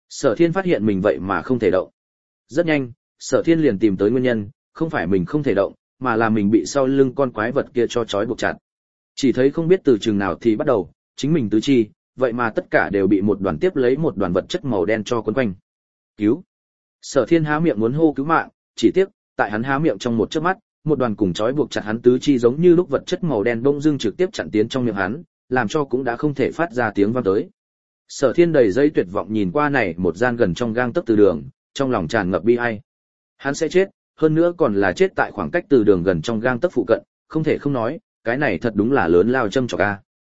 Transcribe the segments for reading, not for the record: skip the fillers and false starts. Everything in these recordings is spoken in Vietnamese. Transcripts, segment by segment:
Sở Thiên phát hiện mình vậy mà không thể động. Rất nhanh, Sở Thiên liền tìm tới nguyên nhân, không phải mình không thể động, mà là mình bị sau lưng con quái vật kia cho trói buộc chặt. Chỉ thấy không biết từ chừng nào thì bắt đầu, chính mình tứ chi, vậy mà tất cả đều bị một đoàn tiếp lấy một đoàn vật chất màu đen cho quấn quanh. Cứu! Sở Thiên há miệng muốn hô cứu mạng, chỉ tiếc, tại hắn há miệng trong một chớp mắt, một đoàn cùng trói buộc chặt hắn tứ chi giống như lúc vật chất màu đen bỗng dưng trực tiếp chặn tiến trong miệng hắn, làm cho cũng đã không thể phát ra tiếng vang tới. Sở Thiên đầy dây tuyệt vọng nhìn qua này một gian gần trong gang tấc từ đường, trong lòng tràn ngập bi ai. Hắn sẽ chết, hơn nữa còn là chết tại khoảng cách từ đường gần trong gang tấc phụ cận, không thể không nói, cái này thật đúng là lớn lao châm chọc a.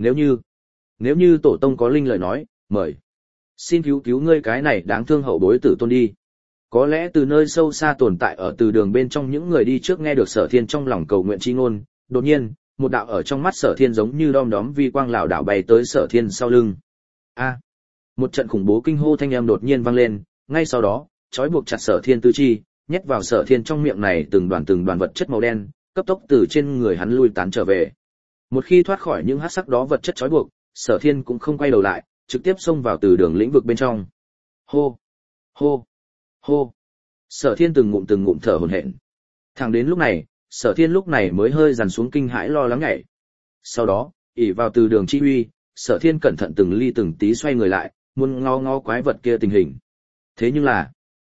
Nếu như tổ tông có linh lời nói, mời, xin cứu cứu ngươi cái này đáng thương hậu bối tử tôn đi. Có lẽ từ nơi sâu xa tồn tại ở từ đường bên trong những người đi trước nghe được Sở Thiên trong lòng cầu nguyện chi ngôn, đột nhiên, một đạo ở trong mắt Sở Thiên giống như đom đóm vi quang lảo đảo bay tới Sở Thiên sau lưng. A! Một trận khủng bố kinh hô thanh âm đột nhiên vang lên, ngay sau đó, trói buộc chặt Sở Thiên tứ chi, nhét vào Sở Thiên trong miệng này từng đoàn vật chất màu đen, cấp tốc từ trên người hắn lui tán trở về. Một khi thoát khỏi những hắc sắc đó vật chất trói buộc, Sở Thiên cũng không quay đầu lại, trực tiếp xông vào từ đường lĩnh vực bên trong. Hô, hô, hô. Sở Thiên từng ngụm thở hổn hển. Thẳng đến lúc này, Sở Thiên lúc này mới hơi dằn xuống kinh hãi lo lắng nhảy. Sau đó, ỷ vào từ đường chi uy, Sở Thiên cẩn thận từng ly từng tí xoay người lại, muốn ngó quái vật kia tình hình. Thế nhưng là,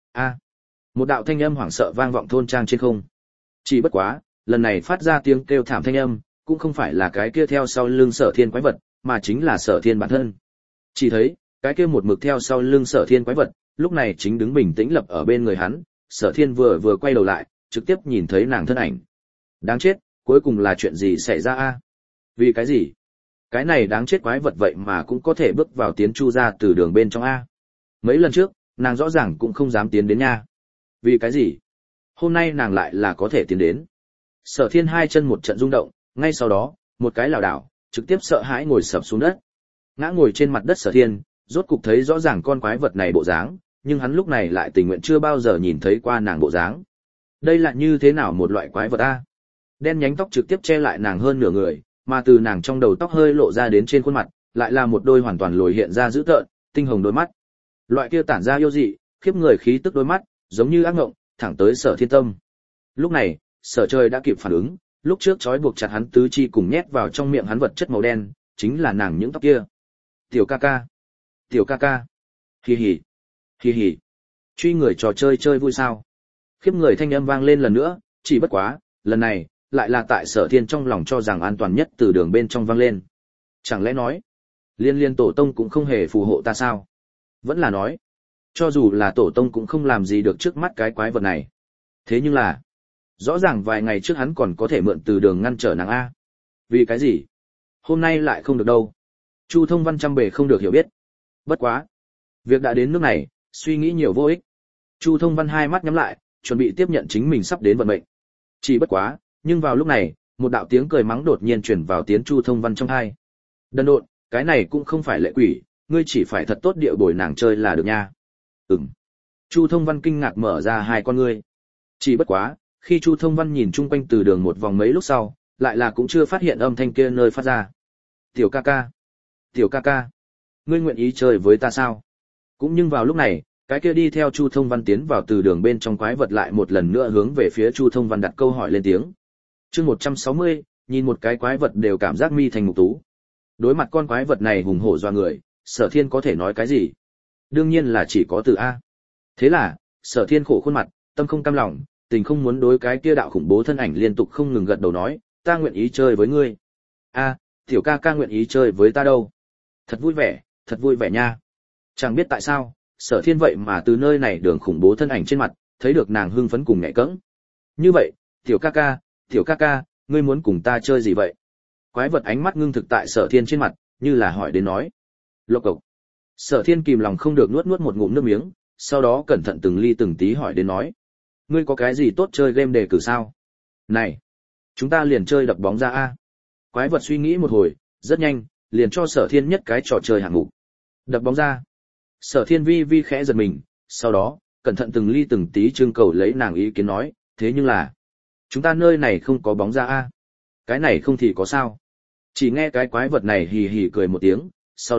một đạo thanh âm hoảng sợ vang vọng thôn trang trên không. Chỉ bất quá, lần này phát ra tiếng kêu thảm thanh âm, cũng không phải là cái kia theo sau lưng Sở Thiên quái vật, mà chính là Sở Thiên bản thân. Chỉ thấy, cái kia một mực theo sau lưng Sở Thiên quái vật, lúc này chính đứng bình tĩnh lập ở bên người hắn, Sở Thiên vừa quay đầu lại, trực tiếp nhìn thấy nàng thân ảnh. Đáng chết, cuối cùng là chuyện gì xảy ra a? Vì cái gì? Cái này đáng chết quái vật vậy mà cũng có thể bước vào tiến chu ra từ đường bên trong a. Mấy lần trước, nàng rõ ràng cũng không dám tiến đến nha. Vì cái gì? Hôm nay nàng lại là có thể tiến đến. Sở Thiên hai chân một trận rung động, ngay sau đó, một cái lảo đảo, trực tiếp sợ hãi ngồi sập xuống đất. Ngã ngồi trên mặt đất Sở Thiên, rốt cục thấy rõ ràng con quái vật này bộ dáng, nhưng hắn lúc này lại tình nguyện chưa bao giờ nhìn thấy qua nàng bộ dáng. Đây là như thế nào một loại quái vật a? Đen nhánh tóc trực tiếp che lại nàng hơn nửa người, mà từ nàng trong đầu tóc hơi lộ ra đến trên khuôn mặt, lại là một đôi hoàn toàn lồi hiện ra dữ tợn, tinh hồng đôi mắt. Loại kia tản ra yêu dị, khiếp người khí tức đôi mắt, giống như ác ngộng, thẳng tới Sở Thiên tâm. Lúc này, Sở Trời đã kịp phản ứng, lúc trước trói buộc chặt hắn tứ chi cùng nhét vào trong miệng hắn vật chất màu đen, chính là nàng những tóc kia. Tiểu ca ca, hì hì, truy người trò chơi vui sao? Khiếp người thanh âm vang lên lần nữa, chỉ bất quá, lần này lại là tại Sở Thiên trong lòng cho rằng an toàn nhất từ đường bên trong vang lên. Chẳng lẽ nói, liên tổ tông cũng không hề phù hộ ta sao? Vẫn là nói, cho dù là tổ tông cũng không làm gì được trước mắt cái quái vật này. Thế nhưng là, rõ ràng vài ngày trước hắn còn có thể mượn từ đường ngăn trở nàng a. Vì cái gì? Hôm nay lại không được đâu. Chu Thông Văn trăm bề không được hiểu biết. Bất quá, việc đã đến nước này, suy nghĩ nhiều vô ích. Chu Thông Văn hai mắt nhắm lại, chuẩn bị tiếp nhận chính mình sắp đến vận mệnh. Chỉ bất quá, nhưng vào lúc này, một đạo tiếng cười mắng đột nhiên truyền vào tiếng Chu Thông Văn trong tai. Đần độn, cái này cũng không phải lệ quỷ, ngươi chỉ phải thật tốt điệu bồi nàng chơi là được nha. Chu Thông Văn kinh ngạc mở ra hai con ngươi. Chỉ bất quá, khi Chu Thông Văn nhìn chung quanh từ đường một vòng mấy lúc sau, lại là cũng chưa phát hiện âm thanh kia nơi phát ra. Tiểu ca ca, ngươi nguyện ý chơi với ta sao? Cũng nhưng vào lúc này, cái kia đi theo Chu Thông Văn tiến vào từ đường bên trong quái vật lại một lần nữa hướng về phía Chu Thông Văn đặt câu hỏi lên tiếng. Chương 160, nhìn một cái quái vật đều cảm giác mi thành mục tú. Đối mặt con quái vật này hùng hổ doa người, Sở Thiên có thể nói cái gì? Đương nhiên là chỉ có từ A. Thế là, Sở Thiên khổ khuôn mặt, tâm không cam lòng, tình không muốn đối cái kia đạo khủng bố thân ảnh liên tục không ngừng gật đầu nói, ta nguyện ý chơi với ngươi. A, tiểu ca ca nguyện ý chơi với ta đâu? Thật vui vẻ nha. Chẳng biết tại sao, Sở Thiên vậy mà từ nơi này đường khủng bố thân ảnh trên mặt, thấy được nàng hưng phấn cùng nhảy cẫng. Như vậy, tiểu ca ca, ngươi muốn cùng ta chơi gì vậy? Quái vật ánh mắt ngưng thực tại Sở Thiên trên mặt, như là hỏi đến nói. Lộc cộc. Sở Thiên kìm lòng không được nuốt một ngụm nước miếng, sau đó cẩn thận từng ly từng tí hỏi đến nói. Ngươi có cái gì tốt chơi game đề cử sao? Này, chúng ta liền chơi đập bóng ra a. Quái vật suy nghĩ một hồi, rất nhanh, liền cho Sở Thiên nhất cái trò chơi hạng mục. Đập bóng ra. Sở Thiên vi khẽ giật mình, sau đó, cẩn thận từng ly từng tí trưng cầu lấy nàng ý kiến nói, thế nhưng là, chúng ta nơi này không có bóng ra a. Cái này không thì có sao? Chỉ nghe cái quái vật này hì hì cười một tiếng, sau đó,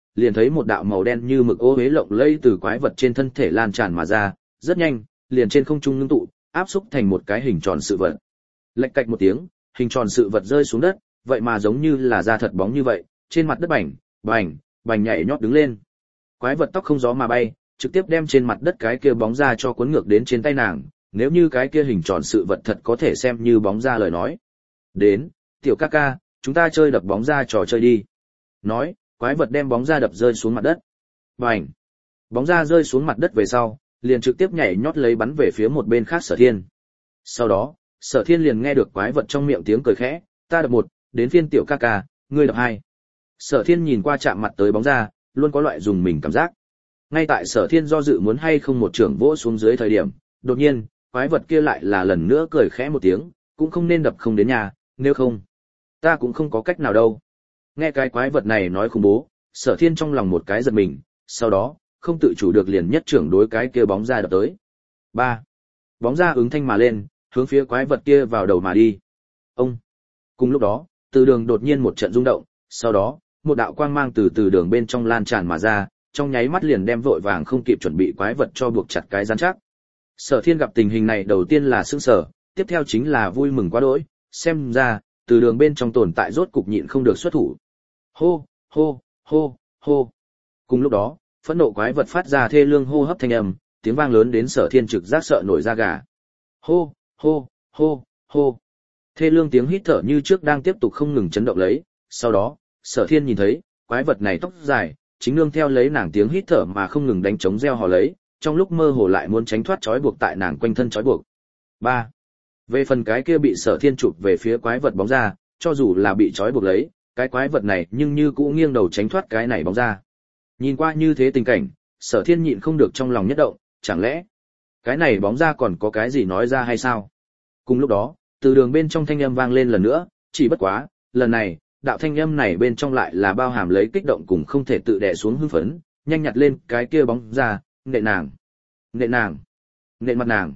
liền thấy một đạo màu đen như mực ô huế lộng lẫy từ quái vật trên thân thể lan tràn mà ra, rất nhanh, liền trên không trung ngưng tụ, áp xúc thành một cái hình tròn sự vật. Lệch cạch một tiếng, hình tròn sự vật rơi xuống đất, vậy mà giống như là da thật bóng như vậy, trên mặt đất bành, bành, bành nhảy nhót đứng lên. Quái vật tóc không gió mà bay, trực tiếp đem trên mặt đất cái kia bóng ra cho cuốn ngược đến trên tay nàng, nếu như cái kia hình tròn sự vật thật có thể xem như bóng ra lời nói. Đến, tiểu ca ca, chúng ta chơi đập bóng ra trò chơi đi. Nói, quái vật đem bóng ra đập rơi xuống mặt đất. Bành! Bóng ra rơi xuống mặt đất về sau, liền trực tiếp nhảy nhót lấy bắn về phía một bên khác Sở Thiên. Sau đó, Sở Thiên liền nghe được quái vật trong miệng tiếng cười khẽ, ta đập một, đến phiên tiểu ca ca, ngươi đập hai. Sở Thiên nhìn qua chạm mặt tới bóng ra, luôn có loại dùng mình cảm giác. Ngay tại Sở Thiên do dự muốn hay không một trưởng vỗ xuống dưới thời điểm, đột nhiên, quái vật kia lại là lần nữa cười khẽ một tiếng, cũng không nên đập không đến nhà, nếu không, ta cũng không có cách nào đâu. Nghe cái quái vật này nói khủng bố, Sở Thiên trong lòng một cái giật mình, sau đó, không tự chủ được liền nhất trưởng đối cái kia bóng ra đập tới. 3. Bóng ra ứng thanh mà lên, hướng phía quái vật kia vào đầu mà đi. Ông. Cùng lúc đó, từ đường đột nhiên một trận rung động, sau đó, một đạo quang mang từ đường bên trong lan tràn mà ra, trong nháy mắt liền đem vội vàng không kịp chuẩn bị quái vật cho buộc chặt cái rắn chắc. Sở Thiên gặp tình hình này đầu tiên là sửng sở, tiếp theo chính là vui mừng quá đỗi, xem ra, từ đường bên trong tồn tại rốt cục nhịn không được xuất thủ. Hô, hô, hô, hô. Cùng lúc đó, phẫn nộ quái vật phát ra thê lương hô hấp thanh âm, tiếng vang lớn đến Sở Thiên trực giác sợ nổi da gà. Hô, hô, hô, hô. Thê lương tiếng hít thở như trước đang tiếp tục không ngừng chấn động lấy, sau đó, Sở Thiên nhìn thấy, quái vật này tóc dài, chính nương theo lấy nàng tiếng hít thở mà không ngừng đánh trống reo hò lấy, trong lúc mơ hồ lại muốn tránh thoát trói buộc tại nàng quanh thân trói buộc. 3. Về phần cái kia bị Sở Thiên chụp về phía quái vật bóng ra, cho dù là bị trói buộc lấy, cái quái vật này nhưng như cũ nghiêng đầu tránh thoát cái này bóng ra. Nhìn qua như thế tình cảnh, Sở Thiên nhịn không được trong lòng nhất động, chẳng lẽ cái này bóng ra còn có cái gì nói ra hay sao? Cùng lúc đó, từ đường bên trong thanh âm vang lên lần nữa, chỉ bất quá, lần này, đạo thanh âm này bên trong lại là bao hàm lấy kích động cùng không thể tự đè xuống hưng phấn, nhanh nhặt lên cái kia bóng ra, nện nàng, nện nàng, nện mặt nàng.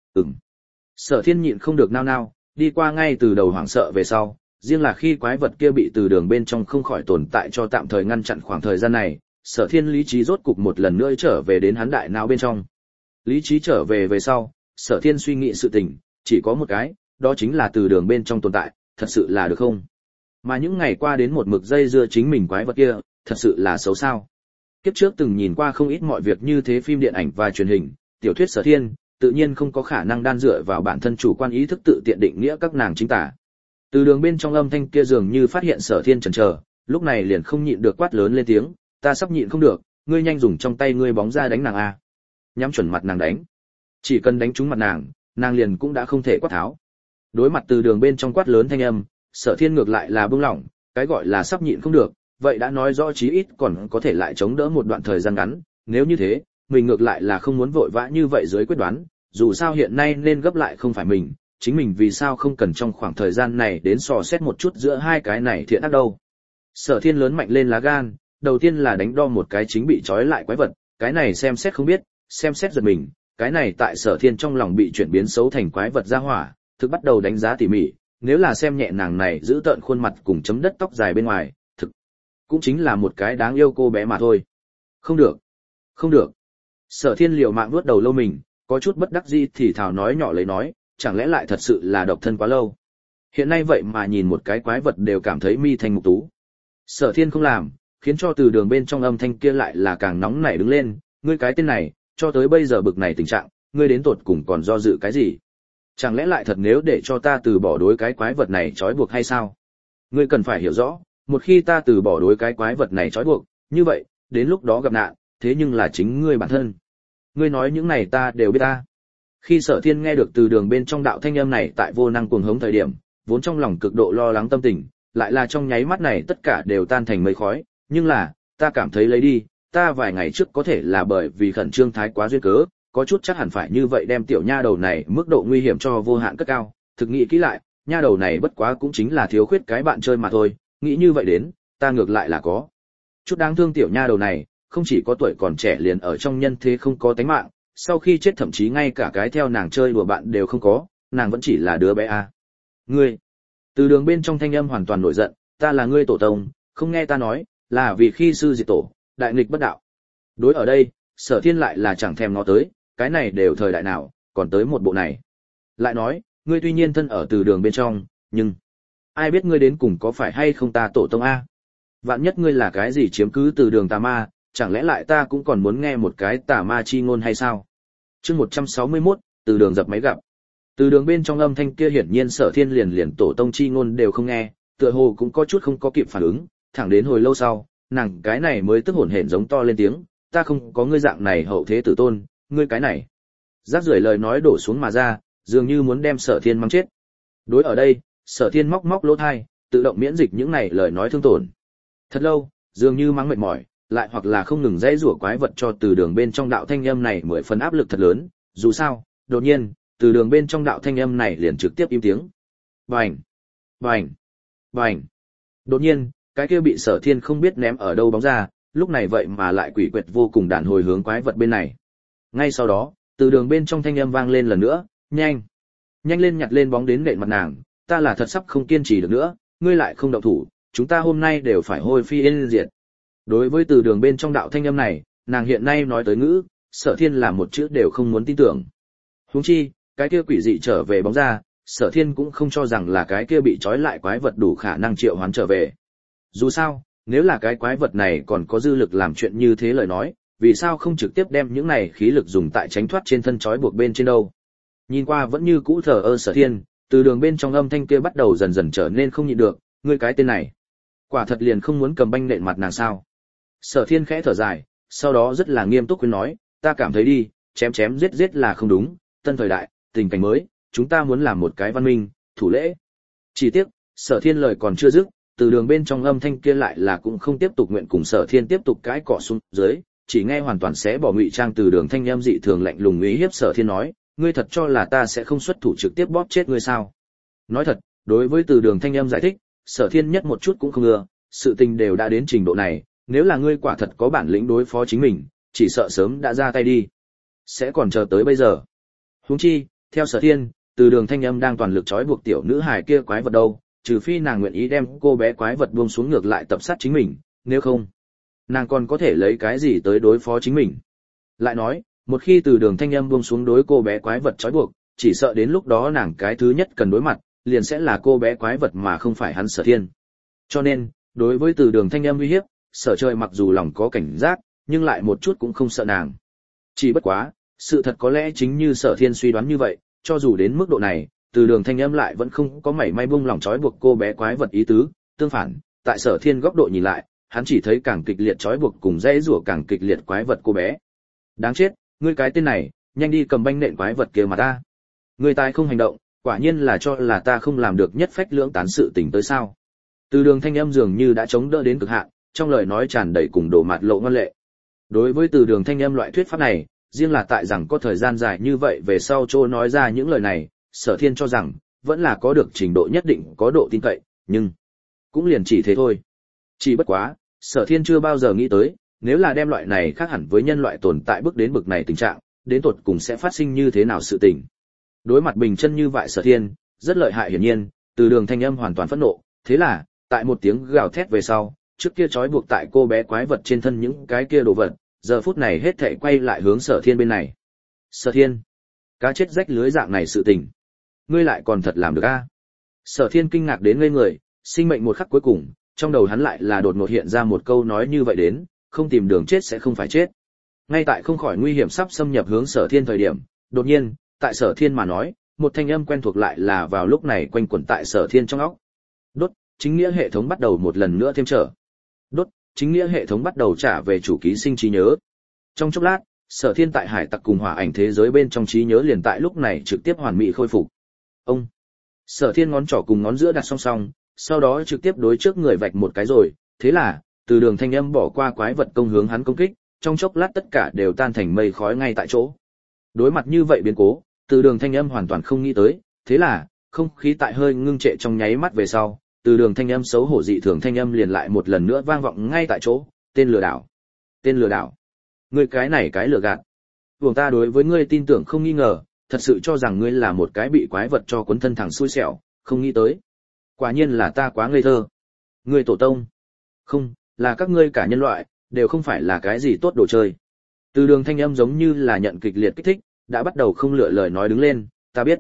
Sở Thiên nhịn không được nao nao, đi qua ngay từ đầu hoảng sợ về sau, riêng là khi quái vật kia bị từ đường bên trong không khỏi tồn tại cho tạm thời ngăn chặn khoảng thời gian này, Sở Thiên lý trí rốt cục một lần nữa trở về đến hắn đại não bên trong. Lý trí trở về về sau, Sở Thiên suy nghĩ sự tình, chỉ có một cái, đó chính là từ đường bên trong tồn tại, thật sự là được không? Mà những ngày qua đến một mực dây dưa chính mình quái vật kia, thật sự là xấu sao? Kiếp trước từng nhìn qua không ít mọi việc như thế phim điện ảnh và truyền hình, tiểu thuyết Sở Thiên, tự nhiên không có khả năng đan dựa vào bản thân chủ quan ý thức tự tiện định nghĩa các nàng chính tả. Từ đường bên trong âm thanh kia dường như phát hiện Sở Thiên chần chờ, lúc này liền không nhịn được quát lớn lên tiếng, ta sắp nhịn không được, ngươi nhanh dùng trong tay ngươi bóng ra đánh nàng a. Nhắm chuẩn mặt nàng đánh. Chỉ cần đánh trúng mặt nàng liền cũng đã không thể quát tháo. Đối mặt từ đường bên trong quát lớn thanh âm, Sở Thiên ngược lại là bưng lỏng, cái gọi là sắp nhịn không được, vậy đã nói rõ chí ít còn có thể lại chống đỡ một đoạn thời gian ngắn, nếu như thế, mình ngược lại là không muốn vội vã như vậy dưới quyết đoán, dù sao hiện nay nên gấp lại không phải mình, chính mình vì sao không cần trong khoảng thời gian này đến dò xét một chút giữa hai cái này thiện ác đâu. Sở Thiên lớn mạnh lên lá gan, đầu tiên là đánh đo một cái chính bị trói lại quái vật, cái này xem xét không biết, xem xét giật mình, cái này tại Sở Thiên trong lòng bị chuyển biến xấu thành quái vật ra hỏa, thực bắt đầu đánh giá tỉ mỉ, nếu là xem nhẹ nàng này giữ tợn khuôn mặt cùng chấm đất tóc dài bên ngoài, thực cũng chính là một cái đáng yêu cô bé mà thôi. Không được, không được. Sở Thiên liều mạng vuốt đầu lâu mình, có chút bất đắc dĩ thì thào nói nhỏ lấy nói, chẳng lẽ lại thật sự là độc thân quá lâu. Hiện nay vậy mà nhìn một cái quái vật đều cảm thấy mi thành mục tú. Sở Thiên không làm, khiến cho từ đường bên trong âm thanh kia lại là càng nóng nảy đứng lên, ngươi cái tên này, cho tới bây giờ bực này tình trạng, ngươi đến tột cùng còn do dự cái gì? Chẳng lẽ lại thật nếu để cho ta từ bỏ đối cái quái vật này trói buộc hay sao? Ngươi cần phải hiểu rõ, một khi ta từ bỏ đối cái quái vật này trói buộc, như vậy, đến lúc đó gặp nạn, thế nhưng là chính ngươi bản thân. Ngươi nói những này ta đều biết ta. Khi Sở Thiên nghe được từ đường bên trong đạo thanh âm này tại vô năng cuồng hống thời điểm, vốn trong lòng cực độ lo lắng tâm tình, lại là trong nháy mắt này tất cả đều tan thành mây khói, nhưng là, ta cảm thấy lấy đi, ta vài ngày trước có thể là bởi vì khẩn trương thái quá duyên cớ, có chút chắc hẳn phải như vậy đem tiểu nha đầu này mức độ nguy hiểm cho vô hạn cất cao, thực nghĩ kỹ lại, nha đầu này bất quá cũng chính là thiếu khuyết cái bạn chơi mà thôi, nghĩ như vậy đến, ta ngược lại là có chút đáng thương tiểu nha đầu này, không chỉ có tuổi còn trẻ liền ở trong nhân thế không có tánh mạng, sau khi chết thậm chí ngay cả cái theo nàng chơi đùa bạn đều không có, nàng vẫn chỉ là đứa bé à. Ngươi, từ đường bên trong thanh âm hoàn toàn nổi giận, ta là ngươi tổ tông, không nghe ta nói, là vì khi sư diệt tổ, đại nghịch bất đạo. Đối ở đây, Sở Thiên lại là chẳng thèm ngó tới, cái này đều thời đại nào, còn tới một bộ này. Lại nói, ngươi tuy nhiên thân ở từ đường bên trong, nhưng ai biết ngươi đến cùng có phải hay không ta tổ tông a? Vạn nhất ngươi là cái gì chiếm cứ từ đường tà ma, chẳng lẽ lại ta cũng còn muốn nghe một cái tà ma chi ngôn hay sao? Chương 161, từ đường dập máy gặp. Từ đường bên trong âm thanh kia hiển nhiên Sở Thiên liền tổ tông chi ngôn đều không nghe, tựa hồ cũng có chút không có kịp phản ứng, thẳng đến hồi lâu sau, nàng cái này mới tức hổn hển giống to lên tiếng, ta không có ngươi dạng này hậu thế tử tôn, ngươi cái này. Rác rưởi lời nói đổ xuống mà ra, dường như muốn đem Sở Thiên mắng chết. Đối ở đây, Sở Thiên móc móc lỗ tai, tự động miễn dịch những này lời nói thương tổn. Thật lâu, dường như mắng mệt mỏi, lại hoặc là không ngừng dãy rủa quái vật cho từ đường bên trong đạo thanh âm này mười phần áp lực thật lớn, dù sao, đột nhiên, từ đường bên trong đạo thanh âm này liền trực tiếp im tiếng. Bành, bành, bành. Đột nhiên, cái kia bị Sở Thiên không biết ném ở đâu bóng ra, lúc này vậy mà lại quỷ quyệt vô cùng đàn hồi hướng quái vật bên này. Ngay sau đó, từ đường bên trong thanh âm vang lên lần nữa, nhanh, nhanh lên nhặt lên bóng đến nện mặt nàng, ta là thật sắp không kiên trì được nữa, ngươi lại không động thủ, chúng ta hôm nay đều phải hôi phi yên diệt. Đối với từ đường bên trong đạo thanh âm này, nàng hiện nay nói tới ngữ, Sở Thiên là một chữ đều không muốn tin tưởng. Huống chi, cái kia quỷ dị trở về bóng ra, Sở Thiên cũng không cho rằng là cái kia bị trói lại quái vật đủ khả năng triệu hoán trở về. Dù sao, nếu là cái quái vật này còn có dư lực làm chuyện như thế lời nói, vì sao không trực tiếp đem những này khí lực dùng tại tránh thoát trên thân trói buộc bên trên đâu. Nhìn qua vẫn như cũ thờ ơ Sở Thiên, từ đường bên trong âm thanh kia bắt đầu dần dần trở nên không nhịn được, ngươi cái tên này, quả thật liền không muốn cầm banh nện mặt nàng sao. Sở Thiên khẽ thở dài, sau đó rất là nghiêm túc khuyên nói, ta cảm thấy đi, chém chém giết giết là không đúng, tân thời đại, tình cảnh mới, chúng ta muốn làm một cái văn minh, thủ lễ. Chỉ tiếc, Sở Thiên lời còn chưa dứt, từ đường bên trong âm thanh kia lại là cũng không tiếp tục nguyện cùng Sở Thiên tiếp tục cãi cọ xuống dưới, chỉ nghe hoàn toàn sẽ bỏ ngụy trang từ đường thanh âm dị thường lạnh lùng uy hiếp Sở Thiên nói, ngươi thật cho là ta sẽ không xuất thủ trực tiếp bóp chết ngươi sao? Nói thật, đối với từ đường thanh âm giải thích, Sở Thiên nhất một chút cũng không ưa, sự tình đều đã đến trình độ này, nếu là ngươi quả thật có bản lĩnh đối phó chính mình, chỉ sợ sớm đã ra tay đi. Sẽ còn chờ tới bây giờ. Huống chi, theo Sở Thiên, từ đường thanh âm đang toàn lực trói buộc tiểu nữ hài kia quái vật đâu, trừ phi nàng nguyện ý đem cô bé quái vật buông xuống ngược lại tập sát chính mình, nếu không, nàng còn có thể lấy cái gì tới đối phó chính mình. Lại nói, một khi từ đường thanh âm buông xuống đối cô bé quái vật trói buộc, chỉ sợ đến lúc đó nàng cái thứ nhất cần đối mặt, liền sẽ là cô bé quái vật mà không phải hắn Sở Thiên. Cho nên, đối với từ đường thanh âm uy hiếp, Sở Trời mặc dù lòng có cảnh giác, nhưng lại một chút cũng không sợ nàng. Chỉ bất quá, sự thật có lẽ chính như Sở Thiên suy đoán như vậy, cho dù đến mức độ này, từ đường thanh âm lại vẫn không có mảy may buông lỏng trói buộc cô bé quái vật ý tứ, tương phản, tại Sở Thiên góc độ nhìn lại, hắn chỉ thấy càng kịch liệt trói buộc cùng dãy rủa càng kịch liệt quái vật cô bé. Đáng chết, ngươi cái tên này, nhanh đi cầm banh nện quái vật kia mà ta. Ngươi tài không hành động, quả nhiên là cho là ta không làm được nhất phách lưỡng tán sự tình tới sao? Từ đường thanh âm dường như đã chống đỡ đến cực hạn, trong lời nói tràn đầy cùng đổ mạt lộ ngoan lệ. Đối với từ đường thanh âm loại thuyết pháp này, riêng là tại rằng có thời gian dài như vậy về sau Trô nói ra những lời này, Sở Thiên cho rằng vẫn là có được trình độ nhất định có độ tin cậy, nhưng cũng liền chỉ thế thôi. Chỉ bất quá, Sở Thiên chưa bao giờ nghĩ tới, nếu là đem loại này khác hẳn với nhân loại tồn tại bước đến bực này tình trạng, đến tột cùng sẽ phát sinh như thế nào sự tình. Đối mặt bình chân như vậy Sở Thiên, rất lợi hại hiển nhiên, từ đường thanh âm hoàn toàn phẫn nộ, thế là, tại một tiếng gào thét về sau, trước kia trói buộc tại cô bé quái vật trên thân những cái kia đồ vật, giờ phút này hết thảy quay lại hướng Sở Thiên bên này. Sở Thiên, cá chết rách lưới dạng này sự tình, ngươi lại còn thật làm được a? Sở Thiên kinh ngạc đến ngây người, sinh mệnh một khắc cuối cùng, trong đầu hắn lại là đột ngột hiện ra một câu nói như vậy đến, không tìm đường chết sẽ không phải chết. Ngay tại không khỏi nguy hiểm sắp xâm nhập hướng Sở Thiên thời điểm, đột nhiên, tại Sở Thiên mà nói, một thanh âm quen thuộc lại là vào lúc này quanh quẩn tại Sở Thiên trong óc. Đốt, chính nghĩa hệ thống bắt đầu một lần nữa thêm trở. Đốt, chính nghĩa hệ thống bắt đầu trả về chủ ký sinh trí nhớ. Trong chốc lát, Sở Thiên tại hải tặc cùng hỏa ảnh thế giới bên trong trí nhớ liền tại lúc này trực tiếp hoàn mỹ khôi phục. Ông, Sở Thiên ngón trỏ cùng ngón giữa đặt song song, sau đó trực tiếp đối trước người vạch một cái rồi, thế là, từ đường thanh âm bỏ qua quái vật công hướng hắn công kích, trong chốc lát tất cả đều tan thành mây khói ngay tại chỗ. Đối mặt như vậy biến cố, từ đường thanh âm hoàn toàn không nghĩ tới, thế là, không khí tại hơi ngưng trệ trong nháy mắt về sau, từ đường thanh âm xấu hổ dị thường thanh âm liền lại một lần nữa vang vọng ngay tại chỗ, tên lừa đảo. Tên lừa đảo. Ngươi cái này cái lừa gạt. Vùng ta đối với ngươi tin tưởng không nghi ngờ, thật sự cho rằng ngươi là một cái bị quái vật cho cuốn thân thẳng xui xẻo, không nghĩ tới. Quả nhiên là ta quá ngây thơ. Ngươi tổ tông. Không, là các ngươi cả nhân loại, đều không phải là cái gì tốt đồ chơi. Từ Đường thanh âm giống như là nhận kịch liệt kích thích, đã bắt đầu không lựa lời nói đứng lên,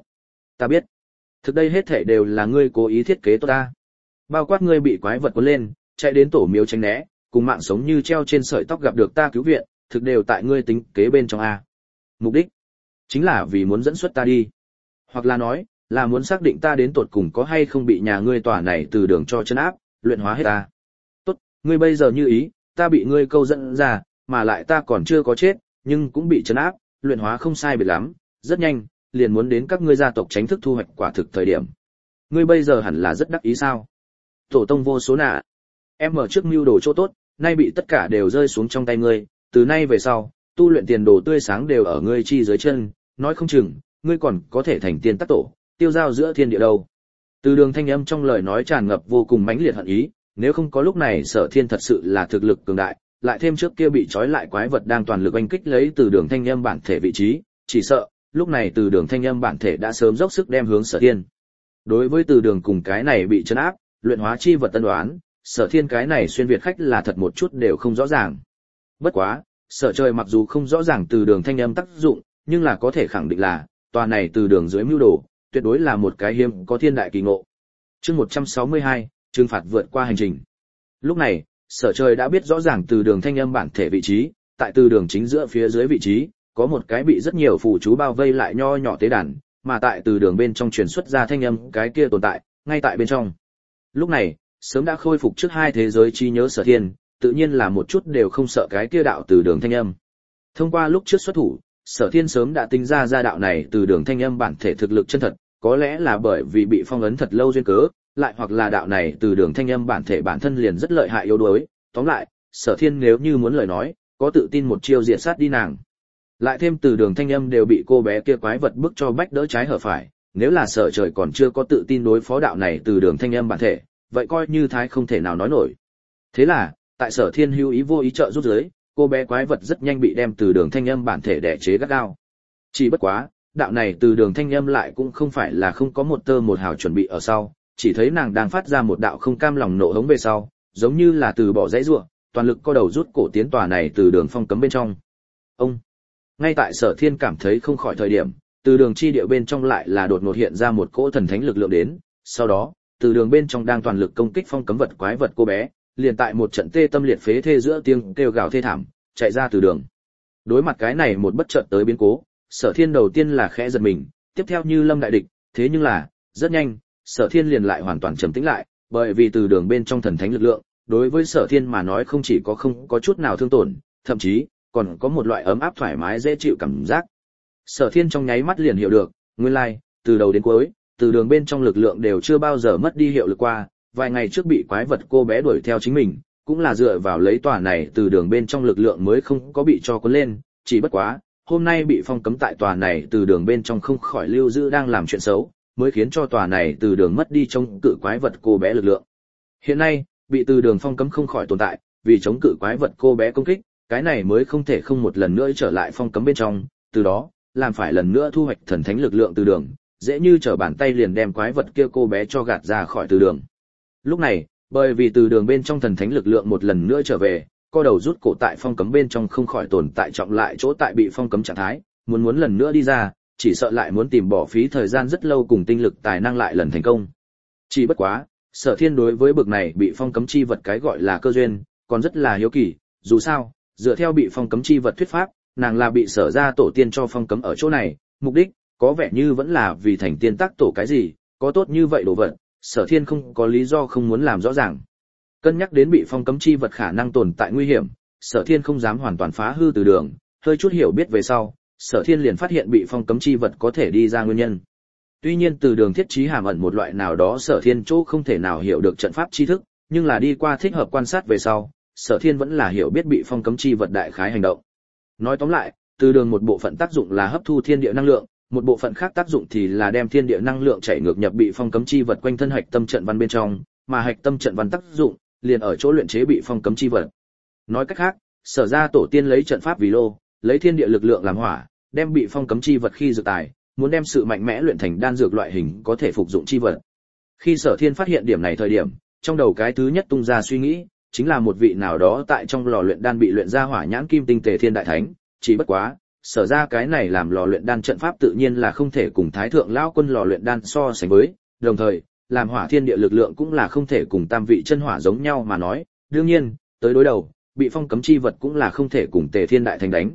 ta biết. Thực đây hết thảy đều là ngươi cố ý thiết kế tốt ta. Bao quát ngươi bị quái vật cuốn lên, chạy đến tổ miếu tránh né, cùng mạng sống như treo trên sợi tóc gặp được ta cứu viện, thực đều tại ngươi tính kế bên trong a. Mục đích chính là vì muốn dẫn xuất ta đi, hoặc là nói là muốn xác định ta đến tột cùng có hay không bị nhà ngươi tòa này Từ Đường cho chân áp, luyện hóa hết ta. Tốt, ngươi bây giờ như ý, ta bị ngươi câu dẫn ra, mà lại ta còn chưa có chết, nhưng cũng bị trấn áp, luyện hóa không sai biệt lắm, rất nhanh, liền muốn đến các ngươi gia tộc tránh thức thu hoạch quả thực thời điểm. Ngươi bây giờ hẳn là rất đắc ý sao? Tổ tông vô số nạ, em ở trước mưu đồ chỗ tốt, nay bị tất cả đều rơi xuống trong tay ngươi, từ nay về sau, tu luyện tiền đồ tươi sáng đều ở ngươi chi dưới chân, nói không chừng, ngươi còn có thể thành tiên tác tổ, tiêu giao giữa thiên địa đâu. Từ Đường thanh âm trong lời nói tràn ngập vô cùng mãnh liệt hận ý, nếu không có lúc này Sở Thiên thật sự là thực lực cường đại, lại thêm trước kia bị trói lại quái vật đang toàn lực oanh kích lấy Từ Đường thanh âm bản thể vị trí, chỉ sợ lúc này Từ Đường thanh âm bản thể đã sớm dốc sức đem hướng Sở Thiên. Đối với Từ Đường cùng cái này bị trấn áp, luyện hóa chi vật tân đoán, Sở Thiên cái này xuyên việt khách là thật một chút đều không rõ ràng. Bất quá, Sở Trời mặc dù không rõ ràng Từ Đường thanh âm tác dụng, nhưng là có thể khẳng định là tòa này Từ Đường dưới mưu đồ, tuyệt đối là một cái hiếm có thiên đại kỳ ngộ. Chương 162, trừng phạt vượt qua hành trình. Lúc này, Sở Trời đã biết rõ ràng Từ Đường thanh âm bản thể vị trí, tại Từ Đường chính giữa phía dưới vị trí, có một cái bị rất nhiều phù chú bao vây lại nho nhỏ tế đàn, mà tại Từ Đường bên trong truyền xuất ra thanh âm cái kia tồn tại, ngay tại bên trong. Lúc này, sớm đã khôi phục trước hai thế giới trí nhớ Sở Thiên, tự nhiên là một chút đều không sợ cái kia đạo Từ Đường thanh âm. Thông qua lúc trước xuất thủ, Sở Thiên sớm đã tính ra đạo này Từ Đường thanh âm bản thể thực lực chân thật, có lẽ là bởi vì bị phong ấn thật lâu duyên cớ, lại hoặc là đạo này Từ Đường thanh âm bản thể bản thân liền rất lợi hại yếu đuối, tóm lại, Sở Thiên nếu như muốn lời nói, có tự tin một chiêu diệt sát đi nàng. Lại thêm Từ Đường thanh âm đều bị cô bé kia quái vật bức cho bách đỡ trái hở phải, nếu là Sở Trời còn chưa có tự tin đối phó đạo này Từ Đường thanh âm bản thể, vậy coi như thái không thể nào nói nổi. Thế là, tại Sở Thiên hữu ý vô ý trợ giúp dưới, cô bé quái vật rất nhanh bị đem Từ Đường thanh âm bản thể đè chế gắt gao. Chỉ bất quá, đạo này Từ Đường thanh âm lại cũng không phải là không có một tơ một hào chuẩn bị ở sau, chỉ thấy nàng đang phát ra một đạo không cam lòng nộ hống về sau, giống như là từ bỏ dãy rủa, toàn lực co đầu rút cổ tiến tòa này Từ Đường phong cấm bên trong. Ông, ngay tại Sở Thiên cảm thấy không khỏi thời điểm, Từ Đường chi địa bên trong lại là đột ngột hiện ra một cỗ thần thánh lực lượng đến, sau đó, Từ Đường bên trong đang toàn lực công kích phong cấm vật quái vật cô bé, liền tại một trận tê tâm liệt phế thê giữa tiếng kêu gào thê thảm, chạy ra Từ Đường. Đối mặt cái này một bất chợt tới biến cố, Sở Thiên đầu tiên là khẽ giật mình, tiếp theo như lâm đại địch, thế nhưng là, rất nhanh, Sở Thiên liền lại hoàn toàn trầm tĩnh lại, bởi vì Từ Đường bên trong thần thánh lực lượng, đối với Sở Thiên mà nói không chỉ có không có chút nào thương tổn, thậm chí còn có một loại ấm áp thoải mái dễ chịu cảm giác. Sở Thiên trong nháy mắt liền hiểu được, nguyên lai, từ đầu đến cuối, Từ Đường bên trong lực lượng đều chưa bao giờ mất đi hiệu lực qua, vài ngày trước bị quái vật cô bé đuổi theo chính mình, cũng là dựa vào lấy tòa này Từ Đường bên trong lực lượng mới không có bị cho cuốn lên, chỉ bất quá, hôm nay bị phong cấm tại tòa này Từ Đường bên trong không khỏi lưu giữ đang làm chuyện xấu, mới khiến cho tòa này Từ Đường mất đi chống cự quái vật cô bé lực lượng. Hiện nay, bị Từ Đường phong cấm không khỏi tồn tại, vì chống cự quái vật cô bé công kích, cái này mới không thể không một lần nữa trở lại phong cấm bên trong, từ đó, làm phải lần nữa thu hoạch thần thánh lực lượng Từ Đường, dễ như trở bàn tay liền đem quái vật kia cô bé cho gạt ra khỏi Từ Đường. Lúc này, bởi vì Từ Đường bên trong thần thánh lực lượng một lần nữa trở về, co đầu rút cổ tại phong cấm bên trong không khỏi tồn tại trọng lại chỗ tại bị phong cấm trạng thái, muốn lần nữa đi ra, chỉ sợ lại muốn tìm bỏ phí thời gian rất lâu cùng tinh lực tài năng lại lần thành công. Chỉ bất quá, Sở Thiên đối với bực này bị phong cấm chi vật cái gọi là cơ duyên, còn rất là hiếu kỳ, dù sao, dựa theo bị phong cấm chi vật thuyết pháp, nàng là bị Sở gia tổ tiên cho phong cấm ở chỗ này, mục đích có vẻ như vẫn là vì thành tiên tác tổ cái gì, có tốt như vậy đồ vật, Sở Thiên không có lý do không muốn làm rõ ràng. Cân nhắc đến bị phong cấm chi vật khả năng tồn tại nguy hiểm, Sở Thiên không dám hoàn toàn phá hư Từ Đường, hơi chút hiểu biết về sau, Sở Thiên liền phát hiện bị phong cấm chi vật có thể đi ra nguyên nhân. Tuy nhiên Từ Đường thiết trí hàm ẩn một loại nào đó Sở Thiên chỗ không thể nào hiểu được trận pháp tri thức, nhưng là đi qua thích hợp quan sát về sau, Sở Thiên vẫn là hiểu biết bị phong cấm chi vật đại khái hành động. Nói tóm lại, Từ Đường một bộ phận tác dụng là hấp thu thiên địa năng lượng, một bộ phận khác tác dụng thì là đem thiên địa năng lượng chảy ngược nhập bị phong cấm chi vật quanh thân hạch tâm trận văn bên trong, mà hạch tâm trận văn tác dụng liền ở chỗ luyện chế bị phong cấm chi vật. Nói cách khác, Sở gia tổ tiên lấy trận pháp vì lô, lấy thiên địa lực lượng làm hỏa, đem bị phong cấm chi vật khi dược tài, muốn đem sự mạnh mẽ luyện thành đan dược loại hình có thể phục dụng chi vật. Khi Sở Thiên phát hiện điểm này thời điểm, trong đầu cái thứ nhất tung ra suy nghĩ chính là một vị nào đó tại trong lò luyện đan bị luyện ra hỏa nhãn kim tinh Tề Thiên đại thánh, chỉ bất quá, sở ra cái này làm lò luyện đan trận pháp tự nhiên là không thể cùng Thái thượng lão quân lò luyện đan so sánh với, đồng thời, làm hỏa thiên địa lực lượng cũng là không thể cùng tam vị chân hỏa giống nhau mà nói, đương nhiên, tới đối đầu, bị phong cấm chi vật cũng là không thể cùng Tề Thiên đại thánh đánh.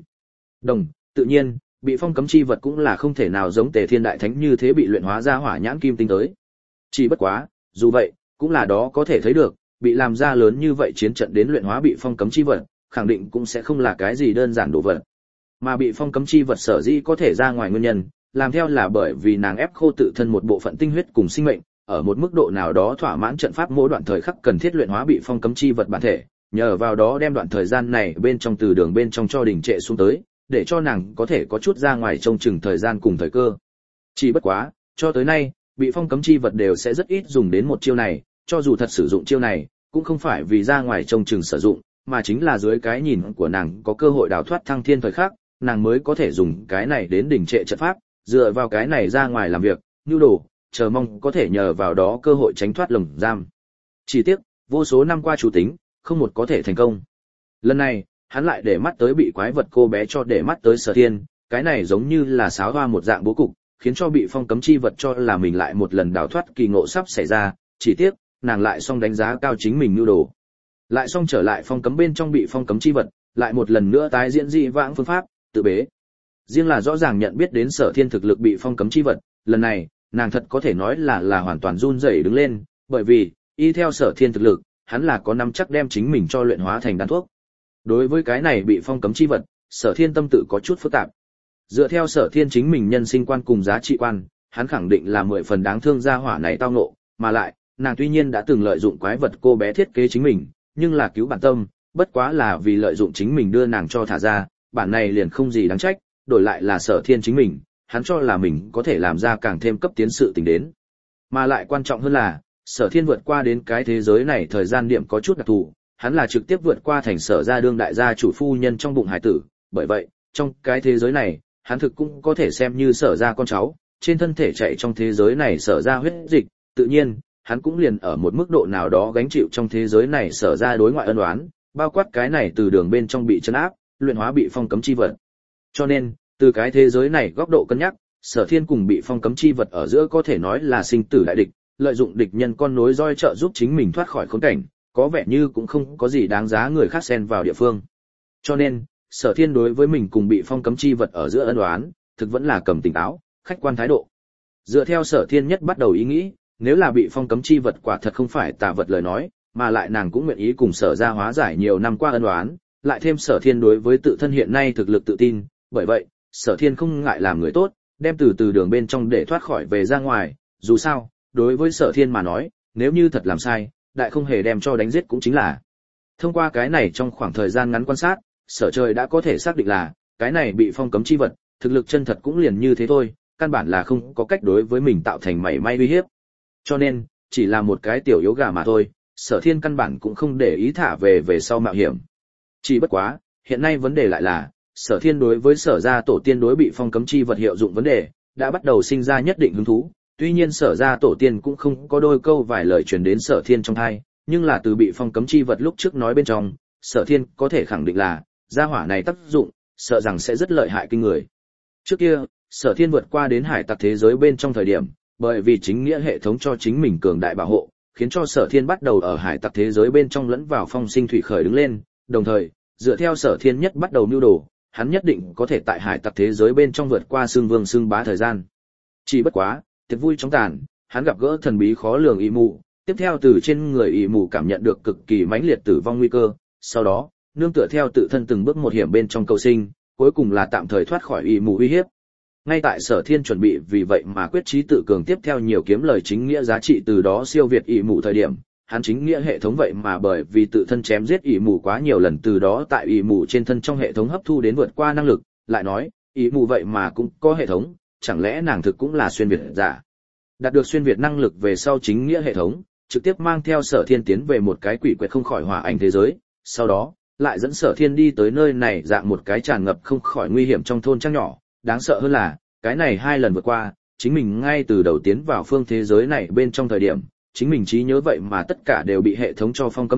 Tự nhiên, bị phong cấm chi vật cũng là không thể nào giống Tề Thiên đại thánh như thế bị luyện hóa ra hỏa nhãn kim tinh tới. Chỉ bất quá, dù vậy, cũng là đó có thể thấy được, bị làm ra lớn như vậy chiến trận đến luyện hóa bị phong cấm chi vật, khẳng định cũng sẽ không là cái gì đơn giản đồ vật. Mà bị phong cấm chi vật sở dĩ có thể ra ngoài nguyên nhân, làm theo là bởi vì nàng ép khô tự thân một bộ phận tinh huyết cùng sinh mệnh, ở một mức độ nào đó thỏa mãn trận pháp mỗi đoạn thời khắc cần thiết luyện hóa bị phong cấm chi vật bản thể, nhờ vào đó đem đoạn thời gian này bên trong từ đường bên trong cho đỉnh trệ xuống tới, để cho nàng có thể có chút ra ngoài trông chừng thời gian cùng thời cơ. Chỉ bất quá, cho tới nay, bị phong cấm chi vật đều sẽ rất ít dùng đến một chiêu này, cho dù thật sử dụng chiêu này, cũng không phải vì ra ngoài trông chừng sử dụng, mà chính là dưới cái nhìn của nàng có cơ hội đào thoát thăng thiên thời khắc, nàng mới có thể dùng cái này đến đỉnh trệ trận pháp, dựa vào cái này ra ngoài làm việc, nhu đồ, chờ mong có thể nhờ vào đó cơ hội tránh thoát lồng giam. Chỉ tiếc, vô số năm qua chủ tính, không một có thể thành công. Lần này, hắn lại để mắt tới bị quái vật cô bé cho để mắt tới Sở Thiên, cái này giống như là sáo hoa một dạng bố cục, khiến cho bị phong cấm chi vật cho là mình lại một lần đào thoát kỳ ngộ sắp xảy ra, chỉ tiếc, nàng lại xong đánh giá cao chính mình nhu đồ. Lại xong trở lại phong cấm bên trong bị phong cấm chi vật, lại một lần nữa tái diễn dị vãng phương pháp, tự bế. Riêng là rõ ràng nhận biết đến Sở Thiên thực lực bị phong cấm chi vật, lần này, nàng thật có thể nói là hoàn toàn run rẩy đứng lên, bởi vì, y theo Sở Thiên thực lực, hắn là có nắm chắc đem chính mình cho luyện hóa thành đan thuốc. Đối với cái này bị phong cấm chi vật, Sở Thiên tâm tự có chút phức tạp. Dựa theo Sở Thiên chính mình nhân sinh quan cùng giá trị quan, hắn khẳng định là 10 phần đáng thương gia hỏa này tao ngộ, mà lại, nàng tuy nhiên đã từng lợi dụng quái vật cô bé thiết kế chính mình, nhưng là cứu bản tâm, bất quá là vì lợi dụng chính mình đưa nàng cho thả ra, bản này liền không gì đáng trách, đổi lại là Sở Thiên chính mình, hắn cho là mình có thể làm ra càng thêm cấp tiến sự tình đến. Mà lại quan trọng hơn là, Sở Thiên vượt qua đến cái thế giới này thời gian điểm có chút đặc thù, hắn là trực tiếp vượt qua thành Sở gia đương đại gia chủ phu nhân trong bụng hải tử, bởi vậy, trong cái thế giới này, hắn thực cũng có thể xem như Sở gia con cháu, trên thân thể chạy trong thế giới này Sở gia huyết dịch, tự nhiên, hắn cũng liền ở một mức độ nào đó gánh chịu trong thế giới này Sở gia đối ngoại ân oán, bao quát cái này từ đường bên trong bị trấn áp, luyện hóa bị phong cấm chi vật. Cho nên, từ cái thế giới này góc độ cân nhắc, Sở Thiên cùng bị phong cấm chi vật ở giữa có thể nói là sinh tử đại địch, lợi dụng địch nhân con nối roi trợ giúp chính mình thoát khỏi khốn cảnh, có vẻ như cũng không có gì đáng giá người khác xen vào địa phương. Cho nên, Sở Thiên đối với mình cùng bị phong cấm chi vật ở giữa ân oán, thực vẫn là cầm tỉnh táo, khách quan thái độ. Dựa theo Sở Thiên nhất bắt đầu ý nghĩ, nếu là bị phong cấm chi vật quả thật không phải tà vật lời nói, mà lại nàng cũng nguyện ý cùng Sở gia hóa giải nhiều năm qua ân oán, lại thêm Sở Thiên đối với tự thân hiện nay thực lực tự tin, bởi vậy, Sở Thiên không ngại làm người tốt, đem từ đường bên trong để thoát khỏi về ra ngoài, dù sao, đối với Sở Thiên mà nói, nếu như thật làm sai, đại không hề đem cho đánh giết cũng chính là. Thông qua cái này trong khoảng thời gian ngắn quan sát, Sở Trời đã có thể xác định là, cái này bị phong cấm chi vật, thực lực chân thật cũng liền như thế thôi, căn bản là không có cách đối với mình tạo thành mảy may uy hiếp. Cho nên, chỉ là một cái tiểu yếu gà mà thôi, Sở Thiên căn bản cũng không để ý thả về sau mạo hiểm. Chỉ bất quá, hiện nay vấn đề lại là, Sở Thiên đối với Sở gia tổ tiên đối bị phong cấm chi vật hiệu dụng vấn đề, đã bắt đầu sinh ra nhất định hứng thú. Tuy nhiên Sở gia tổ tiên cũng không có đôi câu vài lời truyền đến Sở Thiên trong tai, nhưng là từ bị phong cấm chi vật lúc trước nói bên trong, Sở Thiên có thể khẳng định là, gia hỏa này tác dụng, sợ rằng sẽ rất lợi hại kinh người. Trước kia, Sở Thiên vượt qua đến hải tặc thế giới bên trong thời điểm, bởi vì chính nghĩa hệ thống cho chính mình cường đại bảo hộ, khiến cho Sở Thiên bắt đầu ở hải tặc thế giới bên trong lẫn vào phong sinh thủy khởi đứng lên, đồng thời, dựa theo Sở Thiên nhất bắt đầu mưu đồ, hắn nhất định có thể tại hải tặc thế giới bên trong vượt qua xương vương xương bá thời gian. Chỉ bất quá, tiệc vui chóng tàn, hắn gặp gỡ thần bí khó lường ỷ mù, tiếp theo từ trên người ỷ mù cảm nhận được cực kỳ mãnh liệt tử vong nguy cơ, sau đó, nương tựa theo tự thân từng bước một hiểm bên trong cầu sinh, cuối cùng là tạm thời thoát khỏi ỷ mù uy hiếp. Ngay tại Sở Thiên chuẩn bị vì vậy mà quyết chí tự cường tiếp theo nhiều kiếm lời chính nghĩa giá trị từ đó siêu việt ỷ mù thời điểm, hắn chính nghĩa hệ thống vậy mà bởi vì tự thân chém giết ỷ mù quá nhiều lần từ đó tại ỷ mù trên thân trong hệ thống hấp thu đến vượt qua năng lực, lại nói, ỷ mù vậy mà cũng có hệ thống, chẳng lẽ nàng thực cũng là xuyên việt giả. Đạt được xuyên việt năng lực về sau chính nghĩa hệ thống, trực tiếp mang theo Sở Thiên tiến về một cái quỷ quyệt không khỏi hỏa ảnh thế giới, sau đó, lại dẫn Sở Thiên đi tới nơi này dạng một cái tràn ngập không khỏi nguy hiểm trong thôn trang nhỏ, đáng sợ hơn là, cái này 2 lần vượt qua, chính mình ngay từ đầu tiến vào phương thế giới này bên trong thời điểm, chính mình trí nhớ vậy mà tất cả đều bị hệ thống cho phong cấm lại,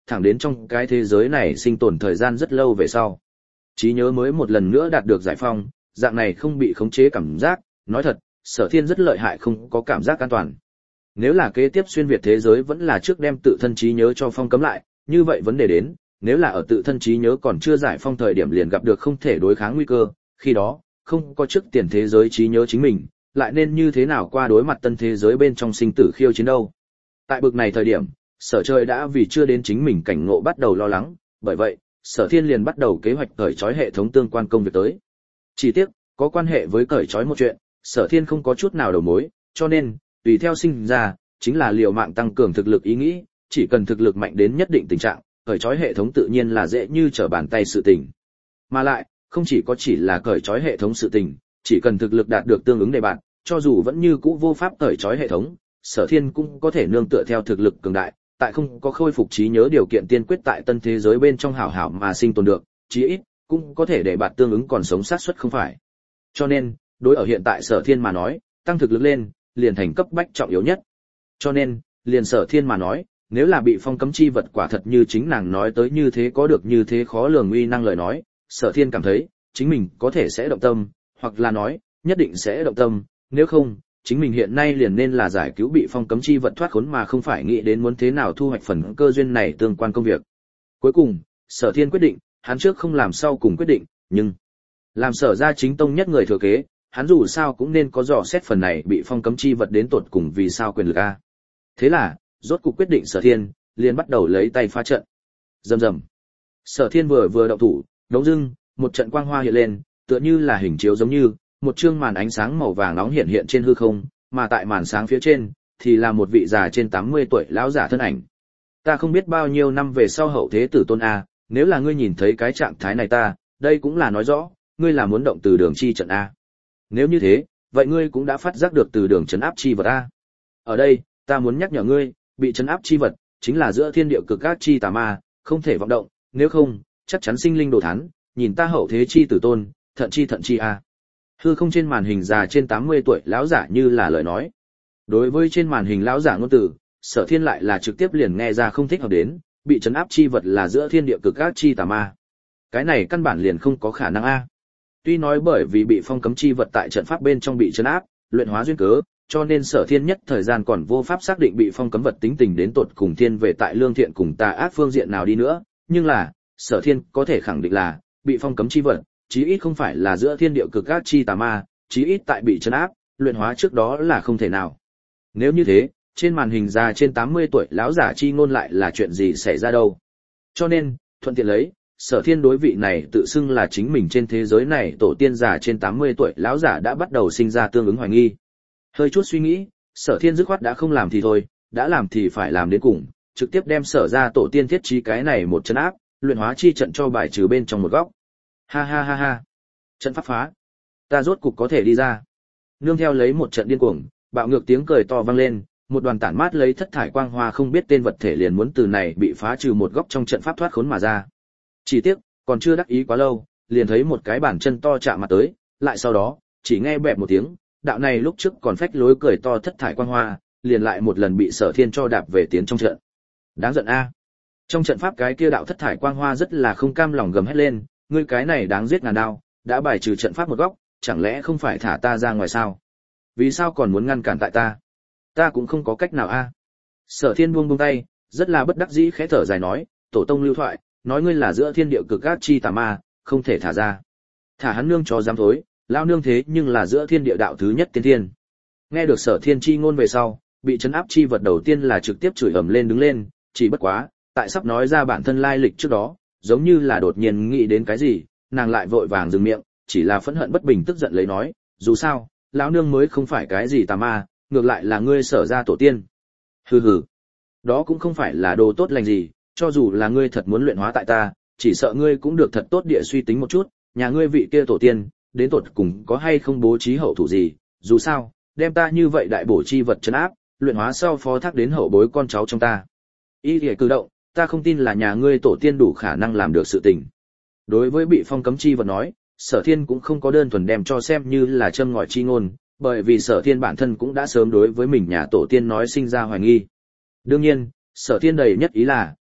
thẳng đến trong cái thế giới này sinh tồn thời gian rất lâu về sau. Trí nhớ mới một lần nữa đạt được giải phong, dạng này không bị khống chế cảm giác, nói thật, Sở Thiên rất lợi hại không có cảm giác an toàn. Nếu là kế tiếp xuyên việt thế giới vẫn là trước đem tự thân trí nhớ cho phong cấm lại, như vậy vấn đề đến, nếu là ở tự thân trí nhớ còn chưa giải phong thời điểm liền gặp được không thể đối kháng nguy cơ, khi đó, không có trước tiền thế giới trí nhớ chính mình, lại nên như thế nào qua đối mặt tân thế giới bên trong sinh tử khiêu chiến đâu. Tại bực này thời điểm, Sở Trời đã vì chưa đến chính mình cảnh ngộ bắt đầu lo lắng, bởi vậy, Sở Thiên liền bắt đầu kế hoạch cởi trói hệ thống tương quan công việc tới. Chỉ tiếc, có quan hệ với cởi trói một chuyện, Sở Thiên không có chút nào đầu mối, cho nên, tùy theo sinh ra, chính là liều mạng tăng cường thực lực ý nghĩ, chỉ cần thực lực mạnh đến nhất định tình trạng, cởi trói hệ thống tự nhiên là dễ như trở bàn tay sự tình. Mà lại, không chỉ là cởi trói hệ thống sự tình, chỉ cần thực lực đạt được tương ứng đề bạn, cho dù vẫn như cũ vô pháp cởi trói hệ thống, Sở Thiên cũng có thể nương tựa theo thực lực cường đại, tại không có khôi phục trí nhớ điều kiện tiên quyết tại tân thế giới bên trong hảo hảo mà sinh tồn được, chí ít cũng có thể để bạn tương ứng còn sống sát suất không phải. Cho nên, đối ở hiện tại Sở Thiên mà nói, tăng thực lực lên, liền thành cấp bách trọng yếu nhất. Cho nên, liền Sở Thiên mà nói, nếu là bị phong cấm chi vật quả thật như chính nàng nói tới như thế có được như thế khó lường uy năng lời nói, Sở Thiên cảm thấy, chính mình có thể sẽ động tâm, hoặc là nói, nhất định sẽ động tâm, nếu không, chính mình hiện nay liền nên là giải cứu bị phong cấm chi vật thoát khốn mà không phải nghĩ đến muốn thế nào thu hoạch phần cơ duyên này tương quan công việc. Cuối cùng, Sở Thiên quyết định, hắn trước không làm sau cùng quyết định, nhưng làm Sở gia chính tông nhất người thừa kế, hắn dù sao cũng nên có dò xét phần này bị phong cấm chi vật đến tột cùng vì sao quyền lực a. Thế là, rốt cuộc quyết định Sở Thiên, liền bắt đầu lấy tay phá trận. Rầm rầm. Sở Thiên vừa động thủ, đống dưng, một trận quang hoa hiện lên, tựa như là hình chiếu giống như, một chương màn ánh sáng màu vàng nóng hiện trên hư không, mà tại màn sáng phía trên thì là một vị già trên 80 tuổi lão giả thân ảnh. Ta không biết bao nhiêu năm về sau hậu thế tử tôn a, nếu là ngươi nhìn thấy cái trạng thái này ta, đây cũng là nói rõ, ngươi là muốn động từ đường chi trận a. Nếu như thế, vậy ngươi cũng đã phát giác được từ đường trấn áp chi vật a. Ở đây, ta muốn nhắc nhở ngươi, bị trấn áp chi vật chính là giữa thiên địa cực ác chi tà ma, không thể vọng động, nếu không, chắc chắn sinh linh đồ thán, nhìn ta hậu thế chi tử tôn, thận chi a. Hư không trên màn hình già trên 80 tuổi lão giả như là lời nói. Đối với trên màn hình lão giả ngôn từ, Sở Thiên lại là trực tiếp liền nghe ra không thích hợp đến, bị trấn áp chi vật là giữa thiên địa cực ác chi tà ma. Cái này căn bản liền không có khả năng a. Tuy nói bởi vì bị phong cấm chi vật tại trận pháp bên trong bị trấn áp, luyện hóa duyên cớ, cho nên Sở Thiên nhất thời gian còn vô pháp xác định bị phong cấm vật tính tình đến tột cùng thiên về tại lương thiện cùng tà ác phương diện nào đi nữa, nhưng là, Sở Thiên có thể khẳng định là bị phong cấm chi vật, chí ít không phải là giữa thiên địa cực ác chi tà ma, chí ít tại bị trấn áp, luyện hóa trước đó là không thể nào. Nếu như thế, trên màn hình già trên 80 tuổi lão giả chi ngôn lại là chuyện gì xảy ra đâu? Cho nên, thuận tiện lấy, Sở Thiên đối vị này tự xưng là chính mình trên thế giới này tổ tiên già trên 80 tuổi lão giả đã bắt đầu sinh ra tương ứng hoài nghi. Hơi chút suy nghĩ, Sở Thiên dứt khoát đã không làm thì thôi, đã làm thì phải làm đến cùng, trực tiếp đem Sở ra tổ tiên thiết trí cái này một chân áp, luyện hóa chi trận cho bài trừ bên trong một góc. Ha ha ha ha. Trận pháp phá. Ta rốt cục có thể đi ra. Nương theo lấy một trận điên cuồng, bạo ngược tiếng cười to vang lên, một đoàn tản mát lấy thất thải quang hoa không biết tên vật thể liền muốn từ này bị phá trừ một góc trong trận pháp thoát khốn mà ra. Chỉ tiếc, còn chưa đắc ý quá lâu, liền thấy một cái bàn chân to chạm mặt tới, lại sau đó, chỉ nghe bẹp một tiếng, đạo này lúc trước còn phách lối cười to thất thải quang hoa, liền lại một lần bị Sở Thiên cho đạp về tiến trong trận. Đáng giận a. Trong trận pháp cái kia đạo thất thải quang hoa rất là không cam lòng gầm hét lên, ngươi cái này đáng giết ngàn đao, đã bài trừ trận pháp một góc, chẳng lẽ không phải thả ta ra ngoài sao? Vì sao còn muốn ngăn cản tại ta? Ta cũng không có cách nào a. Sở Thiên buông tay, rất là bất đắc dĩ khẽ thở dài nói, tổ tông lưu thoại, nói ngươi là giữa thiên địa cực ác chi tà ma, không thể thả ra. Thả hắn nương cho dám thối, lao nương thế nhưng là giữa thiên địa đạo thứ nhất tiên thiên. Nghe được Sở Thiên chi ngôn về sau, bị trấn áp chi vật đầu tiên là trực tiếp chửi ầm lên đứng lên, chỉ bất quá, tại sắp nói ra bản thân lai lịch trước đó, giống như là đột nhiên nghĩ đến cái gì, nàng lại vội vàng dừng miệng, chỉ là phẫn hận bất bình tức giận lấy nói, dù sao, lão nương mới không phải cái gì tà ma, ngược lại là ngươi Sở ra tổ tiên. Hừ hừ, đó cũng không phải là đồ tốt lành gì, cho dù là ngươi thật muốn luyện hóa tại ta, chỉ sợ ngươi cũng được thật tốt địa suy tính một chút, nhà ngươi vị kia tổ tiên, đến tột cùng có hay không bố trí hậu thủ gì, dù sao, đem ta như vậy đại bổ chi vật trấn áp, luyện hóa sau phó thác đến hậu bối con cháu trong ta. Ý nghĩa cử động, ta không tin là nhà ngươi tổ tiên đủ khả năng làm được sự tình. Đối với bị phong cấm chi vật nói, Sở Thiên cũng không có đơn thuần đem cho xem như là châm ngòi chi ngôn, bởi vì Sở Thiên bản thân cũng đã sớm đối với mình nhà tổ tiên nói sinh ra hoài nghi. Đương nhiên, Sở Thiên đầy nhất ý là,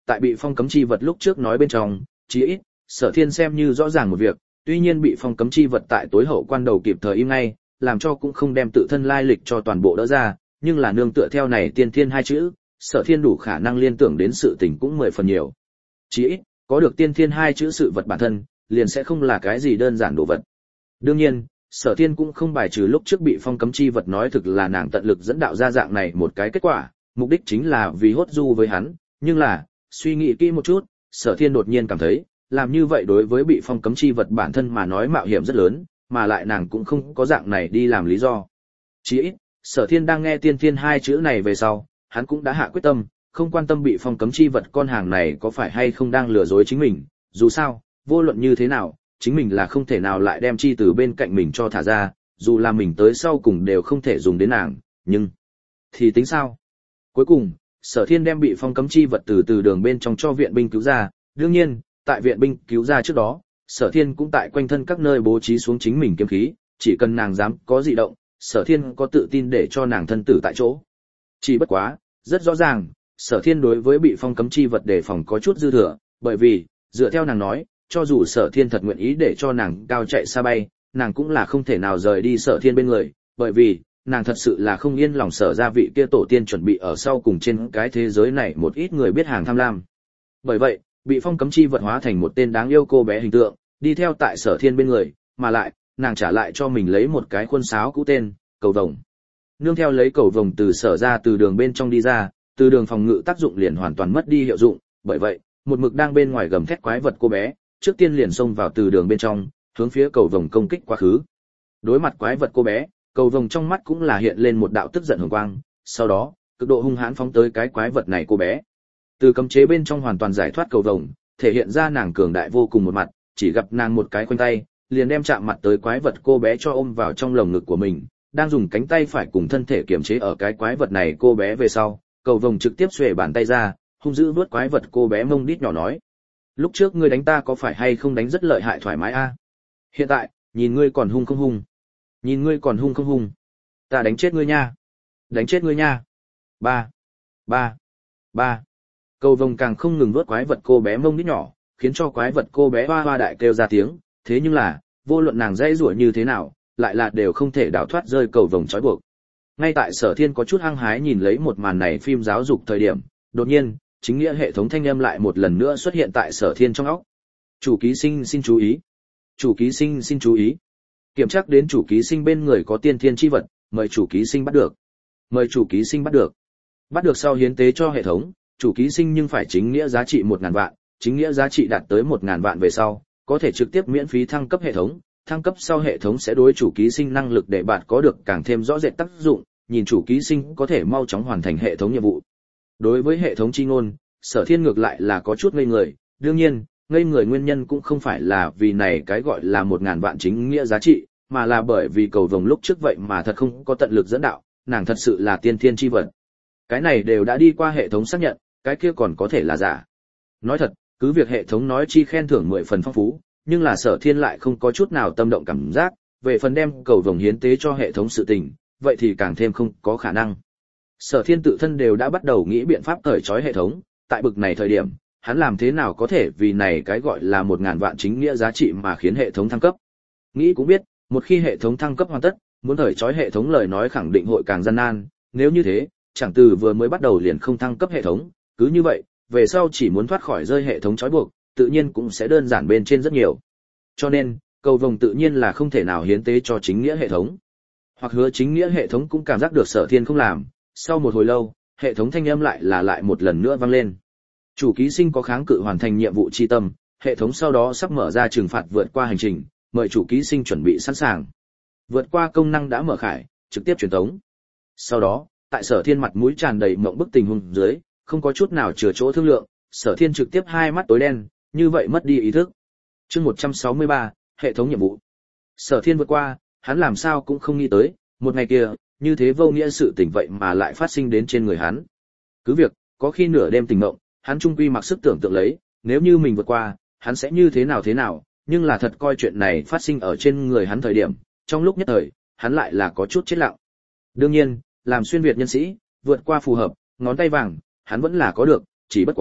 tại bị phong cấm chi vật lúc trước nói bên trong, chí ít, Sở Thiên xem như rõ ràng một việc, tuy nhiên bị phong cấm chi vật tại tối hậu quan đầu kịp thời im ngay, làm cho cũng không đem tự thân lai lịch cho toàn bộ đỡ ra, nhưng là nương tựa theo này tiên thiên hai chữ, Sở Thiên đủ khả năng liên tưởng đến sự tình cũng 10 phần nhiều. Chí ít, có được tiên thiên hai chữ sự vật bản thân, liền sẽ không là cái gì đơn giản đồ vật. Đương nhiên, Sở Thiên cũng không bài trừ lúc trước bị phong cấm chi vật nói thực là nàng tận lực dẫn đạo ra dạng này một cái kết quả, mục đích chính là vì hốt du với hắn, nhưng là, suy nghĩ kỹ một chút, Sở Thiên đột nhiên cảm thấy, làm như vậy đối với bị phong cấm chi vật bản thân mà nói mạo hiểm rất lớn, mà lại nàng cũng không có dạng này đi làm lý do. Chỉ ít, Sở Thiên đang nghe tiên thiên hai chữ này về sau, hắn cũng đã hạ quyết tâm, không quan tâm bị phong cấm chi vật con hàng này có phải hay không đang lừa dối chính mình, dù sao, vô luận như thế nào, chính mình là không thể nào lại đem chi từ bên cạnh mình cho thả ra, dù là mình tới sau cùng đều không thể dùng đến nàng, nhưng thì tính sao? Cuối cùng, Sở Thiên đem bị phong cấm chi vật từ đường bên trong cho viện binh cứu ra, đương nhiên, tại viện binh cứu ra trước đó, Sở Thiên cũng tại quanh thân các nơi bố trí xuống chính mình kiếm khí, chỉ cần nàng dám có dị động, Sở Thiên có tự tin để cho nàng thân tử tại chỗ. Chỉ bất quá, rất rõ ràng, Sở Thiên đối với bị phong cấm chi vật đề phòng có chút dư thừa, bởi vì, dựa theo nàng nói, cho dù Sở Thiên thật nguyện ý để cho nàng cao chạy xa bay, nàng cũng là không thể nào rời đi Sở Thiên bên người, bởi vì, nàng thật sự là không yên lòng Sở gia vị kia tổ tiên chuẩn bị ở sau cùng trên cái thế giới này một ít người biết hàng tham lam. Bởi vậy, bị phong cấm chi vật hóa thành một tên đáng yêu cô bé hình tượng, đi theo tại Sở Thiên bên người, mà lại, nàng trả lại cho mình lấy một cái khuôn sáo cũ tên, cầu vồng. Nương theo lấy cầu vồng từ Sở ra từ đường bên trong đi ra, từ đường phòng ngự tác dụng liền hoàn toàn mất đi hiệu dụng, bởi vậy, một mực đang bên ngoài gầm thét quái vật cô bé, trước tiên liền xông vào từ đường bên trong, hướng phía cầu vồng công kích quá khứ. Đối mặt quái vật cô bé, cầu vồng trong mắt cũng là hiện lên một đạo tức giận hồng quang, sau đó, cực độ hung hãn phóng tới cái quái vật này cô bé. Từ cấm chế bên trong hoàn toàn giải thoát cầu vồng, thể hiện ra nàng cường đại vô cùng một mặt, chỉ gặp nàng một cái khoanh tay, liền đem chạm mặt tới quái vật cô bé cho ôm vào trong lồng ngực của mình, đang dùng cánh tay phải cùng thân thể kiềm chế ở cái quái vật này cô bé về sau, cầu vồng trực tiếp xuề bàn tay ra, hung dữ vuốt quái vật cô bé mông đít nhỏ nói: "Lúc trước ngươi đánh ta có phải hay không đánh rất lợi hại thoải mái a? Hiện tại, nhìn ngươi còn hung không hung? Nhìn ngươi còn hung không hung? Ta đánh chết ngươi nha. Đánh chết ngươi nha." Ba, ba, ba. Cầu vồng càng không ngừng vuốt quái vật cô bé mông đít nhỏ, khiến cho quái vật cô bé hoa hoa đại kêu ra tiếng, thế nhưng là, vô luận nàng dãy rủa như thế nào, lại là đều không thể đào thoát rơi cầu vồng trói buộc. Ngay tại Sở Thiên có chút hăng hái nhìn lấy một màn này phim giáo dục thời điểm, đột nhiên, chính nghĩa hệ thống thanh âm lại một lần nữa xuất hiện tại Sở Thiên trong óc. "Chủ ký sinh xin chú ý. Chủ ký sinh xin chú ý. Kiểm tra đến chủ ký sinh bên người có tiên thiên chi vật, mời chủ ký sinh bắt được. Mời chủ ký sinh bắt được. Bắt được sau hiến tế cho hệ thống, chủ ký sinh nhưng phải chính nghĩa giá trị 1000 vạn, chính nghĩa giá trị đạt tới 1000 vạn về sau, có thể trực tiếp miễn phí thăng cấp hệ thống, thăng cấp sau hệ thống sẽ đối chủ ký sinh năng lực để bạn có được càng thêm rõ rệt tác dụng, nhìn chủ ký sinh có thể mau chóng hoàn thành hệ thống nhiệm vụ." Đối với hệ thống chi ngôn, Sở Thiên ngược lại là có chút ngây người, đương nhiên, ngây người nguyên nhân cũng không phải là vì này cái gọi là 1000 vạn chính nghĩa giá trị, mà là bởi vì cầu vồng lúc trước vậy mà thật không có tận lực dẫn đạo, nàng thật sự là tiên thiên chi vật. Cái này đều đã đi qua hệ thống xác nhận, cái kia còn có thể là giả. Nói thật, cứ việc hệ thống nói chi khen thưởng 10 phần phong phú, nhưng là Sở Thiên lại không có chút nào tâm động cảm giác, về phần đem cầu vồng hiến tế cho hệ thống sự tình, vậy thì càng thêm không có khả năng. Sở Thiên tự thân đều đã bắt đầu nghĩ biện pháp cởi trói hệ thống, tại bực này thời điểm, hắn làm thế nào có thể vì này cái gọi là 1000 vạn chính nghĩa giá trị mà khiến hệ thống thăng cấp. Nghĩ cũng biết, một khi hệ thống thăng cấp hoàn tất, muốn cởi trói hệ thống lời nói khẳng định hội càng gian nan, nếu như thế, chẳng từ vừa mới bắt đầu liền không thăng cấp hệ thống, cứ như vậy, về sau chỉ muốn thoát khỏi rơi hệ thống trói buộc, tự nhiên cũng sẽ đơn giản bên trên rất nhiều. Cho nên, cầu vồng tự nhiên là không thể nào hiến tế cho chính nghĩa hệ thống. Hoặc hứa chính nghĩa hệ thống cũng cảm giác được Sở Thiên không làm, sau một hồi lâu, hệ thống thanh âm lại một lần nữa vang lên. Chủ ký sinh có kháng cự hoàn thành nhiệm vụ chi tâm, hệ thống sau đó sắp mở ra trừng phạt vượt qua hành trình, mời chủ ký sinh chuẩn bị sẵn sàng. Vượt qua công năng đã mở khải, trực tiếp truyền tống. Sau đó, tại Sở Thiên mặt mũi tràn đầy mộng bức tình huống dưới, không có chút nào chừa chỗ thương lượng, Sở Thiên trực tiếp hai mắt tối đen, như vậy mất đi ý thức. Chương 163, hệ thống nhiệm vụ. Sở Thiên vượt qua, hắn làm sao cũng không nghĩ tới, một ngày kia, như thế vô nghĩa sự tình vậy mà lại phát sinh đến trên người hắn. Cứ việc, có khi nửa đêm tỉnh mộng, hắn trung quy mặc sức tưởng tượng lấy, nếu như mình vượt qua, hắn sẽ như thế nào, nhưng là thật coi chuyện này phát sinh ở trên người hắn thời điểm, trong lúc nhất thời, hắn lại là có chút chết lặng. Đương nhiên, làm xuyên việt nhân sĩ, vượt qua phù hợp, ngón tay vàng, hắn vẫn là có được, chỉ bất quá,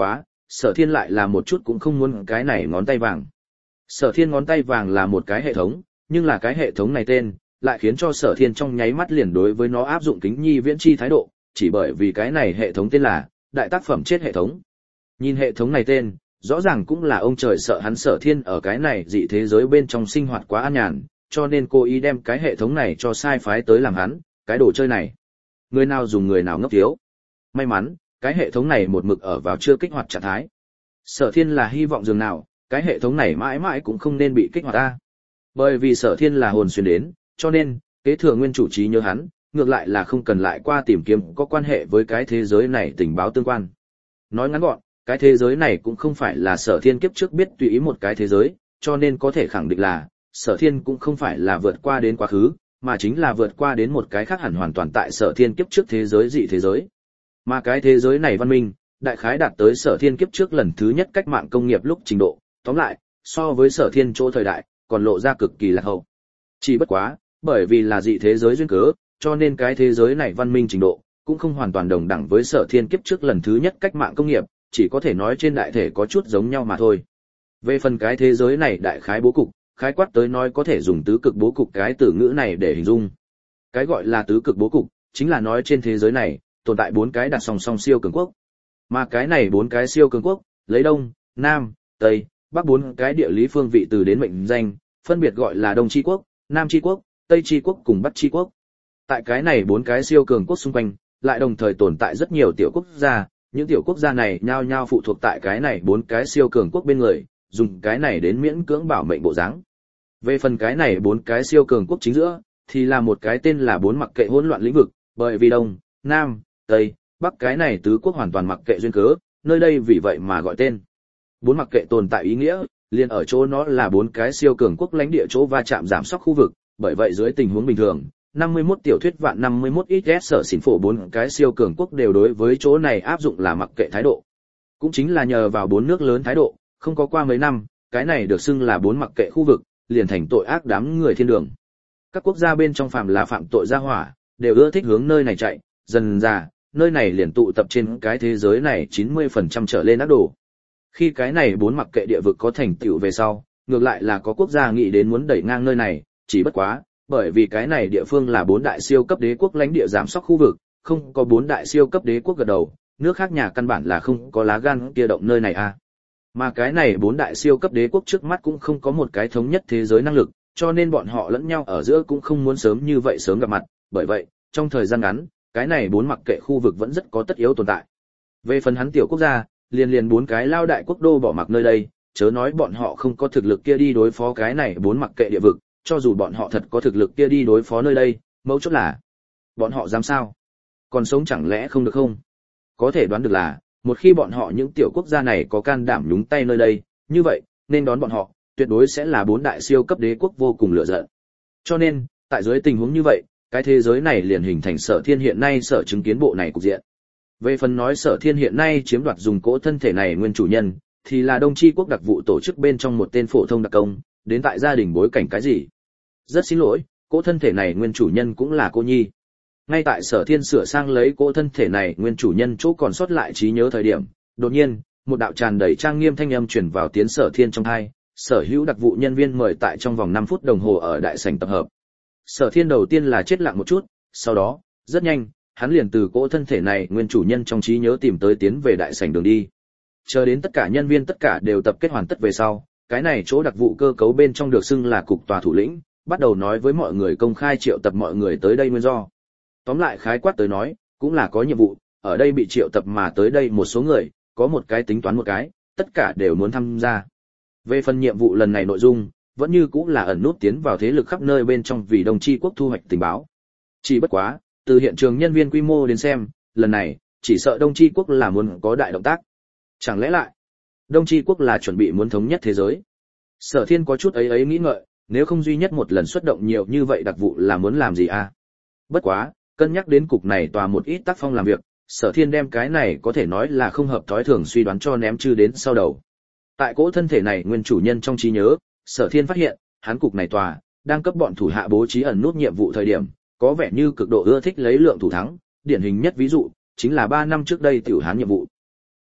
Sở Thiên lại là một chút cũng không muốn cái này ngón tay vàng. Sở Thiên ngón tay vàng là một cái hệ thống, nhưng là cái hệ thống này tên, lại khiến cho Sở Thiên trong nháy mắt liền đối với nó áp dụng kính nhi viễn chi thái độ, chỉ bởi vì cái này hệ thống tên là Đại tác phẩm chết hệ thống. Nhìn hệ thống này tên, rõ ràng cũng là ông trời sợ hắn Sở Thiên ở cái này dị thế giới bên trong sinh hoạt quá an nhàn, cho nên cố ý đem cái hệ thống này cho sai phái tới làm hắn, cái đồ chơi này. Người nào dùng người nào ngốc thiếu. May mắn, cái hệ thống này một mực ở vào chưa kích hoạt trạng thái. Sở Thiên là hy vọng dường nào, cái hệ thống này mãi mãi cũng không nên bị kích hoạt ta. Bởi vì Sở Thiên là hồn xuyên đến, cho nên, kế thừa nguyên chủ trí nhớ hắn, ngược lại là không cần lại qua tìm kiếm có quan hệ với cái thế giới này tình báo tương quan. Nói ngắn gọn, cái thế giới này cũng không phải là Sở Thiên kiếp trước biết tùy ý một cái thế giới, cho nên có thể khẳng định là, Sở Thiên cũng không phải là vượt qua đến quá khứ, mà chính là vượt qua đến một cái khác hẳn hoàn toàn tại Sở Thiên kiếp trước thế giới dị thế giới. Mà cái thế giới này văn minh, đại khái đạt tới Sở Thiên kiếp trước lần thứ nhất cách mạng công nghiệp lúc trình độ, tóm lại, so với Sở Thiên chỗ thời đại, còn lộ ra cực kỳ lạc hậu. Chỉ bất quá, bởi vì là dị thế giới duyên cớ, cho nên cái thế giới này văn minh trình độ cũng không hoàn toàn đồng đẳng với Sở Thiên kiếp trước lần thứ nhất cách mạng công nghiệp, chỉ có thể nói trên đại thể có chút giống nhau mà thôi. Về phần cái thế giới này đại khái bố cục, khái quát tới nói có thể dùng tứ cực bố cục cái từ ngữ này để hình dung. Cái gọi là tứ cực bố cục, chính là nói trên thế giới này tồn tại 4 cái đặt song song siêu cường quốc. Mà cái này 4 cái siêu cường quốc, lấy Đông, Nam, Tây, Bắc 4 cái địa lý phương vị từ đến mệnh danh, phân biệt gọi là Đông Chi quốc, Nam Chi quốc, Tây Chi quốc cùng Bắc Chi quốc. Tại cái này 4 cái siêu cường quốc xung quanh, lại đồng thời tồn tại rất nhiều tiểu quốc gia, những tiểu quốc gia này nhao nhao phụ thuộc tại cái này 4 cái siêu cường quốc bên người, dùng cái này đến miễn cưỡng bảo mệnh bộ dáng. Về phần cái này 4 cái siêu cường quốc chính giữa, thì là một cái tên là 4 mặc kệ hỗn loạn lĩnh vực, bởi vì Đông, Nam, Tây, Bắc cái này tứ quốc hoàn toàn mặc kệ duyên cớ, nơi đây vì vậy mà gọi tên. 4 mặc kệ tồn tại ý nghĩa, liền ở chỗ nó là 4 cái siêu cường quốc lãnh địa chỗ va chạm giảm sóc khu vực, bởi vậy dưới tình huống bình thường, 51 tiểu thuyết vạn 51 XS sở xỉn phổ 4 cái siêu cường quốc đều đối với chỗ này áp dụng là mặc kệ thái độ. Cũng chính là nhờ vào 4 nước lớn thái độ, không có qua mấy năm, cái này được xưng là 4 mặc kệ khu vực, liền thành tội ác đám người thiên đường. Các quốc gia bên trong phạm là phạm tội gia hỏa, đều ưa thích hướng nơi này chạy, dần ra, nơi này liền tụ tập trên cái thế giới này 90% trở lên ác đồ. Khi cái này 4 mặc kệ địa vực có thành tựu về sau, ngược lại là có quốc gia nghĩ đến muốn đẩy ngang nơi này, chỉ bất quá, bởi vì cái này địa phương là 4 đại siêu cấp đế quốc lãnh địa giám sóc khu vực, không có 4 đại siêu cấp đế quốc gật đầu, nước khác nhà căn bản là không có lá gan kia động nơi này à. Mà cái này 4 đại siêu cấp đế quốc trước mắt cũng không có một cái thống nhất thế giới năng lực, cho nên bọn họ lẫn nhau ở giữa cũng không muốn sớm như vậy sớm gặp mặt, bởi vậy, trong thời gian ngắn, cái này 4 mặc kệ khu vực vẫn rất có tất yếu tồn tại. Về phần hắn tiểu quốc gia, liền 4 cái lao đại quốc đô bỏ mặc nơi đây, chớ nói bọn họ không có thực lực kia đi đối phó cái này 4 mặc kệ địa vực, cho dù bọn họ thật có thực lực kia đi đối phó nơi đây, mấu chốt là bọn họ dám sao? Còn sống chẳng lẽ không được không? Có thể đoán được là, một khi bọn họ những tiểu quốc gia này có can đảm nhúng tay nơi đây, như vậy, nên đón bọn họ, tuyệt đối sẽ là 4 đại siêu cấp đế quốc vô cùng lửa giận. Cho nên, tại dưới tình huống như vậy, cái thế giới này liền hình thành Sở Thiên hiện nay sở chứng kiến bộ này cục diện. Về phần nói Sở Thiên hiện nay chiếm đoạt dùng cỗ thân thể này nguyên chủ nhân, thì là Đông Chi quốc đặc vụ tổ chức bên trong một tên phổ thông đặc công, đến tại gia đình bối cảnh cái gì. Rất xin lỗi, cỗ thân thể này nguyên chủ nhân cũng là cô nhi. Ngay tại Sở Thiên sửa sang lấy cỗ thân thể này nguyên chủ nhân chỗ còn sót lại trí nhớ thời điểm, đột nhiên, một đạo tràn đầy trang nghiêm thanh âm truyền vào tiến Sở Thiên trong tai, sở hữu đặc vụ nhân viên mời tại trong vòng 5 phút đồng hồ ở đại sảnh tập hợp. Sở Thiên đầu tiên là chết lặng một chút, sau đó, rất nhanh, hắn liền từ cỗ thân thể này nguyên chủ nhân trong trí nhớ tìm tới tiến về đại sảnh đường đi. Chờ đến tất cả nhân viên tất cả đều tập kết hoàn tất về sau, cái này chỗ đặc vụ cơ cấu bên trong được xưng là cục tòa thủ lĩnh, bắt đầu nói với mọi người công khai triệu tập mọi người tới đây nguyên do. Tóm lại khái quát tới nói, cũng là có nhiệm vụ, ở đây bị triệu tập mà tới đây một số người, có một cái tính toán một cái, tất cả đều muốn tham gia. Về phần nhiệm vụ lần này nội dung, vẫn như cũng là ẩn nút tiến vào thế lực khắp nơi bên trong vì Đông Chi quốc thu hoạch tình báo. Chỉ bất quá, từ hiện trường nhân viên quy mô đến xem, lần này, chỉ sợ Đông Chi quốc là muốn có đại động tác. Chẳng lẽ lại, Đông Chi quốc là chuẩn bị muốn thống nhất thế giới? Sở Thiên có chút ấy nghĩ ngợi, nếu không duy nhất một lần xuất động nhiều như vậy đặc vụ là muốn làm gì à? Bất quá, cân nhắc đến cục này tòa một ít tác phong làm việc, Sở Thiên đem cái này có thể nói là không hợp thói thường suy đoán cho ném chư đến sau đầu. Tại cỗ thân thể này nguyên chủ nhân trong trí nhớ, Sở Thiên phát hiện, hắn cục này tòa đang cấp bọn thủ hạ bố trí ẩn nút nhiệm vụ thời điểm, có vẻ như cực độ ưa thích lấy lượng thủ thắng, điển hình nhất ví dụ chính là 3 năm trước đây tiểu hán nhiệm vụ.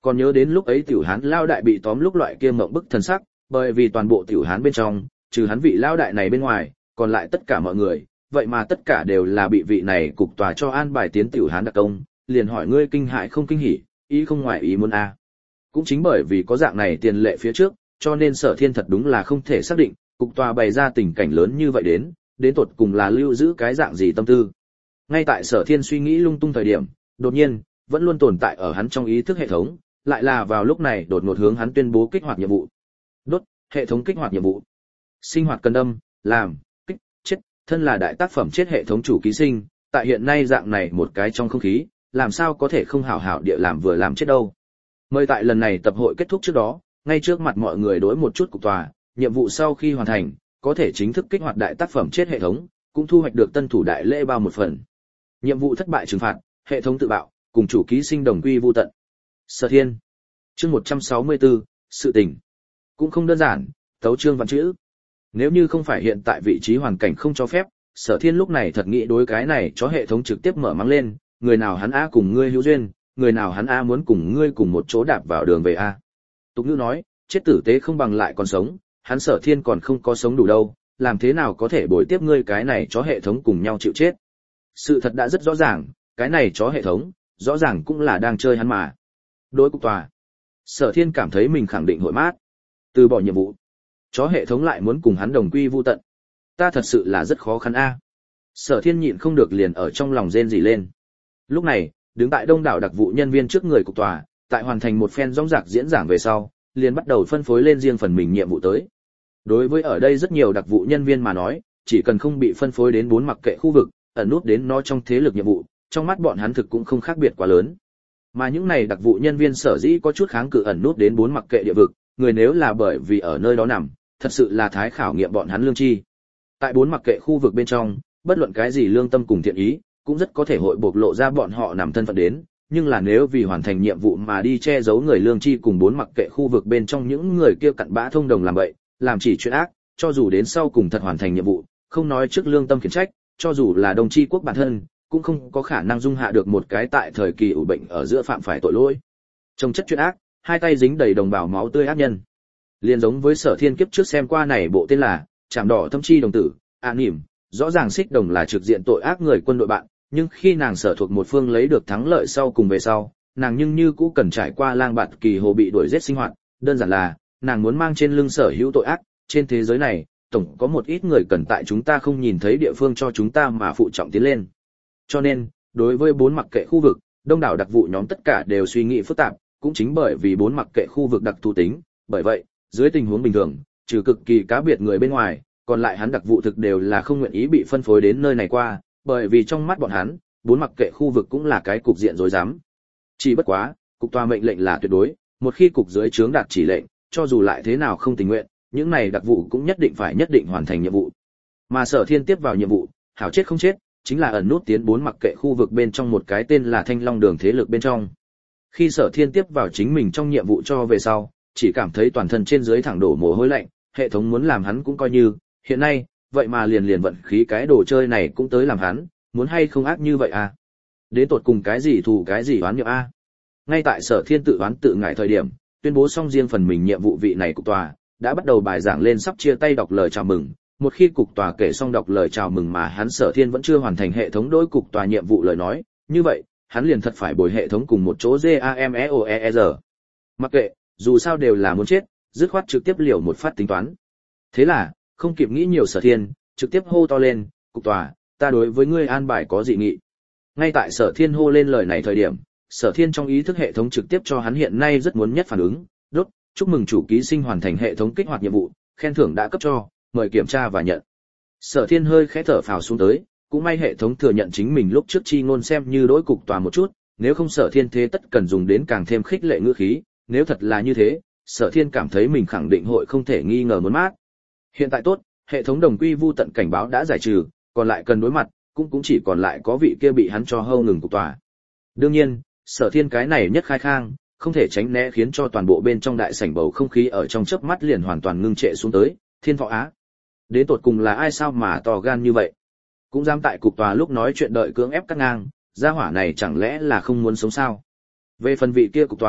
còn nhớ đến lúc ấy tiểu hán lao đại bị tóm lúc loại kia mộng bức thần sắc, bởi vì toàn bộ tiểu hán bên trong, trừ hắn vị lao đại này bên ngoài, còn lại tất cả mọi người, vậy mà tất cả đều là bị vị này cục tòa cho an bài tiến tiểu hán đặc công, liền hỏi ngươi kinh hại không kinh hỉ, ý không ngoài ý muốn a. Cũng chính bởi vì có dạng này tiền lệ phía trước, cho nên Sở Thiên thật đúng là không thể xác định, cục tòa bày ra tình cảnh lớn như vậy đến tột cùng là lưu giữ cái dạng gì tâm tư. Ngay tại Sở Thiên suy nghĩ lung tung thời điểm, đột nhiên, vẫn luôn tồn tại ở hắn trong ý thức hệ thống, lại là vào lúc này đột ngột hướng hắn tuyên bố kích hoạt nhiệm vụ. Đốt, hệ thống kích hoạt nhiệm vụ. Sinh hoạt cần đâm, làm, kích, chết, thân là đại tác phẩm chết hệ thống chủ ký sinh, tại hiện nay dạng này một cái trong không khí, làm sao có thể không hảo hảo địa làm vừa làm chết đâu. Mời tại lần này tập hội kết thúc trước đó, ngay trước mặt mọi người đối một chút cục tòa, nhiệm vụ sau khi hoàn thành, có thể chính thức kích hoạt đại tác phẩm chết hệ thống, cũng thu hoạch được tân thủ đại lễ bao một phần. Nhiệm vụ thất bại trừng phạt, hệ thống tự bạo, cùng chủ ký sinh đồng quy vu tận. Sở Thiên. Chương 164, sự tình. Cũng không đơn giản, tấu chương văn chữ. Nếu như không phải hiện tại vị trí hoàn cảnh không cho phép, Sở Thiên lúc này thật nghĩ đối cái này cho hệ thống trực tiếp mở mắng lên, người nào hắn a cùng ngươi hữu duyên, người nào hắn a muốn cùng ngươi cùng một chỗ đạp vào đường về a. Tục ngữ nói, chết tử tế không bằng lại còn sống, hắn Sở Thiên còn không có sống đủ đâu, làm thế nào có thể bồi tiếp ngươi cái này cho hệ thống cùng nhau chịu chết. Sự thật đã rất rõ ràng, cái này chó hệ thống, rõ ràng cũng là đang chơi hắn mà. Đối cục tòa, Sở Thiên cảm thấy mình khẳng định hội mát. Từ bỏ nhiệm vụ, chó hệ thống lại muốn cùng hắn đồng quy vu tận. Ta thật sự là rất khó khăn a. Sở Thiên nhịn không được liền ở trong lòng rên rỉ lên. Lúc này, đứng tại đông đảo đặc vụ nhân viên trước người cục tòa, tại hoàn thành một phen rõng rạc diễn giảng về sau, liền bắt đầu phân phối lên riêng phần mình nhiệm vụ tới. Đối với ở đây rất nhiều đặc vụ nhân viên mà nói, chỉ cần không bị phân phối đến 4 mặc kệ khu vực, ẩn nút đến nó trong thế lực nhiệm vụ, trong mắt bọn hắn thực cũng không khác biệt quá lớn. Mà những này đặc vụ nhân viên sở dĩ có chút kháng cự ẩn nút đến 4 mặc kệ địa vực, người nếu là bởi vì ở nơi đó nằm, thật sự là thái khảo nghiệm bọn hắn lương tri. Tại 4 mặc kệ khu vực bên trong, bất luận cái gì lương tâm cùng thiện ý, cũng rất có thể hội bộc lộ ra bọn họ nằm thân phận đến, nhưng là nếu vì hoàn thành nhiệm vụ mà đi che giấu người lương tri cùng 4 mặc kệ khu vực bên trong những người kia cặn bã thông đồng làm vậy, làm chỉ chuyện ác, cho dù đến sau cùng thật hoàn thành nhiệm vụ, không nói trước lương tâm khiển trách, cho dù là đồng chi quốc bản thân, cũng không có khả năng dung hạ được một cái tại thời kỳ ủ bệnh ở giữa phạm phải tội lỗi. Trong chất chuyện ác, hai tay dính đầy đồng bào máu tươi ác nhân. Liên giống với Sở Thiên kiếp trước xem qua này bộ tên là Trảm đỏ thâm chi đồng tử, nỉm, rõ ràng xích đồng là trực diện tội ác người quân đội bạn, nhưng khi nàng sở thuộc một phương lấy được thắng lợi sau cùng về sau, nàng nhưng như cũ cần trải qua lang bạt kỳ hồ bị đuổi giết sinh hoạt, đơn giản là nàng muốn mang trên lưng sở hữu tội ác, trên thế giới này, tổng có một ít người cần tại chúng ta không nhìn thấy địa phương cho chúng ta mà phụ trọng tiến lên. Cho nên, đối với 4 mặc kệ khu vực, đông đảo đặc vụ nhóm tất cả đều suy nghĩ phức tạp, cũng chính bởi vì 4 mặc kệ khu vực đặc thù tính, bởi vậy, dưới tình huống bình thường, trừ cực kỳ cá biệt người bên ngoài, còn lại hắn đặc vụ thực đều là không nguyện ý bị phân phối đến nơi này qua, bởi vì trong mắt bọn hắn, 4 mặc kệ khu vực cũng là cái cục diện rối rắm. Chỉ bất quá, cục tòa mệnh lệnh là tuyệt đối, một khi cục dưới trướng đạt chỉ lệnh, cho dù lại thế nào không tình nguyện, những này đặc vụ cũng nhất định hoàn thành nhiệm vụ. Mà Sở Thiên tiếp vào nhiệm vụ, hảo chết không chết, chính là ẩn nút tiến 4 mặc kệ khu vực bên trong một cái tên là Thanh Long Đường thế lực bên trong. Khi Sở Thiên tiếp vào chính mình trong nhiệm vụ cho về sau, chỉ cảm thấy toàn thân trên dưới thẳng đổ mồ hôi lạnh, hệ thống muốn làm hắn cũng coi như, hiện nay, vậy mà liền vận khí cái đồ chơi này cũng tới làm hắn, muốn hay không ác như vậy à? Đến tột cùng cái gì thù cái gì oán nghiệp a? Ngay tại Sở Thiên tự oán tự ngại thời điểm, tuyên bố xong riêng phần mình nhiệm vụ vị này cục tòa, đã bắt đầu bài giảng lên sắp chia tay đọc lời chào mừng. Một khi cục tòa kể xong đọc lời chào mừng mà hắn Sở Thiên vẫn chưa hoàn thành hệ thống đối cục tòa nhiệm vụ lời nói, như vậy, hắn liền thật phải bồi hệ thống cùng một chỗ GAMEOER. Mặc kệ, dù sao đều là muốn chết, dứt khoát trực tiếp liều một phát tính toán. Thế là, không kịp nghĩ nhiều Sở Thiên, trực tiếp hô to lên, cục tòa, ta đối với ngươi an bài có dị nghị. Ngay tại Sở Thiên hô lên lời này thời điểm, Sở Thiên trong ý thức hệ thống trực tiếp cho hắn hiện nay rất muốn nhất phản ứng, đốt, chúc mừng chủ ký sinh hoàn thành hệ thống kích hoạt nhiệm vụ, khen thưởng đã cấp cho, mời kiểm tra và nhận. Sở Thiên hơi khẽ thở phào xuống tới, cũng may hệ thống thừa nhận chính mình lúc trước chi ngôn xem như đối cục tòa một chút, nếu không Sở Thiên thế tất cần dùng đến càng thêm khích lệ ngữ khí, nếu thật là như thế, Sở Thiên cảm thấy mình khẳng định hội không thể nghi ngờ muốn mát. Hiện tại tốt, hệ thống đồng quy vu tận cảnh báo đã giải trừ, còn lại cần đối mặt, cũng chỉ còn lại có vị kia bị hắn cho hâu ngừng cục tòa. Đương nhiên, Sở Thiên cái này nhất khai khang, không thể tránh né khiến cho toàn bộ bên trong đại sảnh bầu không khí ở trong chớp mắt liền hoàn toàn ngưng trệ xuống tới, Thiên Thọ Á. Đến tột cùng là ai sao mà to gan như vậy? Cũng dám tại cục tòa lúc nói chuyện đợi cưỡng ép cắt ngang, gia hỏa này chẳng lẽ là không muốn sống sao? Về phần vị kia cục tòa,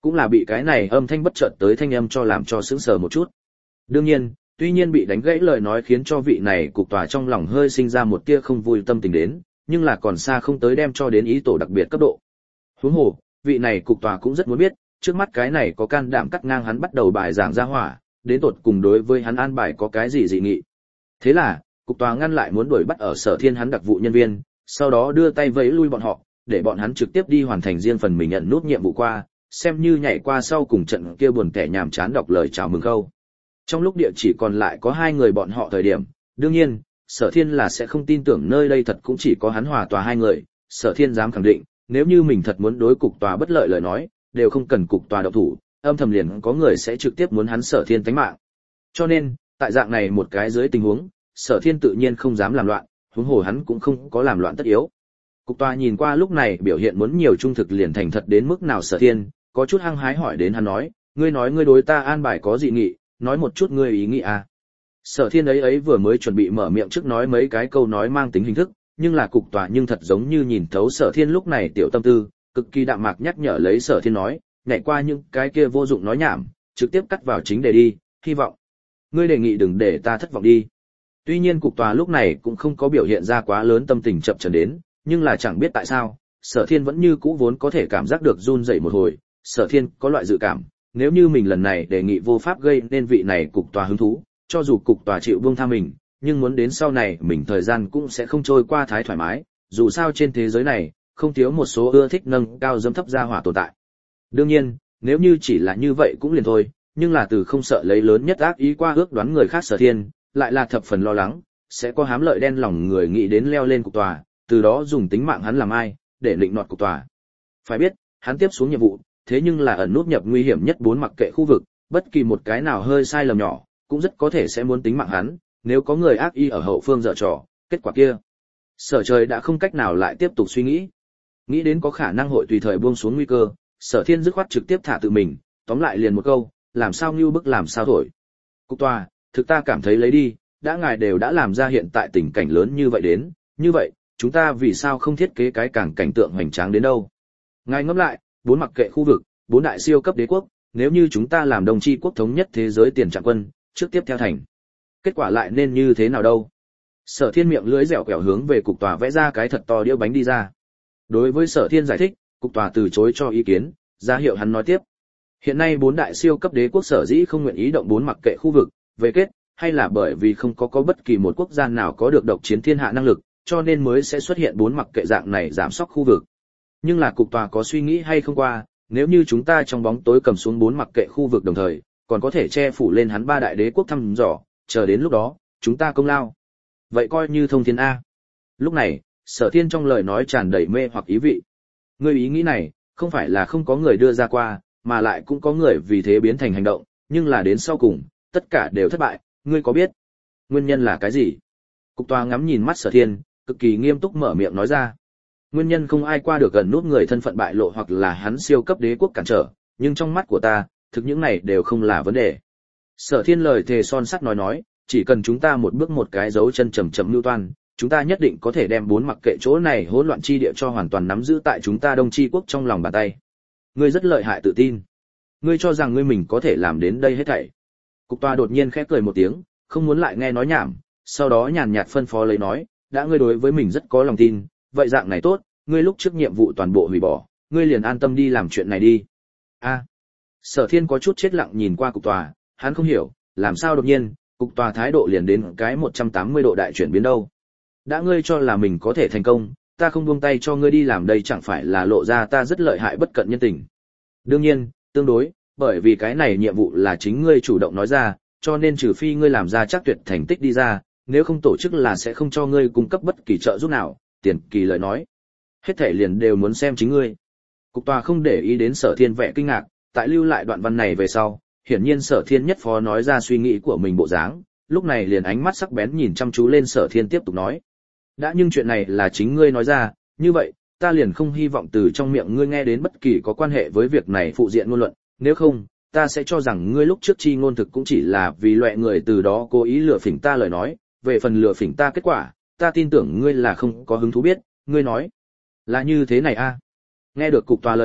cũng là bị cái này âm thanh bất chợt tới thanh âm cho làm cho sững sờ một chút. Đương nhiên, tuy nhiên bị đánh gãy lời nói khiến cho vị này cục tòa trong lòng hơi sinh ra một tia không vui tâm tình đến, nhưng là còn xa không tới đem cho đến ý tổ đặc biệt cấp độ. Huống hồ, vị này cục tòa cũng rất muốn biết, trước mắt cái này có can đảm cắt ngang hắn bắt đầu bài giảng ra hỏa, đến tột cùng đối với hắn an bài có cái gì dị nghị. Thế là, cục tòa ngăn lại muốn đuổi bắt ở Sở Thiên hắn đặc vụ nhân viên, sau đó đưa tay vẫy lui bọn họ, để bọn hắn trực tiếp đi hoàn thành riêng phần mình nhận nút nhiệm vụ qua, xem như nhảy qua sau cùng trận kia buồn tẻ nhàm chán đọc lời chào mừng câu. Trong lúc địa chỉ còn lại có 2 người bọn họ thời điểm, đương nhiên, Sở Thiên là sẽ không tin tưởng nơi đây thật cũng chỉ có hắn hòa tòa 2 người, Sở Thiên dám khẳng định, nếu như mình thật muốn đối cục tòa bất lợi lời nói, đều không cần cục tòa động thủ, âm thầm liền có người sẽ trực tiếp muốn hắn Sở Thiên tánh mạng. Cho nên, tại dạng này một cái dưới tình huống, Sở Thiên tự nhiên không dám làm loạn, huống hồ hắn cũng không có làm loạn tất yếu. Cục tòa nhìn qua lúc này biểu hiện muốn nhiều trung thực liền thành thật đến mức nào Sở Thiên, có chút hăng hái hỏi đến hắn nói ngươi đối ta an bài có dị nghị, nói một chút ngươi ý nghĩ à. Sở Thiên ấy vừa mới chuẩn bị mở miệng trước nói mấy cái câu nói mang tính hình thức, nhưng là cục tòa nhưng thật giống như nhìn thấu Sở Thiên lúc này tiểu tâm tư, cực kỳ đạm mạc nhắc nhở lấy Sở Thiên nói, nhảy qua những cái kia vô dụng nói nhảm, trực tiếp cắt vào chính đề đi, hy vọng ngươi đề nghị đừng để ta thất vọng đi. Tuy nhiên cục tòa lúc này cũng không có biểu hiện ra quá lớn tâm tình chậm chần đến, nhưng là chẳng biết tại sao, Sở Thiên vẫn như cũ vốn có thể cảm giác được run rẩy một hồi, Sở Thiên có loại dự cảm, nếu như mình lần này đề nghị vô pháp gây nên vị này cục tòa hứng thú, cho dù cục tòa chịu buông tha mình, nhưng muốn đến sau này mình thời gian cũng sẽ không trôi qua thái thoải mái, dù sao trên thế giới này, không thiếu một số ưa thích nâng cao dâm thấp gia hỏa tồn tại. Đương nhiên, nếu như chỉ là như vậy cũng liền thôi, nhưng là từ không sợ lấy lớn nhất ác ý qua ước đoán người khác Sở Thiên, lại là thập phần lo lắng, sẽ có hám lợi đen lòng người nghĩ đến leo lên cục tòa, từ đó dùng tính mạng hắn làm ai, để định nọt cục tòa. Phải biết, hắn tiếp xuống nhiệm vụ, thế nhưng là ẩn nút nhập nguy hiểm nhất 4 mặc kệ khu vực, bất kỳ một cái nào hơi sai lầm nhỏ, cũng rất có thể sẽ muốn tính mạng hắn, nếu có người ác ý ở hậu phương dở trò, kết quả kia. Sở Trời đã không cách nào lại tiếp tục suy nghĩ. Nghĩ đến có khả năng hội tùy thời buông xuống nguy cơ, Sở Thiên dứt khoát trực tiếp thả tự mình, tóm lại liền một câu, làm sao như bức làm sao thổi. Cục tòa, thực ta cảm thấy lấy đi, đã ngài đều đã làm ra hiện tại tình cảnh lớn như vậy đến, như vậy, chúng ta vì sao không thiết kế cái càng cảnh tượng hoành tráng đến đâu. Ngài ngẫm lại, 4 mặc kệ khu vực, 4 đại siêu cấp đế quốc, nếu như chúng ta làm đồng chi quốc thống nhất thế giới tiền trạng quân, trước tiếp theo thành. Kết quả lại nên như thế nào đâu? Sở Thiên miệng lưỡi dẻo quẹo hướng về cục tòa vẽ ra cái thật to đĩa bánh đi ra. Đối với Sở Thiên giải thích, cục tòa từ chối cho ý kiến, ra hiệu hắn nói tiếp. Hiện nay 4 đại siêu cấp đế quốc sở dĩ không nguyện ý động 4 mặc kệ khu vực, về kết, hay là bởi vì không có bất kỳ một quốc gia nào có được độc chiến thiên hạ năng lực, cho nên mới sẽ xuất hiện 4 mặc kệ dạng này giảm sóc khu vực. Nhưng là cục tòa có suy nghĩ hay không qua, nếu như chúng ta trong bóng tối cầm xuống 4 mặc kệ khu vực đồng thời, còn có thể che phủ lên hắn 3 đại đế quốc thăm dò, chờ đến lúc đó, chúng ta công lao. Vậy coi như thông thiên A. Lúc này, Sở Thiên trong lời nói tràn đầy mê hoặc ý vị. Ngươi ý nghĩ này, không phải là không có người đưa ra qua, mà lại cũng có người vì thế biến thành hành động, nhưng là đến sau cùng, tất cả đều thất bại, ngươi có biết nguyên nhân là cái gì? Cục tòa ngắm nhìn mắt Sở Thiên, cực kỳ nghiêm túc mở miệng nói ra. Nguyên nhân không ai qua được gần nút người thân phận bại lộ hoặc là hắn siêu cấp đế quốc cản trở, nhưng trong mắt của ta, thực những này đều không là vấn đề. Sở Thiên lời thề son sắt nói, chỉ cần chúng ta một bước một cái dấu chân chậm chậm lưu toan, chúng ta nhất định có thể đem 4 mặc kệ chỗ này hỗn loạn chi địa cho hoàn toàn nắm giữ tại chúng ta Đông Chi quốc trong lòng bàn tay. Ngươi rất lợi hại tự tin. Ngươi cho rằng ngươi mình có thể làm đến đây hết thảy. Cục tòa đột nhiên khẽ cười một tiếng, không muốn lại nghe nói nhảm, sau đó nhàn nhạt phân phó lấy nói, đã ngươi đối với mình rất có lòng tin, vậy dạng này tốt, ngươi lúc trước nhiệm vụ toàn bộ hủy bỏ, ngươi liền an tâm đi làm chuyện này đi. A. Sở Thiên có chút chết lặng nhìn qua cục tòa, hắn không hiểu, làm sao đột nhiên, cục tòa thái độ liền đến cái 180 độ đại chuyển biến đâu. Đã ngươi cho là mình có thể thành công, ta không buông tay cho ngươi đi làm đây chẳng phải là lộ ra ta rất lợi hại bất cận nhân tình. Đương nhiên, tương đối, bởi vì cái này nhiệm vụ là chính ngươi chủ động nói ra, cho nên trừ phi ngươi làm ra chắc tuyệt thành tích đi ra, nếu không tổ chức là sẽ không cho ngươi cung cấp bất kỳ trợ giúp nào, tiền kỳ lời nói. Hết thể liền đều muốn xem chính ngươi. Cục tòa không để ý đến Sở Thiên vẻ kinh ngạc, tại lưu lại đoạn văn này về sau, hiển nhiên Sở Thiên nhất phó nói ra suy nghĩ của mình bộ dáng, lúc này liền ánh mắt sắc bén nhìn chăm chú lên Sở Thiên tiếp tục nói. Đã nhưng chuyện này là chính ngươi nói ra, như vậy, ta liền không hy vọng từ trong miệng ngươi nghe đến bất kỳ có quan hệ với việc này phụ diện ngôn luận, nếu không, ta sẽ cho rằng ngươi lúc trước chi ngôn thực cũng chỉ là vì loại người từ đó cố ý lừa phỉnh ta lời nói, về phần lừa phỉnh ta kết quả, ta tin tưởng ngươi là không có hứng thú biết, ngươi nói. Là như thế này a. Nghe được cục tòa lời ấy,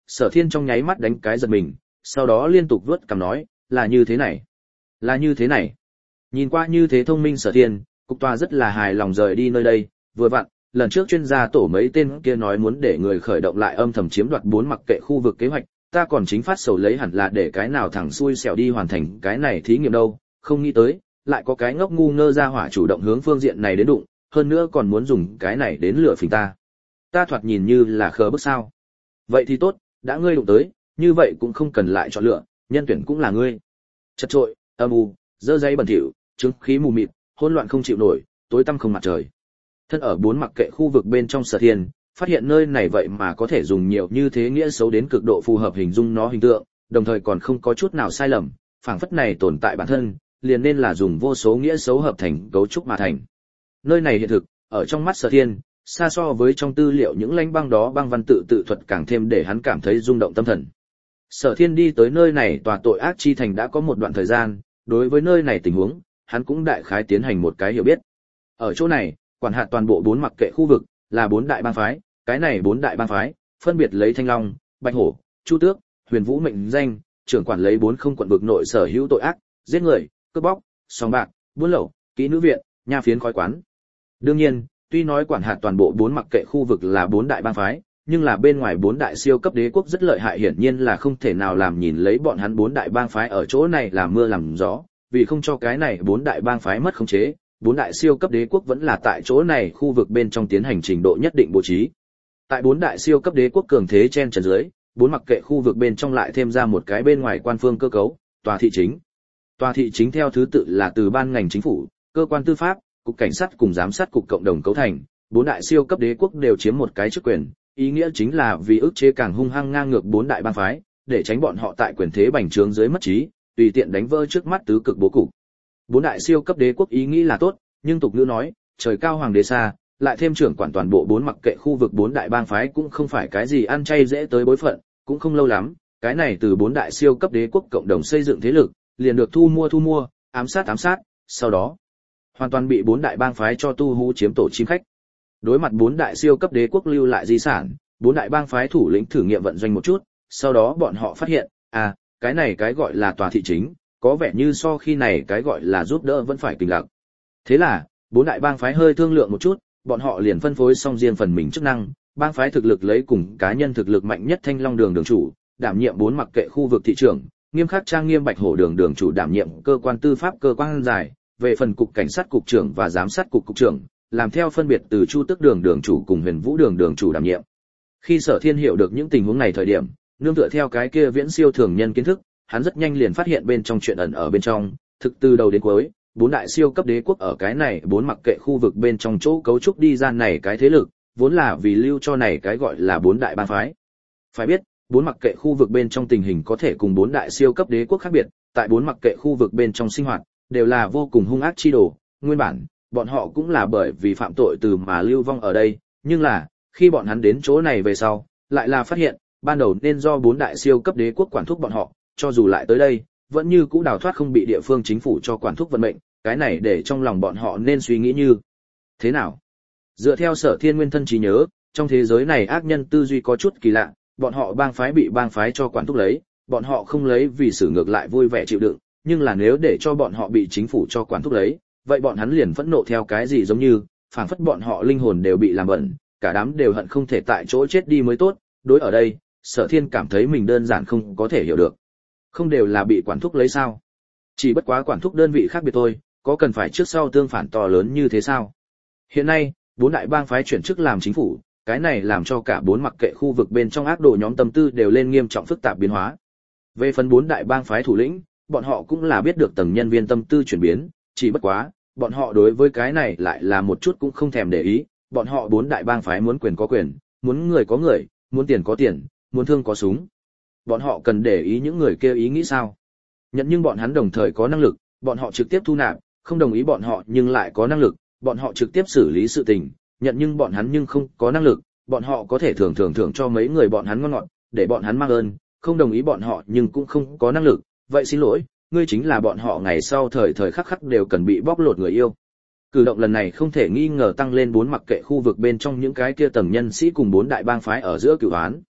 Sở Thiên trong nháy mắt đánh cái giật mình, sau đó liên tục vuốt cằm nói, là như thế này, là như thế này. Nhìn qua như thế thông minh Sở Thiên, cục tòa rất là hài lòng rời đi nơi đây, vừa vặn, lần trước chuyên gia tổ mấy tên kia nói muốn để người khởi động lại âm thầm chiếm đoạt 4 mặc kệ khu vực kế hoạch, ta còn chính phát sầu lấy hẳn là để cái nào thằng xui xẻo đi hoàn thành cái này thí nghiệm đâu, không nghĩ tới, lại có cái ngốc ngu ngơ ra hỏa chủ động hướng phương diện này đến đụng, hơn nữa còn muốn dùng cái này đến lừa phỉnh ta. Ta thoạt nhìn như là khờ bức sao? Vậy thì tốt, đã ngươi đụng tới, như vậy cũng không cần lại chọn lựa, nhân tuyển cũng là ngươi. Chật trội, âm u, dơ giấy bẩn thỉu, chứng khí mù mịt, hỗn loạn không chịu nổi, tối tăm không mặt trời. Thân ở 4 mặc kệ khu vực bên trong Sở Thiên, phát hiện nơi này vậy mà có thể dùng nhiều như thế nghĩa xấu đến cực độ phù hợp hình dung nó hình tượng, đồng thời còn không có chút nào sai lầm, phảng phất này tồn tại bản thân, liền nên là dùng vô số nghĩa xấu hợp thành cấu trúc mà thành. Nơi này hiện thực, ở trong mắt Sở Thiên, xa so với trong tư liệu những lãnh băng đó băng văn tự thuật càng thêm để hắn cảm thấy rung động tâm thần. Sở Thiên đi tới nơi này tòa tội ác chi thành đã có một đoạn thời gian, đối với nơi này tình huống, hắn cũng đại khái tiến hành một cái hiểu biết. Ở chỗ này, quản hạt toàn bộ 4 mặc kệ khu vực, là 4 đại bang phái, cái này 4 đại bang phái, phân biệt lấy Thanh Long, Bạch Hổ, Chu Tước, Huyền Vũ mệnh danh, trưởng quản lấy 4 không quận vực nội sở hữu tội ác, giết người, cướp bóc, sòng bạc, buôn lậu, kỹ nữ viện, nha phiến khói quán. Đương nhiên, tuy nói quản hạt toàn bộ 4 mặc kệ khu vực là 4 đại bang phái, nhưng là bên ngoài 4 đại siêu cấp đế quốc rất lợi hại, hiển nhiên là không thể nào làm nhìn lấy bọn hắn 4 đại bang phái ở chỗ này làm mưa làm gió, vì không cho cái này 4 đại bang phái mất khống chế, 4 đại siêu cấp đế quốc vẫn là tại chỗ này khu vực bên trong tiến hành trình độ nhất định bố trí. Tại 4 đại siêu cấp đế quốc cường thế chen trần dưới, 4 mặc kệ khu vực bên trong lại thêm ra một cái bên ngoài quan phương cơ cấu, tòa thị chính. Tòa thị chính theo thứ tự là từ ban ngành chính phủ, cơ quan tư pháp, cục cảnh sát cùng giám sát cục cộng đồng cấu thành, 4 đại siêu cấp đế quốc đều chiếm một cái chức quyền, ý nghĩa chính là vì ức chế càng hung hăng ngang ngược 4 đại bang phái, để tránh bọn họ tại quyền thế bành trướng dưới mất trí, tùy tiện đánh vỡ trước mắt tứ cực bố cục. 4 đại siêu cấp đế quốc ý nghĩ là tốt, nhưng tục ngữ nói, trời cao hoàng đế xa, lại thêm trưởng quản toàn bộ 4 mặc kệ khu vực 4 đại bang phái cũng không phải cái gì ăn chay dễ tới bối phận, cũng không lâu lắm, cái này từ 4 đại siêu cấp đế quốc cộng đồng xây dựng thế lực, liền được thu mua, ám sát, sau đó hoàn toàn bị 4 đại bang phái cho tu hú chiếm tổ chim khách. Đối mặt 4 đại siêu cấp đế quốc lưu lại di sản, 4 đại bang phái thủ lĩnh thử nghiệm vận doanh một chút, sau đó bọn họ phát hiện, cái này cái gọi là tòa thị chính, có vẻ như so khi này cái gọi là giúp đỡ vẫn phải kinh lạc. Thế là, 4 đại bang phái hơi thương lượng một chút, bọn họ liền phân phối xong riêng phần mình chức năng, bang phái thực lực lấy cùng cá nhân thực lực mạnh nhất Thanh Long đường đường chủ, đảm nhiệm 4 mặc kệ khu vực thị trưởng, nghiêm khắc trang nghiêm Bạch Hổ đường đường chủ đảm nhiệm cơ quan tư pháp cơ quan giải, về phần cục cảnh sát cục trưởng và giám sát cục cục trưởng, làm theo phân biệt từ Chu Tước đường đường chủ cùng Huyền Vũ đường đường chủ đảm nhiệm. Khi Sở Thiên hiểu được những tình huống này thời điểm, nương tựa theo cái kia viễn siêu thường nhân kiến thức, hắn rất nhanh liền phát hiện bên trong chuyện ẩn ở bên trong, thực từ đầu đến cuối, 4 đại siêu cấp đế quốc ở cái này 4 mặc kệ khu vực bên trong chỗ cấu trúc đi ra này cái thế lực, vốn là vì lưu cho này cái gọi là 4 đại bang phái. Phải biết, 4 mặc kệ khu vực bên trong tình hình có thể cùng 4 đại siêu cấp đế quốc khác biệt, tại 4 mặc kệ khu vực bên trong sinh hoạt, đều là vô cùng hung ác chi đồ, nguyên bản, bọn họ cũng là bởi vì phạm tội từ mà lưu vong ở đây, nhưng là, khi bọn hắn đến chỗ này về sau, lại là phát hiện, ban đầu nên do 4 đại siêu cấp đế quốc quản thúc bọn họ, cho dù lại tới đây, vẫn như cũ đào thoát không bị địa phương chính phủ cho quản thúc vận mệnh, cái này để trong lòng bọn họ nên suy nghĩ như thế nào. Dựa theo Sở Thiên nguyên thân trí nhớ, trong thế giới này ác nhân tư duy có chút kỳ lạ, bọn họ bang phái bị bang phái cho quản thúc lấy, bọn họ không lấy vì xử ngược lại vui vẻ chịu đựng, nhưng là nếu để cho bọn họ bị chính phủ cho quản thúc lấy, vậy bọn hắn liền phẫn nộ theo cái gì giống như, phảng phất bọn họ linh hồn đều bị làm bẩn, cả đám đều hận không thể tại chỗ chết đi mới tốt. Đối ở đây, Sở Thiên cảm thấy mình đơn giản không có thể hiểu được. Không đều là bị quản thúc lấy sao? Chỉ bất quá quản thúc đơn vị khác biệt thôi, có cần phải trước sau tương phản to lớn như thế sao? Hiện nay, 4 đại bang phái chuyển chức làm chính phủ, cái này làm cho cả 4 mặc kệ khu vực bên trong ác đồ nhóm tâm tư đều lên nghiêm trọng phức tạp biến hóa. Về phần 4 đại bang phái thủ lĩnh, bọn họ cũng là biết được tầng nhân viên tâm tư chuyển biến, chỉ bất quá, bọn họ đối với cái này lại là một chút cũng không thèm để ý, bọn họ 4 đại bang phái muốn quyền có quyền, muốn người có người, muốn tiền có tiền, muốn thương có súng. Bọn họ cần để ý những người kia ý nghĩ sao? Nhận nhưng bọn hắn đồng thời có năng lực, bọn họ trực tiếp thu nạp, không đồng ý bọn họ nhưng lại có năng lực, bọn họ trực tiếp xử lý sự tình, nhận nhưng bọn hắn nhưng không có năng lực, bọn họ có thể thưởng cho mấy người bọn hắn ngon ngọt, để bọn hắn mang ơn, không đồng ý bọn họ nhưng cũng không có năng lực, vậy xin lỗi, ngươi chính là bọn họ ngày sau thời khắc khắc đều cần bị bóc lột người yêu. Cử động lần này không thể nghi ngờ tăng lên 4 mặc kệ khu vực bên trong những cái kia tầng nhân sĩ cùng 4 đại bang phái ở giữa cửu án.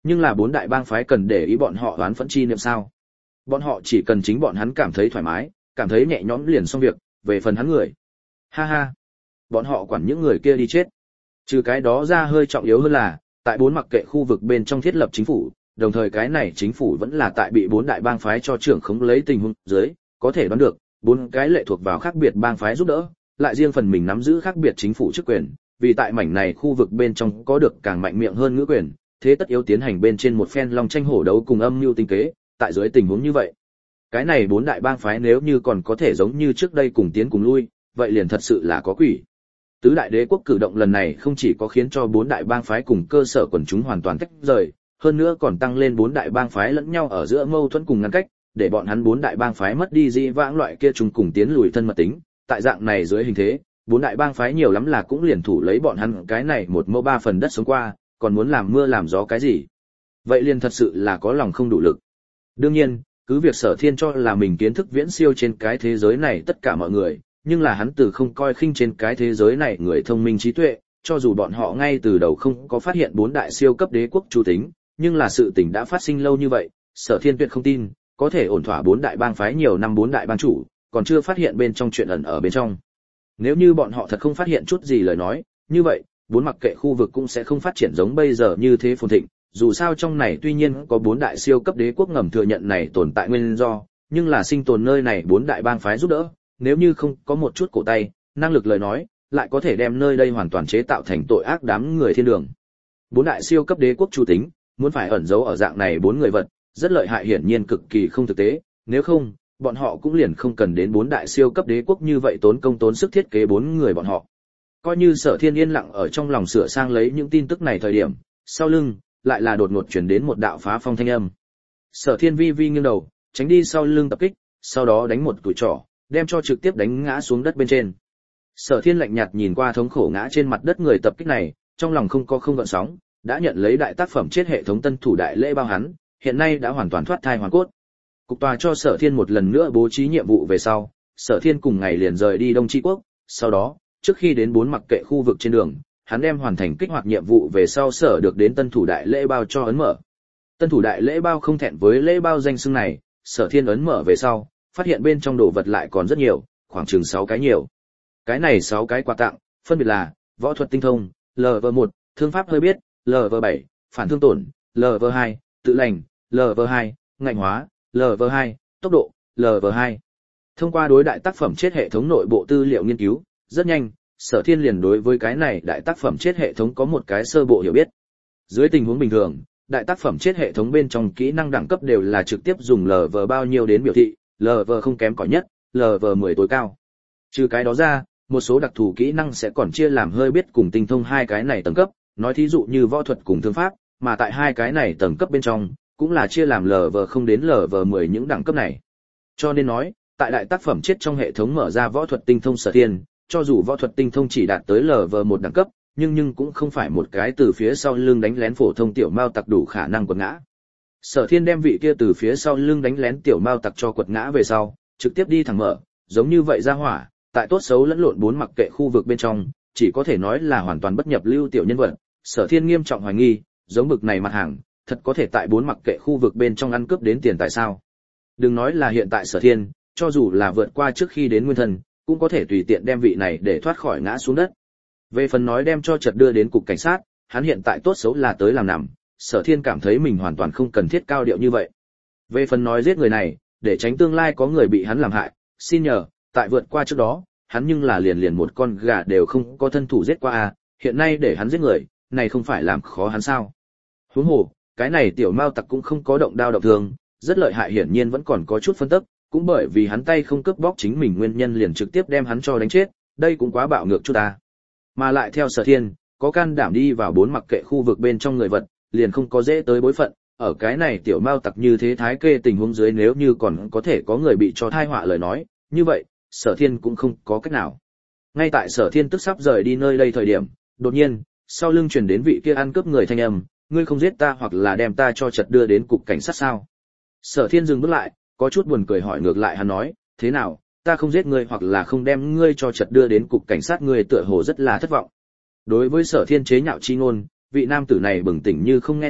Nhưng là bốn đại bang phái cần để ý bọn họ oán phẫn chi niệm sao? Bọn họ chỉ cần chính bọn hắn cảm thấy thoải mái, cảm thấy nhẹ nhõm liền xong việc, về phần hắn người. Ha ha, bọn họ quản những người kia đi chết. Trừ cái đó ra hơi trọng yếu hơn là, tại bốn mặc kệ khu vực bên trong thiết lập chính phủ, đồng thời cái này chính phủ vẫn là tại bị bốn đại bang phái cho trưởng khống lấy tình huống dưới, có thể đoán được, bốn cái lệ thuộc vào khác biệt bang phái giúp đỡ, lại riêng phần mình nắm giữ khác biệt chính phủ chức quyền, vì tại mảnh này khu vực bên trong có được càng mạnh miệng hơn ngữ quyền, thế tất yếu tiến hành bên trên một phen long tranh hổ đấu cùng âm mưu tinh kế, tại dưới tình huống như vậy. Cái này bốn đại bang phái nếu như còn có thể giống như trước đây cùng tiến cùng lui, vậy liền thật sự là có quỷ. Tứ đại đế quốc cử động lần này không chỉ có khiến cho bốn đại bang phái cùng cơ sở quần chúng hoàn toàn tách rời, hơn nữa còn tăng lên bốn đại bang phái lẫn nhau ở giữa mâu thuẫn cùng ngăn cách, để bọn hắn bốn đại bang phái mất đi dĩ vãng loại kia chung cùng tiến lùi thân mật tính. Tại dạng này dưới hình thế, bốn đại bang phái nhiều lắm là cũng liền thủ lấy bọn hắn cái này một mẫu ba phần đất sống qua, còn muốn làm mưa làm gió cái gì? Vậy liền thật sự là có lòng không đủ lực. Đương nhiên, cứ việc Sở Thiên cho là mình kiến thức viễn siêu trên cái thế giới này tất cả mọi người, nhưng là hắn từ không coi khinh trên cái thế giới này người thông minh trí tuệ, cho dù bọn họ ngay từ đầu không có phát hiện bốn đại siêu cấp đế quốc chủ tính, nhưng là sự tình đã phát sinh lâu như vậy, Sở Thiên tuyệt không tin, có thể ổn thỏa bốn đại bang phái nhiều năm bốn đại bang chủ, còn chưa phát hiện bên trong chuyện ẩn ở bên trong. Nếu như bọn họ thật không phát hiện chút gì lời nói, như vậy, bốn mặc kệ khu vực cũng sẽ không phát triển giống bây giờ như thế phồn thịnh, dù sao trong này tuy nhiên có bốn đại siêu cấp đế quốc ngầm thừa nhận này tồn tại nguyên do, nhưng là sinh tồn nơi này bốn đại bang phái giúp đỡ, nếu như không có một chút cổ tay, năng lực lời nói, lại có thể đem nơi đây hoàn toàn chế tạo thành tội ác đám người thiên đường. Bốn đại siêu cấp đế quốc chủ tính, muốn phải ẩn giấu ở dạng này bốn người vật, rất lợi hại hiển nhiên cực kỳ không thực tế, nếu không, bọn họ cũng liền không cần đến bốn đại siêu cấp đế quốc như vậy tốn công tốn sức thiết kế bốn người bọn họ. Coi như Sở Thiên yên lặng ở trong lòng sửa sang lấy những tin tức này thời điểm, sau lưng lại là đột ngột truyền đến một đạo phá phong thanh âm. Sở Thiên vi vi nghiêng đầu, tránh đi sau lưng tập kích, sau đó đánh một tuổi trỏ, đem cho trực tiếp đánh ngã xuống đất bên trên. Sở Thiên lạnh nhạt nhìn qua thống khổ ngã trên mặt đất người tập kích này, trong lòng không gợn sóng, đã nhận lấy đại tác phẩm chết hệ thống tân thủ đại lễ bao hắn, hiện nay đã hoàn toàn thoát thai hoàn cốt. Cục tòa cho Sở Thiên một lần nữa bố trí nhiệm vụ về sau, Sở Thiên cùng ngày liền rời đi Đông Tri Quốc, sau đó, trước khi đến bốn mặc kệ khu vực trên đường, hắn đem hoàn thành kích hoạt nhiệm vụ về sau Sở được đến tân thủ đại lễ bao cho ấn mở. Tân thủ đại lễ bao không thẹn với lễ bao danh xưng này, Sở Thiên ấn mở về sau, phát hiện bên trong đồ vật lại còn rất nhiều, khoảng chừng 6 cái nhiều. Cái này 6 cái quà tặng, phân biệt là võ thuật tinh thông, LV1, thương pháp hơi biết, LV7, phản thương tổn, LV2, tự lành, LV2, ngạnh hóa, LV2, tốc độ, LV2. Thông qua đối đại tác phẩm chết hệ thống nội bộ tư liệu nghiên cứu, rất nhanh, Sở Thiên liền đối với cái này đại tác phẩm chết hệ thống có một cái sơ bộ hiểu biết. Dưới tình huống bình thường, đại tác phẩm chết hệ thống bên trong kỹ năng đẳng cấp đều là trực tiếp dùng LV bao nhiêu đến biểu thị, LV không kém cỏi nhất, LV10 tối cao. Trừ cái đó ra, một số đặc thù kỹ năng sẽ còn chia làm hơi biết cùng tinh thông hai cái này tầng cấp, nói thí dụ như võ thuật cùng thương pháp, mà tại hai cái này tầng cấp bên trong, cũng là chia làm LV0 đến LV10 những đẳng cấp này. Cho nên nói, tại đại tác phẩm chết trong hệ thống mở ra võ thuật tinh thông Sở Thiên, cho dù võ thuật tinh thông chỉ đạt tới LV1 đẳng cấp, nhưng cũng không phải một cái từ phía sau lưng đánh lén phổ thông tiểu mao tặc đủ khả năng quật ngã. Sở Thiên đem vị kia từ phía sau lưng đánh lén tiểu mao tặc cho quật ngã về sau, trực tiếp đi thẳng mở, giống như vậy ra hỏa, tại tốt xấu lẫn lộn bốn mặc kệ khu vực bên trong, chỉ có thể nói là hoàn toàn bất nhập lưu tiểu nhân vật. Sở Thiên nghiêm trọng hoài nghi, giống bực này mặt hàng, thật có thể tại bốn mặc kệ khu vực bên trong ăn cướp đến tiền tại sao? Đừng nói là hiện tại Sở Thiên, cho dù là vượt qua trước khi đến nguyên thần, cũng có thể tùy tiện đem vị này để thoát khỏi ngã xuống đất. Về phần nói đem cho chật đưa đến cục cảnh sát, hắn hiện tại tốt xấu là tới làm nằm, Sở Thiên cảm thấy mình hoàn toàn không cần thiết cao điệu như vậy. Về phần nói giết người này, để tránh tương lai có người bị hắn làm hại, xin nhờ, tại vượt qua trước đó, hắn nhưng là liền một con gà đều không có thân thủ giết qua à, hiện nay để hắn giết người, này không phải làm khó hắn sao? Huống hồ, cái này tiểu mao tặc cũng không có động đao động thương, rất lợi hại hiển nhiên vẫn còn có chút phân tức, cũng bởi vì hắn tay không cướp bóc chính mình nguyên nhân liền trực tiếp đem hắn cho đánh chết, đây cũng quá bạo ngược chút ta. Mà lại theo Sở Thiên, có can đảm đi vào bốn mặc kệ khu vực bên trong người vật, liền không có dễ tới bối phận, ở cái này tiểu mao tặc như thế thái kê tình huống dưới nếu như còn có thể có người bị cho thai họa lời nói, như vậy, Sở Thiên cũng không có cách nào. Ngay tại Sở Thiên tức sắp rời đi nơi đây thời điểm, đột nhiên, sau lưng truyền đến vị kia ăn cướp người thanh âm, ngươi không giết ta hoặc là đem ta cho chật đưa đến cục cảnh sát sao? Sở Thiên dừng bước lại, có chút buồn cười hỏi ngược lại hắn nói, thế nào, ta không giết ngươi hoặc là không đem ngươi cho chật đưa đến cục cảnh sát, ngươi tựa hồ rất là thất vọng. Đối với Sở Thiên chế nhạo chi ngôn, vị nam tử này bừng tỉnh như không nghe thấy,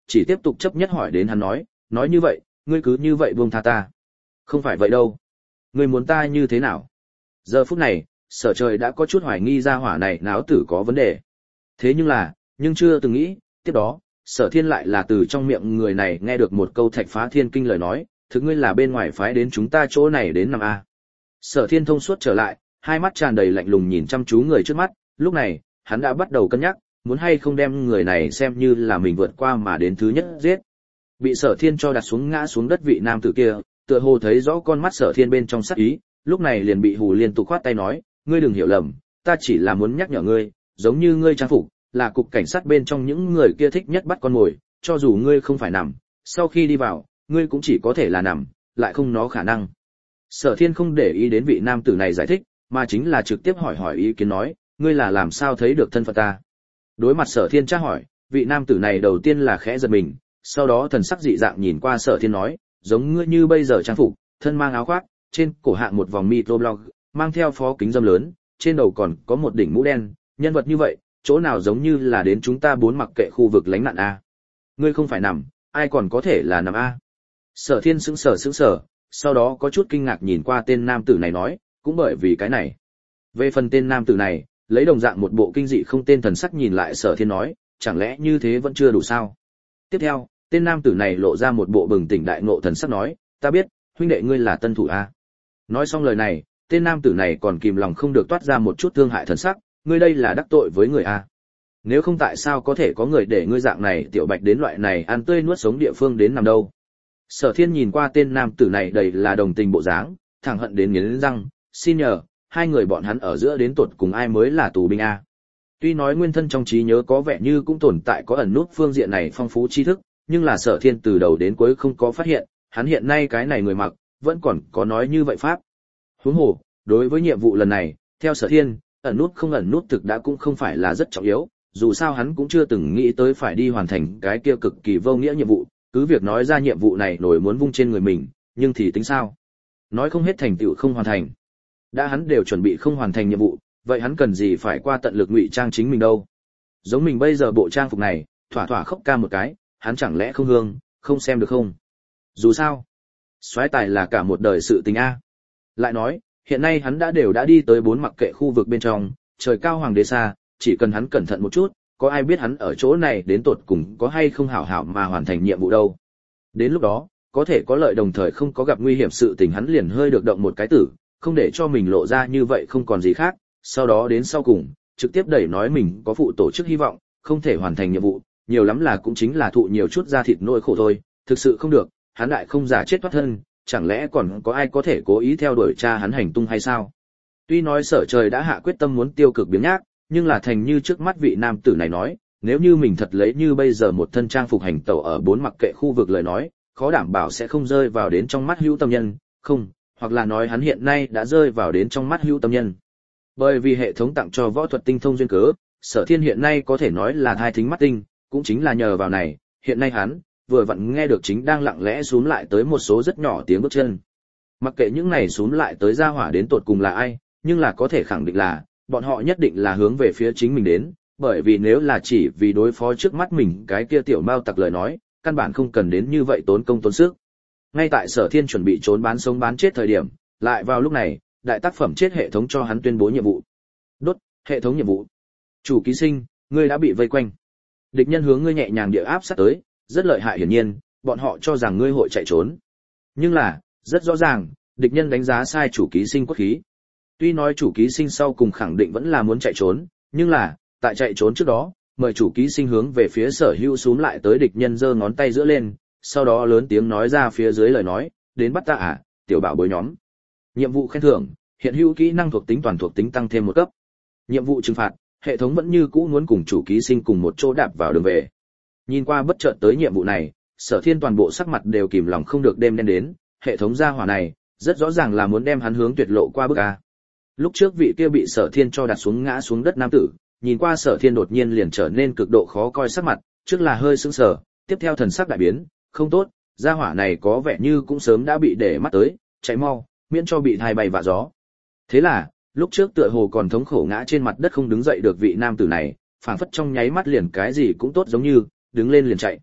chỉ tiếp tục chấp nhất hỏi đến hắn nói như vậy, ngươi cứ như vậy buông tha ta. Không phải vậy đâu. Ngươi muốn ta như thế nào? Giờ phút này, Sở Trời đã có chút hoài nghi ra hỏa này náo tử có vấn đề. Thế nhưng chưa từng nghĩ, tiếp đó, Sở Thiên lại là từ trong miệng người này nghe được một câu thạch phá thiên kinh lời nói, thực ngươi là bên ngoài phái đến chúng ta chỗ này đến 5A. Sở Thiên thông suốt trở lại, hai mắt tràn đầy lạnh lùng nhìn chăm chú người trước mắt, lúc này, hắn đã bắt đầu cân nhắc, muốn hay không đem người này xem như là mình vượt qua mà đến thứ nhất giết. Bị Sở Thiên cho đặt xuống ngã xuống đất vị nam tử kia, tựa hồ thấy rõ con mắt Sở Thiên bên trong sắc ý, lúc này liền bị hù liên tục khoát tay nói, ngươi đừng hiểu lầm, ta chỉ là muốn nhắc nhở ngươi, giống như ngươi trang phục, là cục cảnh sát bên trong những người kia thích nhất bắt con mồi, cho dù ngươi không phải nằm, sau khi đi vào, ngươi cũng chỉ có thể là nằm, lại không nó khả năng. Sở Thiên không để ý đến vị nam tử này giải thích, mà chính là trực tiếp hỏi ý kiến nói, ngươi là làm sao thấy được thân phận ta? Đối mặt Sở Thiên tra hỏi, vị nam tử này đầu tiên là khẽ giật mình, sau đó thần sắc dị dạng nhìn qua Sở Thiên nói, giống ngươi như bây giờ trang phục, thân mang áo khoác, trên cổ hạng một vòng microblog, mang theo phó kính dâm lớn, trên đầu còn có một đỉnh mũ đen, nhân vật như vậy, chỗ nào giống như là đến chúng ta bốn mặc kệ khu vực lánh nạn a. Ngươi không phải nằm, ai còn có thể là nằm a? Sở Thiên sững sờ, sau đó có chút kinh ngạc nhìn qua tên nam tử này nói, cũng bởi vì cái này. Về phần tên nam tử này, lấy đồng dạng một bộ kinh dị không tên thần sắc nhìn lại Sở Thiên nói, chẳng lẽ như thế vẫn chưa đủ sao? Tiếp theo, tên nam tử này lộ ra một bộ bừng tỉnh đại ngộ thần sắc nói, ta biết, huynh đệ ngươi là tân thủ a. Nói xong lời này, tên nam tử này còn kìm lòng không được toát ra một chút thương hại thần sắc, ngươi đây là đắc tội với người a. Nếu không tại sao có thể có người để ngươi dạng này tiểu bạch đến loại này ăn tươi nuốt sống địa phương đến nằm đâu? Sở Thiên nhìn qua tên nam tử này đầy là đồng tình bộ dáng, thẳng hận đến nghiến răng, xin nhờ, hai người bọn hắn ở giữa đến tột cùng ai mới là tù binh a? Tuy nói nguyên thân trong trí nhớ có vẻ như cũng tồn tại có ẩn nút phương diện này phong phú tri thức, nhưng là Sở Thiên từ đầu đến cuối không có phát hiện, hắn hiện nay cái này người mặc, vẫn còn có nói như vậy pháp. Huống hồ, đối với nhiệm vụ lần này, theo Sở Thiên, ẩn nút không ẩn nút thực đã cũng không phải là rất trọng yếu, dù sao hắn cũng chưa từng nghĩ tới phải đi hoàn thành cái kia cực kỳ vô nghĩa nhiệm vụ, cứ việc nói ra nhiệm vụ này nổi muốn vung trên người mình, nhưng thì tính sao? Nói không hết thành tựu không hoàn thành. Đã hắn đều chuẩn bị không hoàn thành nhiệm vụ, vậy hắn cần gì phải qua tận lực ngụy trang chính mình đâu? Giống mình bây giờ bộ trang phục này, thỏa thỏa khóc ca một cái, hắn chẳng lẽ không hương, không xem được không? Dù sao, soái tài là cả một đời sự tình a. Lại nói, hiện nay hắn đã đi tới bốn mặc kệ khu vực bên trong, trời cao hoàng đế xa, chỉ cần hắn cẩn thận một chút, có ai biết hắn ở chỗ này đến tột cùng có hay không hảo hảo mà hoàn thành nhiệm vụ đâu. Đến lúc đó, có thể có lợi đồng thời không có gặp nguy hiểm sự tình hắn liền hơi được động một cái tử, không để cho mình lộ ra như vậy không còn gì khác, sau đó đến sau cùng, trực tiếp đẩy nói mình có phụ tổ chức hy vọng, không thể hoàn thành nhiệm vụ, nhiều lắm là cũng chính là thụ nhiều chút da thịt nỗi khổ thôi, thực sự không được, hắn lại không giả chết thoát thân, chẳng lẽ còn có ai có thể cố ý theo đuổi tra hắn hành tung hay sao? Tuy nói Sở Trời đã hạ quyết tâm muốn tiêu cực biếng nhác, nhưng là thành như trước mắt vị nam tử này nói, nếu như mình thật lấy như bây giờ một thân trang phục hành tẩu ở bốn mặc kệ khu vực lời nói, khó đảm bảo sẽ không rơi vào đến trong mắt hữu tâm nhân, không, hoặc là nói hắn hiện nay đã rơi vào đến trong mắt hữu tâm nhân. Bởi vì hệ thống tặng cho võ thuật tinh thông duyên cớ, Sở Thiên hiện nay có thể nói là hai thính mắt tinh, cũng chính là nhờ vào này, hiện nay hắn vừa vặn nghe được chính đang lặng lẽ xúm lại tới một số rất nhỏ tiếng bước chân. Mặc kệ những này xúm lại tới gia hỏa đến tột cùng là ai, nhưng là có thể khẳng định là bọn họ nhất định là hướng về phía chính mình đến, bởi vì nếu là chỉ vì đối phó trước mắt mình cái kia tiểu mao tặc lời nói, căn bản không cần đến như vậy tốn công tốn sức. Ngay tại Sở Thiên chuẩn bị trốn bán sống bán chết thời điểm, lại vào lúc này, đại tác phẩm chết hệ thống cho hắn tuyên bố nhiệm vụ. Đốt, hệ thống nhiệm vụ. Chủ ký sinh, ngươi đã bị vây quanh. Địch nhân hướng ngươi nhẹ nhàng địa áp sát tới, rất lợi hại hiển nhiên, bọn họ cho rằng ngươi hội chạy trốn. Nhưng là, rất rõ ràng, địch nhân đánh giá sai chủ ký sinh cốt khí. Tuy nói chủ ký sinh sau cùng khẳng định vẫn là muốn chạy trốn, nhưng là, tại chạy trốn trước đó, mời chủ ký sinh hướng về phía Sở Hữu xúm lại tới địch nhân giơ ngón tay giữa lên, sau đó lớn tiếng nói ra phía dưới lời nói, đến bắt ta à, tiểu bảo bối nhóm. Nhiệm vụ khen thưởng, hiện hữu kỹ năng thuộc tính toàn thuộc tính tăng thêm một cấp. Nhiệm vụ trừng phạt, hệ thống vẫn như cũ muốn cùng chủ ký sinh cùng một chỗ đạp vào đường về. Nhìn qua bất chợt tới nhiệm vụ này, Sở Thiên toàn bộ sắc mặt đều kìm lòng không được đêm đen đến, hệ thống gia hỏa này, rất rõ ràng là muốn đem hắn hướng tuyệt lộ qua bước a. Lúc trước vị kia bị Sở Thiên cho đặt xuống ngã xuống đất nam tử, nhìn qua Sở Thiên đột nhiên liền trở nên cực độ khó coi sắc mặt, trước là hơi sững sờ, tiếp theo thần sắc đại biến, không tốt, gia hỏa này có vẻ như cũng sớm đã bị để mắt tới, chạy mau, miễn cho bị thai bay vạ gió. Thế là, lúc trước tựa hồ còn thống khổ ngã trên mặt đất không đứng dậy được vị nam tử này, phảng phất trong nháy mắt liền cái gì cũng tốt giống như, đứng lên liền chạy.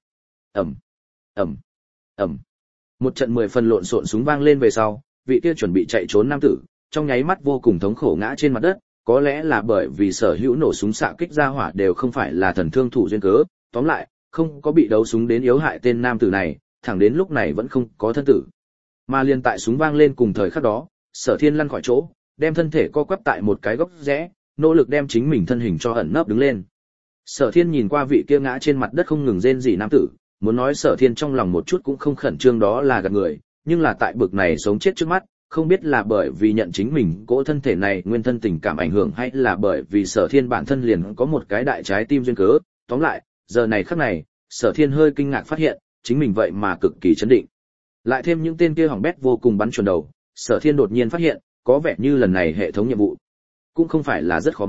Ầm, ầm, ầm. Một trận 10 phần lộn xộn súng vang lên về sau, vị kia chuẩn bị chạy trốn nam tử, trong nháy mắt vô cùng thống khổ ngã trên mặt đất, có lẽ là bởi vì sở hữu nổ súng xạ kích ra hỏa đều không phải là thần thương thủ duyên cớ, tóm lại, không có bị đấu súng đến yếu hại tên nam tử này, thẳng đến lúc này vẫn không có thân tử. Mà liền tại súng vang lên cùng thời khắc đó, Sở Thiên lăn khỏi chỗ, đem thân thể co quắp tại một cái góc rẽ, nỗ lực đem chính mình thân hình cho ẩn nấp đứng lên. Sở Thiên nhìn qua vị kia ngã trên mặt đất không ngừng rên rỉ nam tử, muốn nói Sở Thiên trong lòng một chút cũng không khẩn trương đó là gạt người, nhưng là tại bực này sống chết trước mắt, không biết là bởi vì nhận chính mình cỗ thân thể này nguyên thân tình cảm ảnh hưởng hay là bởi vì Sở Thiên bản thân liền có một cái đại trái tim duyên cớ, tóm lại, giờ này khắc này, Sở Thiên hơi kinh ngạc phát hiện, chính mình vậy mà cực kỳ chấn định. Lại thêm những tên kia hỏng bét vô cùng bắn chuẩn đầu, Sở Thiên đột nhiên phát hiện, có vẻ như lần này hệ thống nhiệm vụ cũng không phải là rất khó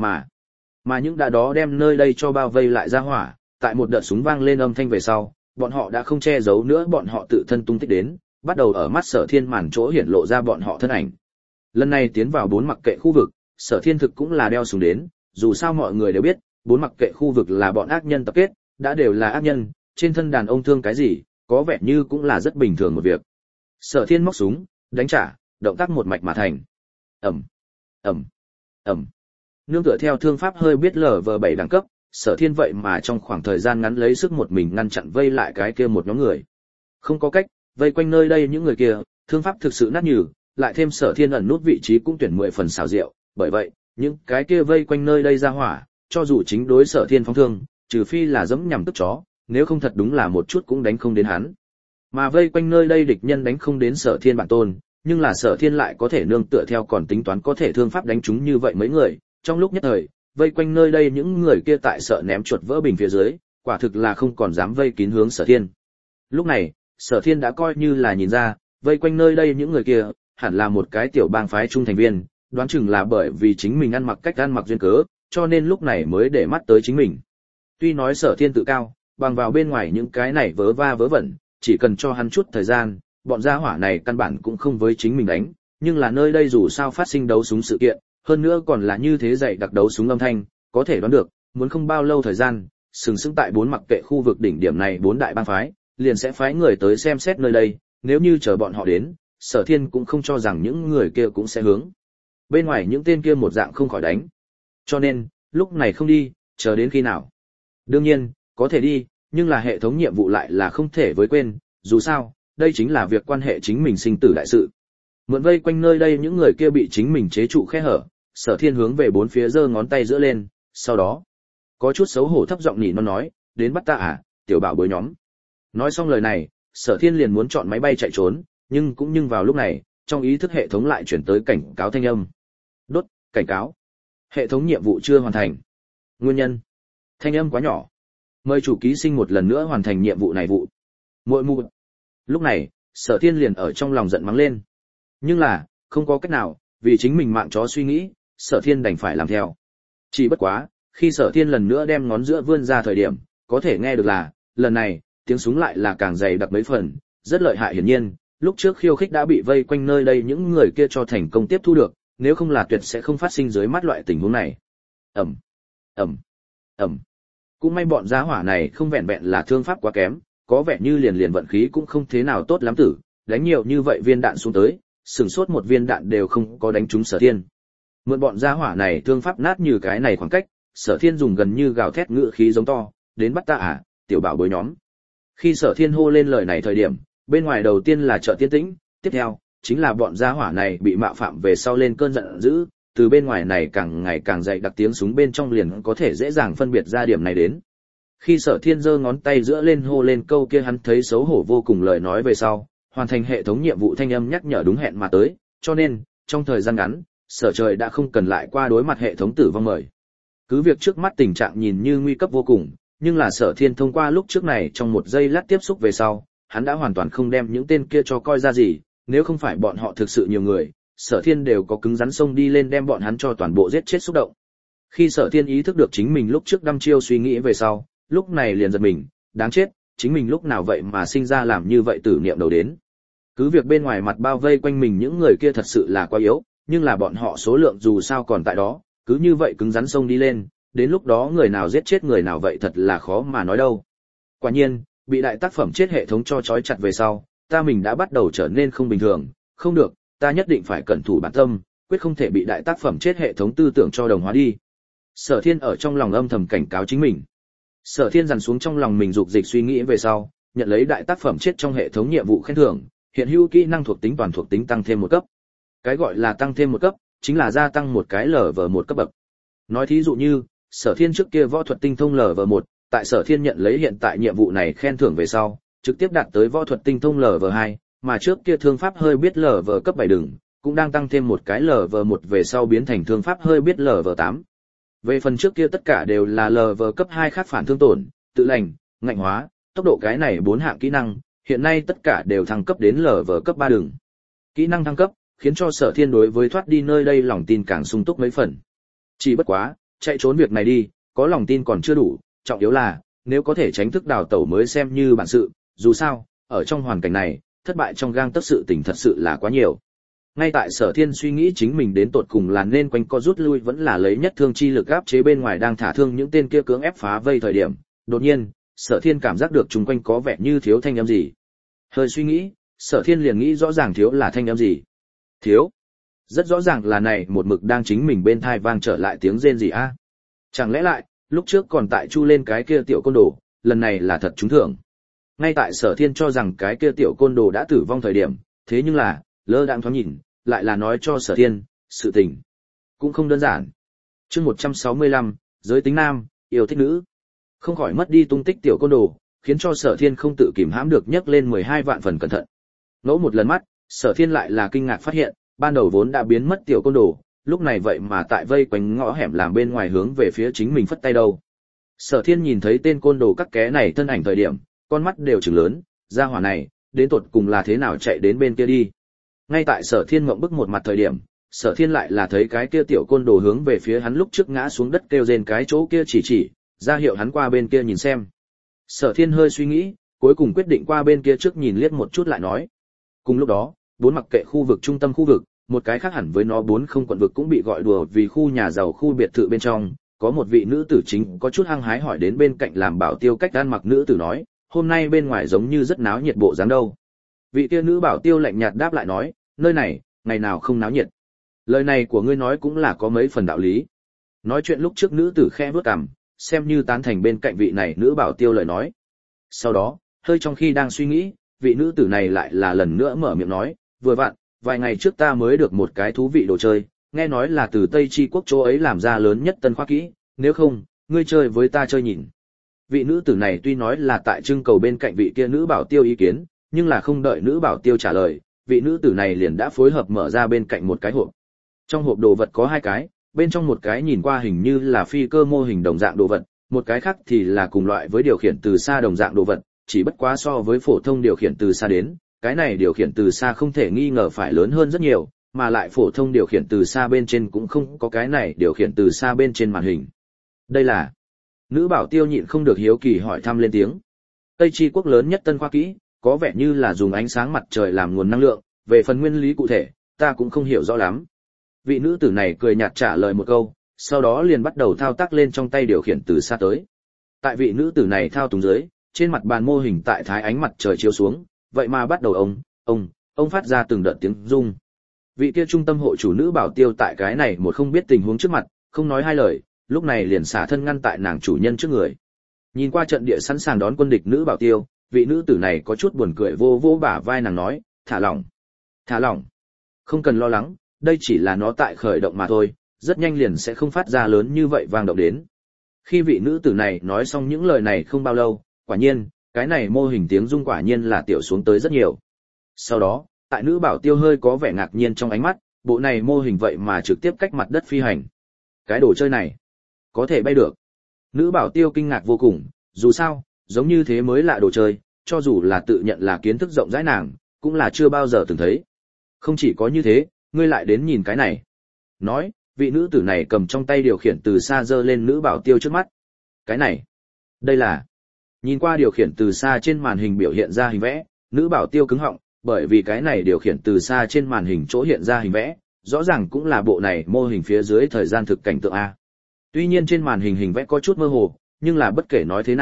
mà những đã đó đem nơi đây cho bao vây lại ra hỏa, tại một đợt súng vang lên âm thanh về sau, bọn họ đã không che giấu nữa bọn họ tự thân tung tích đến, bắt đầu ở mắt Sở Thiên màn chỗ hiển lộ ra bọn họ thân ảnh. Lần này tiến vào bốn mặc kệ khu vực, Sở Thiên thực cũng là đeo súng đến, dù sao mọi người đều biết, bốn mặc kệ khu vực là bọn ác nhân tập kết, đã đều là ác nhân, trên thân đàn ông thương cái gì, có vẻ như cũng là rất bình thường một việc. Sở Thiên móc súng, đánh trả, động tác một mạch mà thành. Ầm, ầm, ầm. Nương tựa theo thương pháp hơi biết LV7 đẳng cấp, Sở Thiên vậy mà trong khoảng thời gian ngắn lấy sức một mình ngăn chặn vây lại cái kia một nhóm người. Không có cách, vây quanh nơi đây những người kia, thương pháp thực sự nát nhừ, lại thêm Sở Thiên ẩn nút vị trí cũng tuyển 10 phần xảo diệu, bởi vậy, những cái kia vây quanh nơi đây ra hỏa, cho dù chính đối Sở Thiên phóng thương, trừ phi là dẫm nhằm tức chó, nếu không thật đúng là một chút cũng đánh không đến hắn. Mà vây quanh nơi đây địch nhân đánh không đến Sở Thiên bản tôn, nhưng là Sở Thiên lại có thể nương tựa theo còn tính toán có thể thương pháp đánh chúng như vậy mấy người, trong lúc nhất thời, vây quanh nơi đây những người kia tại sợ ném chuột vỡ bình phía dưới, quả thực là không còn dám vây kín hướng Sở Thiên. Lúc này, Sở Thiên đã coi như là nhìn ra, vây quanh nơi đây những người kia, hẳn là một cái tiểu bang phái trung thành viên, đoán chừng là bởi vì chính mình ăn mặc cách ăn mặc duyên cớ, cho nên lúc này mới để mắt tới chính mình. Tuy nói Sở Thiên tự cao, bằng vào bên ngoài những cái này vớ va vớ vẩn, chỉ cần cho hắn chút thời gian, bọn gia hỏa này căn bản cũng không với chính mình đánh, nhưng là nơi đây dù sao phát sinh đấu súng sự kiện, hơn nữa còn là như thế dạy đặc đấu súng âm thanh, có thể đoán được, muốn không bao lâu thời gian, sừng sững tại bốn mặc kệ khu vực đỉnh điểm này bốn đại bang phái, liền sẽ phái người tới xem xét nơi đây, nếu như chờ bọn họ đến, Sở Thiên cũng không cho rằng những người kia cũng sẽ hướng bên ngoài những tên kia một dạng không khỏi đánh. Cho nên, lúc này không đi, chờ đến khi nào? Đương nhiên, có thể đi, nhưng là hệ thống nhiệm vụ lại là không thể với quên, dù sao, đây chính là việc quan hệ chính mình sinh tử đại sự. Mượn vây quanh nơi đây những người kia bị chính mình chế trụ khe hở, Sở Thiên hướng về bốn phía giơ ngón tay giữa lên, sau đó, có chút xấu hổ thấp giọng nỉ non nói, đến bắt ta à, tiểu bảo bối nhóm. Nói xong lời này, Sở Thiên liền muốn chọn máy bay chạy trốn, nhưng vào lúc này, trong ý thức hệ thống lại chuyển tới cảnh cáo thanh âm. Đốt, cảnh cáo. Hệ thống nhiệm vụ chưa hoàn thành. Nguyên nhân. Thanh âm quá nhỏ. Mời chủ ký sinh một lần nữa hoàn thành nhiệm vụ này vụ. Muội mụ. Lúc này, Sở Thiên liền ở trong lòng giận mắng lên. Nhưng là, không có cách nào, vì chính mình mạng chó suy nghĩ, Sở Thiên đành phải làm theo. Chỉ bất quá, khi Sở Thiên lần nữa đem ngón giữa vươn ra thời điểm, có thể nghe được là, lần này, tiếng súng lại là càng dày đặc mấy phần, rất lợi hại hiển nhiên, lúc trước khiêu khích đã bị vây quanh nơi đây những người kia cho thành công tiếp thu được, nếu không là tuyệt sẽ không phát sinh dưới mắt loại tình huống này. Ầm, ầm, ầm. Cũng may bọn gia hỏa này không vẹn vẹn là thương pháp quá kém, có vẻ như liền vận khí cũng không thế nào tốt lắm tử, đánh nhiều như vậy viên đạn xuống tới, sừng sốt một viên đạn đều không có đánh trúng Sở Thiên. Mượn bọn gia hỏa này thương pháp nát như cái này khoảng cách, Sở Thiên dùng gần như gào thét ngữ khí giống to, đến bắt ta à, tiểu bảo bối nhóm. Khi Sở Thiên hô lên lời này thời điểm, bên ngoài đầu tiên là chợ tiên tĩnh, tiếp theo, chính là bọn gia hỏa này bị mạo phạm về sau lên cơn giận dữ, từ bên ngoài này càng ngày càng dậy đặc tiếng súng bên trong liền có thể dễ dàng phân biệt ra điểm này đến. Khi Sở Thiên giơ ngón tay giữa lên hô lên câu kia hắn thấy xấu hổ vô cùng lời nói về sau, hoàn thành hệ thống nhiệm vụ thanh âm nhắc nhở đúng hẹn mà tới, cho nên, trong thời gian ngắn, Sở Trời đã không cần lại qua đối mặt hệ thống tử vong mời. Cứ việc trước mắt tình trạng nhìn như nguy cấp vô cùng, nhưng là Sở Thiên thông qua lúc trước này trong một giây lát tiếp xúc về sau, hắn đã hoàn toàn không đem những tên kia cho coi ra gì, nếu không phải bọn họ thực sự nhiều người, Sở Thiên đều có cứng rắn xông đi lên đem bọn hắn cho toàn bộ giết chết xúc động. Khi Sở Thiên ý thức được chính mình lúc trước đăm chiêu suy nghĩ về sau, lúc này liền giật mình, đáng chết, chính mình lúc nào vậy mà sinh ra làm như vậy tử niệm đầu đến. Cứ việc bên ngoài mặt bao vây quanh mình những người kia thật sự là quá yếu, nhưng là bọn họ số lượng dù sao còn tại đó, cứ như vậy cứng rắn xông đi lên, đến lúc đó người nào giết chết người nào vậy thật là khó mà nói đâu. Quả nhiên, Bị đại tác phẩm chết hệ thống cho trói chặt về sau, ta mình đã bắt đầu trở nên không bình thường, không được, ta nhất định phải cẩn thủ bản tâm, quyết không thể bị đại tác phẩm chết hệ thống tư tưởng cho đồng hóa đi. Sở Thiên ở trong lòng âm thầm cảnh cáo chính mình. Sở Thiên dằn xuống trong lòng mình dục dịch suy nghĩ về sau, nhận lấy đại tác phẩm chết trong hệ thống nhiệm vụ khen thưởng, hiện hữu kỹ năng thuộc tính toàn thuộc tính tăng thêm một cấp. Cái gọi là tăng thêm một cấp, chính là gia tăng một cái LV1 cấp bậc. Nói thí dụ như, Sở Thiên trước kia võ thuật tinh thông LV1, tại Sở Thiên nhận lấy hiện tại nhiệm vụ này khen thưởng về sau, trực tiếp đạt tới võ thuật tinh thông LV2, mà trước kia thương pháp hơi biết LV cấp 7 đừng, cũng đang tăng thêm một cái LV1 về sau biến thành thương pháp hơi biết LV8. Về phần trước kia tất cả đều là LV cấp 2 khác phản thương tổn, tự lành, ngạnh hóa, tốc độ cái này 4 hạng kỹ năng, hiện nay tất cả đều thăng cấp đến LV cấp 3 đường. Kỹ năng thăng cấp, khiến cho Sở Thiên đối với thoát đi nơi đây lòng tin càng sung túc mấy phần. Chỉ bất quá, chạy trốn việc này đi, có lòng tin còn chưa đủ, trọng yếu là, nếu có thể tránh thức đào tẩu mới xem như bản sự, dù sao, ở trong hoàn cảnh này, thất bại trong gang tấc sự tình thật sự là quá nhiều. Ngay tại Sở Thiên suy nghĩ chính mình đến tột cùng là nên quanh co rút lui vẫn là lấy nhất thương chi lực áp chế bên ngoài đang thả thương những tên kia cưỡng ép phá vây thời điểm, đột nhiên, Sở Thiên cảm giác được chung quanh có vẻ như thiếu thanh âm gì. Hơi suy nghĩ, Sở Thiên liền nghĩ rõ ràng thiếu là thanh âm gì. Thiếu. Rất rõ ràng là này một mực đang chính mình bên thai vang trở lại tiếng rên gì a? Chẳng lẽ lại, lúc trước còn tại chu lên cái kia tiểu côn đồ, lần này là thật trúng thưởng. Ngay tại Sở Thiên cho rằng cái kia tiểu côn đồ đã tử vong thời điểm, thế nhưng là, lơ đãng thoáng nhìn, lại là nói cho Sở Thiên, sự tình cũng không đơn giản. Chương 165, giới tính nam, yêu thích nữ. Không khỏi mất đi tung tích tiểu côn đồ, khiến cho Sở Thiên không tự kìm hãm được nhấc lên 12 vạn phần cẩn thận. Ngẫu một lần mắt, Sở Thiên lại là kinh ngạc phát hiện, ban đầu vốn đã biến mất tiểu côn đồ, lúc này vậy mà tại vây quanh ngõ hẻm làm bên ngoài hướng về phía chính mình phất tay đâu. Sở Thiên nhìn thấy tên côn đồ các ké này thân ảnh thời điểm, con mắt đều trừng lớn, gia hỏa này, đến tột cùng là thế nào chạy đến bên kia đi. Ngay tại Sở Thiên ngậm bức một mặt thời điểm, Sở Thiên lại là thấy cái kia tiểu côn đồ hướng về phía hắn lúc trước ngã xuống đất kêu rên cái chỗ kia chỉ, ra hiệu hắn qua bên kia nhìn xem. Sở Thiên hơi suy nghĩ, cuối cùng quyết định qua bên kia trước nhìn liếc một chút lại nói. Cùng lúc đó, bốn mặc kệ khu vực trung tâm khu vực, một cái khác hẳn với nó 40 quận vực cũng bị gọi đùa vì khu nhà giàu khu biệt thự bên trong, có một vị nữ tử chính có chút hăng hái hỏi đến bên cạnh làm bảo tiêu cách ăn mặc nữ tử nói, hôm nay bên ngoài giống như rất náo nhiệt bộ dáng đâu. Vị kia nữ bảo tiêu lạnh nhạt đáp lại nói, nơi này, ngày nào không náo nhiệt. Lời này của ngươi nói cũng là có mấy phần đạo lý. Nói chuyện lúc trước nữ tử khẽ bước cằm, xem như tán thành bên cạnh vị này nữ bảo tiêu lời nói. Sau đó, hơi trong khi đang suy nghĩ, vị nữ tử này lại là lần nữa mở miệng nói, vừa vặn, vài ngày trước ta mới được một cái thú vị đồ chơi, nghe nói là từ Tây Chi quốc chỗ ấy làm ra lớn nhất tân khoa kỹ, nếu không, ngươi chơi với ta chơi nhìn. Vị nữ tử này tuy nói là tại trưng cầu bên cạnh vị kia nữ bảo tiêu ý kiến, nhưng là không đợi nữ bảo tiêu trả lời, vị nữ tử này liền đã phối hợp mở ra bên cạnh một cái hộp. Trong hộp đồ vật có hai cái, bên trong một cái nhìn qua hình như là phi cơ mô hình đồng dạng đồ vật, một cái khác thì là cùng loại với điều khiển từ xa đồng dạng đồ vật, chỉ bất quá so với phổ thông điều khiển từ xa đến, cái này điều khiển từ xa không thể nghi ngờ phải lớn hơn rất nhiều, mà lại phổ thông điều khiển từ xa bên trên cũng không có cái này điều khiển từ xa bên trên màn hình. Đây là... Nữ bảo tiêu nhịn không được hiếu kỳ hỏi thăm lên tiếng. Tây Chi quốc lớn nhất tân khoa kỹ, có vẻ như là dùng ánh sáng mặt trời làm nguồn năng lượng, về phần nguyên lý cụ thể, ta cũng không hiểu rõ lắm. Vị nữ tử này cười nhạt trả lời một câu, sau đó liền bắt đầu thao tác lên trong tay điều khiển từ xa tới. Tại vị nữ tử này thao túng dưới, trên mặt bàn mô hình tại thái ánh mặt trời chiếu xuống, vậy mà bắt đầu ông phát ra từng đợt tiếng rung. Vị kia trung tâm hộ chủ nữ bảo tiêu tại cái này một không biết tình huống trước mặt, không nói hai lời, lúc này liền xả thân ngăn tại nàng chủ nhân trước người. Nhìn qua trận địa sẵn sàng đón quân địch nữ bảo tiêu, vị nữ tử này có chút buồn cười vô vô bả vai nàng nói, thả lỏng, không cần lo lắng, đây chỉ là nó tại khởi động mà thôi, rất nhanh liền sẽ không phát ra lớn như vậy vang động đến. Khi vị nữ tử này nói xong những lời này không bao lâu, quả nhiên, cái này mô hình tiếng rung quả nhiên là tiểu xuống tới rất nhiều. Sau đó, tại nữ bảo tiêu hơi có vẻ ngạc nhiên trong ánh mắt, bộ này mô hình vậy mà trực tiếp cách mặt đất phi hành. Cái đồ chơi này, có thể bay được. Nữ bảo tiêu kinh ngạc vô cùng, dù sao, giống như thế mới lạ đồ chơi, cho dù là tự nhận là kiến thức rộng rãi nàng, cũng là chưa bao giờ từng thấy. Không chỉ có như thế, ngươi lại đến nhìn cái này. Nói, vị nữ tử này cầm trong tay điều khiển từ xa giơ lên nữ bảo tiêu trước mắt. Cái này, đây là... Nhìn qua điều khiển từ xa trên màn hình biểu hiện ra hình vẽ, nữ bảo tiêu cứng họng, bởi vì cái này điều khiển từ xa trên màn hình chỗ hiện ra hình vẽ, rõ ràng cũng là bộ này mô hình phía dưới thời gian thực cảnh tượng A. Tuy nhiên trên màn hình hình vẽ có chút mơ hồ, nhưng là bất kể nói thế nào,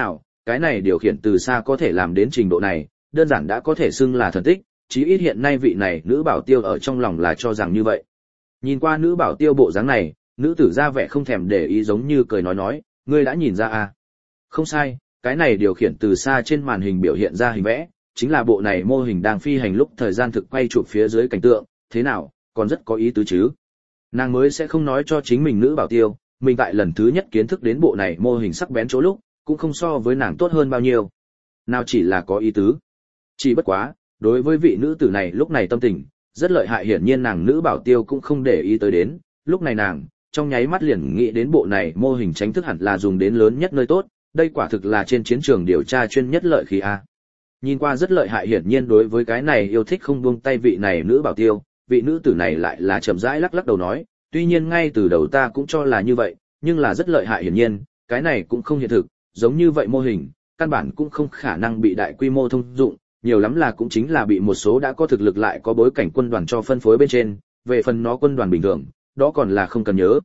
cái này điều khiển từ xa có thể làm đến trình độ này, đơn giản đã có thể xưng là thần tích, chí ít hiện nay vị này nữ bảo tiêu ở trong lòng là cho rằng như vậy. Nhìn qua nữ bảo tiêu bộ dáng này, nữ tử ra vẻ không thèm để ý giống như cười nói, ngươi đã nhìn ra à? Không sai, cái này điều khiển từ xa trên màn hình biểu hiện ra hình vẽ, chính là bộ này mô hình đang phi hành lúc thời gian thực quay chụp phía dưới cảnh tượng, thế nào, còn rất có ý tứ chứ. Nàng mới sẽ không nói cho chính mình nữ bảo tiêu, mình tại lần thứ nhất kiến thức đến bộ này mô hình sắc bén chỗ lúc, cũng không so với nàng tốt hơn bao nhiêu. Nào chỉ là có ý tứ. Chỉ bất quá, đối với vị nữ tử này lúc này tâm tình, rất lợi hại, hiển nhiên nàng nữ bảo tiêu cũng không để ý tới đến, lúc này nàng, trong nháy mắt liền nghĩ đến bộ này mô hình tránh thức hẳn là dùng đến lớn nhất nơi tốt, đây quả thực là trên chiến trường điều tra chuyên nhất lợi khí a. Nhìn qua rất lợi hại, hiển nhiên đối với cái này yêu thích không buông tay vị này nữ bảo tiêu, vị nữ tử này lại là chậm rãi lắc lắc đầu nói, tuy nhiên ngay từ đầu ta cũng cho là như vậy, nhưng là rất lợi hại, hiển nhiên, cái này cũng không hiện thực, giống như vậy mô hình, căn bản cũng không khả năng bị đại quy mô thông dụng, nhiều lắm là cũng chính là bị một số đã có thực lực lại có bối cảnh quân đoàn cho phân phối bên trên, về phần nó quân đoàn bình thường, đó còn là không cần nhớ,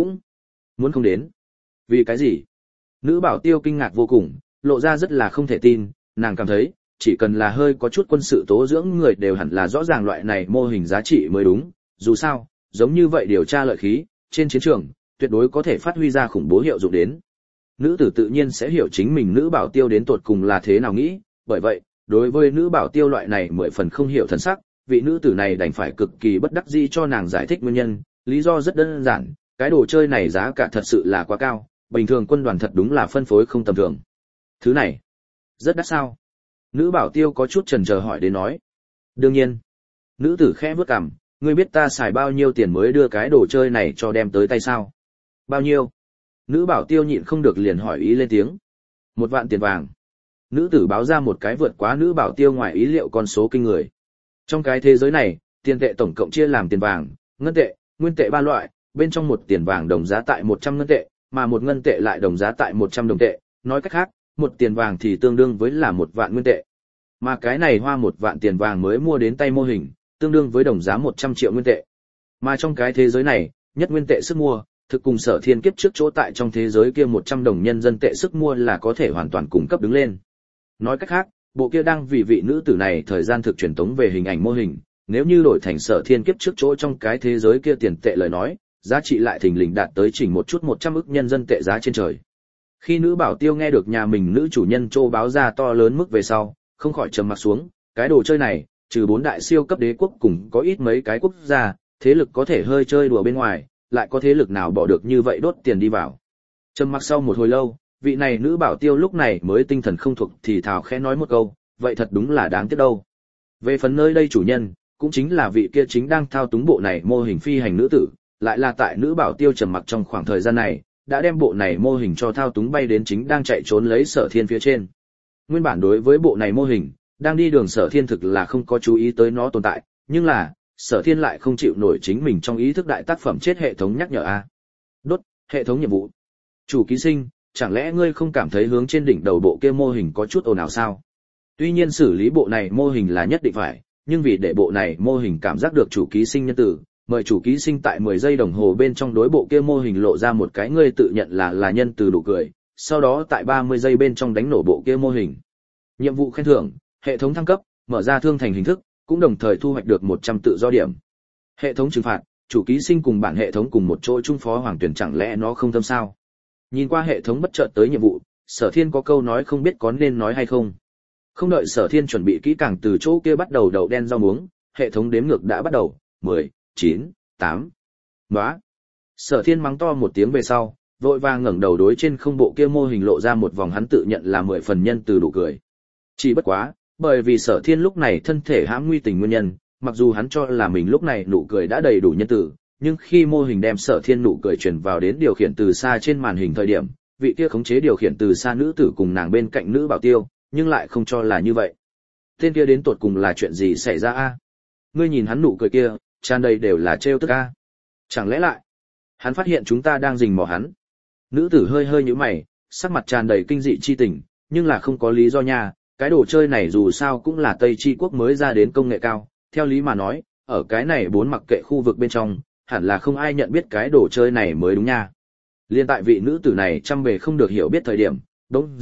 muốn không đến. Vì cái gì? Nữ bảo tiêu kinh ngạc vô cùng, lộ ra rất là không thể tin, nàng cảm thấy, chỉ cần là hơi có chút quân sự tố dưỡng người đều hẳn là rõ ràng loại này mô hình giá trị mới đúng, dù sao, giống như vậy điều tra lợi khí, trên chiến trường, tuyệt đối có thể phát huy ra khủng bố hiệu dụng đến. Nữ tử tự nhiên sẽ hiểu chính mình nữ bảo tiêu đến tột cùng là thế nào nghĩ, bởi vậy, đối với nữ bảo tiêu loại này 10 phần không hiểu thần sắc, vị nữ tử này đành phải cực kỳ bất đắc dĩ cho nàng giải thích nguyên nhân, lý do rất đơn giản, cái đồ chơi này giá cả thật sự là quá cao, bình thường quân đoàn thật đúng là phân phối không tầm thường. Thứ này, rất đắt sao? Nữ bảo tiêu có chút chần chờ hỏi đến nói. Đương nhiên. Nữ tử khẽ bước cằm, ngươi biết ta xài bao nhiêu tiền mới đưa cái đồ chơi này cho đem tới tay sao? Bao nhiêu? Nữ bảo tiêu nhịn không được liền hỏi ý lên tiếng. 1 vạn tiền vàng. Nữ tử báo ra một cái vượt quá nữ bảo tiêu ngoài ý liệu con số kinh người. Trong cái thế giới này, tiền tệ tổng cộng chia làm tiền vàng, ngân tệ, nguyên tệ 3 loại, bên trong một tiền vàng đồng giá tại 100 ngân tệ, mà một ngân tệ lại đồng giá tại 100 đồng tệ, nói cách khác, một tiền vàng thì tương đương với là 1 vạn nguyên tệ. Mà cái này hoa 1 vạn tiền vàng mới mua đến tay mô hình, tương đương với đồng giá 100 triệu nguyên tệ. Mà trong cái thế giới này, nhất nguyên tệ sức mua, thực cùng Sở Thiên kiếp trước chỗ tại trong thế giới kia 100 đồng nhân dân tệ sức mua là có thể hoàn toàn cung cấp đứng lên. Nói cách khác, bộ kia đang vì vị nữ tử này thời gian thực truyền tống về hình ảnh mô hình, nếu như đổi thành Sở Thiên kiếp trước chỗ trong cái thế giới kia tiền tệ lời nói, giá trị lại thình lình đạt tới chỉnh một chút 100 ức nhân dân tệ giá trên trời. Khi nữ bảo tiêu nghe được nhà mình nữ chủ nhân Trô báo ra to lớn mức về sau, không khỏi trầm mặt xuống, cái đồ chơi này, trừ 4 đại siêu cấp đế quốc cùng có ít mấy cái quốc gia, thế lực có thể hơi chơi đùa bên ngoài, lại có thế lực nào bỏ được như vậy đốt tiền đi vào. Trầm mặc sau một hồi lâu, vị này nữ bảo tiêu lúc này mới tinh thần không thuộc thì thào khẽ nói một câu, vậy thật đúng là đáng tiếc đâu. Về phần nơi đây chủ nhân, cũng chính là vị kia chính đang thao túng bộ này mô hình phi hành nữ tử, lại là tại nữ bảo tiêu trầm mặc trong khoảng thời gian này, đã đem bộ này mô hình cho thao túng bay đến chính đang chạy trốn lấy Sở Thiên phía trên. Nguyên bản đối với bộ này mô hình, đang đi đường Sở Thiên thực là không có chú ý tới nó tồn tại, nhưng là, Sở Thiên lại không chịu nổi chính mình trong ý thức đại tác phẩm chết hệ thống nhắc nhở a. Đốt, hệ thống nhiệm vụ. Chủ ký sinh, chẳng lẽ ngươi không cảm thấy hướng trên đỉnh đầu bộ kia mô hình có chút ồn ào sao? Tuy nhiên xử lý bộ này mô hình là nhất định phải, nhưng vì để bộ này mô hình cảm giác được chủ ký sinh nhân tử, mời chủ ký sinh tại 10 giây đồng hồ bên trong đối bộ kia mô hình lộ ra một cái ngươi tự nhận là nhân từ đủ cười, sau đó tại 30 giây bên trong đánh nổ bộ kia mô hình. Nhiệm vụ khen thưởng, hệ thống thăng cấp, mở ra thương thành hình thức, cũng đồng thời thu hoạch được 100 tự do điểm. Hệ thống trừng phạt, chủ ký sinh cùng bản hệ thống cùng một chỗ trung phó hoàng tuyển, chẳng lẽ nó không tâm sao? Nhìn qua hệ thống bất chợt tới nhiệm vụ, Sở Thiên có câu nói không biết có nên nói hay không. Không đợi Sở Thiên chuẩn bị kỹ càng từ chỗ kia bắt đầu đậu đen rau muống, hệ thống đếm ngược đã bắt đầu, 10, 9, 8. Nóa. Sở Thiên mắng to một tiếng về sau, vội vàng ngẩng đầu đối trên không bộ kia mô hình lộ ra một vòng hắn tự nhận là 10 phần nhân từ đủ cười. Chỉ bất quá, bởi vì Sở Thiên lúc này thân thể hãm nguy tình nguyên nhân, mặc dù hắn cho là mình lúc này nụ cười đã đầy đủ nhân từ, nhưng khi mô hình đem Sở Thiên nụ cười truyền vào đến điều khiển từ xa trên màn hình thời điểm, vị kia khống chế điều khiển từ xa nữ tử cùng nàng bên cạnh nữ bảo tiêu, nhưng lại không cho là như vậy. Tên kia đến tột cùng là chuyện gì xảy ra a? Ngươi nhìn hắn nụ cười kia, tràn đầy đều là trêu tức a. Chẳng lẽ lại, hắn phát hiện chúng ta đang rình mò hắn? Nữ tử hơi hơi nhíu mày, sắc mặt tràn đầy kinh dị chi tình, nhưng là không có lý do nha, cái đồ chơi này dù sao cũng là Tây Chi quốc mới ra đến công nghệ cao, theo lý mà nói, ở cái này bốn mặc kệ khu vực bên trong, hẳn là không ai nhận biết cái đồ chơi này mới đúng nha. Liên tại vị nữ tử này chăm bề không được hiểu biết thời điểm, bỗng dưng,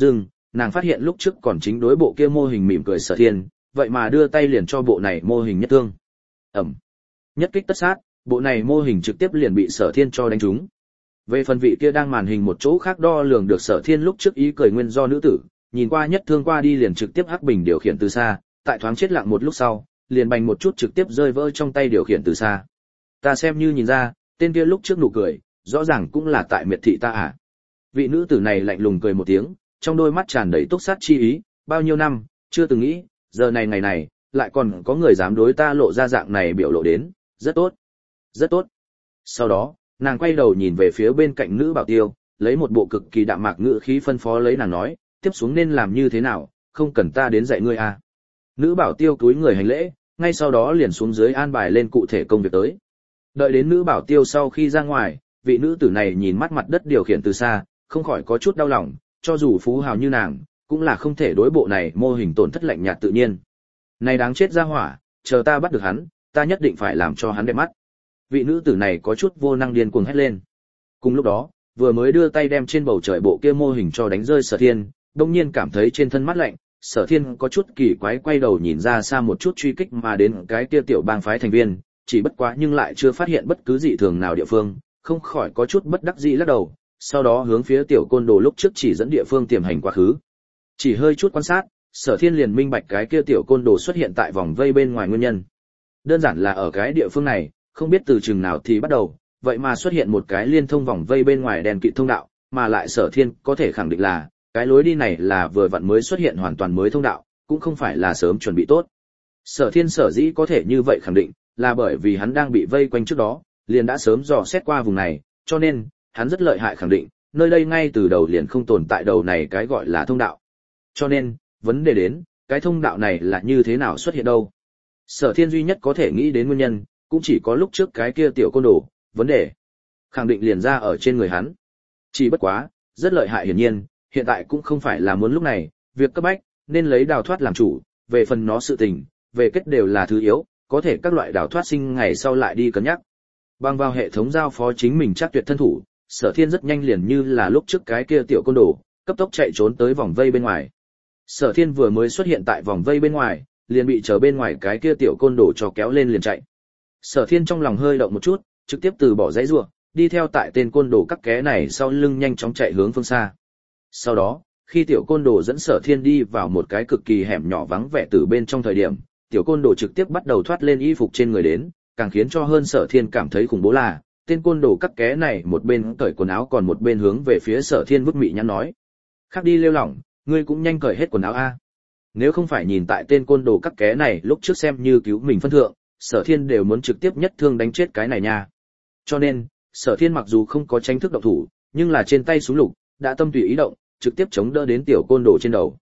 nàng phát hiện lúc trước còn chính đối bộ kia mô hình mỉm cười Sở Thiên, vậy mà đưa tay liền cho bộ này mô hình nhất thương. Ẩm. Nhất kích tất sát, bộ này mô hình trực tiếp liền bị Sở Thiên cho đánh trúng. Về phần vị kia đang màn hình một chỗ khác đo lường được Sở Thiên lúc trước ý cười nguyên do nữ tử, nhìn qua nhất thương qua đi liền trực tiếp hắc bình điều khiển từ xa, tại thoáng chết lặng một lúc sau, liền bành một chút trực tiếp rơi vỡ trong tay điều khiển từ xa. Ta xem như nhìn ra, tên kia lúc trước nụ cười, rõ ràng cũng là tại miệt thị ta à. Vị nữ tử này lạnh lùng cười một tiếng, trong đôi mắt tràn đầy túc sát chi ý, bao nhiêu năm, chưa từng nghĩ, giờ này ngày này, lại còn có người dám đối ta lộ ra dạng này biểu lộ đến, rất tốt, rất tốt. Sau đó, nàng quay đầu nhìn về phía bên cạnh nữ bảo tiêu, lấy một bộ cực kỳ đạm mạc ngữ khí phân phó lấy nàng nói, tiếp xuống nên làm như thế nào, không cần ta đến dạy ngươi à. Nữ bảo tiêu cúi người hành lễ, ngay sau đó liền xuống dưới an bài lên cụ thể công việc tới. Đợi đến nữ bảo tiêu sau khi ra ngoài, vị nữ tử này nhìn mắt mặt đất điều khiển từ xa, không khỏi có chút đau lòng, cho dù phú hào như nàng, cũng là không thể đối bộ này mô hình tổn thất lạnh nhạt tự nhiên. Này đáng chết ra hỏa, chờ ta bắt được hắn, ta nhất định phải làm cho hắn đẹp mắt. Vị nữ tử này có chút vô năng điên cuồng hét lên. Cùng lúc đó, vừa mới đưa tay đem trên bầu trời bộ kia mô hình cho đánh rơi Sở Thiên, đột nhiên cảm thấy trên thân mát lạnh, Sở Thiên có chút kỳ quái quay đầu nhìn ra xa một chút truy kích mà đến cái kia tiểu bang phái thành viên, chỉ bất quá nhưng lại chưa phát hiện bất cứ dị thường nào địa phương, không khỏi có chút bất đắc dĩ lắc đầu, sau đó hướng phía tiểu côn đồ lúc trước chỉ dẫn địa phương tiềm hành quá khứ. Chỉ hơi chút quan sát, Sở Thiên liền minh bạch cái kia tiểu côn đồ xuất hiện tại vòng vây bên ngoài nguyên nhân. Đơn giản là ở cái địa phương này, không biết từ chừng nào thì bắt đầu, vậy mà xuất hiện một cái liên thông vòng vây bên ngoài đèn kịt thông đạo, mà lại Sở Thiên có thể khẳng định là, cái lối đi này là vừa vặn mới xuất hiện hoàn toàn mới thông đạo, cũng không phải là sớm chuẩn bị tốt. Sở Thiên sở dĩ có thể như vậy khẳng định, là bởi vì hắn đang bị vây quanh trước đó, liền đã sớm dò xét qua vùng này, cho nên, hắn rất lợi hại khẳng định, nơi đây ngay từ đầu liền không tồn tại đầu này cái gọi là thông đạo. Cho nên, vấn đề đến, cái thông đạo này là như thế nào xuất hiện đâu? Sở Thiên duy nhất có thể nghĩ đến nguyên nhân, cũng chỉ có lúc trước cái kia tiểu côn đồ, vấn đề khẳng định liền ra ở trên người hắn. Chỉ bất quá, rất lợi hại hiển nhiên, hiện tại cũng không phải là muốn lúc này, việc cấp bách, nên lấy đào thoát làm chủ, về phần nó sự tình, về kết đều là thứ yếu, có thể các loại đào thoát sinh ngày sau lại đi cân nhắc. Bằng vào hệ thống giao phó chính mình chắc tuyệt thân thủ, Sở Thiên rất nhanh liền như là lúc trước cái kia tiểu côn đồ, cấp tốc chạy trốn tới vòng vây bên ngoài. Sở Thiên vừa mới xuất hiện tại vòng vây bên ngoài, liền bị chờ bên ngoài cái kia tiểu côn đồ cho kéo lên liền chạy. Sở Thiên trong lòng hơi động một chút, trực tiếp từ bỏ dãy rủa, đi theo tại tên côn đồ cắt ké này sau lưng nhanh chóng chạy hướng phương xa. Sau đó, khi tiểu côn đồ dẫn Sở Thiên đi vào một cái cực kỳ hẻm nhỏ vắng vẻ từ bên trong thời điểm, tiểu côn đồ trực tiếp bắt đầu thoát lên y phục trên người đến, càng khiến cho hơn Sở Thiên cảm thấy khủng bố là, tên côn đồ cắt ké này một bên cởi quần áo còn một bên hướng về phía Sở Thiên vứt mị nhắn nói: "Khác đi lêu lỏng, ngươi cũng nhanh cởi hết quần áo a." Nếu không phải nhìn tại tên côn đồ cắt ké này lúc trước xem như cứu mình phân thượng, Sở Thiên đều muốn trực tiếp nhất thương đánh chết cái này nha. Cho nên, Sở Thiên mặc dù không có tranh thức động thủ, nhưng là trên tay súng lục đã tâm tùy ý động, trực tiếp chống đỡ đến tiểu côn đồ trên đầu.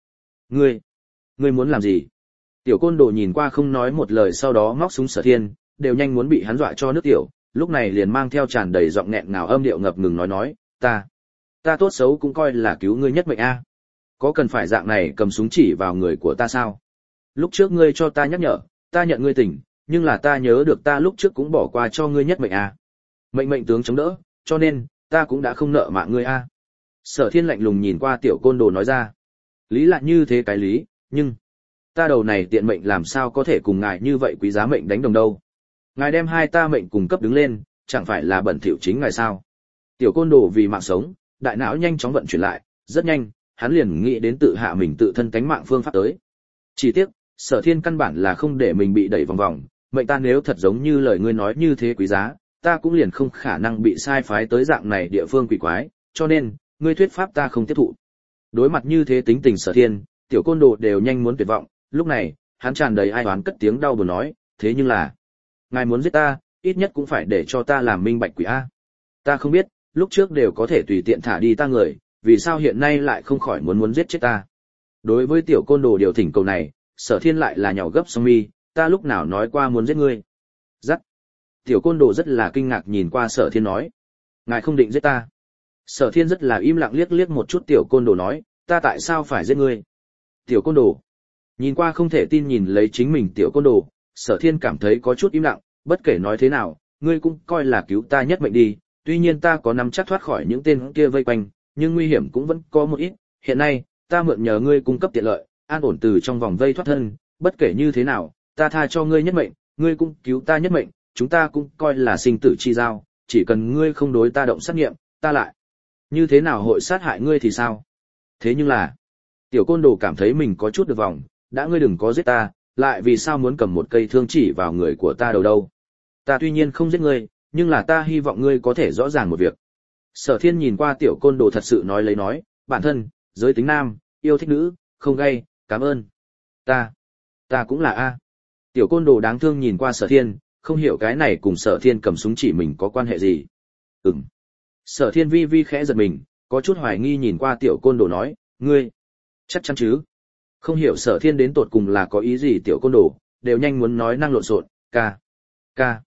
Ngươi muốn làm gì?" Tiểu côn đồ nhìn qua không nói một lời, sau đó móc súng Sở Thiên, đều nhanh muốn bị hắn dọa cho nước tiểu, lúc này liền mang theo tràn đầy giọng nghẹn ngào âm điệu ngập ngừng nói, ta tốt xấu cũng coi là cứu ngươi nhất mệnh a. Có cần phải dạng này cầm súng chỉ vào người của ta sao? Lúc trước ngươi cho ta nhắc nhở, ta nhận ngươi tỉnh, nhưng là ta nhớ được ta lúc trước cũng bỏ qua cho ngươi nhất mệnh a. Mệnh tướng chống đỡ, cho nên, ta cũng đã không nợ mạng ngươi a. Sở Thiên lạnh lùng nhìn qua tiểu côn đồ nói ra. Lý là như thế cái lý, nhưng ta đầu này tiện mệnh làm sao có thể cùng ngài như vậy quý giá mệnh đánh đồng đâu. Ngài đem hai ta mệnh cùng cấp đứng lên, chẳng phải là bẩn thỉu chính ngài sao? Tiểu côn đồ vì mạng sống, đại não nhanh chóng vận chuyển lại, rất nhanh, hắn liền nghĩ đến tự hạ mình tự thân cánh mạng phương pháp tới. Chỉ tiếc, Sở Thiên căn bản là không để mình bị đẩy vòng vòng, mệnh ta nếu thật giống như lời ngươi nói như thế quý giá, ta cũng liền không khả năng bị sai phái tới dạng này địa phương quỷ quái, cho nên, ngươi thuyết pháp ta không tiếp thụ. Đối mặt như thế tính tình Sở Thiên, tiểu côn đồ đều nhanh muốn tuyệt vọng, lúc này, hắn tràn đầy ai oán cất tiếng đau buồn nói, thế nhưng là, ngài muốn giết ta, ít nhất cũng phải để cho ta làm minh bạch quỷ a. Ta không biết, lúc trước đều có thể tùy tiện thả đi ta người, vì sao hiện nay lại không khỏi muốn giết chết ta. Đối với tiểu côn đồ điều thỉnh cầu này, Sở Thiên lại là nhàu gấp song mi, ta lúc nào nói qua muốn giết ngươi. Dắt. Tiểu côn đồ rất là kinh ngạc nhìn qua Sở Thiên nói, ngài không định giết ta. Sở Thiên rất là im lặng liếc một chút tiểu côn đồ nói, ta tại sao phải giết ngươi? Tiểu côn đồ nhìn qua không thể tin nhìn lấy chính mình tiểu côn đồ, Sở Thiên cảm thấy có chút im lặng, bất kể nói thế nào, ngươi cũng coi là cứu ta nhất mệnh đi, tuy nhiên ta có nắm chắc thoát khỏi những tên kia vây quanh, nhưng nguy hiểm cũng vẫn có một ít, hiện nay, ta mượn nhờ ngươi cung cấp tiện lợi, an ổn từ trong vòng vây thoát thân, bất kể như thế nào, ta tha cho ngươi nhất mệnh, ngươi cũng cứu ta nhất mệnh, chúng ta cũng coi là sinh tử chi giao, chỉ cần ngươi không đối ta động sát nghiệm, ta lại như thế nào hội sát hại ngươi thì sao? Thế nhưng là, tiểu côn đồ cảm thấy mình có chút được vòng, đã ngươi đừng có giết ta, lại vì sao muốn cầm một cây thương chỉ vào người của ta đầu đâu? Ta tuy nhiên không giết ngươi, nhưng là ta hy vọng ngươi có thể rõ ràng một việc. Sở Thiên nhìn qua tiểu côn đồ thật sự nói lấy nói, bản thân, giới tính nam, yêu thích nữ, không gay, cảm ơn. Ta cũng là A. Tiểu côn đồ đáng thương nhìn qua Sở Thiên, không hiểu cái này cùng Sở Thiên cầm súng chỉ mình có quan hệ gì. Sở Thiên vi vi khẽ giật mình, có chút hoài nghi nhìn qua tiểu côn đồ nói, ngươi, chắc chắn chứ? Không hiểu Sở Thiên đến tột cùng là có ý gì tiểu côn đồ, đều nhanh muốn nói năng lộn xộn, ca.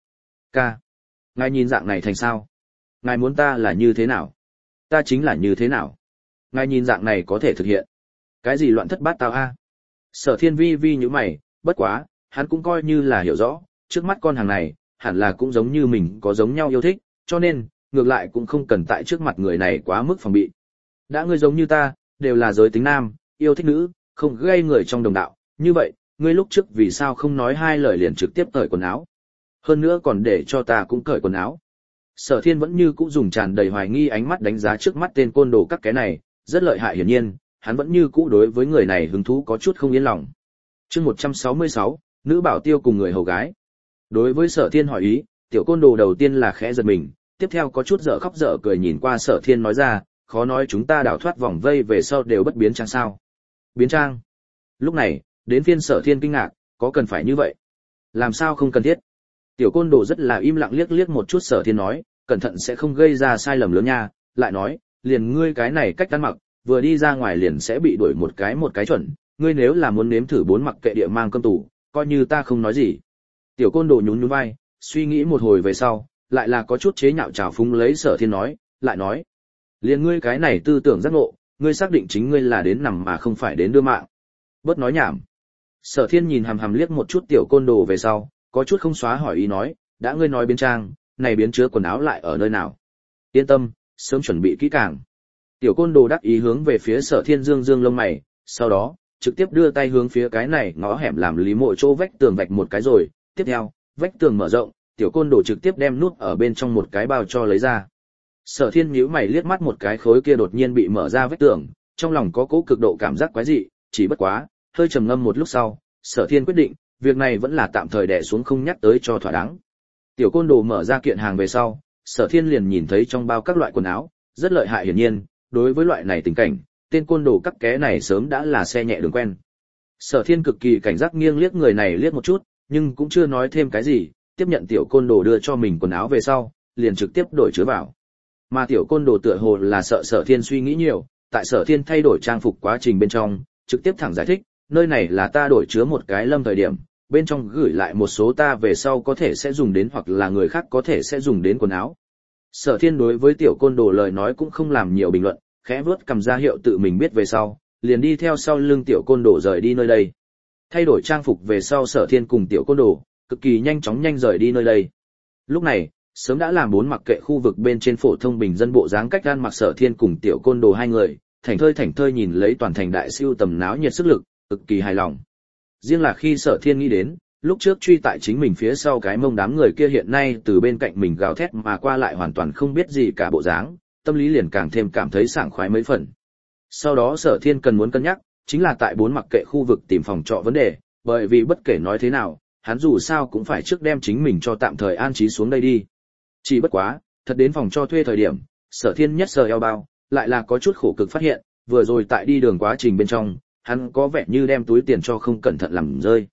Ngài nhìn dạng này thành sao? Ngài muốn ta là như thế nào? Ta chính là như thế nào? Ngài nhìn dạng này có thể thực hiện. Cái gì loạn thất bát tao a? Sở Thiên vi vi như mày, bất quá, hắn cũng coi như là hiểu rõ, trước mắt con hàng này, hẳn là cũng giống như mình có giống nhau yêu thích, cho nên, ngược lại cũng không cần tại trước mặt người này quá mức phòng bị. Đã ngươi giống như ta, đều là giới tính nam, yêu thích nữ, không gây người trong đồng đạo, như vậy, ngươi lúc trước vì sao không nói hai lời liền trực tiếp cởi quần áo? Hơn nữa còn để cho ta cũng cởi quần áo. Sở Thiên vẫn như cũ dùng tràn đầy hoài nghi ánh mắt đánh giá trước mắt tên côn đồ các cái này, rất lợi hại hiển nhiên, hắn vẫn như cũ đối với người này hứng thú có chút không yên lòng. Chương 166, nữ bảo tiêu cùng người hầu gái. Đối với Sở Thiên hỏi ý, tiểu côn đồ đầu tiên là khẽ giật mình, tiếp theo có chút dở khóc dở cười nhìn qua Sở Thiên nói ra, khó nói chúng ta đào thoát vòng vây về sau đều bất biến trang sao? Biến trang? Lúc này, đến phiên Sở Thiên kinh ngạc, có cần phải như vậy? Làm sao không cần thiết? Tiểu côn đồ rất là im lặng liếc liếc một chút Sở Thiên nói, cẩn thận sẽ không gây ra sai lầm lớn nha, lại nói, liền ngươi cái này cách ăn mặc, vừa đi ra ngoài liền sẽ bị đuổi một cái chuẩn, ngươi nếu là muốn nếm thử bốn mặc kệ địa mang cơm tủ, coi như ta không nói gì. Tiểu côn đồ nhún nhún vai, suy nghĩ một hồi về sau, lại là có chút chế nhạo trào phúng lấy Sở Thiên nói, lại nói, liền ngươi cái này tư tưởng giác ngộ, ngươi xác định chính ngươi là đến nằm mà không phải đến đưa mạng. Bớt nói nhảm. Sở Thiên nhìn hằm hằm liếc một chút tiểu côn đồ về sau, có chút không xóa hỏi ý nói, đã ngươi nói biến trang, này biến chứa quần áo lại ở nơi nào? Yên tâm, sớm chuẩn bị kỹ càng. Tiểu côn đồ đắc ý hướng về phía Sở Thiên dương lông mày, sau đó, trực tiếp đưa tay hướng phía cái này ngõ hẻm làm lý mộ chỗ vách tường vạch một cái rồi, tiếp theo, vách tường mở rộng, tiểu côn đồ trực tiếp đem nút ở bên trong một cái bao cho lấy ra. Sở Thiên nhíu mày liếc mắt một cái khối kia đột nhiên bị mở ra vách tường, trong lòng có cố cực độ cảm giác quái dị, chỉ bất quá, hơi trầm ngâm một lúc sau, Sở Thiên quyết định, việc này vẫn là tạm thời đè xuống không nhắc tới cho thỏa đáng. Tiểu côn đồ mở ra kiện hàng về sau, Sở Thiên liền nhìn thấy trong bao các loại quần áo, rất lợi hại hiển nhiên, đối với loại này tình cảnh, tên côn đồ cắt ké này sớm đã là xe nhẹ đường quen. Sở Thiên cực kỳ cảnh giác nghiêng liếc người này liếc một chút, nhưng cũng chưa nói thêm cái gì, tiếp nhận tiểu côn đồ đưa cho mình quần áo về sau, liền trực tiếp đổi chứa vào. Mà tiểu côn đồ tựa hồ là sợ Sở Thiên suy nghĩ nhiều, tại Sở Thiên thay đổi trang phục quá trình bên trong, trực tiếp thẳng giải thích, nơi này là ta đổi chứa một cái lâm thời điểm, bên trong gửi lại một số ta về sau có thể sẽ dùng đến hoặc là người khác có thể sẽ dùng đến quần áo. Sở Thiên đối với tiểu côn đồ lời nói cũng không làm nhiều bình luận, khẽ vuốt cầm ra hiệu tự mình biết về sau, liền đi theo sau lưng tiểu côn đồ rời đi nơi đây. Thay đổi trang phục về sau Sở Thiên cùng tiểu côn đồ, cực kỳ nhanh chóng rời đi nơi đây. Lúc này, sớm đã làm bốn mặc kệ khu vực bên trên phổ thông bình dân bộ dáng cách ăn mặc Sở Thiên cùng tiểu côn đồ hai người, thảnh thơi nhìn lấy toàn thành đại siêu tầm náo nhiệt sức lực, cực kỳ hài lòng. Riêng là khi Sở Thiên nghĩ đến, lúc trước truy tại chính mình phía sau cái mông đám người kia hiện nay từ bên cạnh mình gào thét mà qua lại hoàn toàn không biết gì cả bộ dáng, tâm lý liền càng thêm cảm thấy sảng khoái mấy phần. Sau đó Sở Thiên cần muốn cân nhắc, chính là tại bốn mặc kệ khu vực tìm phòng trọ vấn đề, bởi vì bất kể nói thế nào, hắn dù sao cũng phải trước đem chính mình cho tạm thời an trí xuống đây đi. Chỉ bất quá, thật đến phòng cho thuê thời điểm, Sở Thiên nhất sờ eo bao, lại là có chút khổ cực phát hiện, vừa rồi tại đi đường quá trình bên trong, hắn có vẻ như đem túi tiền cho không cẩn thận làm rơi.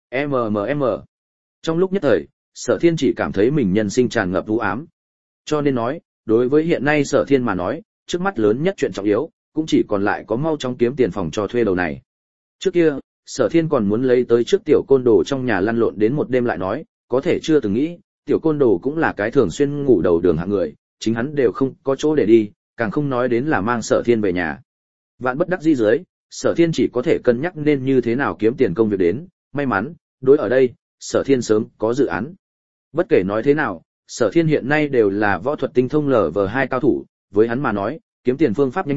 Trong lúc nhất thời, Sở Thiên chỉ cảm thấy mình nhân sinh tràn ngập u ám. Cho nên nói, đối với hiện nay Sở Thiên mà nói, trước mắt lớn nhất chuyện trọng yếu, cũng chỉ còn lại có mau chóng kiếm tiền phòng cho thuê đầu này. Trước kia, Sở Thiên còn muốn lấy tới trước tiểu côn đồ trong nhà lăn lộn đến một đêm lại nói, có thể chưa từng nghĩ, tiểu côn đồ cũng là cái thường xuyên ngủ đầu đường hạng người, chính hắn đều không có chỗ để đi, càng không nói đến là mang Sở Thiên về nhà. Vạn bất đắc dĩ dưới, Sở Thiên chỉ có thể cân nhắc nên như thế nào kiếm tiền công việc đến, may mắn, đối ở đây, Sở Thiên sớm có dự án. Bất kể nói thế nào, Sở Thiên hiện nay đều là võ thuật tinh thông LV2 cao thủ, với hắn mà nói, kiếm tiền phương pháp nhanh nhất,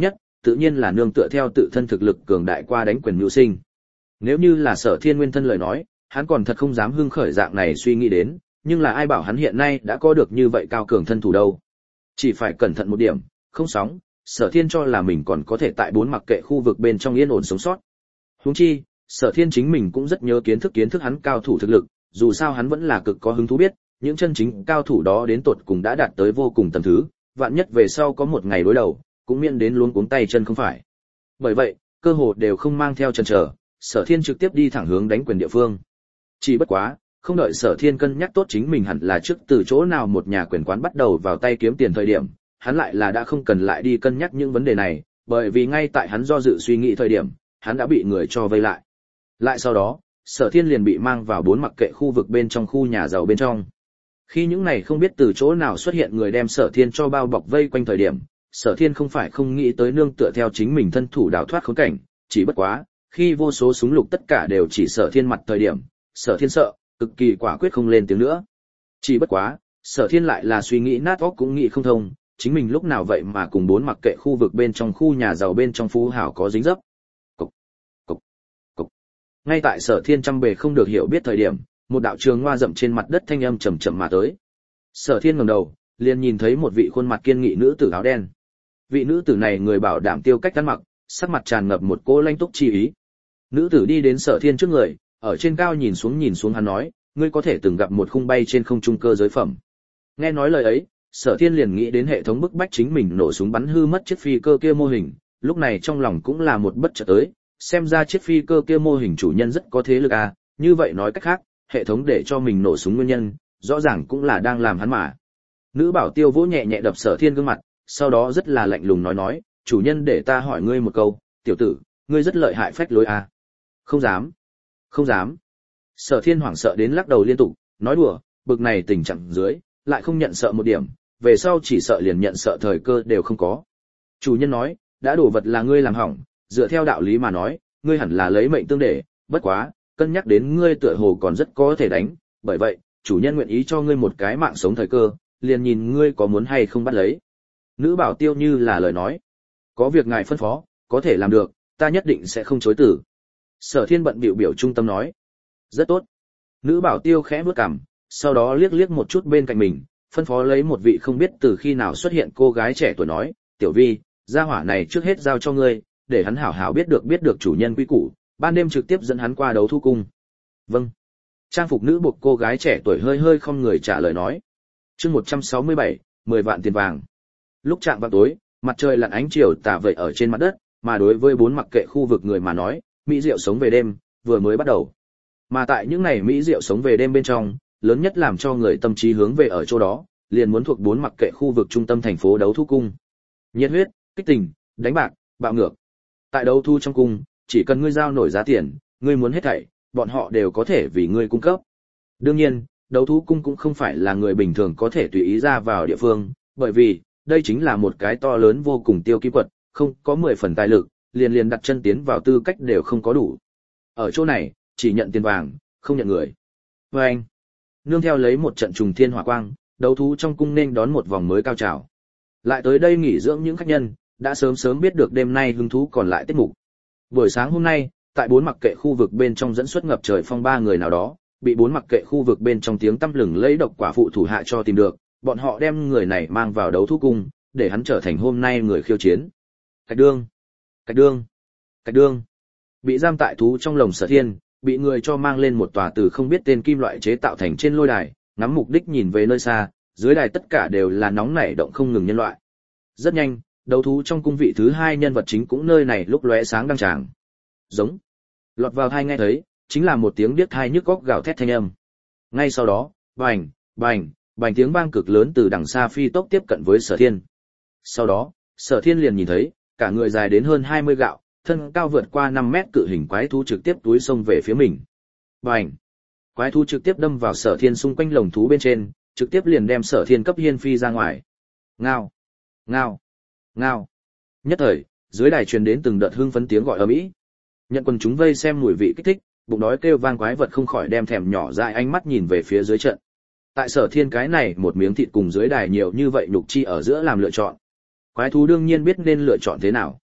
tự nhiên là nương tựa theo tự thân thực lực cường đại qua đánh quyền mưu sinh. Nếu như là Sở Thiên nguyên thân lời nói, hắn còn thật không dám hưng khởi dạng này suy nghĩ đến, nhưng là ai bảo hắn hiện nay đã có được như vậy cao cường thân thủ đâu. Chỉ phải cẩn thận một điểm, không sóng, Sở Thiên cho là mình còn có thể tại bốn mặc kệ khu vực bên trong yên ổn sống sót. Huống chi, Sở Thiên chính mình cũng rất nhớ kiến thức hắn cao thủ thực lực, dù sao hắn vẫn là cực có hứng thú biết, những chân chính cao thủ đó đến tột cùng đã đạt tới vô cùng tầng thứ, vạn nhất về sau có một ngày đối đầu, cũng miễn đến luống cuống tay chân không phải. Bởi vậy, cơ hồ đều không mang theo chần chờ, Sở Thiên trực tiếp đi thẳng hướng đánh quyền địa phương. Chỉ bất quá, không đợi Sở Thiên cân nhắc tốt chính mình hẳn là trước từ chỗ nào một nhà quyền quán bắt đầu vào tay kiếm tiền thời điểm, hắn lại là đã không cần lại đi cân nhắc những vấn đề này, bởi vì ngay tại hắn do dự suy nghĩ thời điểm, hắn đã bị người cho vây lại. Lại sau đó, Sở Thiên liền bị mang vào bốn mặc kệ khu vực bên trong khu nhà giàu bên trong. Khi những này không biết từ chỗ nào xuất hiện người đem Sở Thiên cho bao bọc vây quanh thời điểm, Sở Thiên không phải không nghĩ tới nương tựa theo chính mình thân thủ đào thoát khốn cảnh, chỉ bất quá, khi vô số súng lục tất cả đều chỉ Sở Thiên mặt thời điểm, Sở Thiên sợ, cực kỳ quả quyết không lên tiếng nữa. Chỉ bất quá, Sở Thiên lại là suy nghĩ nát óc cũng nghĩ không thông, chính mình lúc nào vậy mà cùng bốn mặc kệ khu vực bên trong khu nhà giàu bên trong phú hảo có dính dấp. Cục, cục, cục. Ngay tại Sở Thiên trăm bề không được hiểu biết thời điểm, một đạo trường hoa rậm trên mặt đất thanh âm chậm chậm mà tới. Sở Thiên ngẩng đầu, liền nhìn thấy một vị khuôn mặt kiên nghị nữ tử áo đen. Vị nữ tử này người bảo đảm tiêu cách ăn mặc, sắc mặt tràn ngập một cỗ lãnh túc chi ý. Nữ tử đi đến Sở Thiên trước người, ở trên cao nhìn xuống hắn nói, ngươi có thể từng gặp một khung bay trên không trung cơ giới phẩm. Nghe nói lời ấy, Sở Thiên liền nghĩ đến hệ thống bức bách chính mình nổ súng bắn hư mất chiếc phi cơ kia mô hình, lúc này trong lòng cũng là một bất chợt tới, xem ra chiếc phi cơ kia mô hình chủ nhân rất có thế lực à, như vậy nói cách khác, hệ thống để cho mình nổ súng nguyên nhân, rõ ràng cũng là đang làm hắn mà. Nữ bảo tiêu vỗ nhẹ nhẹ đập Sở Thiên gương mặt, sau đó rất là lạnh lùng nói, chủ nhân để ta hỏi ngươi một câu, tiểu tử, ngươi rất lợi hại phách lối à. Không dám. Không dám. Sở Thiên hoảng sợ đến lắc đầu liên tục, nói đùa, bực này tình trạng dưới, lại không nhận sợ một điểm, về sau chỉ sợ liền nhận sợ thời cơ đều không có. Chủ nhân nói, đã đổ vật là ngươi làm hỏng, dựa theo đạo lý mà nói, ngươi hẳn là lấy mệnh tương để, bất quá, cân nhắc đến ngươi tựa hồ còn rất có thể đánh, bởi vậy, chủ nhân nguyện ý cho ngươi một cái mạng sống thời cơ, liền nhìn ngươi có muốn hay không bắt lấy. Nữ bảo tiêu như là lời nói, có việc ngài phân phó, có thể làm được, ta nhất định sẽ không chối từ. Sở Thiên bận bịu biểu trung tâm nói, rất tốt. Nữ bảo tiêu khẽ bước cằm, sau đó liếc liếc một chút bên cạnh mình, phân phó lấy một vị không biết từ khi nào xuất hiện cô gái trẻ tuổi nói, tiểu vi, gia hỏa này trước hết giao cho ngươi, để hắn hảo hảo biết được chủ nhân quy củ, ban đêm trực tiếp dẫn hắn qua đấu thu cung. Vâng. Trang phục nữ buộc cô gái trẻ tuổi hơi không người trả lời nói. Chương 167, 10 vạn tiền vàng. Lúc chạng vào tối, mặt trời lặn ánh chiều tà vậy ở trên mặt đất, mà đối với bốn mặc kệ khu vực người mà nói, mỹ diệu sống về đêm vừa mới bắt đầu. Mà tại những ngày mỹ diệu sống về đêm bên trong, lớn nhất làm cho người tâm trí hướng về ở chỗ đó, liền muốn thuộc bốn mặc kệ khu vực trung tâm thành phố đấu thu cung. Nhiệt huyết, kích tình, đánh bạc, bạo ngược. Tại đấu thu trong cung, chỉ cần ngươi giao nổi giá tiền, ngươi muốn hết thảy, bọn họ đều có thể vì ngươi cung cấp. Đương nhiên, đấu thú cung cũng không phải là người bình thường có thể tùy ý ra vào địa phương, bởi vì, đây chính là một cái to lớn vô cùng tiêu kim quật, không có 10 phần tài lực, liền đặt chân tiến vào tư cách đều không có đủ. Ở chỗ này, chỉ nhận tiền vàng, không nhận người. Và anh, nương theo lấy một trận trùng thiên hỏa quang, đấu thú trong cung nên đón một vòng mới cao trào. Lại tới đây nghỉ dưỡng những khách nhân, đã sớm biết được đêm nay hứng thú còn lại tiết mục. Buổi sáng hôm nay, tại bốn mặc kệ khu vực bên trong dẫn xuất ngập trời phong ba người nào đó, bị bốn mặc kệ khu vực bên trong tiếng tăm lừng lấy độc quả phụ thủ hạ cho tìm được, bọn họ đem người này mang vào đấu thú cung, để hắn trở thành hôm nay người khiêu chiến. Cạch đương, cạch đương, cạch đương. Bị giam tại thú trong lồng Sở Thiên, bị người cho mang lên một tòa từ không biết tên kim loại chế tạo thành trên lôi đài, ngắm mục đích nhìn về nơi xa, dưới đài tất cả đều là nóng nảy động không ngừng nhân loại. Rất nhanh, đấu thú trong cung vị thứ hai nhân vật chính cũng nơi này lúc lóe sáng đăng tràng. Giống. Lọt vào tai nghe thấy, chính là một tiếng điếc tai nhức óc gào thét thanh âm. Ngay sau đó, bành, bành, bành tiếng vang cực lớn từ đằng xa phi tốc tiếp cận với Sở Thiên. Sau đó, Sở Thiên liền nhìn thấy, cả người dài đến hơn 20 gạo, thân cao vượt qua 5 mét cự hình quái thú trực tiếp túi xông về phía mình. Bành. Quái thú trực tiếp đâm vào Sở Thiên xung quanh lồng thú bên trên, trực tiếp liền đem Sở Thiên cấp hiên phi ra ngoài. Ngao, ngao, ngao. Nhất thời, dưới đài truyền đến từng đợt hưng phấn tiếng gọi ầm ĩ. Nhận quần chúng vây xem mùi vị kích thích, bụng đói kêu vang quái vật không khỏi đem thèm nhỏ dại ánh mắt nhìn về phía dưới trận. Tại Sở Thiên cái này một miếng thịt cùng dưới đài nhiều như vậy nhục chi ở giữa làm lựa chọn. Quái thú đương nhiên biết nên lựa chọn thế nào.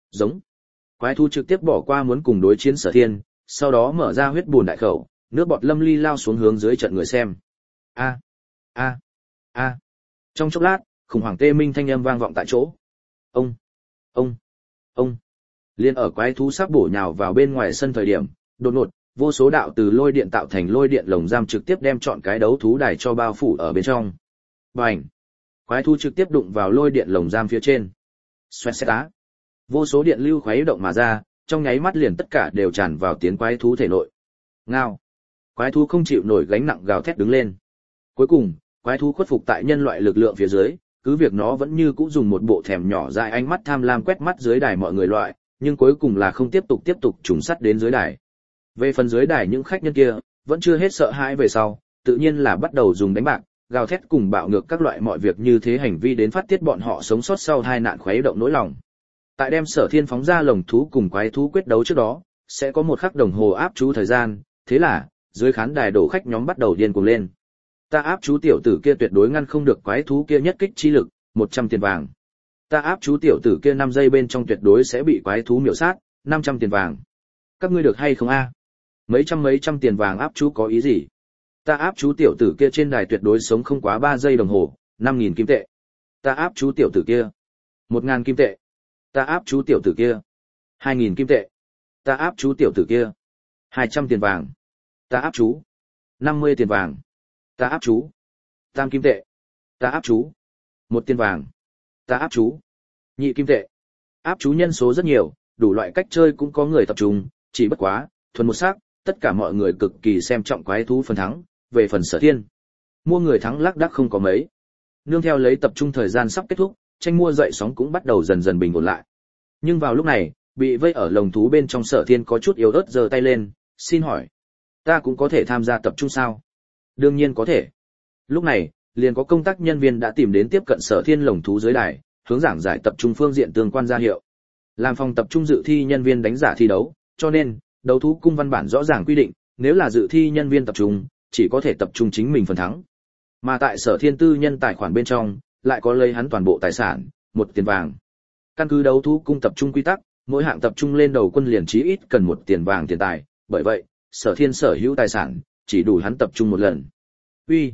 Giống. Quái thú trực tiếp bỏ qua muốn cùng đối chiến Sở Thiên, sau đó mở ra huyết bùn đại khẩu, nước bọt lâm ly lao xuống hướng dưới trận người xem. A, a, a. Trong chốc lát, khủng hoảng tê minh thanh âm vang vọng tại chỗ. Ông, ông, ông. Liên ở quái thú sắp bổ nhào vào bên ngoài sân thời điểm, đột ngột, vô số đạo từ lôi điện tạo thành lôi điện lồng giam trực tiếp đem trọn cái đấu thú đài cho bao phủ ở bên trong. Bành! Quái thú trực tiếp đụng vào lôi điện lồng giam phía trên. Xoẹt xẹt á. Vô số điện lưu khuấy động mà ra, trong nháy mắt liền tất cả đều tràn vào tiến quái thú thể nội. Ngao! Quái thú không chịu nổi gánh nặng gào thét đứng lên. Cuối cùng, quái thú khuất phục tại nhân loại lực lượng phía dưới, cứ việc nó vẫn như cũ dùng một bộ thèm nhỏ dại ánh mắt tham lam quét mắt dưới đài mọi người loại, nhưng cuối cùng là không tiếp tục trùng sắt đến dưới đài. Về phần dưới đài những khách nhân kia, vẫn chưa hết sợ hãi về sau, tự nhiên là bắt đầu dùng đánh bạc, gào thét cùng bạo ngược các loại mọi việc như thế hành vi đến phát tiết bọn họ sống sót sau hai nạn khuấy động nỗi lòng. Tại đem Sở Thiên phóng ra lồng thú cùng quái thú quyết đấu trước đó, sẽ có một khắc đồng hồ áp chú thời gian, thế là, dưới khán đài đổ khách nhóm bắt đầu điên cuồng lên. Ta áp chú tiểu tử kia tuyệt đối ngăn không được quái thú kia nhất kích chi lực, 100 tiền vàng. Ta áp chú tiểu tử kia 5 giây bên trong tuyệt đối sẽ bị quái thú miểu sát, 500 tiền vàng. Các ngươi được hay không a? Mấy trăm tiền vàng áp chú có ý gì? Ta áp chú tiểu tử kia trên đài tuyệt đối sống không quá 3 giây đồng hồ, 5.000 kim tệ. Ta áp chú tiểu tử kia 1.000 kim tệ. Ta áp chú tiểu tử kia 2.000 kim tệ. Ta áp chú tiểu tử kia 200 tiền vàng. Ta áp chú 50 tiền vàng. Ta áp chú tam kim tệ. Ta áp chú 1 tiền vàng. Ta áp chú nhị kim tệ. Áp chú nhân số rất nhiều, đủ loại cách chơi cũng có người tập trung, chỉ bất quá, thuần một sắc, tất cả mọi người cực kỳ xem trọng quái thú phần thắng, về phần Sở Thiên. Mua người thắng lác đác không có mấy. Nương theo lấy tập trung thời gian sắp kết thúc, tranh mua dậy sóng cũng bắt đầu dần dần bình ổn lại. Nhưng vào lúc này, bị vây ở lồng thú bên trong Sở Thiên có chút yếu ớt giơ tay lên, xin hỏi, ta cũng có thể tham gia tập trung sao? Đương nhiên có thể. Lúc này, liền có công tác nhân viên đã tìm đến tiếp cận Sở Thiên lồng thú dưới đài, hướng giảng giải tập trung phương diện tương quan ra hiệu. Làm phòng tập trung dự thi nhân viên đánh giả thi đấu, cho nên, đấu thú cung văn bản rõ ràng quy định, nếu là dự thi nhân viên tập trung, chỉ có thể tập trung chính mình phần thắng. Mà tại Sở Thiên tư nhân tài khoản bên trong, lại có lấy hắn toàn bộ tài sản, 1 tiền vàng. Căn cứ đấu thú cung tập trung quy tắc, mỗi hạng tập trung lên đầu quân liền chí ít cần 1 tiền vàng tiền tài, bởi vậy, Sở Thiên sở hữu tài sản, chỉ đủ hắn tập trung một lần. Uy,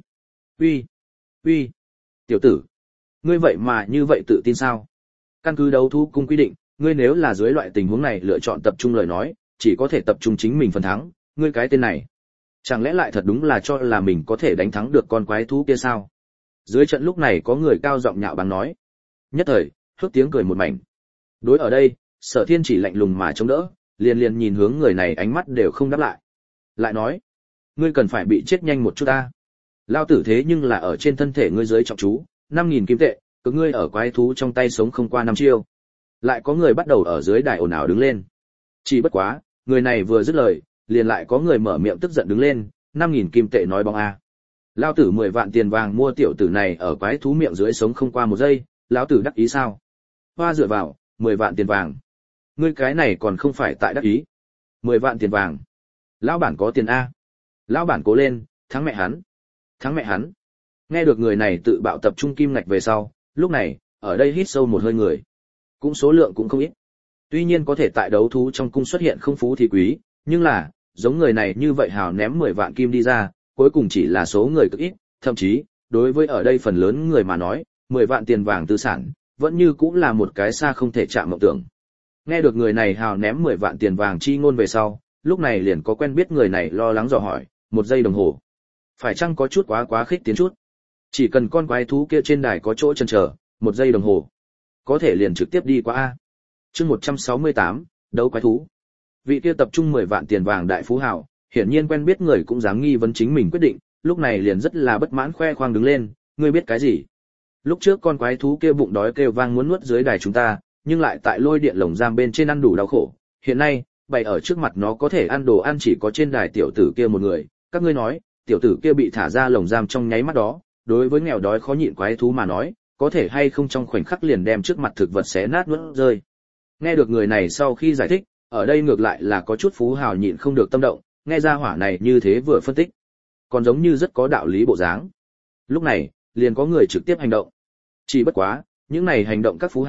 tiểu tử, ngươi vậy mà như vậy tự tin sao? Căn cứ đấu thú cung quy định, ngươi nếu là dưới loại tình huống này lựa chọn tập trung lời nói, chỉ có thể tập trung chính mình phần thắng, ngươi cái tên này. Chẳng lẽ lại thật đúng là cho là mình có thể đánh thắng được con quái thú kia sao? Dưới trận lúc này có người cao giọng nhạo báng nói. Nhất thời, hước tiếng cười một mảnh. Đối ở đây, Sở Thiên chỉ lạnh lùng mà chống đỡ, liền nhìn hướng người này ánh mắt đều không đáp lại. Lại nói, ngươi cần phải bị chết nhanh một chút ta. Lao tử thế nhưng là ở trên thân thể ngươi dưới trọng chú, 5.000 kim tệ, cứ ngươi ở quái thú trong tay sống không qua 5 chiêu. Lại có người bắt đầu ở dưới đài ồn ào đứng lên. Chỉ bất quá, người này vừa dứt lời, liền lại có người mở miệng tức giận đứng lên, 5.000 kim tệ nói bóng a. Lao tử 10 vạn tiền vàng mua tiểu tử này ở quái thú miệng dưới sống không qua 1 giây, lão tử đắc ý sao? Hoa dựa vào, 10 vạn tiền vàng. Ngươi cái này còn không phải tại đắc ý. 10 vạn tiền vàng. Lão bản có tiền a. Lão bản cố lên, thắng mẹ hắn. Thắng mẹ hắn. Nghe được người này tự bạo tập trung kim ngạch về sau, lúc này, ở đây hít sâu một hơi người. Cũng số lượng cũng không ít. Tuy nhiên có thể tại đấu thú trong cung xuất hiện không phú thì quý, nhưng là, giống người này như vậy hào ném 10 vạn kim đi ra, cuối cùng chỉ là số người cực ít, thậm chí, đối với ở đây phần lớn người mà nói, 10 vạn tiền vàng tư sản, vẫn như cũng là một cái xa không thể chạm mộng tưởng. Nghe được người này hào ném 10 vạn tiền vàng chi ngôn về sau, lúc này liền có quen biết người này lo lắng dò hỏi, 1 giây đồng hồ. Phải chăng có chút quá khích tiến chút? Chỉ cần con quái thú kia trên đài có chỗ chần chờ, 1 giây đồng hồ. Có thể liền trực tiếp đi qua A. Chương 168, đấu quái thú. Vị kia tập trung 10 vạn tiền vàng đại phú hào, hiển nhiên quen biết người cũng dám nghi vấn chính mình quyết định, lúc này liền rất là bất mãn khoe khoang đứng lên, ngươi biết cái gì? Lúc trước con quái thú kia bụng đói kêu vang muốn nuốt dưới đài chúng ta, nhưng lại tại lôi điện lồng giam bên trên ăn đủ đau khổ. Hiện nay, bày ở trước mặt nó có thể ăn đồ ăn chỉ có trên đài tiểu tử kia một người, các ngươi nói, tiểu tử kia bị thả ra lồng giam trong nháy mắt đó, đối với nghèo đói khó nhịn quái thú mà nói, có thể hay không trong khoảnh khắc liền đem trước mặt thực vật xé nát nuốt rơi. Nghe được người này sau khi giải thích, ở đây ngược lại là có chút phú hào nhịn không được tâm động, nghe ra hỏa này như thế vừa phân tích, còn giống như rất có đạo lý bộ dáng. Lúc này, liền có người trực tiếp hành động. Chỉ bất quá, những này hành động các phú hào,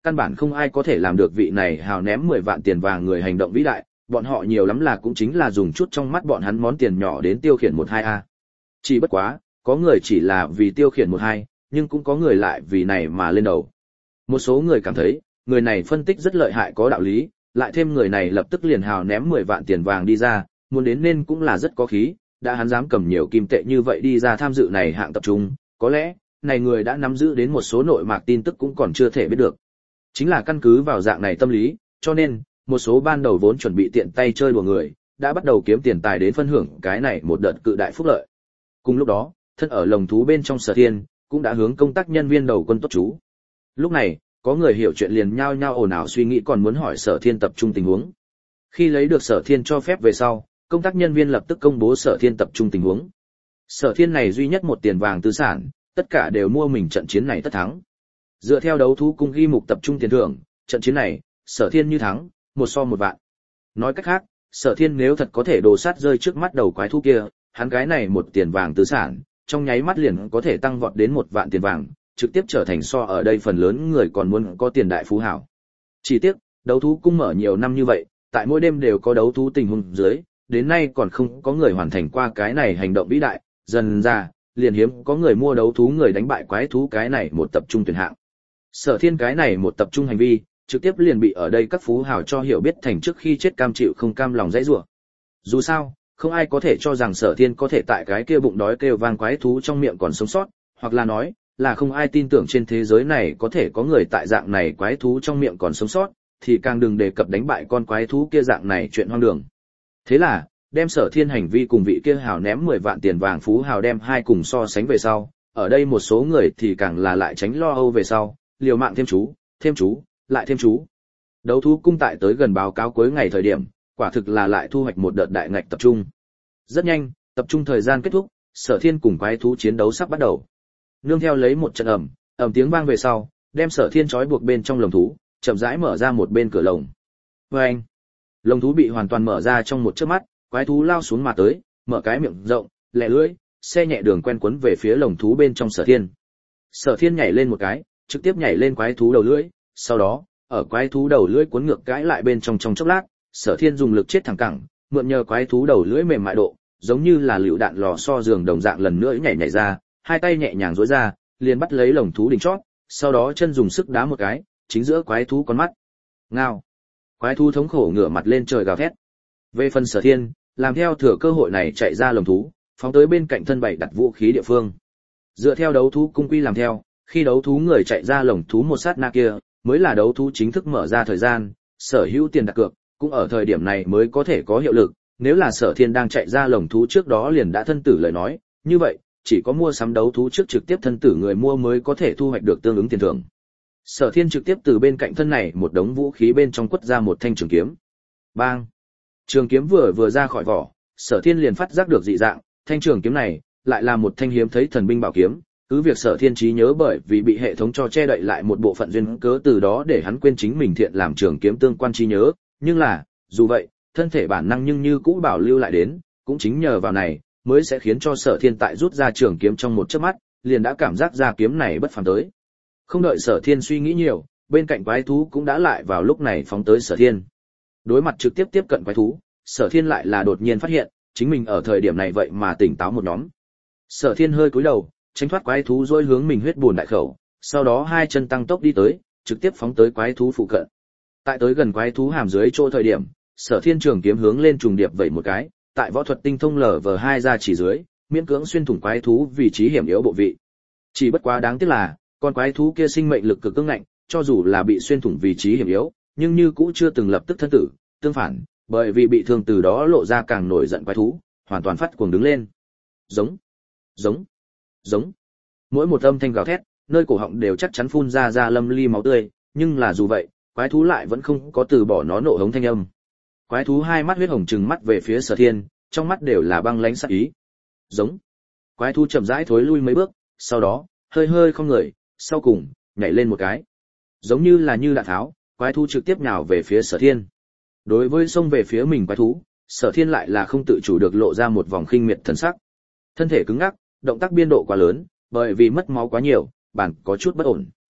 căn bản không ai có thể làm được vị này hào ném 10 vạn tiền vàng người hành động vĩ đại, bọn họ nhiều lắm là cũng chính là dùng chút trong mắt bọn hắn món tiền nhỏ đến tiêu khiển 1-2 a. Chỉ bất quá, có người chỉ là vì tiêu khiển 1-2, nhưng cũng có người lại vì này mà lên đầu. Một số người cảm thấy, người này phân tích rất lợi hại có đạo lý, lại thêm người này lập tức liền hào ném 10 vạn tiền vàng đi ra, muốn đến nên cũng là rất có khí, đã hắn dám cầm nhiều kim tệ như vậy đi ra tham dự này hạng tập trung, có lẽ, này người đã nắm giữ đến một số nội mạc tin tức cũng còn chưa thể biết được. Chính là căn cứ vào dạng này tâm lý, cho nên, một số ban đầu vốn chuẩn bị tiện tay chơi đùa người, đã bắt đầu kiếm tiền tài đến phân hưởng cái này một đợt cự đại phúc lợi. Cùng lúc đó, thân ở lồng thú bên trong Sở Thiên, cũng đã hướng công tác nhân viên đầu quân tốt chú. Lúc này, có người hiểu chuyện liền nhao nhao ồn ào suy nghĩ còn muốn hỏi Sở Thiên tập trung tình huống. Khi lấy được Sở Thiên cho phép về sau, công tác nhân viên lập tức công bố Sở Thiên tập trung tình huống. Sở Thiên này duy nhất một tiền vàng tư sản, tất cả đều mua mình trận chiến này tất thắng. Dựa theo đấu thú cung ghi mục tập trung tiền thưởng, trận chiến này, Sở Thiên như thắng, 1 vạn. Nói cách khác, Sở Thiên nếu thật có thể đồ sát rơi trước mắt đầu quái thú kia, hắn cái này một tiền vàng tư sản, trong nháy mắt liền có thể tăng vọt đến 1 vạn tiền vàng, trực tiếp trở thành so ở đây phần lớn người còn muốn có tiền đại phú hảo. Chỉ tiếc, đấu thú cung mở nhiều năm như vậy, tại mỗi đêm đều có đấu thú tình huống dưới, đến nay còn không có người hoàn thành qua cái này hành động vĩ đại, dần ra, liền hiếm có người mua đấu thú người đánh bại quái thú cái này một tập trung tuyển hạng. Sở Thiên cái này một tập trung hành vi, trực tiếp liền bị ở đây các phú hào cho hiểu biết thành trước khi chết cam chịu không cam lòng dãy rủa. Dù sao, không ai có thể cho rằng Sở Thiên có thể tại cái kia bụng đói kêu vang quái thú trong miệng còn sống sót, hoặc là nói, là không ai tin tưởng trên thế giới này có thể có người tại dạng này quái thú trong miệng còn sống sót, thì càng đừng đề cập đánh bại con quái thú kia dạng này chuyện hoang đường. Thế là, đem Sở Thiên hành vi cùng vị kia hào ném 10 vạn tiền vàng phú hào đem hai cùng so sánh về sau, ở đây một số người thì càng là lại tránh lo âu về sau, liều mạng thêm chú, lại thêm chú. Đấu thú cung tại tới gần báo cáo cuối ngày thời điểm, quả thực là lại thu hoạch một đợt đại ngạch tập trung. Rất nhanh, tập trung thời gian kết thúc, Sở Thiên cùng quái thú chiến đấu sắp bắt đầu. Nương theo lấy một trận ầm tiếng vang về sau, đem Sở Thiên trói buộc bên trong lồng thú, chậm rãi mở ra một bên cửa lồng. Oeng! Lồng thú bị hoàn toàn mở ra trong một chớp mắt, quái thú lao xuống mà tới, mở cái miệng rộng, lẹ lưỡi, xe nhẹ đường quen quấn về phía lồng thú bên trong Sở Thiên. Sở Thiên nhảy lên một cái, trực tiếp nhảy lên quái thú đầu lưỡi, sau đó, ở quái thú đầu lưỡi cuốn ngược cãi lại bên trong chốc lát, Sở Thiên dùng lực chết thẳng cẳng, mượn nhờ quái thú đầu lưỡi mềm mại độ, giống như là lựu đạn lò xo giường đồng dạng lần nữa nhảy ra, hai tay nhẹ nhàng duỗi ra, liền bắt lấy lồng thú đỉnh chót, sau đó chân dùng sức đá một cái, chính giữa quái thú con mắt. Ngao. Quái thú thống khổ ngửa mặt lên trời gào thét. Về phần Sở Thiên, làm theo thừa cơ hội này chạy ra lồng thú, phóng tới bên cạnh thân bày đặt vũ khí địa phương. Dựa theo đấu thú cung quy làm theo, khi đấu thú người chạy ra lồng thú một sát na kia, mới là đấu thú chính thức mở ra thời gian, sở hữu tiền đặt cược, cũng ở thời điểm này mới có thể có hiệu lực, nếu là Sở Thiên đang chạy ra lồng thú trước đó liền đã thân tử lời nói, như vậy, chỉ có mua sắm đấu thú trước trực tiếp thân tử người mua mới có thể thu hoạch được tương ứng tiền thưởng. Sở Thiên trực tiếp từ bên cạnh thân này một đống vũ khí bên trong quất ra một thanh trường kiếm. Bang! Trường kiếm vừa ra khỏi vỏ, Sở Thiên liền phát giác được dị dạng, thanh trường kiếm này lại là một thanh hiếm thấy thần binh bảo kiếm, cứ việc Sở Thiên trí nhớ bởi vì bị hệ thống cho che đậy lại một bộ phận duyên cớ từ đó để hắn quên chính mình thiện làm trường kiếm tương quan trí nhớ, nhưng là, dù vậy, thân thể bản năng nhưng như cũ bảo lưu lại đến, cũng chính nhờ vào này, mới sẽ khiến cho Sở Thiên tại rút ra trường kiếm trong một chớp mắt, liền đã cảm giác ra kiếm này bất phàm tới. Không đợi Sở Thiên suy nghĩ nhiều, bên cạnh quái thú cũng đã lại vào lúc này phóng tới Sở Thiên. Đối mặt trực tiếp tiếp cận quái thú, Sở Thiên lại là đột nhiên phát hiện, chính mình ở thời điểm này vậy mà tỉnh táo một nhóm. Sở Thiên hơi cúi đầu, tránh thoát quái thú dỗi hướng mình huyết buồn đại khẩu, sau đó hai chân tăng tốc đi tới, trực tiếp phóng tới quái thú phụ cận. Tại tới gần quái thú hàm dưới chỗ thời điểm, Sở Thiên trường kiếm hướng lên trùng điệp vẩy một cái, tại võ thuật tinh thông LV2 ra chỉ dưới, miễn cưỡng xuyên thủng quái thú vị trí hiểm yếu bộ vị. Chỉ bất quá đáng tiếc là, con quái thú kia sinh mệnh lực cực cứng ngạnh, cho dù là bị xuyên thủng vị trí hiểm yếu, nhưng như cũ chưa từng lập tức thân tử, tương phản, bởi vì bị thương từ đó lộ ra càng nổi giận quái thú, hoàn toàn phát cuồng đứng lên. Giống, giống, giống. Mỗi một âm thanh gào thét, nơi cổ họng đều chắc chắn phun ra lâm ly máu tươi, nhưng là dù vậy, quái thú lại vẫn không có từ bỏ nó nộ hống thanh âm. Quái thú hai mắt huyết hồng trừng mắt về phía Sở Thiên, trong mắt đều là băng lãnh sát ý. Giống. Quái thú chậm rãi thối lui mấy bước, sau đó, hơi không người, sau cùng, nhảy lên một cái. Giống như là như đạn tháo, quái thú trực tiếp nhào về phía Sở Thiên. Đối với xông về phía mình quái thú, Sở Thiên lại là không tự chủ được lộ ra một vòng khinh miệt thần sắc. Thân thể cứng ngắc, động tác biên độ quá lớn, bởi vì mất máu quá nhiều, bản có chút bất ổn.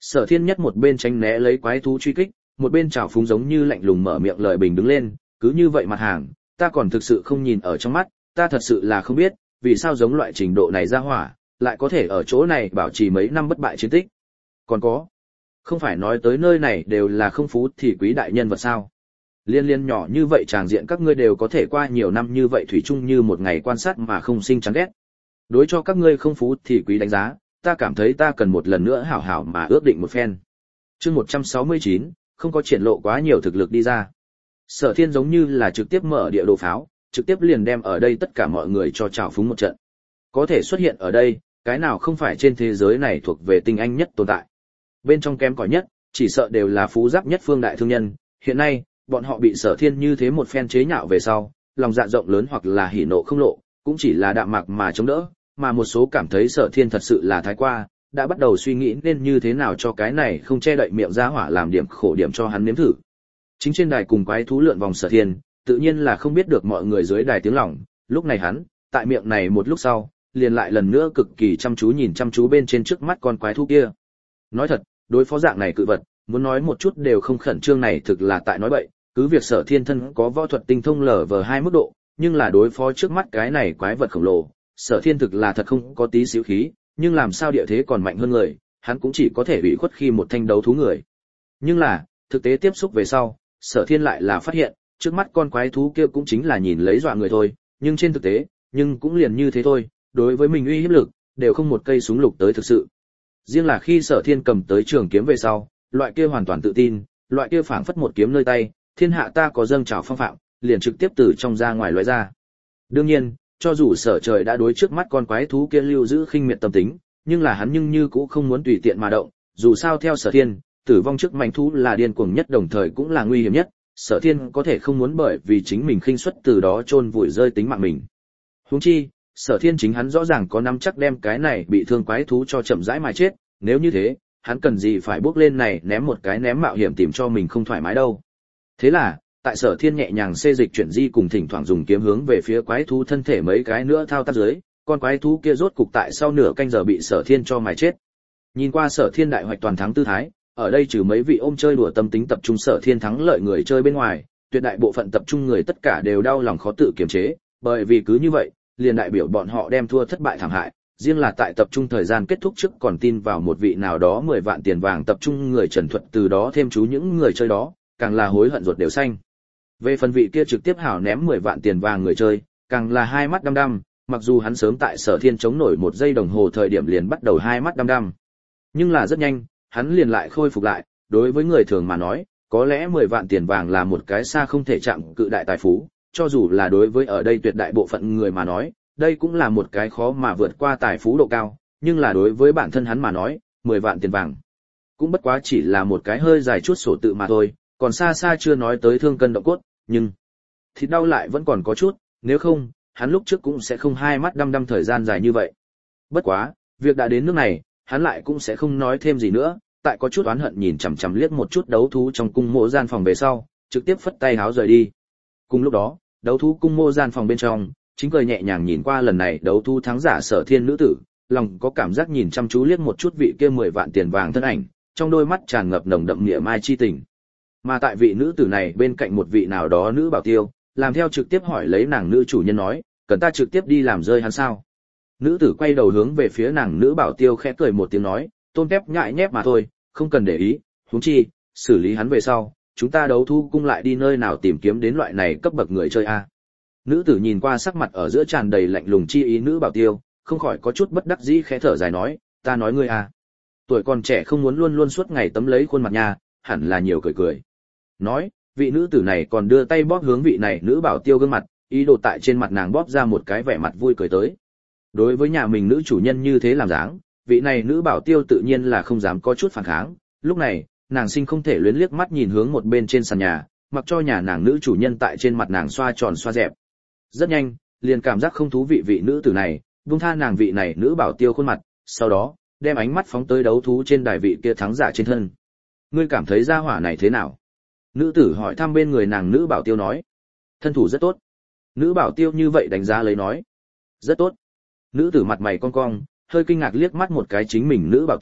Sở Thiên Nhất một bên tránh né lấy quái thú truy kích, một bên trào phúng giống như lạnh lùng mở miệng lời bình đứng lên, cứ như vậy mặt hàng, ta còn thực sự không nhìn ở trong mắt, ta thật sự là không biết, vì sao giống loại trình độ này ra hỏa, lại có thể ở chỗ này bảo trì mấy năm bất bại chiến tích. Còn có, không phải nói tới nơi này đều là không phú thì quý đại nhân vật sao? Liên liên nhỏ như vậy tràng diện các ngươi đều có thể qua nhiều năm như vậy thủy chung như một ngày quan sát mà không sinh chán ghét. Đối cho các ngươi không phú thì quý đánh giá, ta cảm thấy ta cần một lần nữa hảo hảo mà ước định một phen. Chương 169, không có triển lộ quá nhiều thực lực đi ra. Sở Thiên giống như là trực tiếp mở địa đồ pháo, trực tiếp liền đem ở đây tất cả mọi người cho trào phúng một trận. Có thể xuất hiện ở đây, cái nào không phải trên thế giới này thuộc về tinh anh nhất tồn tại. Bên trong kém cỏi nhất, chỉ sợ đều là phú giáp nhất phương đại thương nhân, hiện nay, bọn họ bị Sở Thiên như thế một phen chế nhạo về sau, lòng dạ rộng lớn hoặc là hỉ nộ không lộ, cũng chỉ là đạm mạc mà chống đỡ, mà một số cảm thấy Sở Thiên thật sự là thái qua, đã bắt đầu suy nghĩ nên như thế nào cho cái này không che đậy miệng ra hỏa làm điểm khổ điểm cho hắn nếm thử. Chính trên đài cùng quái thú lượn vòng Sở Thiên, tự nhiên là không biết được mọi người dưới đài tiếng lòng, lúc này hắn, tại miệng này một lúc sau, liền lại lần nữa cực kỳ chăm chú nhìn chăm chú bên trên trước mắt con quái thú kia. Nói thật, đối phó dạng này cự vật, muốn nói một chút đều không khẩn trương này thực là tại nói bậy, cứ việc Sở Thiên thân có võ thuật tinh thông LV2 mức độ, nhưng là đối phó trước mắt cái này quái vật khổng lồ, Sở Thiên thực là thật không có tí xíu khí, nhưng làm sao địa thế còn mạnh hơn người, hắn cũng chỉ có thể bị khuất khi một thanh đấu thú người. Nhưng là, thực tế tiếp xúc về sau, Sở Thiên lại là phát hiện, trước mắt con quái thú kia cũng chính là nhìn lấy dọa người thôi, nhưng trên thực tế, nhưng cũng liền như thế thôi, đối với mình uy hiếp lực, đều không một cây súng lục tới thực sự. Riêng là khi Sở Thiên cầm tới trường kiếm về sau, loại kia hoàn toàn tự tin, loại kia phảng phất một kiếm nơi tay, thiên hạ ta có dâng trào phong phạm, liền trực tiếp từ trong ra ngoài lóe ra. Đương nhiên, cho dù Sở Trời đã đối trước mắt con quái thú kia lưu giữ khinh miệt tâm tính, nhưng là hắn nhưng như cũng không muốn tùy tiện mà động, dù sao theo Sở Thiên, tử vong trước manh thú là điên cuồng nhất đồng thời cũng là nguy hiểm nhất, Sở Thiên có thể không muốn bởi vì chính mình khinh suất từ đó chôn vùi rơi tính mạng mình. Huống chi, Sở Thiên chính hắn rõ ràng có nắm chắc đem cái này bị thương quái thú cho chậm rãi mà chết, nếu như thế, hắn cần gì phải bước lên này ném một cái ném mạo hiểm tìm cho mình không thoải mái đâu. Thế là, tại Sở Thiên nhẹ nhàng xê dịch chuyển di cùng thỉnh thoảng dùng kiếm hướng về phía quái thú thân thể mấy cái nữa thao tác dưới, con quái thú kia rốt cục tại sau nửa canh giờ bị Sở Thiên cho mài chết. Nhìn qua Sở Thiên đại hoạch toàn thắng tư thái, ở đây trừ mấy vị ôm chơi đùa tâm tính tập trung Sở Thiên thắng lợi người chơi bên ngoài, tuyệt đại bộ phận tập trung người tất cả đều đau lòng khó tự kiềm chế, bởi vì cứ như vậy, liền đại biểu bọn họ đem thua thất bại thảm hại, riêng là tại tập trung thời gian kết thúc trước còn tin vào một vị nào đó 10 vạn tiền vàng tập trung người Trần Thuật từ đó thêm chú những người chơi đó, càng là hối hận ruột đều xanh. Về phần vị kia trực tiếp hảo ném 10 vạn tiền vàng người chơi, càng là hai mắt đăm đăm, mặc dù hắn sớm tại Sở Thiên chống nổi một giây đồng hồ thời điểm liền bắt đầu hai mắt đăm đăm. Nhưng là rất nhanh, hắn liền lại khôi phục lại, đối với người thường mà nói, có lẽ 10 vạn tiền vàng là một cái xa không thể chạm cự đại tài phú, cho dù là đối với ở đây tuyệt đại bộ phận người mà nói, đây cũng là một cái khó mà vượt qua tài phú độ cao, nhưng là đối với bản thân hắn mà nói, 10 vạn tiền vàng cũng bất quá chỉ là một cái hơi dài chút sổ tự mà thôi, còn xa xa chưa nói tới thương cân động cốt, nhưng thịt đau lại vẫn còn có chút, nếu không, hắn lúc trước cũng sẽ không hai mắt đăm đăm thời gian dài như vậy. Bất quá, việc đã đến nước này, hắn lại cũng sẽ không nói thêm gì nữa, tại có chút oán hận nhìn chằm chằm liếc một chút đấu thú trong cung mộ gian phòng về sau, trực tiếp phất tay háo rời đi. Cùng lúc đó, đấu thú cung mộ gian phòng bên trong, chính cười nhẹ nhàng nhìn qua lần này đấu thú thắng giả Sở Thiên nữ tử, lòng có cảm giác nhìn chăm chú liếc một chút vị kia 10 vạn tiền vàng thân ảnh, trong đôi mắt tràn ngập nồng đậm nghĩa mai chi tình. Mà tại vị nữ tử này bên cạnh một vị nào đó nữ bảo tiêu, làm theo trực tiếp hỏi lấy nàng nữ chủ nhân nói, cần ta trực tiếp đi làm rơi hắn sao? Nữ tử quay đầu hướng về phía nàng nữ bảo tiêu khẽ cười một tiếng nói, tôn tép nhại nhép mà thôi, không cần để ý, huống chi, xử lý hắn về sau, chúng ta đấu thu cung lại đi nơi nào tìm kiếm đến loại này cấp bậc người chơi a? Nữ tử nhìn qua sắc mặt ở giữa tràn đầy lạnh lùng chi ý nữ bảo tiêu, không khỏi có chút bất đắc dĩ khẽ thở dài nói, ta nói ngươi a, tuổi còn trẻ không muốn luôn luôn suốt ngày tấm lấy khuôn mặt nha, hẳn là nhiều cười cười. Nói, vị nữ tử này còn đưa tay bóp hướng vị này nữ bảo tiêu gương mặt, ý đồ tại trên mặt nàng bóp ra một cái vẻ mặt vui cười tới. Đối với nhà mình nữ chủ nhân như thế làm dáng, vị này nữ bảo tiêu tự nhiên là không dám có chút phản kháng, lúc này, nàng sinh không thể luyến liếc mắt nhìn hướng một bên trên sàn nhà, mặc cho nhà nàng nữ chủ nhân tại trên mặt nàng xoa tròn xoa dẹp. Rất nhanh, liền cảm giác không thú vị vị nữ tử này, buông tha nàng vị này nữ bảo tiêu khuôn mặt, sau đó, đem ánh mắt phóng tới đấu thú trên đài vị kia thắng giả trên thân. Ngươi cảm thấy gia hỏa này thế nào? Nữ tử hỏi thăm bên người nàng nữ bảo tiêu nói. Thân thủ rất tốt. Nữ bảo tiêu như vậy đánh giá lấy nói. Rất tốt. Nữ tử mặt mày cong cong, hơi kinh ngạc liếc mắt một cái chính mình nữ bảo tiêu,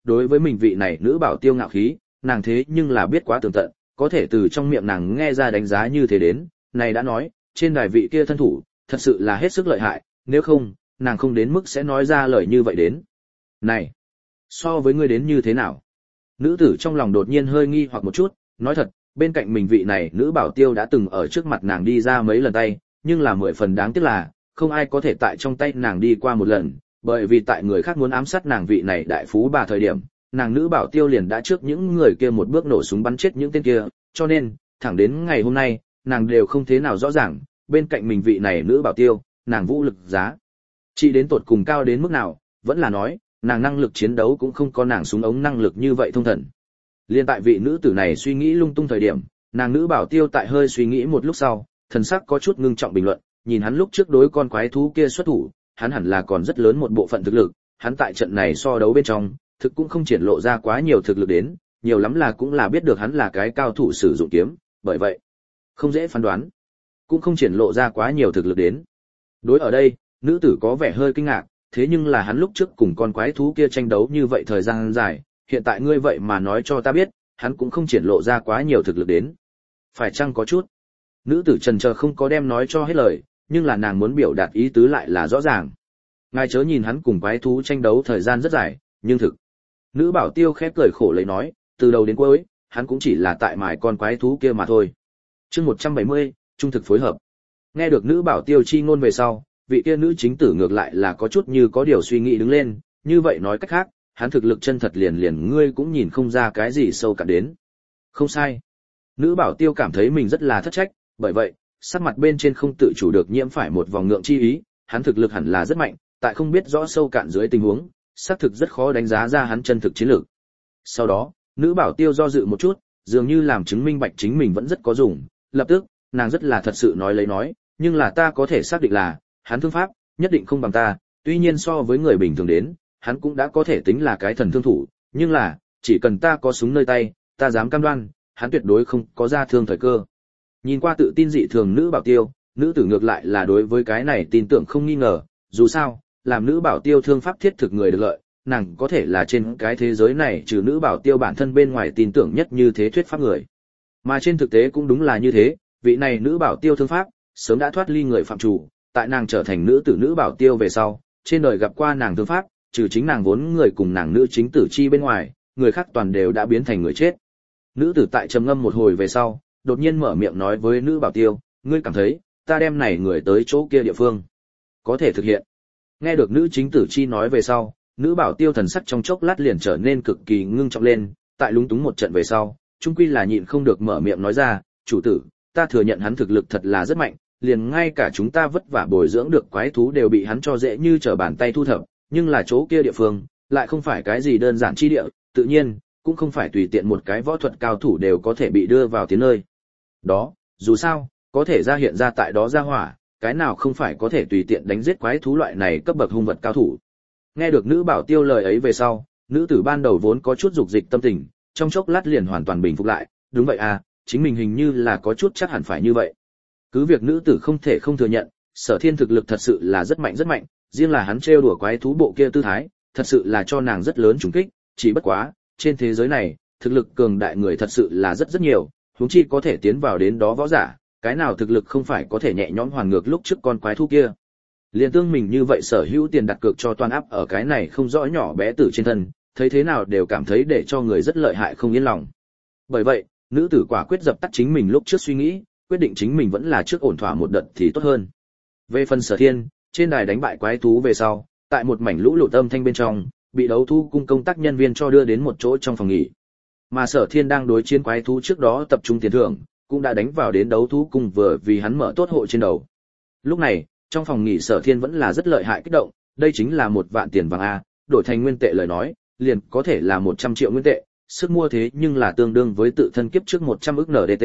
đối với mình vị này nữ bảo tiêu ngạo khí, nàng thế nhưng là biết quá tường tận, có thể từ trong miệng nàng nghe ra đánh giá như thế đến, này đã nói, trên đài vị kia thân thủ, thật sự là hết sức lợi hại, nếu không, nàng không đến mức sẽ nói ra lời như vậy đến. Này, so với ngươi đến như thế nào? Nữ tử trong lòng đột nhiên hơi nghi hoặc một chút, nói thật, bên cạnh mình vị này nữ bảo tiêu đã từng ở trước mặt nàng đi ra mấy lần tay, nhưng là 10 phần đáng tiếc là, không ai có thể tại trong tay nàng đi qua một lần, bởi vì tại người khác muốn ám sát nàng vị này đại phú bà thời điểm, nàng nữ bảo tiêu liền đã trước những người kia một bước nổ súng bắn chết những tên kia, cho nên, thẳng đến ngày hôm nay, nàng đều không thế nào rõ ràng, bên cạnh mình vị này nữ bảo tiêu, nàng vũ lực giá chỉ đến tột cùng cao đến mức nào, vẫn là nói, nàng năng lực chiến đấu cũng không có nàng súng ống năng lực như vậy thông thần. Liên tại vị nữ tử này suy nghĩ lung tung thời điểm, nàng nữ bảo tiêu tại hơi suy nghĩ một lúc sau, thần sắc có chút ngưng trọng bình luận, nhìn hắn lúc trước đối con quái thú kia xuất thủ, hắn hẳn là còn rất lớn một bộ phận thực lực, hắn tại trận này so đấu bên trong, thực cũng không triển lộ ra quá nhiều thực lực đến, nhiều lắm là cũng là biết được hắn là cái cao thủ sử dụng kiếm, bởi vậy, không dễ phán đoán, cũng không triển lộ ra quá nhiều thực lực đến. Đối ở đây, nữ tử có vẻ hơi kinh ngạc, thế nhưng là hắn lúc trước cùng con quái thú kia tranh đấu như vậy thời gian dài, hiện tại ngươi vậy mà nói cho ta biết, hắn cũng không triển lộ ra quá nhiều thực lực đến. Phải chăng có chút? Nữ tử trần chờ không có đem nói cho hết lời, nhưng là nàng muốn biểu đạt ý tứ lại là rõ ràng. Ngài chớ nhìn hắn cùng quái thú tranh đấu thời gian rất dài, nhưng thực. Nữ bảo tiêu khép cười khổ lấy nói, từ đầu đến cuối, hắn cũng chỉ là tại mài con quái thú kia mà thôi. Chương 170, trung thực phối hợp. Nghe được nữ bảo tiêu chi ngôn về sau, vị kia nữ chính tử ngược lại là có chút như có điều suy nghĩ đứng lên, như vậy nói cách khác, hắn thực lực chân thật liền ngươi cũng nhìn không ra cái gì sâu cả đến. Không sai. Nữ bảo tiêu cảm thấy mình rất là thất trách, bởi vậy, sắc mặt bên trên không tự chủ được nhiễm phải một vòng ngượng chi ý, hắn thực lực hẳn là rất mạnh, tại không biết rõ sâu cạn dưới tình huống, xác thực rất khó đánh giá ra hắn chân thực chiến lược. Sau đó, nữ bảo tiêu do dự một chút, dường như làm chứng minh bạch chính mình vẫn rất có dùng, lập tức, nàng rất là thật sự nói, nhưng là ta có thể xác định là, hắn thương pháp, nhất định không bằng ta, tuy nhiên so với người bình thường đến, hắn cũng đã có thể tính là cái thần thương thủ, nhưng là, chỉ cần ta có súng nơi tay, ta dám cam đoan, hắn tuyệt đối không có ra thương thời cơ. Nhìn qua tự tin dị thường nữ bảo tiêu, nữ tử ngược lại là đối với cái này tin tưởng không nghi ngờ, dù sao, làm nữ bảo tiêu thương pháp thiết thực người được lợi, nàng có thể là trên cái thế giới này trừ nữ bảo tiêu bản thân bên ngoài tin tưởng nhất như thế thuyết pháp người. Mà trên thực tế cũng đúng là như thế, vị này nữ bảo tiêu thương pháp, sớm đã thoát ly người phạm chủ, tại nàng trở thành nữ tử nữ bảo tiêu về sau, trên đời gặp qua nàng thương pháp, trừ chính nàng vốn người cùng nàng nữ chính tử chi bên ngoài, người khác toàn đều đã biến thành người chết. Nữ tử tại trầm ngâm một hồi về sau, đột nhiên mở miệng nói với nữ bảo tiêu, ngươi cảm thấy, ta đem này người tới chỗ kia địa phương, có thể thực hiện. Nghe được nữ chính tử chi nói về sau, nữ bảo tiêu thần sắc trong chốc lát liền trở nên cực kỳ ngưng trọng lên, tại lúng túng một trận về sau, chung quy là nhịn không được mở miệng nói ra, chủ tử, ta thừa nhận hắn thực lực thật là rất mạnh, liền ngay cả chúng ta vất vả bồi dưỡng được quái thú đều bị hắn cho dễ như trở bàn tay thu thập, nhưng là chỗ kia địa phương, lại không phải cái gì đơn giản chi địa, tự nhiên, cũng không phải tùy tiện một cái võ thuật cao thủ đều có thể bị đưa vào tiến nơi. Đó, dù sao, có thể ra hiện ra tại đó ra hỏa, cái nào không phải có thể tùy tiện đánh giết quái thú loại này cấp bậc hung vật cao thủ. Nghe được nữ bảo tiêu lời ấy về sau, nữ tử ban đầu vốn có chút dục dịch tâm tình, trong chốc lát liền hoàn toàn bình phục lại, đúng vậy à, chính mình hình như là có chút chắc hẳn phải như vậy. Cứ việc nữ tử không thể không thừa nhận, Sở Thiên thực lực thật sự là rất mạnh, riêng là hắn trêu đùa quái thú bộ kia tư thái, thật sự là cho nàng rất lớn trùng kích, chỉ bất quá, trên thế giới này, thực lực cường đại người thật sự là rất nhiều, huống chi có thể tiến vào đến đó võ giả, cái nào thực lực không phải có thể nhẹ nhõm hoàn ngược lúc trước con quái thú kia. Liên tương mình như vậy sở hữu tiền đặt cược cho toàn áp ở cái này không rõ nhỏ bé tử trên thân, thấy thế nào đều cảm thấy để cho người rất lợi hại không yên lòng. Bởi vậy, nữ tử quả quyết dập tắt chính mình lúc trước suy nghĩ, quyết định chính mình vẫn là trước ổn thỏa một đợt thì tốt hơn. Về phần Sở Thiên, trên đài đánh bại quái thú về sau, tại một mảnh lũ lụt âm thanh bên trong, bị đấu thú cung công tác nhân viên cho đưa đến một chỗ trong phòng nghỉ. Mà Sở Thiên đang đối chiến quái thú trước đó tập trung tiền thưởng, cũng đã đánh vào đến đấu thú cung vừa vì hắn mở tốt hộ trên đầu. Lúc này, trong phòng nghỉ Sở Thiên vẫn là rất lợi hại kích động, đây chính là 1 vạn tiền vàng a, đổi thành nguyên tệ lời nói, liền có thể là 100 triệu nguyên tệ, sức mua thế nhưng là tương đương với tự thân kiếp trước 100 ức NDT.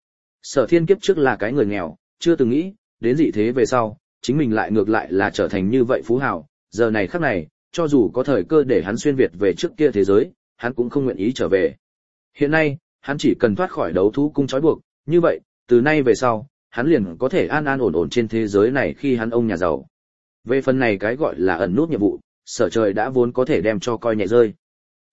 Sở Thiên kiếp trước là cái người nghèo, chưa từng nghĩ, đến dị thế về sau, chính mình lại ngược lại là trở thành như vậy phú hào, giờ này khắc này, cho dù có thời cơ để hắn xuyên việt về trước kia thế giới, hắn cũng không nguyện ý trở về. Hiện nay, hắn chỉ cần thoát khỏi đấu thú cung trói buộc, như vậy, từ nay về sau, hắn liền có thể an an ổn ổn trên thế giới này khi hắn ông nhà giàu. Về phần này cái gọi là ẩn nút nhiệm vụ, Sở Trời đã vốn có thể đem cho coi nhẹ rơi.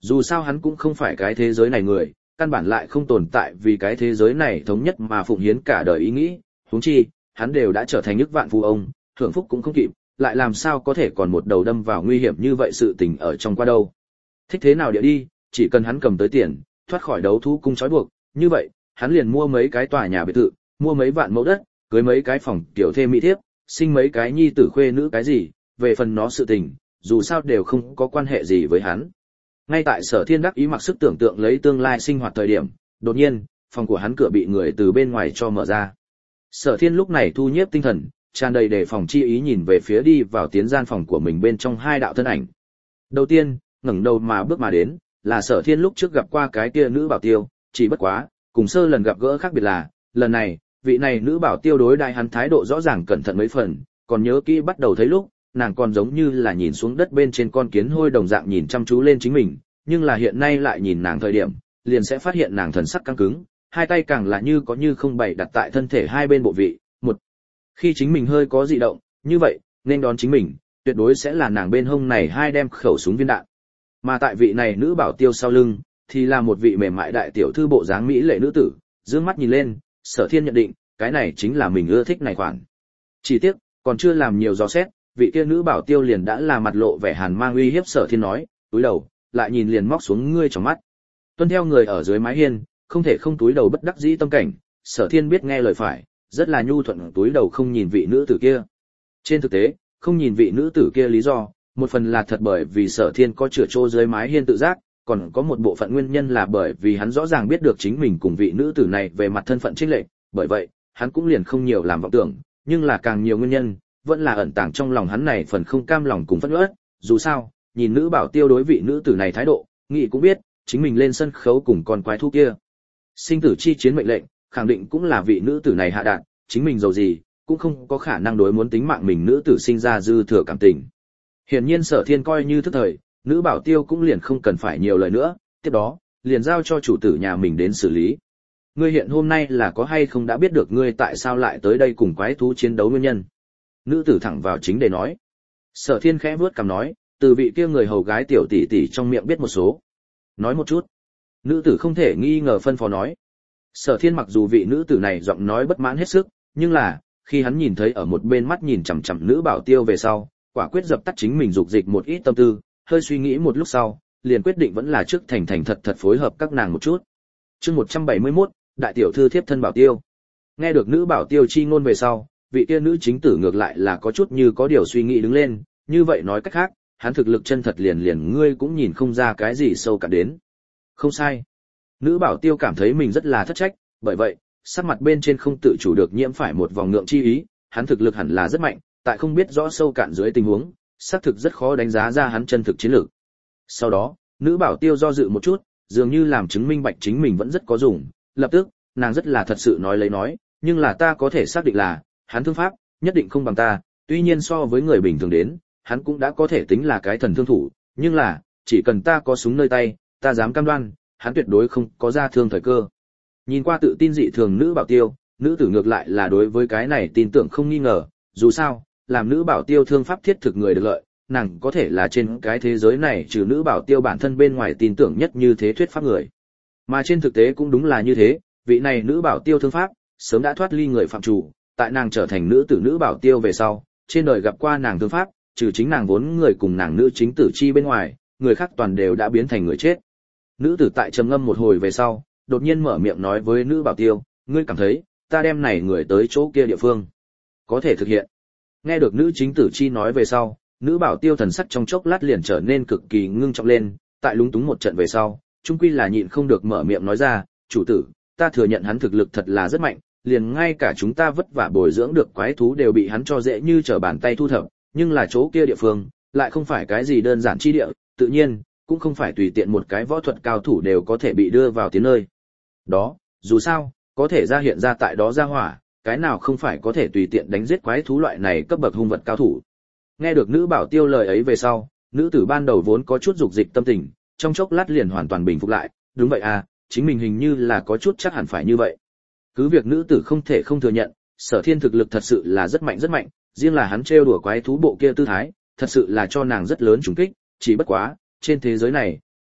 Dù sao hắn cũng không phải cái thế giới này người, căn bản lại không tồn tại vì cái thế giới này thống nhất mà phụng hiến cả đời ý nghĩ, huống chi, hắn đều đã trở thành nước vạn phú ông, thưởng phúc cũng không kịp, lại làm sao có thể còn một đầu đâm vào nguy hiểm như vậy sự tình ở trong qua đâu. Thích thế nào địa đi, chỉ cần hắn cầm tới tiền, thoát khỏi đấu thú cung trói buộc, như vậy, hắn liền mua mấy cái tòa nhà biệt thự, mua mấy vạn mẫu đất, cưới mấy cái phòng tiểu thê mỹ thiếp, sinh mấy cái nhi tử khuê nữ cái gì, về phần nó sự tình, dù sao đều không có quan hệ gì với hắn. Ngay tại Sở Thiên đắc ý mặc sức tưởng tượng lấy tương lai sinh hoạt thời điểm, đột nhiên, phòng của hắn cửa bị người từ bên ngoài cho mở ra. Sở Thiên lúc này thu nhiếp tinh thần, tràn đầy đề phòng chi ý nhìn về phía đi vào tiến gian phòng của mình bên trong hai đạo thân ảnh. Đầu tiên, ngẩng đầu mà bước mà đến, là Sở Thiên lúc trước gặp qua cái kia nữ bảo tiêu, chỉ bất quá, cùng sơ lần gặp gỡ khác biệt là, lần này, vị này nữ bảo tiêu đối đãi hắn thái độ rõ ràng cẩn thận mấy phần, còn nhớ kỹ bắt đầu thấy lúc, nàng còn giống như là nhìn xuống đất bên trên con kiến hôi đồng dạng nhìn chăm chú lên chính mình, nhưng là hiện nay lại nhìn nàng thời điểm, liền sẽ phát hiện nàng thần sắc căng cứng, hai tay càng là như có như không bày đặt tại thân thể hai bên bộ vị, một khi chính mình hơi có dị động, như vậy, nên đón chính mình, tuyệt đối sẽ là nàng bên hông này hai đem khẩu súng viên đạn. Mà tại vị này nữ bảo tiêu sau lưng, thì là một vị mềm mại đại tiểu thư bộ dáng mỹ lệ nữ tử, dương mắt nhìn lên, Sở Thiên nhận định, cái này chính là mình ưa thích này khoản. Chỉ tiếc, còn chưa làm nhiều dò xét, vị kia nữ bảo tiêu liền đã là mặt lộ vẻ hàn mang uy hiếp Sở Thiên nói, túi đầu, lại nhìn liền móc xuống ngươi trong mắt. Tuân theo người ở dưới mái hiên, không thể không túi đầu bất đắc dĩ tâm cảnh, Sở Thiên biết nghe lời phải, rất là nhu thuận túi đầu không nhìn vị nữ tử kia. Trên thực tế, không nhìn vị nữ tử kia lý do, một phần là thật bởi vì Sở Thiên có chữa trô dưới mái hiên tự giác, còn có một bộ phận nguyên nhân là bởi vì hắn rõ ràng biết được chính mình cùng vị nữ tử này về mặt thân phận chênh lệch, bởi vậy, hắn cũng liền không nhiều làm vọng tưởng, nhưng là càng nhiều nguyên nhân, vẫn là ẩn tàng trong lòng hắn này phần không cam lòng cùng phẫn uất, dù sao, nhìn nữ bảo tiêu đối vị nữ tử này thái độ, nghĩ cũng biết, chính mình lên sân khấu cùng con quái thú kia. Sinh tử chi chiến mệnh lệnh, khẳng định cũng là vị nữ tử này hạ đạt, chính mình giàu gì, cũng không có khả năng đối muốn tính mạng mình nữ tử sinh ra dư thừa cảm tình. Hiển nhiên Sở Thiên coi như thức thời, nữ bảo tiêu cũng liền không cần phải nhiều lời nữa, tiếp đó, liền giao cho chủ tử nhà mình đến xử lý. Ngươi hiện hôm nay là có hay không đã biết được ngươi tại sao lại tới đây cùng quái thú chiến đấu nguyên nhân? Nữ tử thẳng vào chính để nói. Sở Thiên khẽ vuốt cằm nói, từ vị kia người hầu gái tiểu tỷ tỷ trong miệng biết một số. Nói một chút. Nữ tử không thể nghi ngờ phân phó nói. Sở Thiên mặc dù vị nữ tử này giọng nói bất mãn hết sức, nhưng là, khi hắn nhìn thấy ở một bên mắt nhìn chằm chằm nữ bảo tiêu về sau, quả quyết dập tắt chính mình dục dịch một ít tâm tư, hơi suy nghĩ một lúc sau, liền quyết định vẫn là trước thành thành thật thật phối hợp các nàng một chút. Chương 171, đại tiểu thư thiếp thân bảo tiêu. Nghe được nữ bảo tiêu chi ngôn về sau, vị kia nữ chính tử ngược lại là có chút như có điều suy nghĩ đứng lên, như vậy nói cách khác, hắn thực lực chân thật liền ngươi cũng nhìn không ra cái gì sâu cả đến. Không sai. Nữ bảo tiêu cảm thấy mình rất là thất trách, bởi vậy, sắc mặt bên trên không tự chủ được nhiễm phải một vòng ngượng chi ý, hắn thực lực hẳn là rất mạnh, tại không biết rõ sâu cạn dưới tình huống, xác thực rất khó đánh giá ra hắn chân thực chiến lược. Sau đó, nữ bảo tiêu do dự một chút, dường như làm chứng minh bạch chính mình vẫn rất có dùng, lập tức, nàng rất là thật sự nói, nhưng là ta có thể xác định là, hắn thương pháp, nhất định không bằng ta, tuy nhiên so với người bình thường đến, hắn cũng đã có thể tính là cái thần thương thủ, nhưng là, chỉ cần ta có súng nơi tay, ta dám cam đoan, hắn tuyệt đối không có ra thương thời cơ. Nhìn qua tự tin dị thường nữ bảo tiêu, nữ tử ngược lại là đối với cái này tin tưởng không nghi ngờ, dù sao, làm nữ bảo tiêu thương pháp thiết thực người được lợi, nàng có thể là trên cái thế giới này trừ nữ bảo tiêu bản thân bên ngoài tin tưởng nhất như thế thuyết pháp người. Mà trên thực tế cũng đúng là như thế, vị này nữ bảo tiêu thương pháp, sớm đã thoát ly người phạm chủ, tại nàng trở thành nữ tử nữ bảo tiêu về sau, trên đời gặp qua nàng thương pháp, trừ chính nàng vốn người cùng nàng nữ chính tử chi bên ngoài, người khác toàn đều đã biến thành người chết. Nữ tử tại trầm ngâm một hồi về sau, đột nhiên mở miệng nói với nữ bảo tiêu, ngươi cảm thấy, ta đem này người tới chỗ kia địa phương, có thể thực hiện. Nghe được nữ chính tử chi nói về sau, nữ bảo tiêu thần sắc trong chốc lát liền trở nên cực kỳ ngưng trọng lên, tại lúng túng một trận về sau, chung quy là nhịn không được mở miệng nói ra, chủ tử, ta thừa nhận hắn thực lực thật là rất mạnh, liền ngay cả chúng ta vất vả bồi dưỡng được quái thú đều bị hắn cho dễ như trở bàn tay thu thập, nhưng là chỗ kia địa phương, lại không phải cái gì đơn giản chi địa, tự nhiên, cũng không phải tùy tiện một cái võ thuật cao thủ đều có thể bị đưa vào tiến nơi. Đó, dù sao, có thể ra hiện ra tại đó ra hỏa, cái nào không phải có thể tùy tiện đánh giết quái thú loại này cấp bậc hung vật cao thủ. Nghe được nữ bảo tiêu lời ấy về sau, nữ tử ban đầu vốn có chút dục dịch tâm tình, trong chốc lát liền hoàn toàn bình phục lại, đúng vậy à, chính mình hình như là có chút chắc hẳn phải như vậy. Cứ việc nữ tử không thể không thừa nhận, Sở Thiên thực lực thật sự là rất mạnh, riêng là hắn trêu đùa quái thú bộ kia tư thái, thật sự là cho nàng rất lớn trùng kích, chỉ bất quá, trên thế giới này,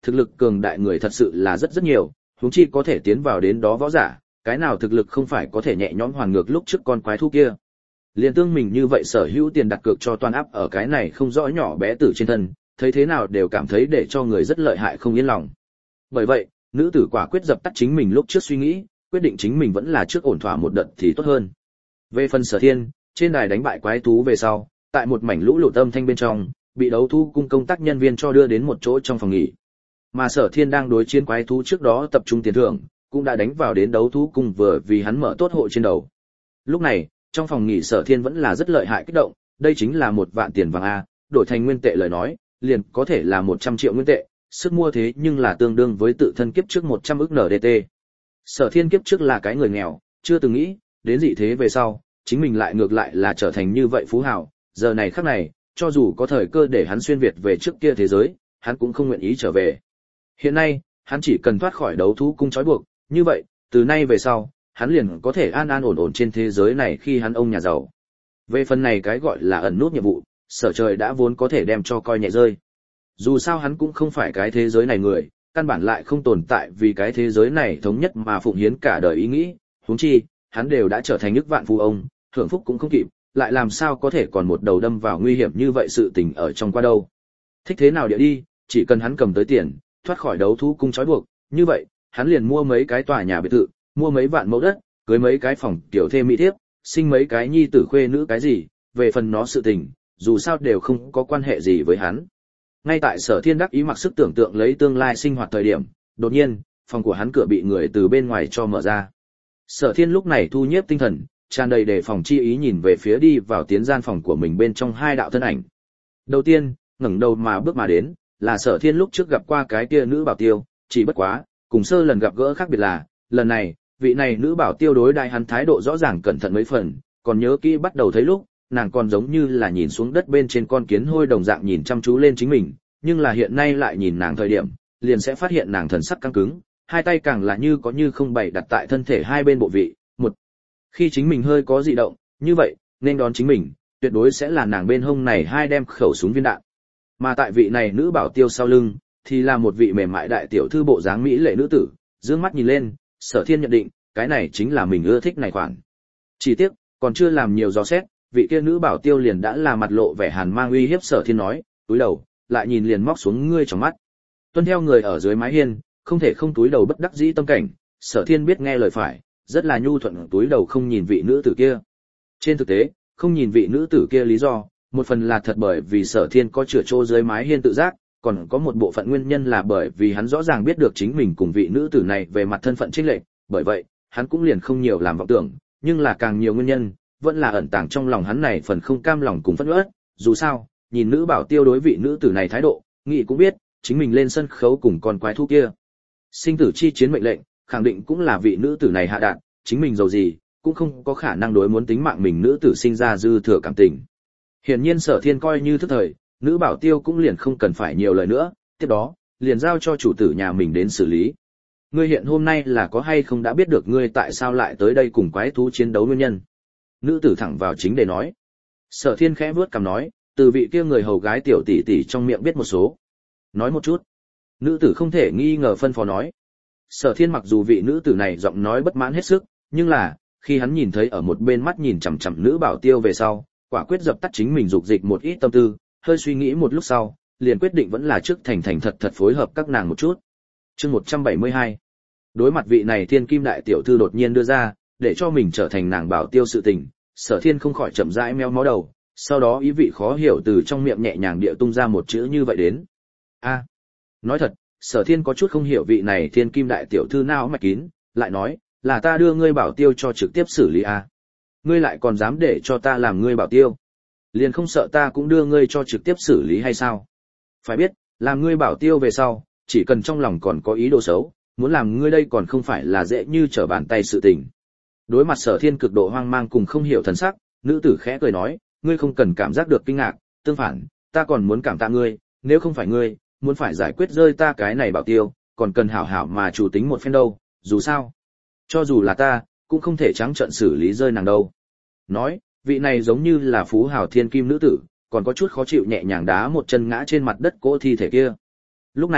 thực lực cường đại người thật sự là rất rất nhiều, huống chi có thể tiến vào đến đó võ giả, cái nào thực lực không phải có thể nhẹ nhõm hoàn ngược lúc trước con quái thú kia. Liên tương mình như vậy sở hữu tiền đặt cược cho toàn áp ở cái này không rõ nhỏ bé tử trên thân, thấy thế nào đều cảm thấy để cho người rất lợi hại không yên lòng. Bởi vậy, nữ tử quả quyết dập tắt chính mình lúc trước suy nghĩ, quyết định chính mình vẫn là trước ổn thỏa một đợt thì tốt hơn. Về phần Sở Thiên, trên đài đánh bại quái thú về sau, tại một mảnh lũ lụt âm thanh bên trong, bị đấu thú cung công tác nhân viên cho đưa đến một chỗ trong phòng nghỉ. Mà Sở Thiên đang đối chiến quái thú trước đó tập trung tiền thưởng, cũng đã đánh vào đến đấu thú cung vừa vì hắn mở tốt hộ trên đầu. Lúc này, trong phòng nghỉ Sở Thiên vẫn là rất lợi hại kích động, đây chính là 1 vạn tiền vàng a, đổi thành nguyên tệ lời nói, liền có thể là 100 triệu nguyên tệ, sức mua thế nhưng là tương đương với tự thân kiếp trước 100 ức NDT. Sở Thiên kiếp trước là cái người nghèo, chưa từng nghĩ, đến dị thế về sau, chính mình lại ngược lại là trở thành như vậy phú hào, giờ này khắc này, cho dù có thời cơ để hắn xuyên việt về trước kia thế giới, hắn cũng không nguyện ý trở về. Hiện nay, hắn chỉ cần thoát khỏi đấu thú cung trói buộc, như vậy, từ nay về sau, hắn liền có thể an an ổn ổn trên thế giới này khi hắn ông nhà giàu. Về phần này cái gọi là ẩn nút nhiệm vụ, Sở Trời đã vốn có thể đem cho coi nhẹ rơi. Dù sao hắn cũng không phải cái thế giới này người, căn bản lại không tồn tại vì cái thế giới này thống nhất mà phụng hiến cả đời ý nghĩ, huống chi, hắn đều đã trở thành ức vạn phú ông, hưởng phúc cũng không kịp, lại làm sao có thể còn một đầu đâm vào nguy hiểm như vậy sự tình ở trong qua đâu. Thích thế nào địa đi, chỉ cần hắn cầm tới tiền, thoát khỏi đấu thú cung trói buộc, như vậy, hắn liền mua mấy cái tòa nhà biệt thự, mua mấy vạn mẫu đất, cưới mấy cái phòng tiểu thê mỹ thiếp, sinh mấy cái nhi tử khuê nữ cái gì, về phần nó sự tình, dù sao đều không có quan hệ gì với hắn. Ngay tại Sở Thiên đắc ý mặc sức tưởng tượng lấy tương lai sinh hoạt thời điểm, đột nhiên, phòng của hắn cửa bị người từ bên ngoài cho mở ra. Sở Thiên lúc này thu nhiếp tinh thần, tràn đầy đề phòng chi ý nhìn về phía đi vào tiến gian phòng của mình bên trong 2 đạo thân ảnh. Đầu tiên, ngẩng đầu mà bước mà đến, là Sở Thiên lúc trước gặp qua cái kia nữ bảo tiêu, chỉ bất quá, cùng sơ lần gặp gỡ khác biệt là, lần này, vị này nữ bảo tiêu đối đãi hắn thái độ rõ ràng cẩn thận mấy phần, còn nhớ kỹ bắt đầu thấy lúc, nàng còn giống như là nhìn xuống đất bên trên con kiến hôi đồng dạng nhìn chăm chú lên chính mình, nhưng là hiện nay lại nhìn nàng thời điểm, liền sẽ phát hiện nàng thần sắc căng cứng, hai tay càng là như có như không bày đặt tại thân thể hai bên bộ vị, một khi chính mình hơi có dị động, như vậy, nên đón chính mình, tuyệt đối sẽ là nàng bên hông này hai đem khẩu súng viên đạn. Mà tại vị này nữ bảo tiêu sau lưng, thì là một vị mềm mại đại tiểu thư bộ dáng mỹ lệ nữ tử, dương mắt nhìn lên, Sở Thiên nhận định, cái này chính là mình ưa thích này khoản. Chỉ tiếc, còn chưa làm nhiều dò xét, vị kia nữ bảo tiêu liền đã là mặt lộ vẻ hàn mang uy hiếp Sở Thiên nói, túi đầu, lại nhìn liền móc xuống ngươi trong mắt. Tuân theo người ở dưới mái hiên, không thể không túi đầu bất đắc dĩ tâm cảnh, Sở Thiên biết nghe lời phải, rất là nhu thuận túi đầu không nhìn vị nữ tử kia. Trên thực tế, không nhìn vị nữ tử kia lý do, một phần là thật bởi vì Sở Thiên có chữa chỗ dưới mái hiên tự giác, còn có một bộ phận nguyên nhân là bởi vì hắn rõ ràng biết được chính mình cùng vị nữ tử này về mặt thân phận chênh lệch, bởi vậy, hắn cũng liền không nhiều làm vọng tưởng, nhưng là càng nhiều nguyên nhân, vẫn là ẩn tàng trong lòng hắn này phần không cam lòng cùng phẫn uất, dù sao, nhìn nữ bảo tiêu đối vị nữ tử này thái độ, nghĩ cũng biết, chính mình lên sân khấu cùng con quái thú kia. Sinh tử chi chiến mệnh lệnh, khẳng định cũng là vị nữ tử này hạ đạn, chính mình giàu gì, cũng không có khả năng đối muốn tính mạng mình nữ tử sinh ra dư thừa cảm tình. Hiển nhiên Sở Thiên coi như thức thời, nữ bảo tiêu cũng liền không cần phải nhiều lời nữa, tiếp đó, liền giao cho chủ tử nhà mình đến xử lý. Ngươi hiện hôm nay là có hay không đã biết được ngươi tại sao lại tới đây cùng quái thú chiến đấu nguyên nhân? Nữ tử thẳng vào chính để nói. Sở Thiên khẽ vuốt cằm nói, từ vị kia người hầu gái tiểu tỷ tỷ trong miệng biết một số. Nói một chút. Nữ tử không thể nghi ngờ phân phó nói. Sở Thiên mặc dù vị nữ tử này giọng nói bất mãn hết sức, nhưng là, khi hắn nhìn thấy ở một bên mắt nhìn chằm chằm nữ bảo tiêu về sau, quả quyết dập tắt chính mình dục dịch một ít tâm tư, hơi suy nghĩ một lúc sau, liền quyết định vẫn là trước thành thành thật thật phối hợp các nàng một chút. Chương 172. Đối mặt vị này thiên kim đại tiểu thư đột nhiên đưa ra, để cho mình trở thành nàng bảo tiêu sự tình, Sở Thiên không khỏi chậm rãi meo mó đầu, sau đó ý vị khó hiểu từ trong miệng nhẹ nhàng địa tung ra một chữ như vậy đến. A. Nói thật, Sở Thiên có chút không hiểu vị này thiên kim đại tiểu thư nào mạch kín, lại nói, là ta đưa ngươi bảo tiêu cho trực tiếp xử lý a. Ngươi lại còn dám để cho ta làm ngươi bảo tiêu? Liền không sợ ta cũng đưa ngươi cho trực tiếp xử lý hay sao? Phải biết, làm ngươi bảo tiêu về sau, chỉ cần trong lòng còn có ý đồ xấu, muốn làm ngươi đây còn không phải là dễ như trở bàn tay sự tình. Đối mặt Sở Thiên cực độ hoang mang cùng không hiểu thần sắc, nữ tử khẽ cười nói, ngươi không cần cảm giác được kinh ngạc, tương phản, ta còn muốn cảm tạ ngươi, nếu không phải ngươi, muốn phải giải quyết rơi ta cái này bảo tiêu, còn cần hảo hảo mà chủ tính một phen đâu, dù sao. Cho dù là ta, cũng không thể trắng trợn xử lý rơi nàng đâu. Nói, vị này giống như là phú hào thiên kim nữ tử, còn có chút khó chịu nhẹ nhàng đá một chân ngã trên mặt đất cỗ thi thể kia. Lúc này,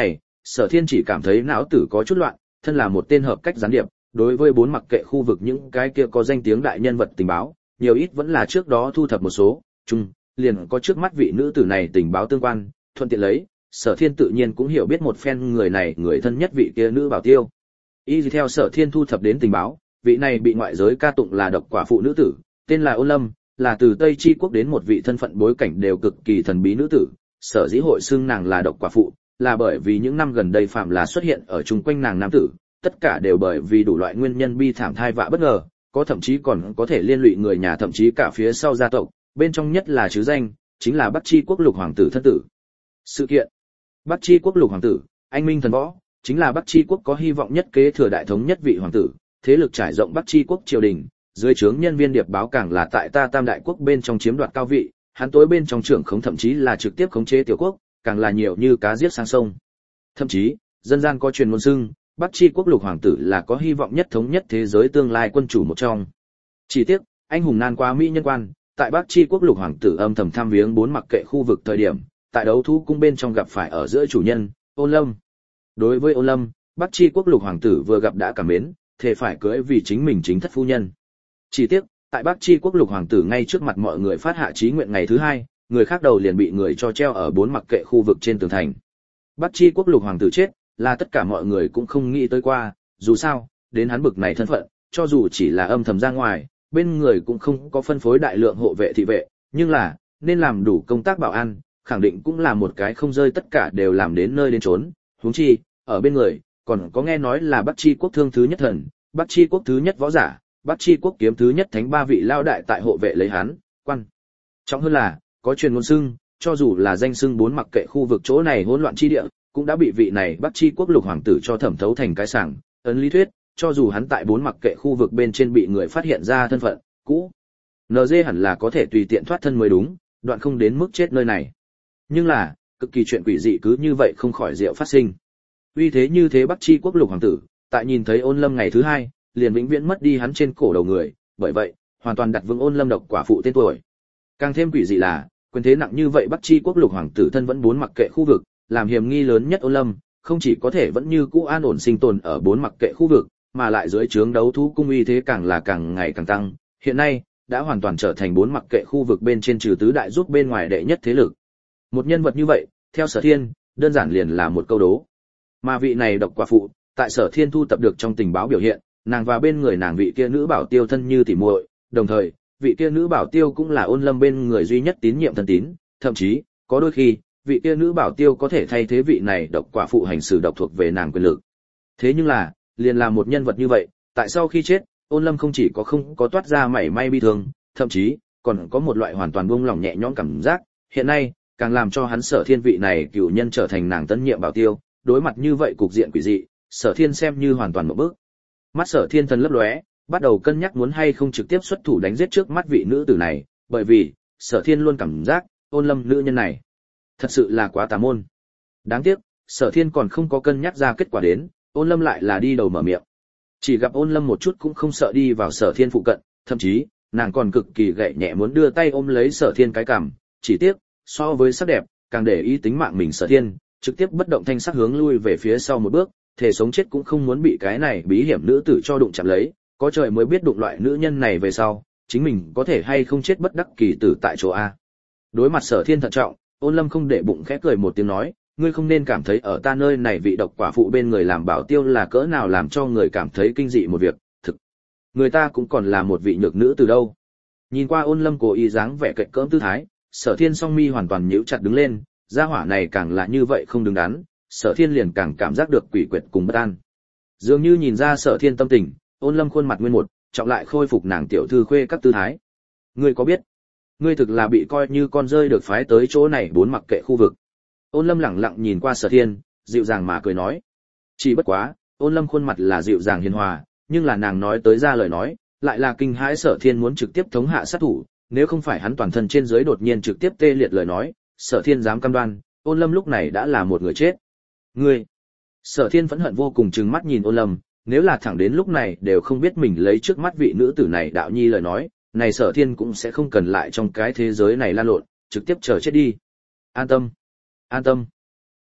Sở Thiên chỉ cảm thấy não tử có chút loạn, thân là một tên hợp cách gián điệp, đối với bốn mặc kệ khu vực những cái kia có danh tiếng đại nhân vật tình báo, nhiều ít vẫn là trước đó thu thập một số, chung, liền có trước mắt vị nữ tử này tình báo tương quan, thuận tiện lấy, Sở Thiên tự nhiên cũng hiểu biết một phen người này người thân nhất vị kia nữ bảo tiêu. Y theo Sở Thiên thu thập đến tình báo, vị này bị ngoại giới ca tụng là độc quả phụ nữ tử, tên là Ôn Lâm, là từ Tây Chi quốc đến một vị thân phận bối cảnh đều cực kỳ thần bí nữ tử, sở dĩ hội xưng nàng là độc quả phụ, là bởi vì những năm gần đây phạm là xuất hiện ở chung quanh nàng nam tử, tất cả đều bởi vì đủ loại nguyên nhân bi thảm thai vạ bất ngờ, có thậm chí còn có thể liên lụy người nhà thậm chí cả phía sau gia tộc, bên trong nhất là chứ danh, chính là Bắc Chi quốc lục hoàng tử thân tử. Sự kiện Bắc Chi quốc lục hoàng tử, anh minh thần võ, chính là Bắc Chi quốc có hy vọng nhất kế thừa đại thống nhất vị hoàng tử, thế lực trải rộng Bắc Chi quốc triều đình, dưới trướng nhân viên điệp báo càng là tại ta Tam đại quốc bên trong chiếm đoạt cao vị, hắn tối bên trong trưởng khống thậm chí là trực tiếp khống chế tiểu quốc, càng là nhiều như cá giết sang sông. Thậm chí, dân gian có truyền ngôn xưng, Bắc Chi quốc lục hoàng tử là có hy vọng nhất thống nhất thế giới tương lai quân chủ một trong. Chỉ tiếc, anh hùng nan qua mỹ nhân quan, tại Bắc Chi quốc lục hoàng tử âm thầm tham viếng bốn mặc kệ khu vực thời điểm, tại đấu thú cung bên trong gặp phải ở giữa chủ nhân, Ôn Lâm. Đối với Ôn Lâm, Bắc Chi quốc lục hoàng tử vừa gặp đã cảm mến, thề phải cưới vì chính mình chính thất phu nhân. Chỉ tiếc, tại Bắc Chi quốc lục hoàng tử ngay trước mặt mọi người phát hạ chí nguyện ngày thứ hai, người khác đầu liền bị người cho treo ở bốn mặc kệ khu vực trên tường thành. Bắc Chi quốc lục hoàng tử chết, là tất cả mọi người cũng không nghĩ tới qua, dù sao, đến hắn bực này thân phận, cho dù chỉ là âm thầm ra ngoài, bên người cũng không có phân phối đại lượng hộ vệ thị vệ, nhưng là, nên làm đủ công tác bảo an, khẳng định cũng là một cái không rơi tất cả đều làm đến nơi đến chốn, huống chi, ở bên người, còn có nghe nói là Bắc Chi quốc thương thứ nhất thần, Bắc Chi quốc thứ nhất võ giả, Bắc Chi quốc kiếm thứ nhất thánh ba vị lao đại tại hộ vệ lấy hắn, quan. Trọng hơn là, có truyền ngôn xưng, cho dù là danh xưng bốn mặc kệ khu vực chỗ này hỗn loạn chi địa, cũng đã bị vị này Bắc Chi quốc lục hoàng tử cho thẩm thấu thành cái sảng, ấn lý thuyết, cho dù hắn tại bốn mặc kệ khu vực bên trên bị người phát hiện ra thân phận cũ, NG hẳn là có thể tùy tiện thoát thân mới đúng, đoạn không đến mức chết nơi này. Nhưng là, cực kỳ chuyện quỷ dị cứ như vậy không khỏi diệu phát sinh. Vì thế như thế Bắc Chi quốc lục hoàng tử, tại nhìn thấy Ôn Lâm ngày thứ hai, liền vĩnh viễn mất đi hắn trên cổ đầu người, bởi vậy, hoàn toàn đặt vững Ôn Lâm độc quả phụ tên tuổi. Càng thêm quỷ dị là, quyền thế nặng như vậy Bắc Chi quốc lục hoàng tử thân vẫn bốn mặc kệ khu vực, làm hiểm nghi lớn nhất Ôn Lâm, không chỉ có thể vẫn như cũ an ổn sinh tồn ở bốn mặc kệ khu vực, mà lại dưới trướng đấu thú cung uy thế càng là càng ngày càng tăng, hiện nay đã hoàn toàn trở thành bốn mặc kệ khu vực bên trên trừ tứ đại giúp bên ngoài đệ nhất thế lực. Một nhân vật như vậy, theo Sở Thiên, đơn giản liền là một câu đố. Mà vị này độc quả phụ, tại Sở Thiên thu tập được trong tình báo biểu hiện, nàng và bên người nàng vị kia nữ bảo tiêu thân như tỉ muội, đồng thời, vị kia nữ bảo tiêu cũng là Ôn Lâm bên người duy nhất tín nhiệm thân tín, thậm chí, có đôi khi, vị kia nữ bảo tiêu có thể thay thế vị này độc quả phụ hành xử độc thuộc về nàng quyền lực. Thế nhưng là, liền là một nhân vật như vậy, tại sau khi chết, Ôn Lâm không chỉ có không có toát ra mảy may bi thương, thậm chí, còn có một loại hoàn toàn buông lỏng nhẹ nhõm cảm giác, hiện nay, càng làm cho hắn Sở Thiên vị này cựu nhân trở thành nàng tân nhiệm bảo tiêu, đối mặt như vậy cục diện quỷ dị, Sở Thiên xem như hoàn toàn một bước. Mắt Sở Thiên thần lấp lóe, bắt đầu cân nhắc muốn hay không trực tiếp xuất thủ đánh giết trước mắt vị nữ tử này, bởi vì, Sở Thiên luôn cảm giác, Ôn Lâm nữ nhân này, thật sự là quá tà môn. Đáng tiếc, Sở Thiên còn không có cân nhắc ra kết quả đến, Ôn Lâm lại là đi đầu mở miệng. Chỉ gặp Ôn Lâm một chút cũng không sợ đi vào Sở Thiên phụ cận, thậm chí, nàng còn cực kỳ gậy nhẹ muốn đưa tay ôm lấy Sở Thiên cái cằm, chỉ tiếc, so với sắc đẹp, càng để ý tính mạng mình Sở Thiên, trực tiếp bất động thanh sắc hướng lui về phía sau một bước, thể sống chết cũng không muốn bị cái này bí hiểm nữ tử cho đụng chạm lấy, có trời mới biết đụng loại nữ nhân này về sau, chính mình có thể hay không chết bất đắc kỳ tử tại chỗ a. Đối mặt Sở Thiên thận trọng, Ôn Lâm không để bụng khẽ cười một tiếng nói, ngươi không nên cảm thấy ở ta nơi này vị độc quả phụ bên người làm bảo tiêu là cỡ nào làm cho người cảm thấy kinh dị một việc, thực. Người ta cũng còn là một vị nhược nữ từ đâu. Nhìn qua Ôn Lâm cố ý dáng vẻ cạnh cỡm tư thái, Sở Thiên song mi hoàn toàn nhíu chặt đứng lên, gia hỏa này càng là như vậy không đứng đắn, Sở Thiên liền càng cảm giác được quỷ quyệt cùng bất an. Dường như nhìn ra Sở Thiên tâm tình, Ôn Lâm khuôn mặt nguyên một, trọng lại khôi phục nàng tiểu thư khuê các tư thái. Ngươi có biết, ngươi thực là bị coi như con rơi được phái tới chỗ này bốn mặc kệ khu vực. Ôn Lâm lẳng lặng nhìn qua Sở Thiên, dịu dàng mà cười nói. Chỉ bất quá, Ôn Lâm khuôn mặt là dịu dàng hiền hòa, nhưng là nàng nói tới ra lời nói, lại là kinh hãi Sở Thiên muốn trực tiếp thống hạ sát thủ, nếu không phải hắn toàn thân trên dưới đột nhiên trực tiếp tê liệt lời nói, Sở Thiên dám cam đoan, Ôn Lâm lúc này đã là một người chết. Ngươi! Sở Thiên phẫn hận vô cùng trừng mắt nhìn Ôn Lâm, nếu là thẳng đến lúc này đều không biết mình lấy trước mắt vị nữ tử này đạo nhi lời nói, này Sở Thiên cũng sẽ không cần lại trong cái thế giới này lan lộn, trực tiếp chờ chết đi. An tâm! An tâm!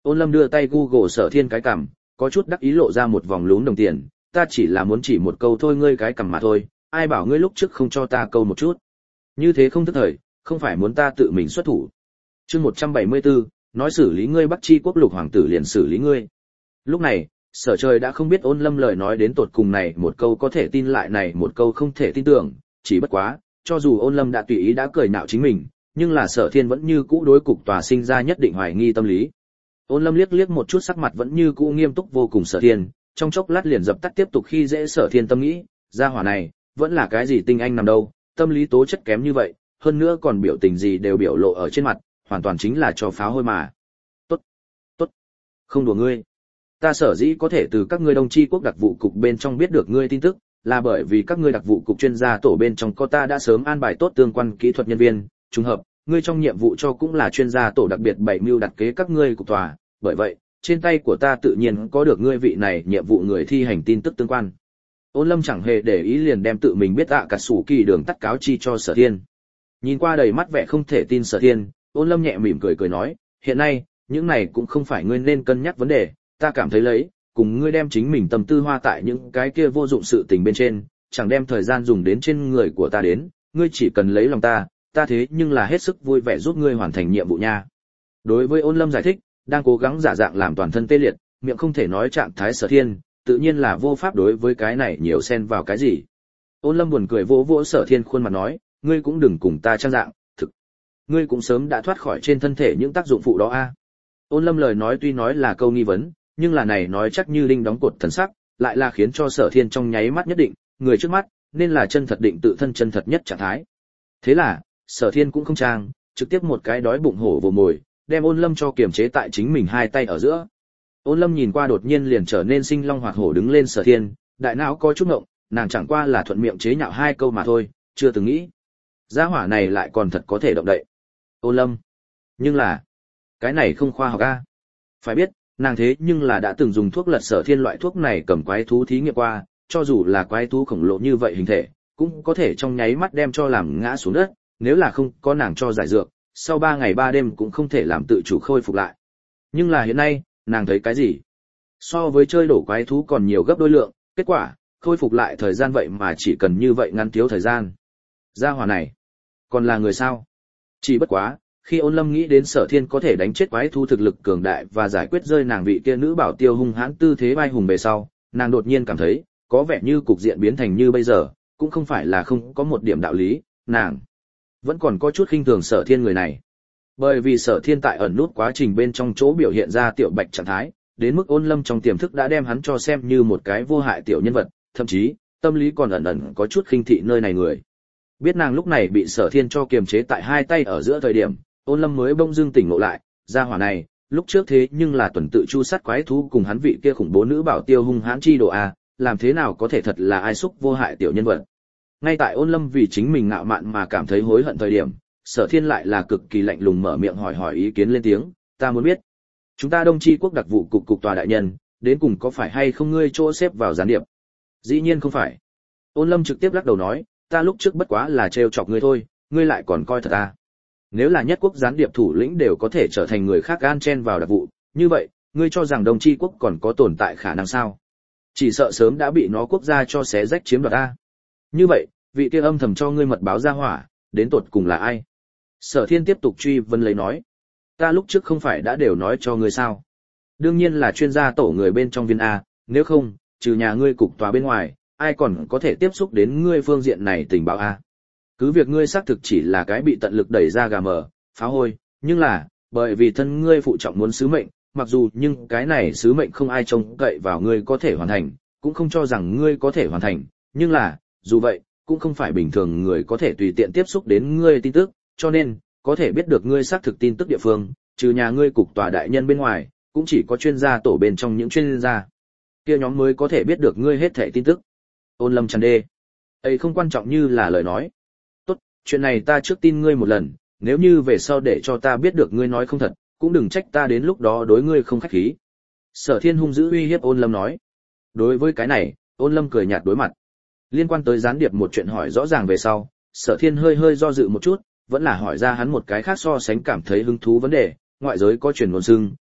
Ôn Lâm đưa tay Google Sở Thiên cái cằm, có chút đắc ý lộ ra một vòng lún đồng tiền, ta chỉ là muốn chỉ một câu thôi ngươi cái cằm mà thôi, ai bảo ngươi lúc trước không cho ta câu một chút. Như thế không thức thời, không phải muốn ta tự mình xuất thủ. Chương 174, nói xử lý ngươi Bắc Chi quốc lục hoàng tử liền xử lý ngươi. Lúc này, Sở Trời đã không biết Ôn Lâm lời nói đến tột cùng này một câu có thể tin lại này một câu không thể tin tưởng, chỉ bất quá, cho dù Ôn Lâm đã tùy ý đã cười nhạo chính mình, nhưng là Sở Thiên vẫn như cũ đối cục tòa sinh ra nhất định hoài nghi tâm lý. Ôn Lâm liếc liếc một chút sắc mặt vẫn như cũ nghiêm túc vô cùng Sở Thiên, trong chốc lát liền dập tắt tiếp tục khi dễ Sở Thiên tâm nghĩ, gia hỏa này, vẫn là cái gì tinh anh nằm đâu, tâm lý tố chất kém như vậy, hơn nữa còn biểu tình gì đều biểu lộ ở trên mặt, hoàn toàn chính là cho pháo hôi mà. Tốt, tốt, không đùa ngươi. Ta sở dĩ có thể từ các ngươi Đông Chi quốc đặc vụ cục bên trong biết được ngươi tin tức, là bởi vì các ngươi đặc vụ cục chuyên gia tổ bên trong có ta đã sớm an bài tốt tương quan kỹ thuật nhân viên, trùng hợp, ngươi trong nhiệm vụ cho cũng là chuyên gia tổ đặc biệt bảy mưu đặt kế các ngươi cục tòa, bởi vậy, trên tay của ta tự nhiên có được ngươi vị này nhiệm vụ người thi hành tin tức tương quan. Ôn Lâm chẳng hề để ý liền đem tự mình biết cả sủ kỳ đường tắt cáo chi cho Sở Thiên. Nhìn qua đầy mắt vẻ không thể tin Sở Thiên, Ôn Lâm nhẹ mỉm cười nói, hiện nay, những này cũng không phải ngươi nên cân nhắc vấn đề, ta cảm thấy lấy, cùng ngươi đem chính mình tâm tư hoa tại những cái kia vô dụng sự tình bên trên, chẳng đem thời gian dùng đến trên người của ta đến, ngươi chỉ cần lấy lòng ta, ta thế nhưng là hết sức vui vẻ giúp ngươi hoàn thành nhiệm vụ nha. Đối với Ôn Lâm giải thích, đang cố gắng giả dạng làm toàn thân tê liệt, miệng không thể nói trạng thái Sở Thiên, tự nhiên là vô pháp đối với cái này nhiều xen vào cái gì. Ôn Lâm buồn cười vỗ vỗ Sở Thiên khuôn mặt nói, ngươi cũng đừng cùng ta trang dạng, thực, ngươi cũng sớm đã thoát khỏi trên thân thể những tác dụng phụ đó a. Ôn Lâm lời nói tuy nói là câu nghi vấn, nhưng là này nói chắc như linh đóng cột thần sắc, lại là khiến cho Sở Thiên trong nháy mắt nhất định, người trước mắt, nên là chân thật định tự thân chân thật nhất trạng thái. Thế là, Sở Thiên cũng không trang, trực tiếp một cái đói bụng hổ vồ mồi, đem Ôn Lâm cho kiềm chế tại chính mình hai tay ở giữa. Ôn Lâm nhìn qua đột nhiên liền trở nên sinh long hoạt hổ đứng lên Sở Thiên, đại não có chút ngộng, nàng chẳng qua là thuận miệng chế nhạo hai câu mà thôi, chưa từng nghĩ. Gia hỏa này lại còn thật có thể động đậy. Ôn Lâm. Nhưng là, cái này không khoa học a. Phải biết, nàng thế nhưng là đã từng dùng thuốc lật Sở Thiên loại thuốc này cầm quái thú thí nghiệm qua, cho dù là quái thú khổng lồ như vậy hình thể, cũng có thể trong nháy mắt đem cho làm ngã xuống đất, nếu là không có nàng cho giải dược, sau 3 ngày 3 đêm cũng không thể làm tự chủ khôi phục lại. Nhưng là hiện nay, nàng thấy cái gì? So với chơi đổ quái thú còn nhiều gấp đôi lượng, kết quả, khôi phục lại thời gian vậy mà chỉ cần như vậy ngắn thiếu thời gian. Gia hỏa này, còn là người sao? Chỉ bất quá, khi Ôn Lâm nghĩ đến Sở Thiên có thể đánh chết quái thú thực lực cường đại và giải quyết rơi nàng vị kia nữ bảo tiêu hung hãn tư thế vai hùng bề sau, nàng đột nhiên cảm thấy, có vẻ như cục diện biến thành như bây giờ, cũng không phải là không có một điểm đạo lý, nàng vẫn còn có chút khinh thường Sở Thiên người này. Bởi vì Sở Thiên tại ẩn nút quá trình bên trong chỗ biểu hiện ra tiểu bạch trạng thái, đến mức Ôn Lâm trong tiềm thức đã đem hắn cho xem như một cái vô hại tiểu nhân vật, thậm chí, tâm lý còn ẩn ẩn có chút khinh thị nơi này người. Biết nàng lúc này bị Sở Thiên cho kiềm chế tại hai tay ở giữa thời điểm, Ôn Lâm mới bỗng dưng tỉnh ngộ lại, gia hỏa này, lúc trước thế nhưng là tuần tự chu sát quái thú cùng hắn vị kia khủng bố nữ bảo tiêu hung hãn chi độ a, làm thế nào có thể thật là ai xúc vô hại tiểu nhân vật. Ngay tại Ôn Lâm vì chính mình ngạo mạn mà cảm thấy hối hận thời điểm, Sở Thiên lại là cực kỳ lạnh lùng mở miệng hỏi ý kiến lên tiếng, ta muốn biết, chúng ta Đông Chi quốc đặc vụ cục tòa đại nhân, đến cùng có phải hay không ngươi chỗ xếp vào gián điệp? Dĩ nhiên không phải. Ôn Lâm trực tiếp lắc đầu nói, ta lúc trước bất quá là trêu chọc ngươi thôi, ngươi lại còn coi thật à? Nếu là nhất quốc gián điệp thủ lĩnh đều có thể trở thành người khác gan chen vào đặc vụ, như vậy, ngươi cho rằng Đông Chi quốc còn có tồn tại khả năng sao? Chỉ sợ sớm đã bị nó quốc gia cho xé rách chiếm đoạt a. Như vậy, vị kia âm thầm cho ngươi mật báo ra hỏa, đến tột cùng là ai? Sở Thiên tiếp tục truy vấn lấy nói, ta lúc trước không phải đã đều nói cho ngươi sao? Đương nhiên là chuyên gia tổ người bên trong viên a, nếu không, trừ nhà ngươi cục tòa bên ngoài, ai còn có thể tiếp xúc đến ngươi phương diện này tình báo a? Cứ việc ngươi xác thực chỉ là cái bị tận lực đẩy ra gà mờ, phá hôi, nhưng là, bởi vì thân ngươi phụ trọng muốn sứ mệnh, mặc dù nhưng cái này sứ mệnh không ai trông cậy vào ngươi có thể hoàn thành, cũng không cho rằng ngươi có thể hoàn thành, nhưng là, dù vậy, cũng không phải bình thường người có thể tùy tiện tiếp xúc đến ngươi tin tức, cho nên, có thể biết được ngươi xác thực tin tức địa phương, trừ nhà ngươi cục tòa đại nhân bên ngoài, cũng chỉ có chuyên gia tổ bên trong những chuyên gia kia nhóm mới có thể biết được ngươi hết thảy tin tức. Ôn Lâm chăn đê, ấy không quan trọng như là lời nói. Tốt, chuyện này ta trước tin ngươi một lần, nếu như về sau để cho ta biết được ngươi nói không thật, cũng đừng trách ta đến lúc đó đối ngươi không khách khí. Sở Thiên hung dữ uy hiếp Ôn Lâm nói. Đối với cái này, Ôn Lâm cười nhạt đối mặt. Liên quan tới gián điệp một chuyện hỏi rõ ràng về sau, Sở Thiên hơi do dự một chút, vẫn là hỏi ra hắn một cái khác so sánh cảm thấy hứng thú vấn đề, ngoại giới có truyền ngôn xưng,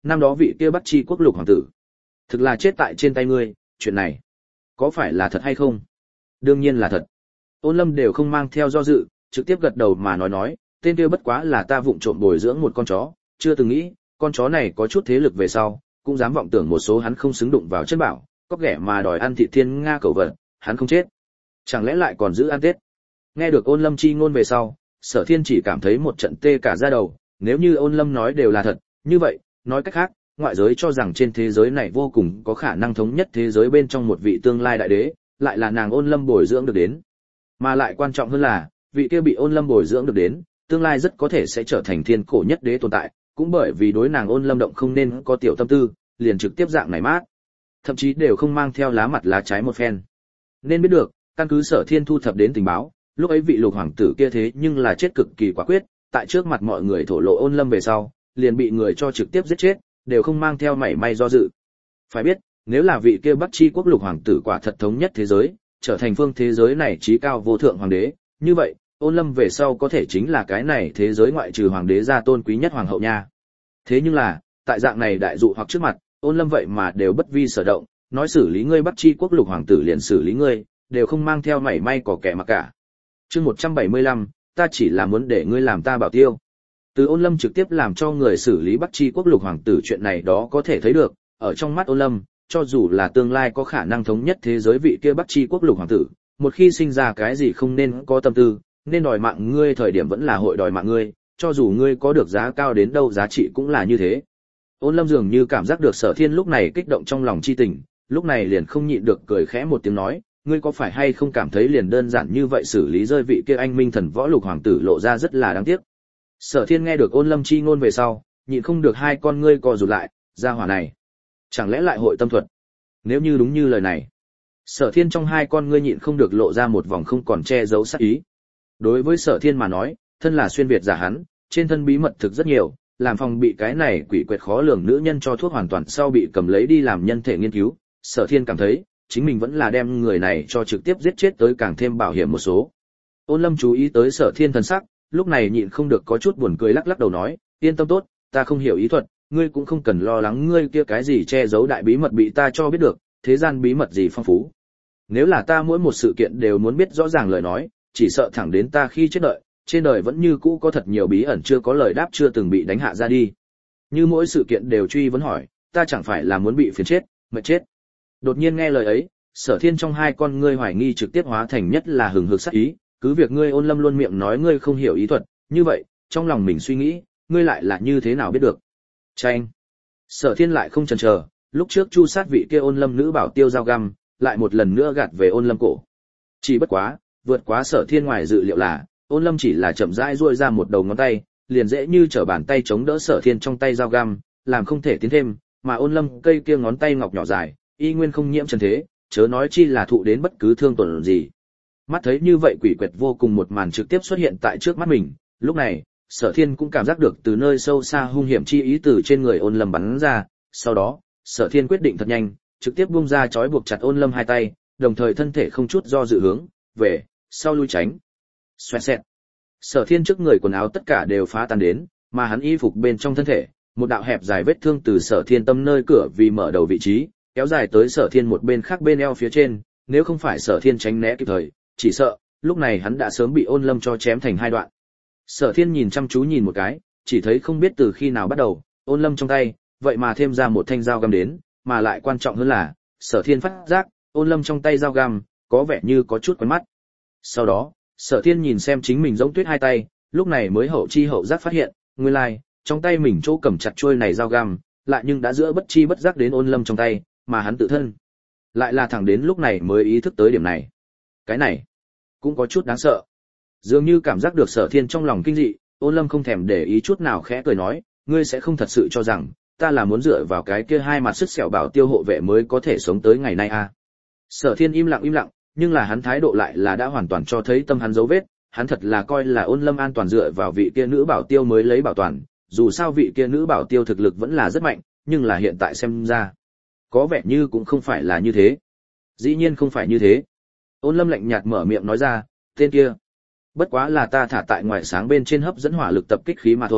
năm đó vị kia Bắc Chi quốc lục hoàng tử, thực là chết tại trên tay ngươi, chuyện này có phải là thật hay không? Đương nhiên là thật. Ôn Lâm đều không mang theo do dự, trực tiếp gật đầu mà nói, tên kia bất quá là ta vụng trộm bồi dưỡng một con chó, chưa từng nghĩ, con chó này có chút thế lực về sau, cũng dám vọng tưởng một số hắn không xứng đụng vào chân bảo, cóc ghẻ mà đòi ăn thịt thiên nga cẩu vật, hắn không chết, chẳng lẽ lại còn giữ ăn Tết? Nghe được Ôn Lâm chi ngôn về sau, Sở Thiên chỉ cảm thấy một trận tê cả da đầu, nếu như Ôn Lâm nói đều là thật, như vậy, nói cách khác, ngoại giới cho rằng trên thế giới này vô cùng có khả năng thống nhất thế giới bên trong một vị tương lai đại đế, lại là nàng Ôn Lâm bồi dưỡng được đến. Mà lại quan trọng hơn là, vị kia bị Ôn Lâm bồi dưỡng được đến, tương lai rất có thể sẽ trở thành thiên cổ nhất đế tồn tại, cũng bởi vì đối nàng Ôn Lâm động không nên có tiểu tâm tư, liền trực tiếp dạng này mát. Thậm chí đều không mang theo lá mặt lá trái một phen. Nên biết được, căn cứ Sở Thiên thu thập đến tình báo, lúc ấy vị lục hoàng tử kia thế nhưng là chết cực kỳ quả quyết, tại trước mặt mọi người thổ lộ Ôn Lâm về sau, liền bị người cho trực tiếp giết chết, đều không mang theo mảy may do dự. Phải biết, nếu là vị kia Bắc Chi quốc lục hoàng tử quả thật thống nhất thế giới, trở thành phương thế giới này chí cao vô thượng hoàng đế, như vậy, Ôn Lâm về sau có thể chính là cái này thế giới ngoại trừ hoàng đế gia tôn quý nhất hoàng hậu nha. Thế nhưng là, tại dạng này đại dụ hoặc trước mặt, Ôn Lâm vậy mà đều bất vi sở động, nói xử lý ngươi Bắc Chi quốc lục hoàng tử liền xử lý ngươi, đều không mang theo mảy may cỏ kẻ mà cả. Chương 175, ta chỉ là muốn để ngươi làm ta bảo tiêu. Từ Ôn Lâm trực tiếp làm cho người xử lý Bắc Chi quốc lục hoàng tử chuyện này đó có thể thấy được, ở trong mắt Ôn Lâm, cho dù là tương lai có khả năng thống nhất thế giới vị kia Bắc Chi quốc lục hoàng tử, một khi sinh ra cái gì không nên có tâm tư, nên đòi mạng ngươi thời điểm vẫn là hội đòi mạng ngươi, cho dù ngươi có được giá cao đến đâu giá trị cũng là như thế. Ôn Lâm dường như cảm giác được Sở Thiên lúc này kích động trong lòng chi tình, lúc này liền không nhịn được cười khẽ một tiếng nói, ngươi có phải hay không cảm thấy liền đơn giản như vậy xử lý rơi vị kia anh minh thần võ lục hoàng tử lộ ra rất là đáng tiếc. Sở Thiên nghe được Ôn Lâm chi ngôn về sau, nhịn không được hai con ngươi co rụt lại, gia hỏa này, chẳng lẽ lại hội tâm thuật? Nếu như đúng như lời này, Sở Thiên trong hai con ngươi nhịn không được lộ ra một vòng không còn che giấu sát ý. Đối với Sở Thiên mà nói, thân là xuyên việt giả hắn, trên thân bí mật thực rất nhiều, làm phòng bị cái này quỷ quệt khó lường nữ nhân cho thuốc hoàn toàn sau bị cầm lấy đi làm nhân thể nghiên cứu, Sở Thiên cảm thấy, chính mình vẫn là đem người này cho trực tiếp giết chết tới càng thêm bảo hiểm một số. Ôn Lâm chú ý tới Sở Thiên thần sắc, lúc này nhịn không được có chút buồn cười lắc lắc đầu nói, yên tâm tốt, ta không hiểu ý thuật, ngươi cũng không cần lo lắng ngươi kia cái gì che giấu đại bí mật bị ta cho biết được, thế gian bí mật gì phong phú. Nếu là ta mỗi một sự kiện đều muốn biết rõ ràng lời nói, chỉ sợ thẳng đến ta khi chết đợi, trên đời vẫn như cũ có thật nhiều bí ẩn chưa có lời đáp chưa từng bị đánh hạ ra đi. Như mỗi sự kiện đều truy vấn hỏi, ta chẳng phải là muốn bị phiền chết, mệt chết. Đột nhiên nghe lời ấy, Sở Thiên trong hai con ngươi hoài nghi trực tiếp hóa thành nhất là hừng hực sát ý, cứ việc ngươi Ôn Lâm luôn miệng nói ngươi không hiểu ý thuật, như vậy, trong lòng mình suy nghĩ, ngươi lại là như thế nào biết được? Chanh. Sở Thiên lại không chần chờ, lúc trước chu sát vị kia Ôn Lâm nữ bảo tiêu dao găm, lại một lần nữa gạt về Ôn Lâm cổ. Chỉ bất quá, vượt quá Sở Thiên ngoài dự liệu là, Ôn Lâm chỉ là chậm rãi duỗi ra một đầu ngón tay, liền dễ như trở bàn tay chống đỡ Sở Thiên trong tay dao găm, làm không thể tiến thêm, mà Ôn Lâm cây kia ngón tay ngọc nhỏ dài, y nguyên không nhiễm trần thế, chớ nói chi là thụ đến bất cứ thương tổn gì. Mắt thấy như vậy quỷ quệt vô cùng một màn trực tiếp xuất hiện tại trước mắt mình, lúc này, Sở Thiên cũng cảm giác được từ nơi sâu xa hung hiểm chi ý từ trên người Ôn Lâm bắn ra, sau đó, Sở Thiên quyết định thật nhanh, trực tiếp buông ra trói buộc chặt Ôn Lâm hai tay, đồng thời thân thể không chút do dự hướng về sau lui tránh. Xoẹt xẹt. Sở Thiên trước người quần áo tất cả đều phá tan đến, mà hắn y phục bên trong thân thể, một đạo hẹp dài vết thương từ Sở Thiên tâm nơi cửa vì mở đầu vị trí, kéo dài tới Sở Thiên một bên khác bên eo phía trên, nếu không phải Sở Thiên tránh né kịp thời, chỉ sợ lúc này hắn đã sớm bị Ôn Lâm cho chém thành hai đoạn. Sở Thiên nhìn chăm chú nhìn một cái, chỉ thấy không biết từ khi nào bắt đầu, Ôn Lâm trong tay, vậy mà thêm ra một thanh dao găm đến, mà lại quan trọng hơn là, Sở Thiên phát giác, Ôn Lâm trong tay dao găm, có vẻ như có chút quen mắt. Sau đó, Sở Thiên nhìn xem chính mình giống tuyết hai tay, lúc này mới hậu chi hậu giác phát hiện, nguyên lai, trong tay mình chỗ cầm chặt chuôi này dao găm, lại nhưng đã giữa bất chi bất giác đến Ôn Lâm trong tay, mà hắn tự thân lại là thẳng đến lúc này mới ý thức tới điểm này. Cái này cũng có chút đáng sợ. Dường như cảm giác được Sở Thiên trong lòng kinh dị, Ôn Lâm không thèm để ý chút nào khẽ cười nói, ngươi sẽ không thật sự cho rằng ta là muốn dựa vào cái kia hai mặt sức sẹo bảo tiêu hộ vệ mới có thể sống tới ngày nay à? Sở Thiên im lặng, nhưng là hắn thái độ lại là đã hoàn toàn cho thấy tâm hắn dấu vết, hắn thật là coi là Ôn Lâm an toàn dựa vào vị kia nữ bảo tiêu mới lấy bảo toàn, dù sao vị kia nữ bảo tiêu thực lực vẫn là rất mạnh, nhưng là hiện tại xem ra, có vẻ như cũng không phải là như thế. Dĩ nhiên không phải như thế. Ôn Lâm lạnh nhạt mở miệng nói ra, tên kia, bất quá là ta thả tại ngoài sáng bên trên hấp dẫn hỏa lực tập kích khí mà thôi,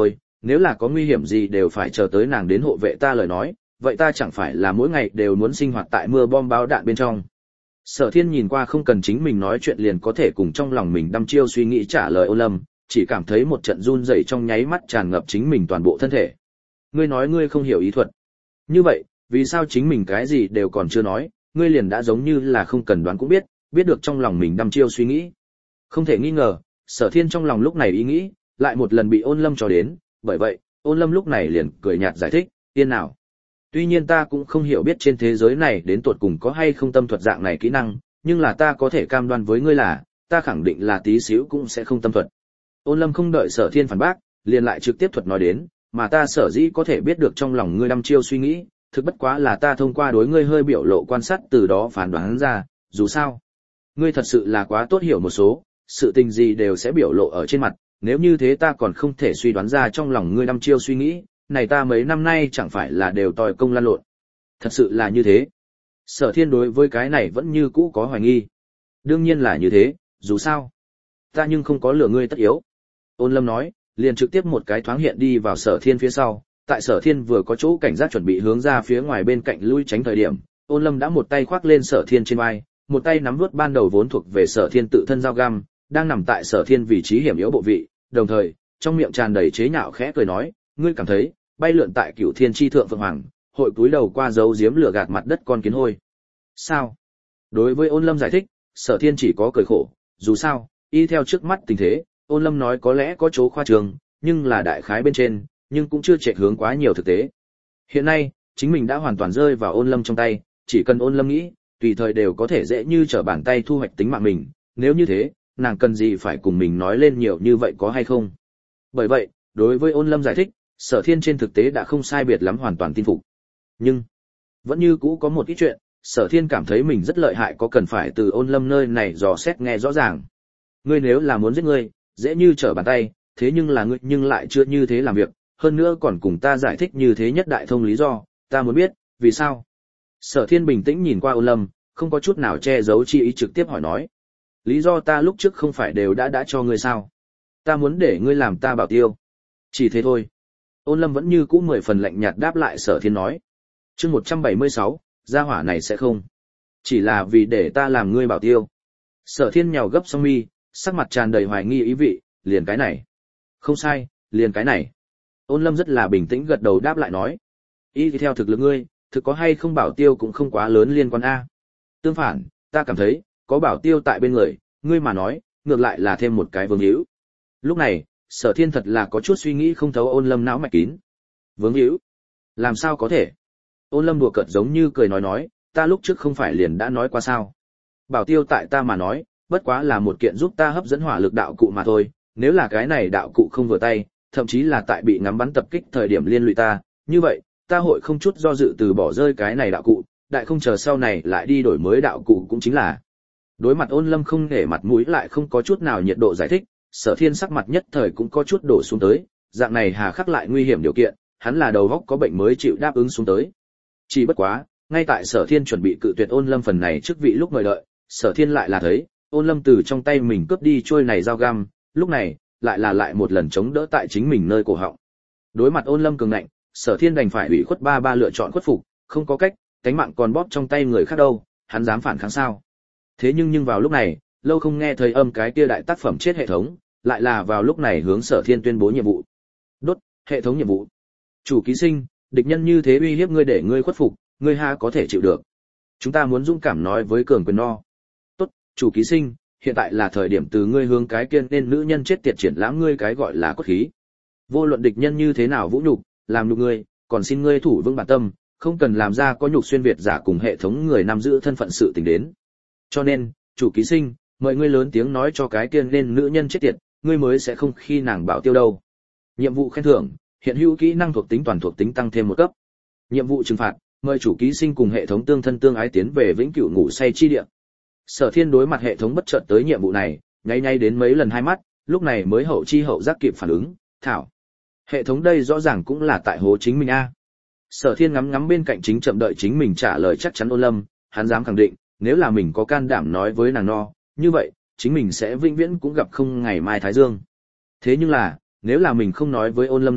nếu là có nguy hiểm gì đều phải chờ tới nàng đến hộ vệ ta lời nói, vậy ta chẳng phải là mỗi ngày đều muốn sinh hoạt tại mưa bom bão đạn bên trong. Sở Thiên nhìn qua không cần chính mình nói chuyện liền có thể cùng trong lòng mình đăm chiêu suy nghĩ trả lời Ôn Lâm, chỉ cảm thấy một trận run rẩy trong nháy mắt tràn ngập chính mình toàn bộ thân thể. Ngươi nói ngươi không hiểu ý thuật. Như vậy, vì sao chính mình cái gì đều còn chưa nói, ngươi liền đã giống như là không cần đoán cũng biết được trong lòng mình đăm chiêu suy nghĩ. Không thể nghi ngờ, Sở Thiên trong lòng lúc này ý nghĩ, lại một lần bị Ôn Lâm cho đến, bởi vậy, Ôn Lâm lúc này liền cười nhạt giải thích, tiên nào. Tuy nhiên ta cũng không hiểu biết trên thế giới này đến tột cùng có hay không tâm thuật dạng này kỹ năng, nhưng là ta có thể cam đoan với ngươi là, ta khẳng định là tí xíu cũng sẽ không tâm thuật. Ôn Lâm không đợi Sở Thiên phản bác, liền lại trực tiếp thuật nói đến, mà ta sở dĩ có thể biết được trong lòng ngươi đăm chiêu suy nghĩ, thực bất quá là ta thông qua đối ngươi hơi biểu lộ quan sát từ đó phán đoán ra, dù sao, ngươi thật sự là quá tốt hiểu một số, sự tình gì đều sẽ biểu lộ ở trên mặt, nếu như thế ta còn không thể suy đoán ra trong lòng ngươi đăm chiêu suy nghĩ, này ta mấy năm nay chẳng phải là đều tòi công lăn lộn. Thật sự là như thế. Sở Thiên đối với cái này vẫn như cũ có hoài nghi. Đương nhiên là như thế, dù sao, ta nhưng không có lừa ngươi tất yếu. Ôn Lâm nói, liền trực tiếp một cái thoáng hiện đi vào Sở Thiên phía sau, tại Sở Thiên vừa có chỗ cảnh giác chuẩn bị hướng ra phía ngoài bên cạnh lui tránh thời điểm, Ôn Lâm đã một tay khoác lên Sở Thiên trên vai, một tay nắm vuốt ban đầu vốn thuộc về Sở Thiên tự thân dao găm, đang nằm tại Sở Thiên vị trí hiểm yếu bộ vị, đồng thời, trong miệng tràn đầy chế nhạo khẽ cười nói, ngươi cảm thấy, bay lượn tại Cửu Thiên chi thượng Phượng Hoàng, hội cúi đầu qua dấu giếm lửa gạt mặt đất con kiến hôi. Sao? Đối với Ôn Lâm giải thích, Sở Thiên chỉ có cười khổ, dù sao, y theo trước mắt tình thế, Ôn Lâm nói có lẽ có chỗ khoa trương, nhưng là đại khái bên trên, nhưng cũng chưa chệch hướng quá nhiều thực tế. Hiện nay, chính mình đã hoàn toàn rơi vào Ôn Lâm trong tay, chỉ cần Ôn Lâm nghĩ, tùy thời đều có thể dễ như trở bàn tay thu hoạch tính mạng mình, nếu như thế, nàng cần gì phải cùng mình nói lên nhiều như vậy có hay không? Bởi vậy, đối với Ôn Lâm giải thích, Sở Thiên trên thực tế đã không sai biệt lắm hoàn toàn tin phục. Nhưng, vẫn như cũ có một ít chuyện, Sở Thiên cảm thấy mình rất lợi hại có cần phải từ Ôn Lâm nơi này dò xét nghe rõ ràng. Ngươi nếu là muốn giết ngươi, dễ như trở bàn tay, thế nhưng là ngươi nhưng lại chưa như thế làm việc, hơn nữa còn cùng ta giải thích như thế nhất đại thông lý do, ta muốn biết, vì sao? Sở Thiên bình tĩnh nhìn qua Ôn Lâm, không có chút nào che giấu chi ý trực tiếp hỏi nói. Lý do ta lúc trước không phải đều đã cho ngươi sao? Ta muốn để ngươi làm ta bảo tiêu. Chỉ thế thôi. Ôn Lâm vẫn như cũ 10 phần lạnh nhạt đáp lại Sở Thiên nói. Chương 176, gia hỏa này sẽ không. Chỉ là vì để ta làm ngươi bảo tiêu. Sở Thiên nhào gấp song mi, sắc mặt tràn đầy hoài nghi ý vị, liền cái này. Không sai, liền cái này. Ôn Lâm rất là bình tĩnh gật đầu đáp lại nói. Ý theo thực lực ngươi, thực có hay không bảo tiêu cũng không quá lớn liên quan a. Tương phản, ta cảm thấy, có bảo tiêu tại bên người, ngươi mà nói, ngược lại là thêm một cái vương hữu. Lúc này, Sở Thiên thật là có chút suy nghĩ không thấu Ôn Lâm não mạch kín. Vương hữu? Làm sao có thể? Ôn Lâm đùa cợt giống như cười nói, ta lúc trước không phải liền đã nói qua sao? Bảo tiêu tại ta mà nói, bất quá là một kiện giúp ta hấp dẫn hỏa lực đạo cụ mà thôi, nếu là cái này đạo cụ không vừa tay, thậm chí là tại bị ngắm bắn tập kích thời điểm liên lụy ta, như vậy, ta hội không chút do dự từ bỏ rơi cái này đạo cụ, đại không chờ sau này lại đi đổi mới đạo cụ cũng chính là. Đối mặt Ôn Lâm không để mặt mũi lại không có chút nào nhiệt độ giải thích, Sở Thiên sắc mặt nhất thời cũng có chút đổ xuống tới, dạng này hà khắc lại nguy hiểm điều kiện, hắn là đầu óc có bệnh mới chịu đáp ứng xuống tới. Chỉ bất quá, ngay tại Sở Thiên chuẩn bị cự tuyệt Ôn Lâm phần này trước vị lúc mời đợi, Sở Thiên lại là thấy, Ôn Lâm từ trong tay mình cướp đi trôi này dao găm, lúc này, lại một lần chống đỡ tại chính mình nơi cổ họng. Đối mặt Ôn Lâm cường ngạnh, Sở Thiên đành phải ủy khuất ba lựa chọn khuất phục, không có cách, cánh mạng còn bóp trong tay người khác đâu, hắn dám phản kháng sao? Thế nhưng vào lúc này, lâu không nghe thấy âm cái kia đại tác phẩm chết hệ thống, lại là vào lúc này hướng Sở Thiên tuyên bố nhiệm vụ. Đốt, hệ thống nhiệm vụ. Chủ ký sinh, địch nhân như thế uy hiếp ngươi để ngươi khuất phục, ngươi ha có thể chịu được. Chúng ta muốn dũng cảm nói với cường quyền no. Tốt, chủ ký sinh, hiện tại là thời điểm từ ngươi hướng cái kia nên nữ nhân chết tiệt triển lãm ngươi cái gọi là cốt khí. Vô luận địch nhân như thế nào vũ nhục, làm nhục ngươi, còn xin ngươi thủ vững bản tâm, không cần làm ra có nhục xuyên việt giả cùng hệ thống người nắm giữ thân phận sự tình đến. Cho nên, chủ ký sinh, mời ngươi lớn tiếng nói cho cái kia nên nữ nhân chết tiệt, ngươi mới sẽ không khi nàng bảo tiêu đâu. Nhiệm vụ khen thưởng, hiện hữu kỹ năng thuộc tính toàn thuộc tính tăng thêm một cấp. Nhiệm vụ trừng phạt, mời chủ ký sinh cùng hệ thống tương thân tương ái tiến về vĩnh cửu ngủ say chi địa. Sở Thiên đối mặt hệ thống bất chợt tới nhiệm vụ này, nháy đến mấy lần hai mắt, lúc này mới hậu chi hậu giác kịp phản ứng, thảo. Hệ thống đây rõ ràng cũng là tại hố chính mình a. Sở Thiên ngắm bên cạnh chính chậm đợi chính mình trả lời chắc chắn Ôn Lâm, hắn dám khẳng định, nếu là mình có can đảm nói với nàng no, như vậy, chính mình sẽ vĩnh viễn cũng gặp không ngày mai thái dương. Thế nhưng là, nếu là mình không nói với Ôn Lâm no,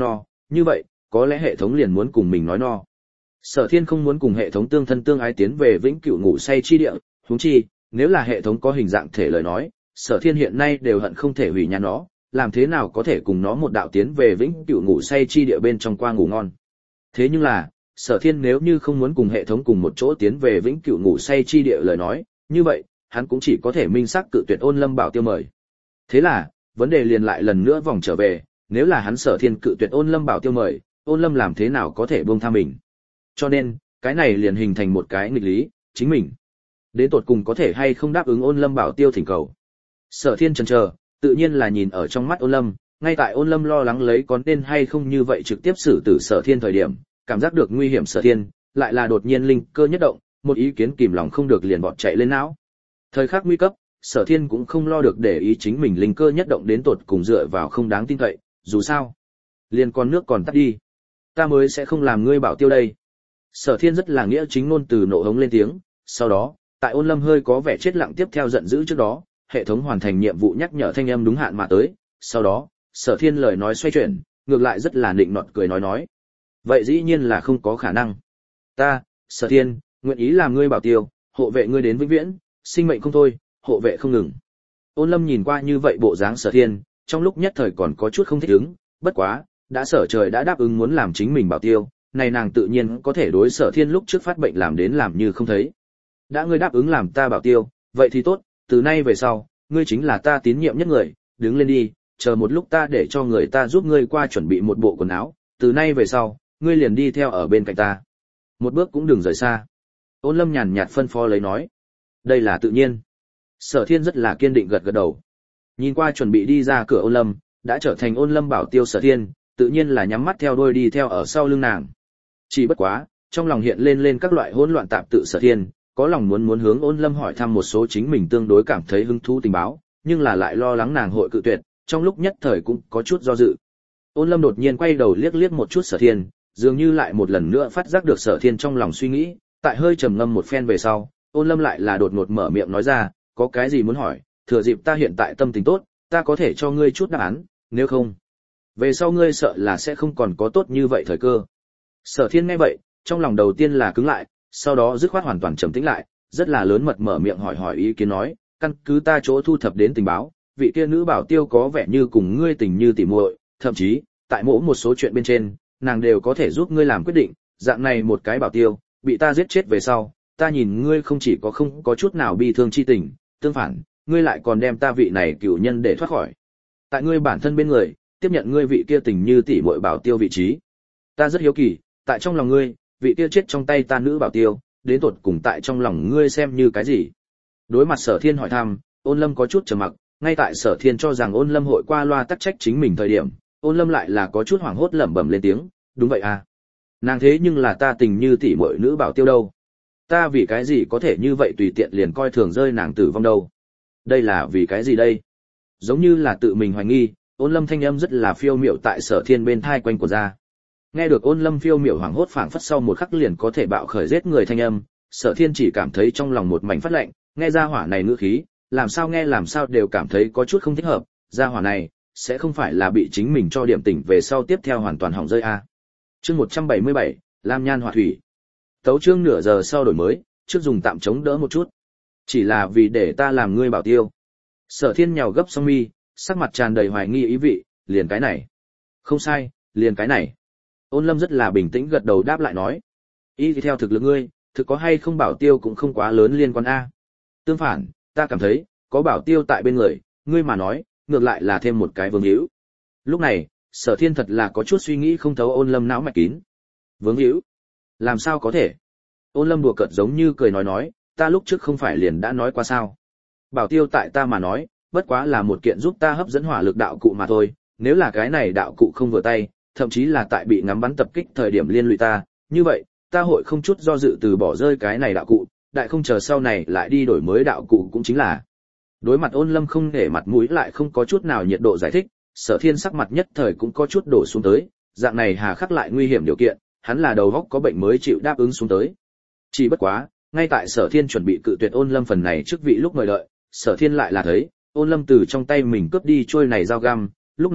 như vậy, có lẽ hệ thống liền muốn cùng mình nói no. Sở Thiên không muốn cùng hệ thống tương thân tương ái tiến về vĩnh cửu ngủ say chi địa, huống chi, nếu là hệ thống có hình dạng thể lời nói, Sở Thiên hiện nay đều hận không thể hủy nhà nó, làm thế nào có thể cùng nó một đạo tiến về vĩnh cửu ngủ say chi địa bên trong qua ngủ ngon. Thế nhưng là, Sở Thiên nếu như không muốn cùng hệ thống cùng một chỗ tiến về vĩnh cửu ngủ say chi địa lời nói, như vậy, hắn cũng chỉ có thể minh xác cự tuyệt Ôn Lâm Bảo Tiêu mời. Thế là, vấn đề liền lại lần nữa vòng trở về, nếu là hắn Sở Thiên cự tuyệt Ôn Lâm Bảo Tiêu mời, Ôn Lâm làm thế nào có thể buông tha mình. Cho nên, cái này liền hình thành một cái nghịch lý, chính mình đến tột cùng có thể hay không đáp ứng Ôn Lâm Bảo Tiêu thỉnh cầu. Sở Thiên chần chờ, tự nhiên là nhìn ở trong mắt Ôn Lâm, ngay tại Ôn Lâm lo lắng lấy có nên hay không như vậy trực tiếp xử tử Sở Thiên thời điểm, cảm giác được nguy hiểm Sở Thiên, lại là đột nhiên linh cơ nhất động, một ý kiến kìm lòng không được liền bọt chạy lên não. Thời khắc nguy cấp, Sở Thiên cũng không lo được để ý chính mình linh cơ nhất động đến tột cùng dựa vào không đáng tin cậy, dù sao, liền con nước còn tắt đi, ta mới sẽ không làm ngươi bảo tiêu đây. Sở Thiên rất là nghĩa chính ngôn từ nộ hống lên tiếng, sau đó, tại Ôn Lâm hơi có vẻ chết lặng tiếp theo giận dữ trước đó, hệ thống hoàn thành nhiệm vụ nhắc nhở thanh âm đúng hạn mà tới, sau đó, Sở Thiên lời nói xoay chuyển, ngược lại rất là nịnh nọt cười nói. Vậy dĩ nhiên là không có khả năng. Ta, Sở Thiên, nguyện ý làm ngươi bảo tiêu, hộ vệ ngươi đến vĩnh viễn, sinh mệnh không thôi, hộ vệ không ngừng. Ôn Lâm nhìn qua như vậy bộ dáng Sở Thiên, trong lúc nhất thời còn có chút không thích ứng, bất quá, đã Sở Trời đã đáp ứng muốn làm chính mình bảo tiêu, này nàng tự nhiên có thể đối Sở Thiên lúc trước phát bệnh làm đến làm như không thấy. Đã ngươi đáp ứng làm ta bảo tiêu, vậy thì tốt, từ nay về sau, ngươi chính là ta tín nhiệm nhất người, đứng lên đi, chờ một lúc ta để cho người ta giúp ngươi qua chuẩn bị một bộ quần áo, từ nay về sau, ngươi liền đi theo ở bên cạnh ta. Một bước cũng đừng rời xa. Ôn Lâm nhàn nhạt phân phó lấy nói. Đây là tự nhiên. Sở Thiên rất là kiên định gật gật đầu. Nhìn qua chuẩn bị đi ra cửa Ôn Lâm, đã trở thành Ôn Lâm bảo tiêu Sở Thiên, tự nhiên là nhắm mắt theo đuôi đi theo ở sau lưng nàng. Chỉ bất quá, trong lòng hiện lên các loại hỗn loạn tạp tự Sở Thiên, có lòng muốn hướng Ôn Lâm hỏi thăm một số chính mình tương đối cảm thấy hứng thú tình báo, nhưng là lại lo lắng nàng hội cự tuyệt, trong lúc nhất thời cũng có chút do dự. Ôn Lâm đột nhiên quay đầu liếc một chút Sở Thiên, dường như lại một lần nữa phát giác được Sở Thiên trong lòng suy nghĩ, tại hơi trầm ngâm một phen về sau, Ôn Lâm lại là đột ngột mở miệng nói ra, có cái gì muốn hỏi, thừa dịp ta hiện tại tâm tình tốt, ta có thể cho ngươi chút đáp án, nếu không, về sau ngươi sợ là sẽ không còn có tốt như vậy thời cơ. Sở Thiên nghe vậy, trong lòng đầu tiên là cứng lại, sau đó dứt khoát hoàn toàn trầm tĩnh lại, rất là lớn mật mở miệng hỏi ý kiến nói, căn cứ ta chỗ thu thập đến tình báo, vị kia nữ bảo tiêu có vẻ như cùng ngươi tình như tỉ muội, thậm chí, tại mỗi một số chuyện bên trên, nàng đều có thể giúp ngươi làm quyết định, dạng này một cái bảo tiêu, bị ta giết chết về sau, ta nhìn ngươi không chỉ có không có chút nào bi thương chi tình, tương phản, ngươi lại còn đem ta vị này cửu nhân để thoát khỏi. Tại ngươi bản thân bên người, tiếp nhận ngươi vị kia tình như tỉ muội bảo tiêu vị trí. Ta rất hiếu kỳ, tại trong lòng ngươi, vị kia chết trong tay ta nữ bảo tiêu, đến tột cùng tại trong lòng ngươi xem như cái gì? Đối mặt Sở Thiên hỏi thăm, Ôn Lâm có chút trầm mặc, ngay tại Sở Thiên cho rằng Ôn Lâm hội qua loa tắc trách chính mình thời điểm, Ôn Lâm lại là có chút hoảng hốt lẩm bẩm lên tiếng, đúng vậy à? Nàng thế nhưng là ta tình như tỉ muội nữ bảo tiêu đâu? Ta vì cái gì có thể như vậy tùy tiện liền coi thường rơi nàng tử vong đâu? Đây là vì cái gì đây? Giống như là tự mình hoài nghi, Ôn Lâm thanh âm rất là phiêu miểu tại Sở Thiên bên tai quanh của ra. Nghe được Ôn Lâm phiêu miểu hoảng hốt phảng phất sau một khắc liền có thể bạo khởi giết người thanh âm, Sở Thiên chỉ cảm thấy trong lòng một mảnh phát lạnh, nghe ra hỏa này ngữ khí, làm sao đều cảm thấy có chút không thích hợp, ra hỏa này sẽ không phải là bị chính mình cho điểm tỉnh về sau tiếp theo hoàn toàn hỏng rơi a. Chương 177, Lam Nhan Hỏa Thủy. Tấu chương nửa giờ sau đổi mới, trước dùng tạm chống đỡ một chút. Chỉ là vì để ta làm ngươi bảo tiêu. Sở Thiên nhào gấp song mi, sắc mặt tràn đầy hoài nghi ý vị, liền cái này. Không sai, liền cái này. Ôn Lâm rất là bình tĩnh gật đầu đáp lại nói. Ý thì theo thực lực ngươi, thực có hay không bảo tiêu cũng không quá lớn liên quan a. Tương phản, ta cảm thấy, có bảo tiêu tại bên người, ngươi mà nói, ngược lại là thêm một cái vương hữu. Lúc này, Sở Thiên thật là có chút suy nghĩ không thấu Ôn Lâm não mạch kín. Vương hữu? Làm sao có thể? Ôn Lâm đùa cợt giống như cười nói, ta lúc trước không phải liền đã nói qua sao? Bảo tiêu tại ta mà nói, bất quá là một kiện giúp ta hấp dẫn hỏa lực đạo cụ mà thôi, nếu là cái này đạo cụ không vừa tay, thậm chí là tại bị ngắm bắn tập kích thời điểm liên lụy ta, như vậy, ta hội không chút do dự từ bỏ rơi cái này đạo cụ, đại không chờ sau này lại đi đổi mới đạo cụ cũng chính là. Đối mặt Ôn Lâm không để mặt mũi lại không có chút nào nhiệt độ giải thích, Sở Thiên sắc mặt nhất thời cũng có chút đổ xuống tới, dạng này hà khắc lại nguy hiểm điều kiện, hắn là đầu óc có bệnh mới chịu đáp ứng xuống tới. Chỉ bất quá, ngay tại Sở Thiên chuẩn bị cự tuyệt Ôn Lâm phần này trước vị lúc mời đợi, Sở Thiên lại là thấy, Ôn Lâm từ trong tay mình cướp đi trôi này dao găm, lúc này,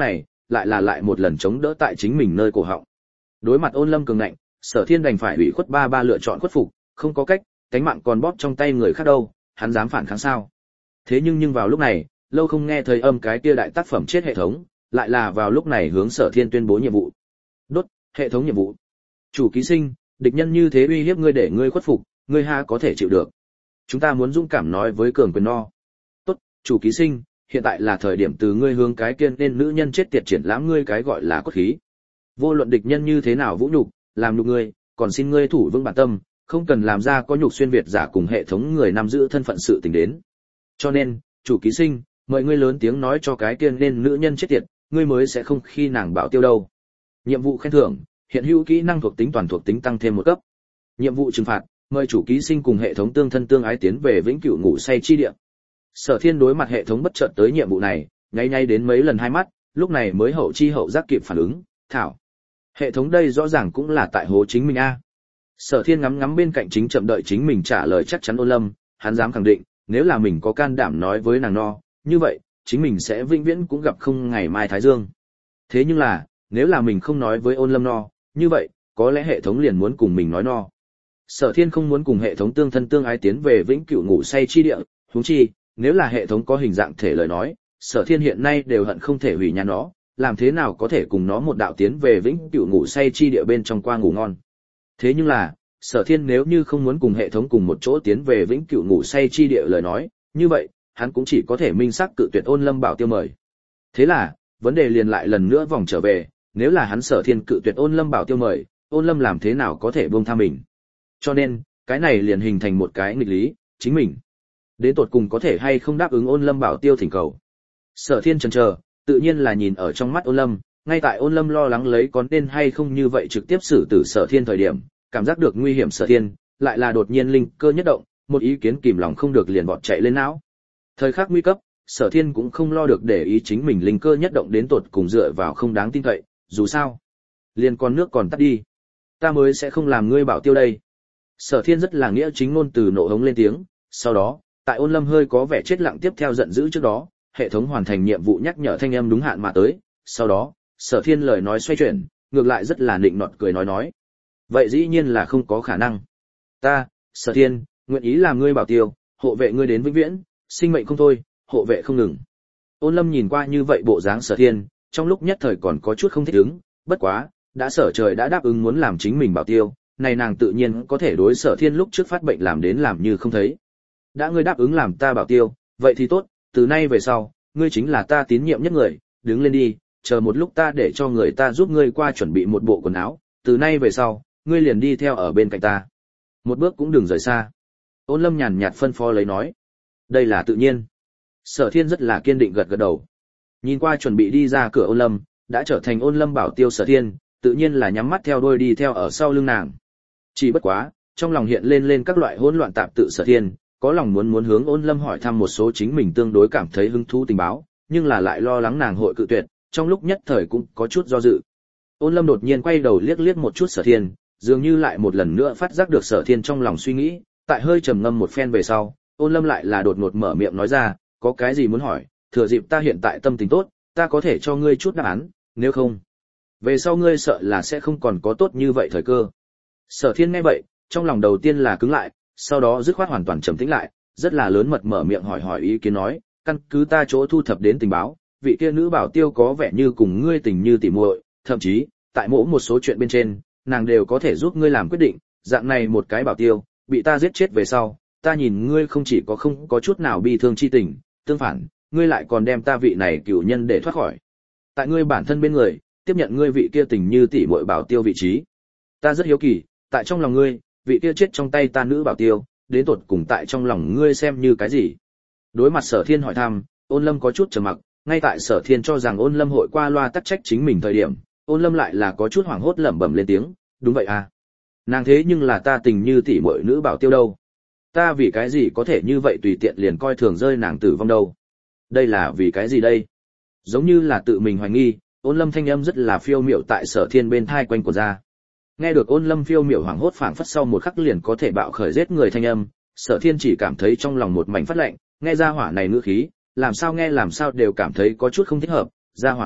lại một lần chống đỡ tại chính mình nơi cổ họng. Đối mặt Ôn Lâm cường ngạnh, Sở Thiên đành phải ủy khuất ba lựa chọn khuất phục, không có cách, cánh mạng còn bóp trong tay người khác đâu, hắn dám phản kháng sao? Thế nhưng vào lúc này, lâu không nghe thời âm cái kia đại tác phẩm chết hệ thống, lại là vào lúc này hướng Sở Thiên tuyên bố nhiệm vụ. Đốt, hệ thống nhiệm vụ. Chủ ký sinh, địch nhân như thế uy hiếp ngươi để ngươi khuất phục, ngươi ha có thể chịu được. Chúng ta muốn dũng cảm nói với cường quyền no. Tốt, chủ ký sinh, hiện tại là thời điểm từ ngươi hướng cái kia nên nữ nhân chết tiệt triển lãm ngươi cái gọi là cốt khí. Vô luận địch nhân như thế nào vũ nhục, làm nhục ngươi, còn xin ngươi thủ vững bản tâm, không cần làm ra có nhục xuyên việt giả cùng hệ thống người nắm giữ thân phận sự tình đến. Cho nên, chủ ký sinh, mời ngươi lớn tiếng nói cho cái kia nên nữ nhân chết tiệt, ngươi mới sẽ không khi nàng bảo tiêu đâu. Nhiệm vụ khen thưởng, hiện hữu kỹ năng thuộc tính toàn thuộc tính tăng thêm một cấp. Nhiệm vụ trừng phạt, mời chủ ký sinh cùng hệ thống tương thân tương ái tiến về vĩnh cửu ngủ say chi địa. Sở Thiên đối mặt hệ thống bất chợt tới nhiệm vụ này, nháy đến mấy lần hai mắt, lúc này mới hậu chi hậu giác kịp phản ứng, thảo. Hệ thống đây rõ ràng cũng là tại hố chính mình a. Sở Thiên ngắm bên cạnh chính chậm đợi chính mình trả lời chắc chắn Ôn Lâm, hắn dám khẳng định, nếu là mình có can đảm nói với nàng no, như vậy, chính mình sẽ vĩnh viễn cũng gặp không ngày mai thái dương. Thế nhưng là, nếu là mình không nói với Ôn Lâm no, như vậy, có lẽ hệ thống liền muốn cùng mình nói no. Sở Thiên không muốn cùng hệ thống tương thân tương ái tiến về vĩnh cửu ngủ say chi địa, huống chi, nếu là hệ thống có hình dạng thể lời nói, Sở Thiên hiện nay đều hận không thể hủy nhà nó, làm thế nào có thể cùng nó một đạo tiến về vĩnh cửu ngủ say chi địa bên trong qua ngủ ngon. Thế nhưng là, Sở Thiên nếu như không muốn cùng hệ thống cùng một chỗ tiến về vĩnh cửu ngủ say chi địa lời nói, như vậy, hắn cũng chỉ có thể minh xác cự tuyệt Ôn Lâm bảo tiêu mời. Thế là, vấn đề liền lại lần nữa vòng trở về, nếu là hắn Sở Thiên cự tuyệt Ôn Lâm bảo tiêu mời, Ôn Lâm làm thế nào có thể buông tha mình. Cho nên, cái này liền hình thành một cái nghịch lý, chính mình đến tột cùng có thể hay không đáp ứng Ôn Lâm bảo tiêu thỉnh cầu. Sở Thiên chần chờ, tự nhiên là nhìn ở trong mắt Ôn Lâm, ngay tại Ôn Lâm lo lắng lấy có nên hay không như vậy trực tiếp xử tử Sở Thiên thời điểm, cảm giác được nguy hiểm Sở Thiên, lại là đột nhiên linh cơ nhất động, một ý kiến kìm lòng không được liền bọt chạy lên não. Thời khắc nguy cấp, Sở Thiên cũng không lo được để ý chính mình linh cơ nhất động đến tột cùng dựa vào không đáng tin cậy, dù sao, liền con nước còn tắt đi, ta mới sẽ không làm ngươi bảo tiêu đây. Sở Thiên rất là nghĩa chính ngôn từ nộ hống lên tiếng, sau đó, tại Ôn Lâm hơi có vẻ chết lặng tiếp theo giận dữ trước đó, hệ thống hoàn thành nhiệm vụ nhắc nhở thanh âm đúng hạn mà tới, sau đó, Sở Thiên lời nói xoay chuyển, ngược lại rất là nịnh nọt cười nói. Vậy dĩ nhiên là không có khả năng. Ta, Sở Thiên, nguyện ý làm ngươi bảo tiêu, hộ vệ ngươi đến vĩnh viễn, sinh mệnh không thôi, hộ vệ không ngừng. Ôn Lâm nhìn qua như vậy bộ dáng Sở Thiên, trong lúc nhất thời còn có chút không thích ứng, bất quá, đã Sở Trời đã đáp ứng muốn làm chính mình bảo tiêu, này nàng tự nhiên có thể đối Sở Thiên lúc trước phát bệnh làm đến làm như không thấy. Đã ngươi đáp ứng làm ta bảo tiêu, vậy thì tốt, từ nay về sau, ngươi chính là ta tín nhiệm nhất người, đứng lên đi, chờ một lúc ta để cho người ta giúp ngươi qua chuẩn bị một bộ quần áo, từ nay về sau, ngươi liền đi theo ở bên cạnh ta. Một bước cũng đừng rời xa. Ôn Lâm nhàn nhạt phân phó lấy nói. Đây là tự nhiên. Sở Thiên rất là kiên định gật đầu. Nhìn qua chuẩn bị đi ra cửa Ôn Lâm, đã trở thành Ôn Lâm bảo tiêu Sở Thiên, tự nhiên là nhắm mắt theo đuôi đi theo ở sau lưng nàng. Chỉ bất quá, trong lòng hiện lên các loại hỗn loạn tạp tự Sở Thiên, có lòng muốn hướng Ôn Lâm hỏi thăm một số chính mình tương đối cảm thấy hứng thú tình báo, nhưng là lại lo lắng nàng hội cự tuyệt, trong lúc nhất thời cũng có chút do dự. Ôn Lâm đột nhiên quay đầu liếc một chút Sở Thiên, dường như lại một lần nữa phát giác được Sở Thiên trong lòng suy nghĩ, tại hơi trầm ngâm một phen về sau, Ôn Lâm lại là đột ngột mở miệng nói ra, có cái gì muốn hỏi, thừa dịp ta hiện tại tâm tình tốt, ta có thể cho ngươi chút đáp án, nếu không, về sau ngươi sợ là sẽ không còn có tốt như vậy thời cơ. Sở Thiên nghe vậy, trong lòng đầu tiên là cứng lại, sau đó dứt khoát hoàn toàn trầm tĩnh lại, rất là lớn mật mở miệng hỏi ý kiến nói, căn cứ ta chỗ thu thập đến tình báo, vị kia nữ bảo tiêu có vẻ như cùng ngươi tình như tỉ muội, thậm chí, tại mỗi một số chuyện bên trên, nàng đều có thể giúp ngươi làm quyết định, dạng này một cái bảo tiêu, bị ta giết chết về sau, ta nhìn ngươi không chỉ có không có chút nào bi thương chi tình, tương phản, ngươi lại còn đem ta vị này cửu nhân để thoát khỏi. Tại ngươi bản thân bên người, tiếp nhận ngươi vị kia tình như tỉ muội bảo tiêu vị trí. Ta rất hiếu kỳ, tại trong lòng ngươi, vị kia chết trong tay ta nữ bảo tiêu, đến tột cùng tại trong lòng ngươi xem như cái gì? Đối mặt Sở Thiên hỏi thăm, Ôn Lâm có chút trầm mặc, ngay tại Sở Thiên cho rằng Ôn Lâm hội qua loa tắc trách chính mình thời điểm, Ôn Lâm lại là có chút hoảng hốt lẩm bẩm lên tiếng, đúng vậy à? Nàng thế nhưng là ta tình như tỉ muội nữ bảo tiêu đâu? Ta vì cái gì có thể như vậy tùy tiện liền coi thường rơi nàng tử vong đâu? Đây là vì cái gì đây? Giống như là tự mình hoài nghi, Ôn Lâm thanh âm rất là phiêu miểu tại Sở Thiên bên tai quanh của ra. Nghe được Ôn Lâm phiêu miểu hoảng hốt phảng phất sau một khắc liền có thể bạo khởi giết người thanh âm, Sở Thiên chỉ cảm thấy trong lòng một mảnh phát lạnh, nghe ra hỏa này ngữ khí, làm sao đều cảm thấy có chút không thích hợp, ra hỏa này,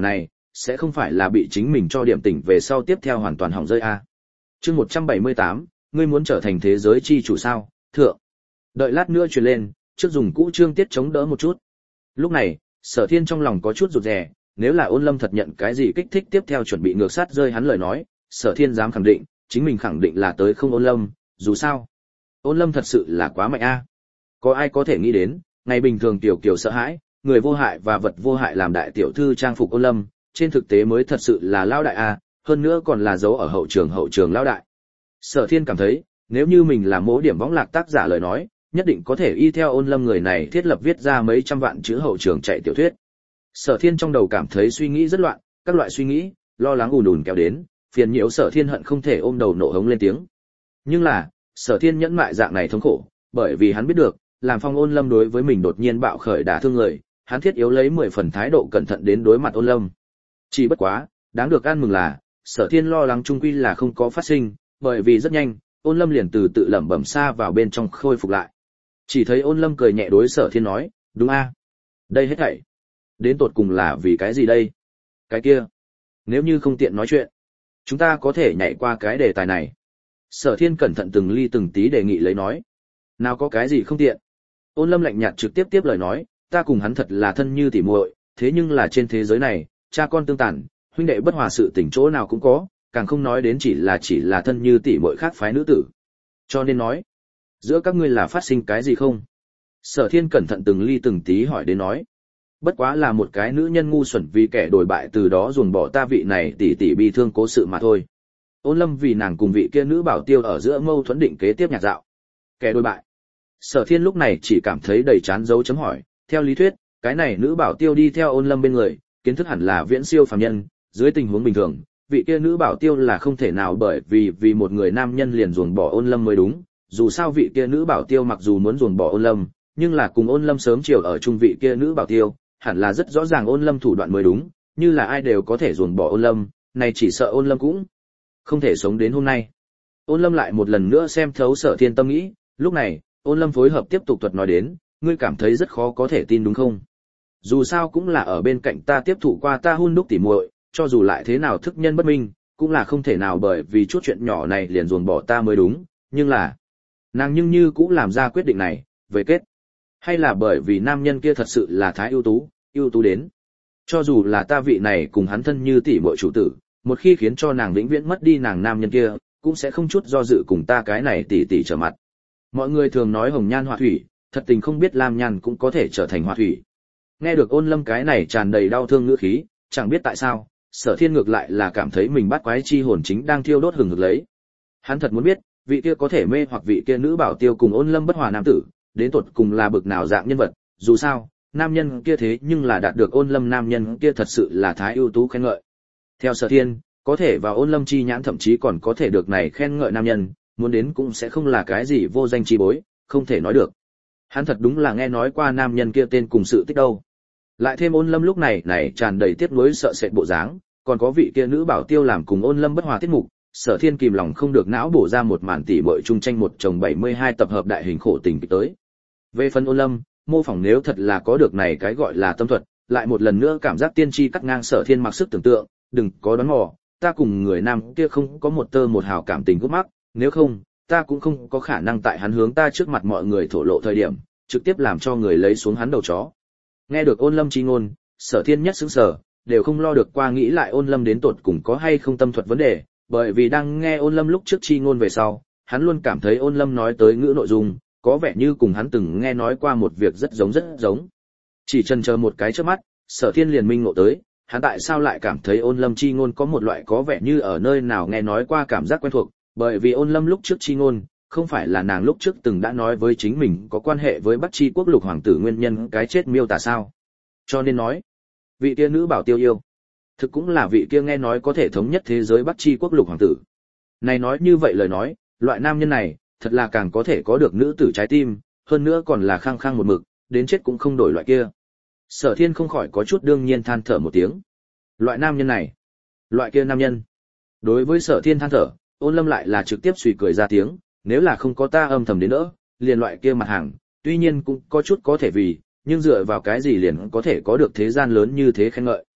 sẽ không phải là bị chính mình cho điểm tỉnh về sau tiếp theo hoàn toàn hỏng rơi a. Chương 178, ngươi muốn trở thành thế giới chi chủ sao? Thượng. Đợi lát nữa truyền lên, trước dùng cũ chương tiết chống đỡ một chút. Lúc này, Sở Thiên trong lòng có chút rụt rè, nếu là Ôn Lâm thật nhận cái gì kích thích tiếp theo chuẩn bị ngược sát rơi hắn lời nói, Sở Thiên dám khẳng định, chính mình khẳng định là tới không Ôn Lâm, dù sao, Ôn Lâm thật sự là quá mạnh a. Có ai có thể nghĩ đến, ngày bình thường tiểu kiều sợ hãi, người vô hại và vật vô hại làm đại tiểu thư trang phục Ôn Lâm, trên thực tế mới thật sự là lao đại a, hơn nữa còn là giấu ở hậu trường lao đại. Sở Thiên cảm thấy, nếu như mình là mỗ điểm võng lạc tác giả lời nói, nhất định có thể y theo Ôn Lâm người này thiết lập viết ra mấy trăm vạn chữ hậu trường chạy tiểu thuyết. Sở Thiên trong đầu cảm thấy suy nghĩ rất loạn, các loại suy nghĩ, lo lắng ùn ùn kéo đến, phiền nhiễu Sở Thiên hận không thể ôm đầu nộ hống lên tiếng. Nhưng là, Sở Thiên nhẫn mại dạng này thống khổ, bởi vì hắn biết được, làm Phong Ôn Lâm đối với mình đột nhiên bạo khởi đả thương người, hắn thiết yếu lấy 10 phần thái độ cẩn thận đến đối mặt Ôn Lâm. Chỉ bất quá, đáng được ăn mừng là, Sở Thiên lo lắng chung quy là không có phát sinh, bởi vì rất nhanh, Ôn Lâm liền từ tự lẩm bẩm xa vào bên trong khôi phục lại. Chỉ thấy Ôn Lâm cười nhẹ đối Sở Thiên nói, đúng a, đây hết thảy đến tột cùng là vì cái gì đây? Cái kia, nếu như không tiện nói chuyện, chúng ta có thể nhảy qua cái đề tài này. Sở Thiên cẩn thận từng ly từng tí đề nghị lấy nói. Nào có cái gì không tiện. Ôn Lâm lạnh nhạt trực tiếp tiếp lời nói, ta cùng hắn thật là thân như tỉ muội, thế nhưng là trên thế giới này, cha con tương tàn, huynh đệ bất hòa sự tình chỗ nào cũng có, càng không nói đến chỉ là thân như tỉ muội khác phái nữ tử. Cho nên nói, giữa các ngươi là phát sinh cái gì không? Sở Thiên cẩn thận từng ly từng tí hỏi đến nói. Bất quá là một cái nữ nhân ngu xuẩn vì kẻ đổi bại từ đó ruồng bỏ ta vị này tỷ tỷ bi thương cố sự mà thôi. Ôn Lâm vì nàng cùng vị kia nữ bảo tiêu ở giữa mâu thuẫn định kế tiếp nhạc dạo. Kẻ đổi bại. Sở Thiên lúc này chỉ cảm thấy đầy chán dấu chấm hỏi, theo lý thuyết, cái này nữ bảo tiêu đi theo Ôn Lâm bên người, kiến thức hẳn là viễn siêu phàm nhân, dưới tình huống bình thường, vị kia nữ bảo tiêu là không thể nào bởi vì một người nam nhân liền ruồng bỏ Ôn Lâm mới đúng, dù sao vị kia nữ bảo tiêu mặc dù muốn ruồng bỏ Ôn Lâm, nhưng là cùng Ôn Lâm sớm chiều ở chung vị kia nữ bảo tiêu, hẳn là rất rõ ràng Ôn Lâm thủ đoạn mới đúng, như là ai đều có thể ruồng bỏ Ôn Lâm, này chỉ sợ Ôn Lâm cũng không thể sống đến hôm nay. Ôn Lâm lại một lần nữa xem thấu Sở Thiên tâm nghĩ, lúc này, Ôn Lâm phối hợp tiếp tục thuật nói đến, ngươi cảm thấy rất khó có thể tin đúng không? Dù sao cũng là ở bên cạnh ta tiếp thụ qua ta hun đúc tỉ muội, cho dù lại thế nào thức nhân bất minh, cũng là không thể nào bởi vì chút chuyện nhỏ này liền ruồng bỏ ta mới đúng, nhưng là nàng nhưng như cũng làm ra quyết định này, về kết. Hay là bởi vì nam nhân kia thật sự là thái ưu tú đến. Cho dù là ta vị này cùng hắn thân như tỷ muội chủ tử, một khi khiến cho nàng vĩnh viễn mất đi nàng nam nhân kia, cũng sẽ không chút do dự cùng ta cái này tỷ trở mặt. Mọi người thường nói hồng nhan họa thủy, thật tình không biết lam nhan cũng có thể trở thành họa thủy. Nghe được Ôn Lâm cái này tràn đầy đau thương ngữ khí, chẳng biết tại sao, Sở Thiên ngược lại là cảm thấy mình bắt quái chi hồn chính đang thiêu đốt hừng hực lấy. Hắn thật muốn biết, vị kia có thể mê hoặc vị kia nữ bảo tiêu cùng Ôn Lâm bất hòa nam tử, đến tột cùng là bực nào dạng nhân vật, dù sao, nam nhân kia thế nhưng là đạt được Ôn Lâm nam nhân kia thật sự là thái ưu tú khen ngợi. Theo Sở Thiên, có thể vào Ôn Lâm chi nhãn thậm chí còn có thể được này khen ngợi nam nhân, muốn đến cũng sẽ không là cái gì vô danh chi bối, không thể nói được. Hắn thật đúng là nghe nói qua nam nhân kia tên cùng sự tích đâu. Lại thêm Ôn Lâm lúc này tràn đầy tiếc nuối sợ sệt bộ dáng, còn có vị kia nữ bảo tiêu làm cùng Ôn Lâm bất hòa tiết mục, Sở Thiên kìm lòng không được não bổ ra một màn tỉ muội chung tranh một chồng 72 tập hợp đại hình khổ tình tới. Về phần Ôn Lâm, mô phỏng nếu thật là có được này cái gọi là tâm thuật, lại một lần nữa cảm giác tiên tri cắt ngang Sở Thiên mặc sức tưởng tượng, đừng có đoán mò, ta cùng người nam kia không có một tơ một hào cảm tình gút mắc, nếu không, ta cũng không có khả năng tại hắn hướng ta trước mặt mọi người thổ lộ thời điểm, trực tiếp làm cho người lấy xuống hắn đầu chó. Nghe được Ôn Lâm chi ngôn, Sở Thiên nhất sững sờ, đều không lo được qua nghĩ lại Ôn Lâm đến tột cùng có hay không tâm thuật vấn đề, bởi vì đang nghe Ôn Lâm lúc trước chi ngôn về sau, hắn luôn cảm thấy Ôn Lâm nói tới ngữ nội dung, có vẻ như cùng hắn từng nghe nói qua một việc rất giống. Chỉ chần chờ một cái chớp mắt, Sở Thiên liền minh ngộ tới, hắn tại sao lại cảm thấy Ôn Lâm chi ngôn có một loại có vẻ như ở nơi nào nghe nói qua cảm giác quen thuộc, bởi vì Ôn Lâm lúc trước chi ngôn, không phải là nàng lúc trước từng đã nói với chính mình có quan hệ với Bắc Chi quốc lục hoàng tử nguyên nhân cái chết miêu tả sao? Cho nên nói, vị kia nữ bảo tiêu yêu, thực cũng là vị kia nghe nói có thể thống nhất thế giới Bắc Chi quốc lục hoàng tử. Này nói như vậy lời nói, loại nam nhân này, thật là càng có thể có được nữ tử trái tim, hơn nữa còn là khăng khăng một mực, đến chết cũng không đổi loại kia. Sở Thiên không khỏi có chút đương nhiên than thở một tiếng. Loại nam nhân này, loại kia nam nhân. Đối với Sở Thiên than thở, Ôn Lâm lại là trực tiếp suy cười ra tiếng, nếu là không có ta âm thầm đến nữa, liền loại kia mặt hàng, tuy nhiên cũng có chút có thể vì, nhưng dựa vào cái gì liền có thể có được thế gian lớn như thế khen ngợi.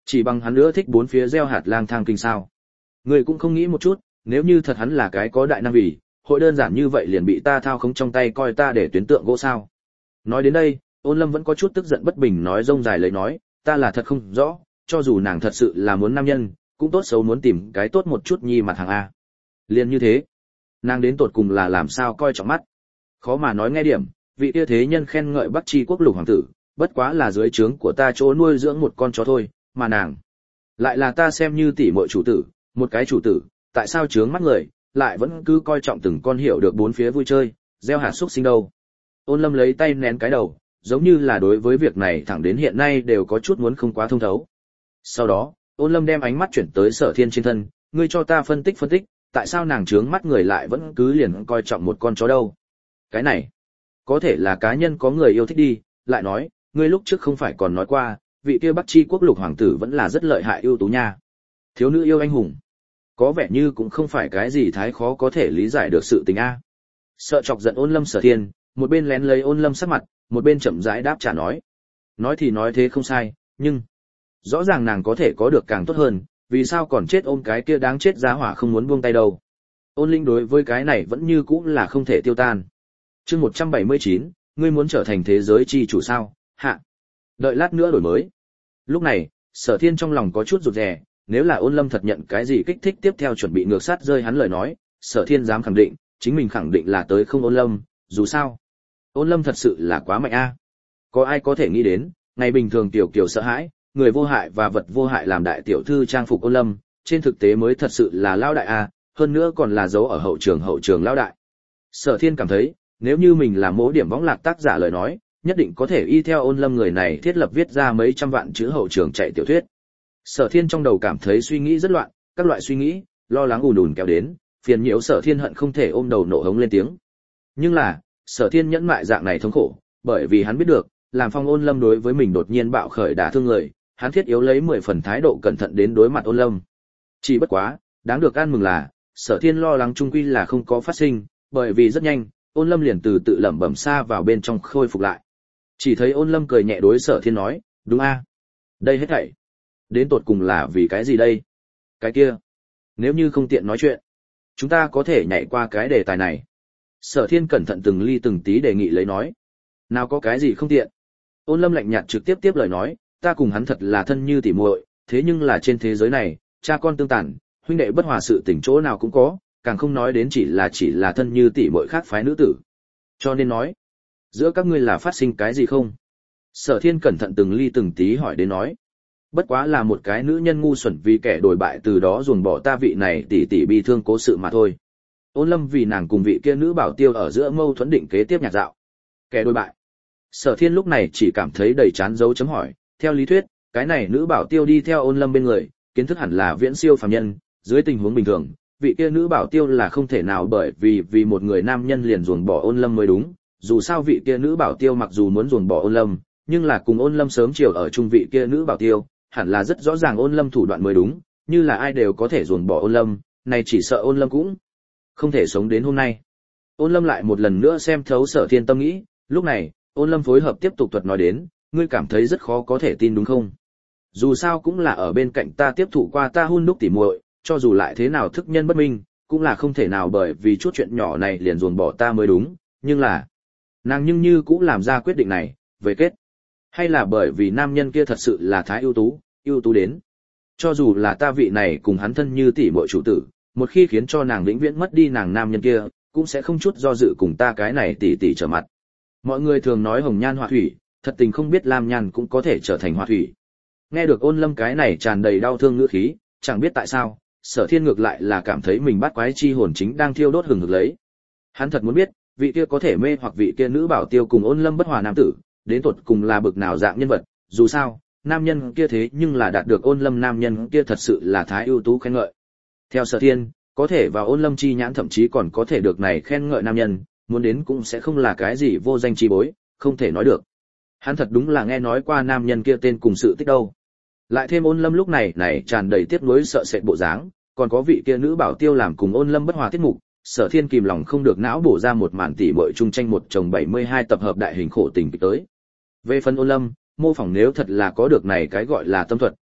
Chỉ bằng hắn nữa thích bốn phía gieo hạt lang thang kinh sao? Người cũng không nghĩ một chút, nếu như thật hắn là cái có đại năng vì, hội đơn giản như vậy liền bị ta thao khống trong tay coi ta để tuyến tượng gỗ sao? Nói đến đây, Ôn Lâm vẫn có chút tức giận bất bình nói rông dài lấy nói, ta là thật không rõ, cho dù nàng thật sự là muốn nam nhân, cũng tốt xấu muốn tìm cái tốt một chút nhi mặt hàng a. Liền như thế, nàng đến tột cùng là làm sao coi trọng mắt. Khó mà nói nghe điểm, vị kia thế nhân khen ngợi Bắc Chi quốc lục hoàng tử, bất quá là dưới trướng của ta chỗ nuôi dưỡng một con chó thôi, mà nàng lại là ta xem như tỷ muội chủ tử, một cái chủ tử, tại sao trướng mắt người, lại vẫn cứ coi trọng từng con hiểu được bốn phía vui chơi, gieo hạt xúc sinh đâu. Ôn Lâm lấy tay nén cái đầu, giống như là đối với việc này thẳng đến hiện nay đều có chút muốn không quá thông thấu. Sau đó, Ôn Lâm đem ánh mắt chuyển tới Sở Thiên trên thân, ngươi cho ta phân tích, tại sao nàng trướng mắt người lại vẫn cứ liền coi trọng một con chó đâu. Cái này, có thể là cá nhân có người yêu thích đi, lại nói, ngươi lúc trước không phải còn nói qua, vị kia Bắc Chi quốc lục hoàng tử vẫn là rất lợi hại ưu tú nha. Thiếu nữ yêu anh hùng, có vẻ như cũng không phải cái gì thái khó có thể lý giải được sự tình a. Sợ chọc giận Ôn Lâm Sở Thiên, một bên lén lấy Ôn Lâm sắc mặt, một bên chậm rãi đáp trả nói. Nói thì nói thế không sai, nhưng rõ ràng nàng có thể có được càng tốt hơn, vì sao còn chết ôm cái kia đáng chết giá hỏa không muốn buông tay đâu. Ôn Linh đối với cái này vẫn như cũ là không thể tiêu tan. Chương 179, ngươi muốn trở thành thế giới chi chủ sao? Hạ. Đợi lát nữa đổi mới. Lúc này, Sở Thiên trong lòng có chút rụt rè, nếu là Ôn Lâm thật nhận cái gì kích thích tiếp theo chuẩn bị ngược sát rơi hắn lời nói, Sở Thiên dám khẳng định, chính mình khẳng định là tới không Ôn Lâm, dù sao, Ôn Lâm thật sự là quá mạnh a. Có ai có thể nghĩ đến, ngày bình thường tiểu kiều sợ hãi, người vô hại và vật vô hại làm đại tiểu thư trang phục Ôn Lâm, trên thực tế mới thật sự là lao đại a, hơn nữa còn là giấu ở hậu trường lao đại. Sở Thiên cảm thấy, nếu như mình là mỗ điểm võng lạc tác giả lời nói, nhất định có thể y theo Ôn Lâm người này thiết lập viết ra mấy trăm vạn chữ hậu trường chạy tiểu thuyết. Sở Thiên trong đầu cảm thấy suy nghĩ rất loạn, các loại suy nghĩ, lo lắng ùn ùn kéo đến, phiền nhiễu Sở Thiên hận không thể ôm đầu nổ hống lên tiếng. Nhưng là, Sở Thiên nhẫn mại dạng này thống khổ, bởi vì hắn biết được, làm Phong Ôn Lâm đối với mình đột nhiên bạo khởi đả thương người, hắn thiết yếu lấy 10 phần thái độ cẩn thận đến đối mặt Ôn Lâm. Chỉ bất quá, đáng được ăn mừng là, Sở Thiên lo lắng chung quy là không có phát sinh, bởi vì rất nhanh, Ôn Lâm liền từ tự lẩm bẩm xa vào bên trong khôi phục lại. Chỉ thấy Ôn Lâm cười nhẹ đối Sở Thiên nói, đúng a, đây hết thảy đến tột cùng là vì cái gì đây? Cái kia, nếu như không tiện nói chuyện, chúng ta có thể nhảy qua cái đề tài này. Sở Thiên cẩn thận từng ly từng tí đề nghị lấy nói. Nào có cái gì không tiện. Ôn Lâm lạnh nhạt trực tiếp tiếp lời nói, ta cùng hắn thật là thân như tỉ muội, thế nhưng là trên thế giới này, cha con tương tàn, huynh đệ bất hòa sự tình chỗ nào cũng có, càng không nói đến chỉ là thân như tỉ muội khác phái nữ tử. Cho nên nói, giữa các ngươi là phát sinh cái gì không? Sở Thiên cẩn thận từng ly từng tí hỏi đến nói. Bất quá là một cái nữ nhân ngu xuẩn vì kẻ đổi bại từ đó ruồng bỏ ta vị này tỷ tỷ bi thương cố sự mà thôi. Ôn Lâm vì nàng cùng vị kia nữ bảo tiêu ở giữa mâu thuẫn định kế tiếp nhạc dạo. Kẻ đổi bại. Sở Thiên lúc này chỉ cảm thấy đầy chán dấu chấm hỏi, theo lý thuyết, cái này nữ bảo tiêu đi theo Ôn Lâm bên người, kiến thức hẳn là viễn siêu phàm nhân, dưới tình huống bình thường, vị kia nữ bảo tiêu là không thể nào bởi vì một người nam nhân liền ruồng bỏ Ôn Lâm mới đúng, dù sao vị kia nữ bảo tiêu mặc dù muốn ruồng bỏ Ôn Lâm, nhưng là cùng Ôn Lâm sớm chiều ở chung vị kia nữ bảo tiêu, hẳn là rất rõ ràng Ôn Lâm thủ đoạn mới đúng, như là ai đều có thể ruồng bỏ Ôn Lâm, này chỉ sợ Ôn Lâm cũng không thể sống đến hôm nay. Ôn Lâm lại một lần nữa xem thấu Sở Thiên tâm nghĩ, lúc này, Ôn Lâm phối hợp tiếp tục thuật nói đến, ngươi cảm thấy rất khó có thể tin đúng không? Dù sao cũng là ở bên cạnh ta tiếp thụ qua ta hun đúc tỉ muội, cho dù lại thế nào thức nhân bất minh, cũng là không thể nào bởi vì chút chuyện nhỏ này liền ruồng bỏ ta mới đúng, nhưng là nàng nhưng như cũng làm ra quyết định này, về kết. Hay là bởi vì nam nhân kia thật sự là thái ưu tú đến. Cho dù là ta vị này cùng hắn thân như tỷ muội chủ tử, một khi khiến cho nàng vĩnh viễn mất đi nàng nam nhân kia, cũng sẽ không chút do dự cùng ta cái này tỷ tỷ trở mặt. Mọi người thường nói hồng nhan họa thủy, thật tình không biết lam nhan cũng có thể trở thành họa thủy. Nghe được Ôn Lâm cái này tràn đầy đau thương ngữ khí, chẳng biết tại sao, Sở Thiên ngược lại là cảm thấy mình bắt quái chi hồn chính đang thiêu đốt hừng hực lấy. Hắn thật muốn biết, vị kia có thể mê hoặc vị kia nữ bảo tiêu cùng Ôn Lâm bất hòa nam tử, đến tột cùng là bực nào dạng nhân vật, dù sao, nam nhân kia thế nhưng là đạt được Ôn Lâm nam nhân kia thật sự là thái ưu tú khen ngợi. Theo Sở Thiên, có thể vào Ôn Lâm chi nhãn thậm chí còn có thể được này khen ngợi nam nhân, muốn đến cũng sẽ không là cái gì vô danh chi bối, không thể nói được. Hắn thật đúng là nghe nói qua nam nhân kia tên cùng sự tích đâu. Lại thêm Ôn Lâm lúc này tràn đầy tiếc nuối sợ sệt bộ dáng, còn có vị kia nữ bảo tiêu làm cùng Ôn Lâm bất hòa tiết mục, Sở Thiên kìm lòng không được não bổ ra một màn tỉ muội chung tranh một chồng 72 tập hợp đại hình khổ tình kịch tới. Về phần Ôn Lâm, mô phỏng nếu thật là có được này cái gọi là tâm thuật,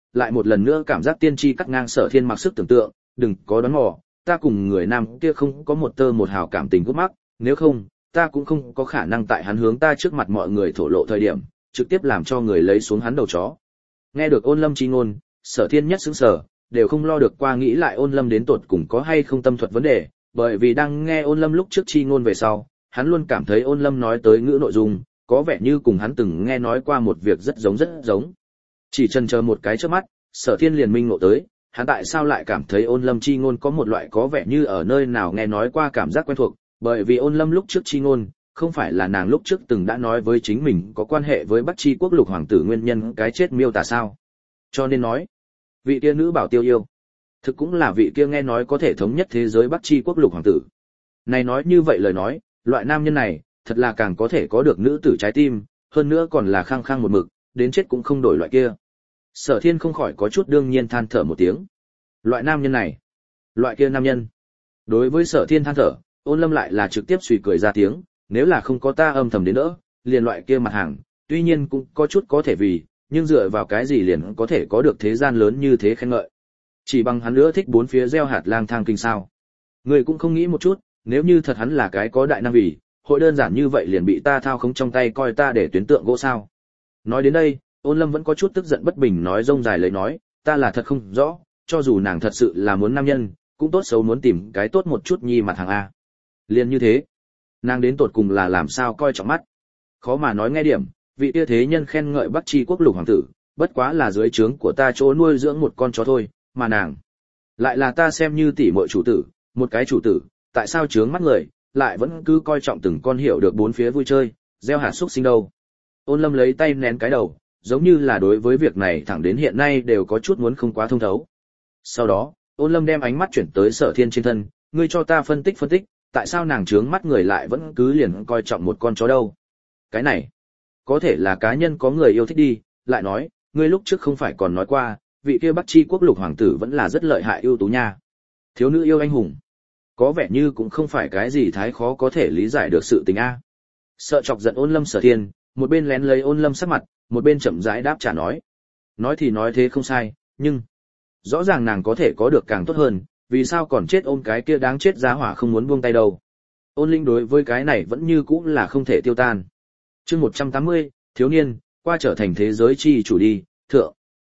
lại một lần nữa cảm giác tiên tri cắt ngang Sở Thiên mặc sức tưởng tượng, đừng có đoán mò, ta cùng người nam kia không có một tơ một hào cảm tình gút mắc, nếu không, ta cũng không có khả năng tại hắn hướng ta trước mặt mọi người thổ lộ thời điểm, trực tiếp làm cho người lấy xuống hắn đầu chó. Nghe được Ôn Lâm chi ngôn, Sở Thiên nhất sững sờ, đều không lo được qua nghĩ lại Ôn Lâm đến tột cùng có hay không tâm thuật vấn đề, bởi vì đang nghe Ôn Lâm lúc trước chi ngôn về sau, hắn luôn cảm thấy Ôn Lâm nói tới ngữ nội dung, có vẻ như cùng hắn từng nghe nói qua một việc rất giống. Chỉ chần chờ một cái chớp mắt, Sở Thiên liền minh ngộ tới, hắn tại sao lại cảm thấy Ôn Lâm chi ngôn có một loại có vẻ như ở nơi nào nghe nói qua cảm giác quen thuộc, bởi vì Ôn Lâm lúc trước chi ngôn, không phải là nàng lúc trước từng đã nói với chính mình có quan hệ với Bắc Chi quốc lục hoàng tử nguyên nhân cái chết miêu tả sao? Cho nên nói, vị kia nữ bảo tiêu yêu, thực cũng là vị kia nghe nói có thể thống nhất thế giới Bắc Chi quốc lục hoàng tử. Này nói như vậy lời nói, loại nam nhân này, thật là càng có thể có được nữ tử trái tim, hơn nữa còn là khăng khăng một mực, đến chết cũng không đổi loại kia. Sở Thiên không khỏi có chút đương nhiên than thở một tiếng. Loại nam nhân này, loại kia nam nhân. Đối với Sở Thiên than thở, Ôn Lâm lại là trực tiếp suy cười ra tiếng, nếu là không có ta âm thầm đến đỡ, liền loại kia mặt hàng, tuy nhiên cũng có chút có thể vì, nhưng dựa vào cái gì liền có thể có được thế gian lớn như thế khen ngợi. Chỉ bằng hắn nữa thích bốn phía gieo hạt lang thang kinh sao. Người cũng không nghĩ một chút, nếu như thật hắn là cái có đại năng vì, hội đơn giản như vậy liền bị ta thao khống trong tay coi ta để tuyến tượng gỗ sao. Nói đến đây, Ôn Lâm vẫn có chút tức giận bất bình nói rông dài lời nói, ta là thật không rõ, cho dù nàng thật sự là muốn nam nhân, cũng tốt xấu muốn tìm cái tốt một chút nhi mặt hàng A. Liền như thế, nàng đến tột cùng là làm sao coi trọng mắt. Khó mà nói nghe điểm, vị kia thế nhân khen ngợi Bắc Chi quốc lục hoàng tử, bất quá là dưới trướng của ta chỗ nuôi dưỡng một con chó thôi, mà nàng lại là ta xem như tỷ muội chủ tử, một cái chủ tử, tại sao trướng mắt người, lại vẫn cứ coi trọng từng con hiểu được bốn phía vui chơi, gieo hạt xúc sinh đâu. Ôn Lâm lấy tay nén cái đầu, giống như là đối với việc này thẳng đến hiện nay đều có chút muốn không quá thông thấu. Sau đó, Ôn Lâm đem ánh mắt chuyển tới Sở Thiên trên thân, ngươi cho ta phân tích, tại sao nàng trướng mắt người lại vẫn cứ liền coi trọng một con chó đâu. Cái này, có thể là cá nhân có người yêu thích đi, lại nói, ngươi lúc trước không phải còn nói qua, vị kia Bắc Chi quốc lục hoàng tử vẫn là rất lợi hại ưu tú nha. Thiếu nữ yêu anh hùng, có vẻ như cũng không phải cái gì thái khó có thể lý giải được sự tình a. Sợ chọc giận Ôn Lâm Sở Thiên, một bên lén lấy Ôn Lâm sắc mặt, một bên chậm rãi đáp trả nói. Nói thì nói thế không sai, nhưng rõ ràng nàng có thể có được càng tốt hơn, vì sao còn chết ôm cái kia đáng chết giá hỏa không muốn buông tay đâu. Ôn Linh đối với cái này vẫn như cũ là không thể tiêu tan. Chương 180, thiếu niên, qua trở thành thế giới chi chủ đi, thượng.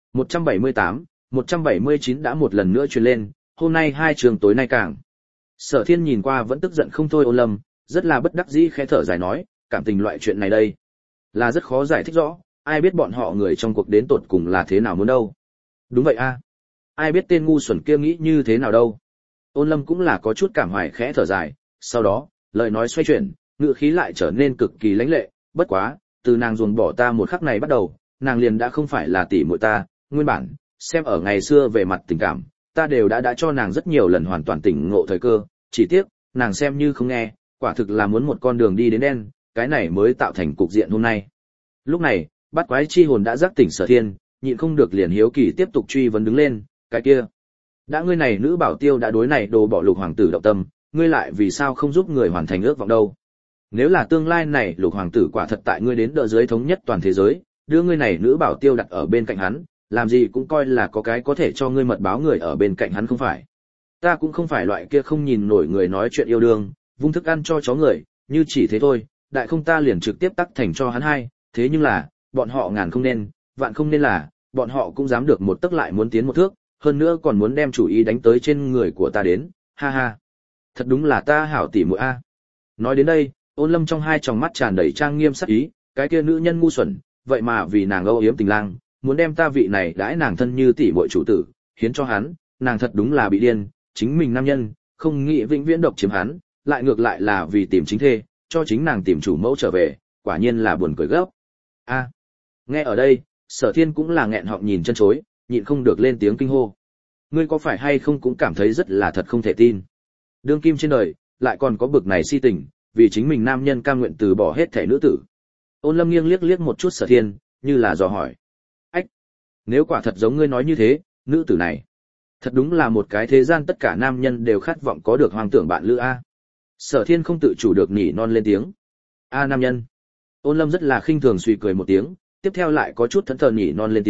178, 179 đã một lần nữa truyền lên, hôm nay hai trường tối nay càng. Sở Thiên nhìn qua vẫn tức giận không thôi Ôn Lâm, rất là bất đắc dĩ khẽ thở dài nói, cảm tình loại chuyện này đây là rất khó giải thích rõ, ai biết bọn họ người trong cuộc đến tột cùng là thế nào muốn đâu. Đúng vậy a, ai biết tên ngu xuẩn kia nghĩ như thế nào đâu. Ôn Lâm cũng là có chút cảm hoài khẽ thở dài, sau đó, lời nói xoay chuyển, ngữ khí lại trở nên cực kỳ lãnh lệ, bất quá, từ nàng ruồng bỏ ta một khắc này bắt đầu, nàng liền đã không phải là tỷ muội ta, nguyên bản, xem ở ngày xưa về mặt tình cảm, ta đều đã cho nàng rất nhiều lần hoàn toàn tỉnh ngộ thời cơ, chỉ tiếc, nàng xem như không nghe, quả thực là muốn một con đường đi đến đen, cái này mới tạo thành cục diện hôm nay. Lúc này, Bát Quái chi hồn đã giác tỉnh Sở Thiên, nhịn không được liền hiếu kỳ tiếp tục truy vấn đứng lên, cái kia, đã ngươi này nữ bảo tiêu đã đối này đồ bỏ lục hoàng tử động tâm, ngươi lại vì sao không giúp người hoàn thành ước vọng đâu? Nếu là tương lai này lục hoàng tử quả thật tại ngươi đến đỡ dưới thống nhất toàn thế giới, đưa ngươi này nữ bảo tiêu đặt ở bên cạnh hắn, làm gì cũng coi là có cái có thể cho ngươi mật báo người ở bên cạnh hắn không phải? Ta cũng không phải loại kia không nhìn nổi người nói chuyện yêu đương, vung thức ăn cho chó người, như chỉ thế thôi, đại không ta liền trực tiếp tắc thành cho hắn hai, thế nhưng là, bọn họ ngàn không nên, vạn không nên là, bọn họ cũng dám được một tấc lại muốn tiến một thước, hơn nữa còn muốn đem chủ ý đánh tới trên người của ta đến, ha ha. Thật đúng là ta hảo tỷ muội a. Nói đến đây, Ôn Lâm trong hai tròng mắt tràn đầy trang nghiêm sắc ý, cái kia nữ nhân ngu xuẩn, vậy mà vì nàng âu yếm tình lang, muốn đem ta vị này đãi nàng thân như tỷ muội chủ tử, hiến cho hắn, nàng thật đúng là bị điên, chính mình nam nhân, không nghĩ vĩnh viễn độc chiếm hắn, lại ngược lại là vì tìm chính thê, cho chính nàng tìm chủ mẫu trở về, quả nhiên là buồn cười gấp. A. Nghe ở đây, Sở Thiên cũng là nghẹn họng nhìn chân chối, nhịn không được lên tiếng kinh hô. Ngươi có phải hay không cũng cảm thấy rất là thật không thể tin. Đương kim trên đời, lại còn có bực này si tình, vì chính mình nam nhân cam nguyện từ bỏ hết thể nữ tử. Ôn Lâm nghiêng liếc liếc một chút Sở Thiên, như là dò hỏi. Ách, nếu quả thật giống ngươi nói như thế, nữ tử này, thật đúng là một cái thế gian tất cả nam nhân đều khát vọng có được hoàng tưởng bạn lữ a. Sở Thiên không tự chủ được nhỉ non lên tiếng. A nam nhân. Ôn Lâm rất là khinh thường suy cười một tiếng, tiếp theo lại có chút thẫn thờ nhỉ non lên tiếng,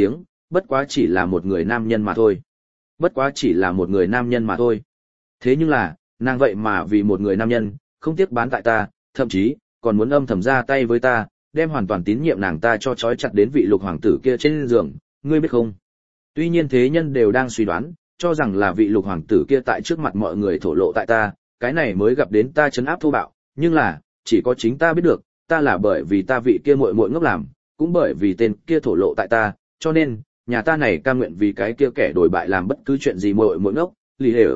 bất quá chỉ là một người nam nhân mà thôi. Bất quá chỉ là một người nam nhân mà thôi. Thế nhưng là, nàng vậy mà vì một người nam nhân, không tiếc bán tại ta, thậm chí, còn muốn âm thầm ra tay với ta, đem hoàn toàn tín nhiệm nàng ta cho trói chặt đến vị lục hoàng tử kia trên giường, ngươi biết không? Tuy nhiên thế nhân đều đang suy đoán, cho rằng là vị lục hoàng tử kia tại trước mặt mọi người thổ lộ tại ta, cái này mới gặp đến ta trấn áp thô bạo, nhưng là, chỉ có chính ta biết được, ta là bởi vì ta vị kia muội muội ngốc làm, cũng bởi vì tên kia thổ lộ tại ta, cho nên, nhà ta này cam nguyện vì cái kia kẻ đổi bại làm bất cứ chuyện gì muội muội ngốc, lì hề.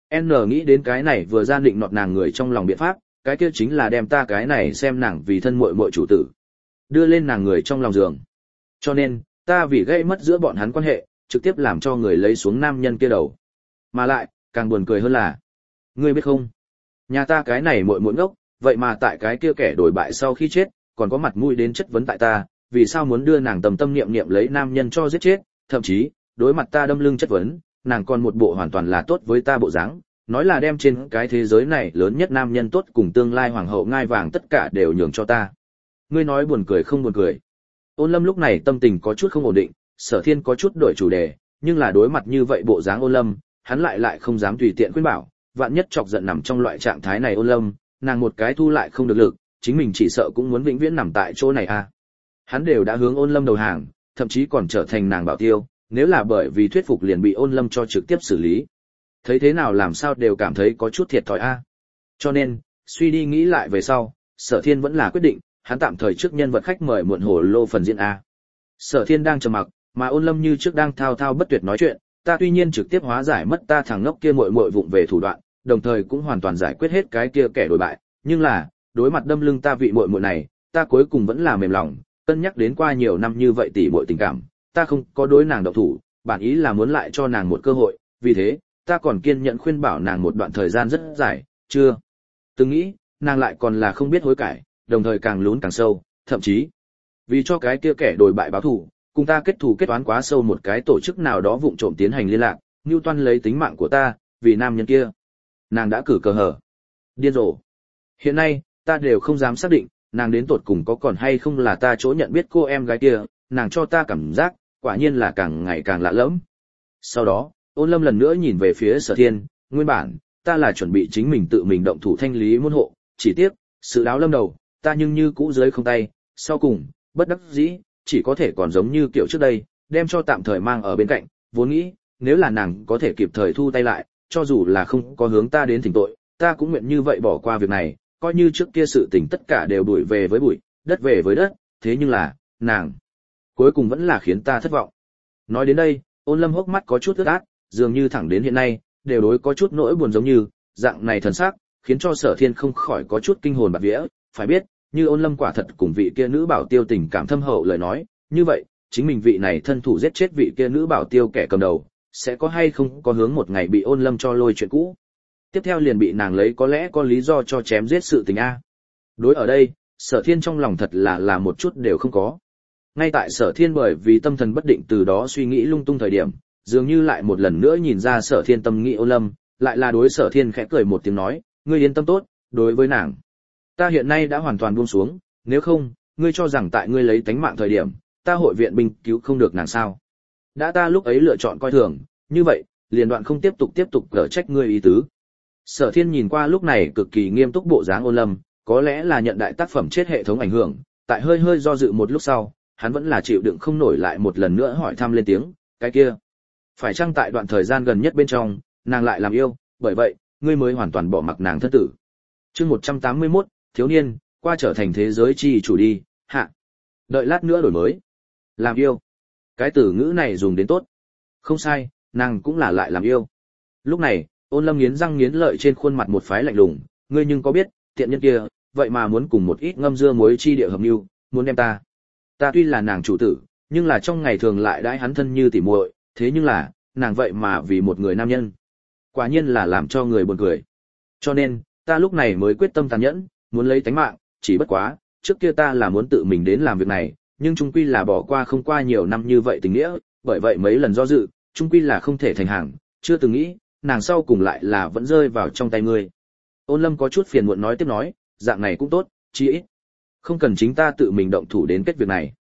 N nghĩ đến cái này vừa ra định nọt nàng người trong lòng biện pháp, cái kia chính là đem ta cái này xem nàng vì thân muội muội chủ tử, đưa lên nàng người trong lòng giường. Cho nên, ta vì gây mất giữa bọn hắn quan hệ, trực tiếp làm cho người lấy xuống nam nhân kia đầu. Mà lại, càng buồn cười hơn là, ngươi biết không, nhà ta cái này muội muội ngốc, vậy mà tại cái kia kẻ đổi bại sau khi chết, còn có mặt mũi đến chất vấn tại ta, vì sao muốn đưa nàng tâm niệm niệm lấy nam nhân cho giết chết, thậm chí, đối mặt ta đâm lưng chất vấn, nàng còn một bộ hoàn toàn là tốt với ta bộ dáng, nói là đem trên cái thế giới này lớn nhất nam nhân tốt cùng tương lai hoàng hậu ngai vàng tất cả đều nhường cho ta. Ngươi nói buồn cười không buồn cười? Ôn Lâm lúc này tâm tình có chút không ổn định, Sở Thiên có chút đổi chủ đề, nhưng là đối mặt như vậy bộ dáng Ôn Lâm, hắn lại không dám tùy tiện khuyên bảo, vạn nhất chọc giận nằm trong loại trạng thái này Ôn Lâm, nàng một cái thu lại không được lực, chính mình chỉ sợ cũng muốn vĩnh viễn nằm tại chỗ này à. Hắn đều đã hướng Ôn Lâm đầu hàng, thậm chí còn trở thành nàng bảo tiêu, nếu là bởi vì thuyết phục liền bị Ôn Lâm cho trực tiếp xử lý. Thấy thế nào làm sao đều cảm thấy có chút thiệt thòi a. Cho nên, suy đi nghĩ lại về sau, Sở Thiên vẫn là quyết định, hắn tạm thời trước nhân vật khách mời muộn hồ lô phần diễn a. Sở Thiên đang trầm mặc, mà Ôn Lâm như trước đang thao thao bất tuyệt nói chuyện, ta tuy nhiên trực tiếp hóa giải mất ta thằng ngốc kia muội muội vụng về thủ đoạn, đồng thời cũng hoàn toàn giải quyết hết cái kia kẻ đổi bại, nhưng là, đối mặt đâm lưng ta vị muội muội này, ta cuối cùng vẫn là mềm lòng, cân nhắc đến qua nhiều năm như vậy tỉ muội tình cảm, ta không có đối nàng động thủ, bản ý là muốn lại cho nàng một cơ hội, vì thế, ta còn kiên nhẫn khuyên bảo nàng một đoạn thời gian rất dài, chưa từng nghĩ, nàng lại còn là không biết hối cải, đồng thời càng lún càng sâu, thậm chí vì cho cái kia kẻ đổi bại báo thù, cùng ta kết thù kết oán quá sâu một cái tổ chức nào đó vụng trộm tiến hành liên lạc, Nưu Toan lấy tính mạng của ta, vì nam nhân kia, nàng đã cử cờ hở, điên rồ. Hiện nay, ta đều không dám xác định, nàng đến tột cùng có còn hay không là ta chỗ nhận biết cô em gái kia, nàng cho ta cảm giác, quả nhiên là càng ngày càng lạ lẫm. Sau đó, Ôn Lâm lần nữa nhìn về phía Sở Thiên, nguyên bản, ta là chuẩn bị chính mình tự mình động thủ thanh lý môn hộ, chỉ tiếc, sự đáo lâm đầu, ta nhưng như cũ dưới không tay, sau cùng, bất đắc dĩ, chỉ có thể còn giống như kiểu trước đây, đem cho tạm thời mang ở bên cạnh, vốn nghĩ, nếu là nàng có thể kịp thời thu tay lại, cho dù là không có hướng ta đến thỉnh tội, ta cũng nguyện như vậy bỏ qua việc này, coi như trước kia sự tình tất cả đều bụi về với bụi, đất về với đất, thế nhưng là, nàng, cuối cùng vẫn là khiến ta thất vọng. Nói đến đây, Ôn Lâm hốc mắt có chút ướt át, dường như thẳng đến hiện nay, đều đối có chút nỗi buồn giống như, dạng này thần sắc, khiến cho Sở Thiên không khỏi có chút kinh hồn bạt vía, phải biết, như Ôn Lâm quả thật cùng vị kia nữ bảo tiêu tình cảm thâm hậu lời nói, như vậy, chính mình vị này thân thủ giết chết vị kia nữ bảo tiêu kẻ cầm đầu, sẽ có hay không có hướng một ngày bị Ôn Lâm cho lôi chuyện cũ. Tiếp theo liền bị nàng lấy có lẽ có lý do cho chém giết sự tình a. Đối ở đây, Sở Thiên trong lòng thật là một chút đều không có. Ngay tại Sở Thiên bởi vì tâm thần bất định từ đó suy nghĩ lung tung thời điểm, dường như lại một lần nữa nhìn ra Sở Thiên tâm nghĩ Ôn Lâm, lại là đối Sở Thiên khẽ cười một tiếng nói, ngươi yên tâm tốt, đối với nàng, ta hiện nay đã hoàn toàn buông xuống, nếu không, ngươi cho rằng tại ngươi lấy tánh mạng thời điểm, ta hội viện binh cứu không được nàng sao? Đã ta lúc ấy lựa chọn coi thường, như vậy, liền đoạn không tiếp tục cở trách ngươi ý tứ. Sở Thiên nhìn qua lúc này cực kỳ nghiêm túc bộ dáng Ôn Lâm, có lẽ là nhận đại tác phẩm chết hệ thống ảnh hưởng, tại hơi do dự một lúc sau, hắn vẫn là chịu đựng không nổi lại một lần nữa hỏi thăm lên tiếng, cái kia, phải chăng tại đoạn thời gian gần nhất bên trong, nàng lại làm yêu, bởi vậy, ngươi mới hoàn toàn bỏ mặc nàng thân tử. Chương 181, thiếu niên, qua trở thành thế giới chi chủ đi, hạ. Đợi lát nữa đổi mới. Làm yêu. Cái từ ngữ này dùng đến tốt. Không sai, nàng cũng là lại làm yêu. Lúc này, Ôn Lâm nghiến răng nghiến lợi trên khuôn mặt một phái lạnh lùng, ngươi nhưng có biết, tiện nhân kia, vậy mà muốn cùng một ít ngâm dưa muối chi địa hợp mưu, muốn đem ta. Ta tuy là nàng chủ tử, nhưng là trong ngày thường lại đãi hắn thân như tỉ muội, thế nhưng là, nàng vậy mà vì một người nam nhân. Quả nhiên là làm cho người buồn cười. Cho nên, ta lúc này mới quyết tâm tàn nhẫn, muốn lấy tánh mạng, chỉ bất quá, trước kia ta là muốn tự mình đến làm việc này, nhưng chung quy là bỏ qua không qua nhiều năm như vậy tình nghĩa, bởi vậy mấy lần do dự, chung quy là không thể thành hàng, chưa từng nghĩ, nàng sau cùng lại là vẫn rơi vào trong tay ngươi. Ôn Lâm có chút phiền muộn nói tiếp nói, dạng này cũng tốt, chí ít không cần chính ta tự mình động thủ đến kết việc này.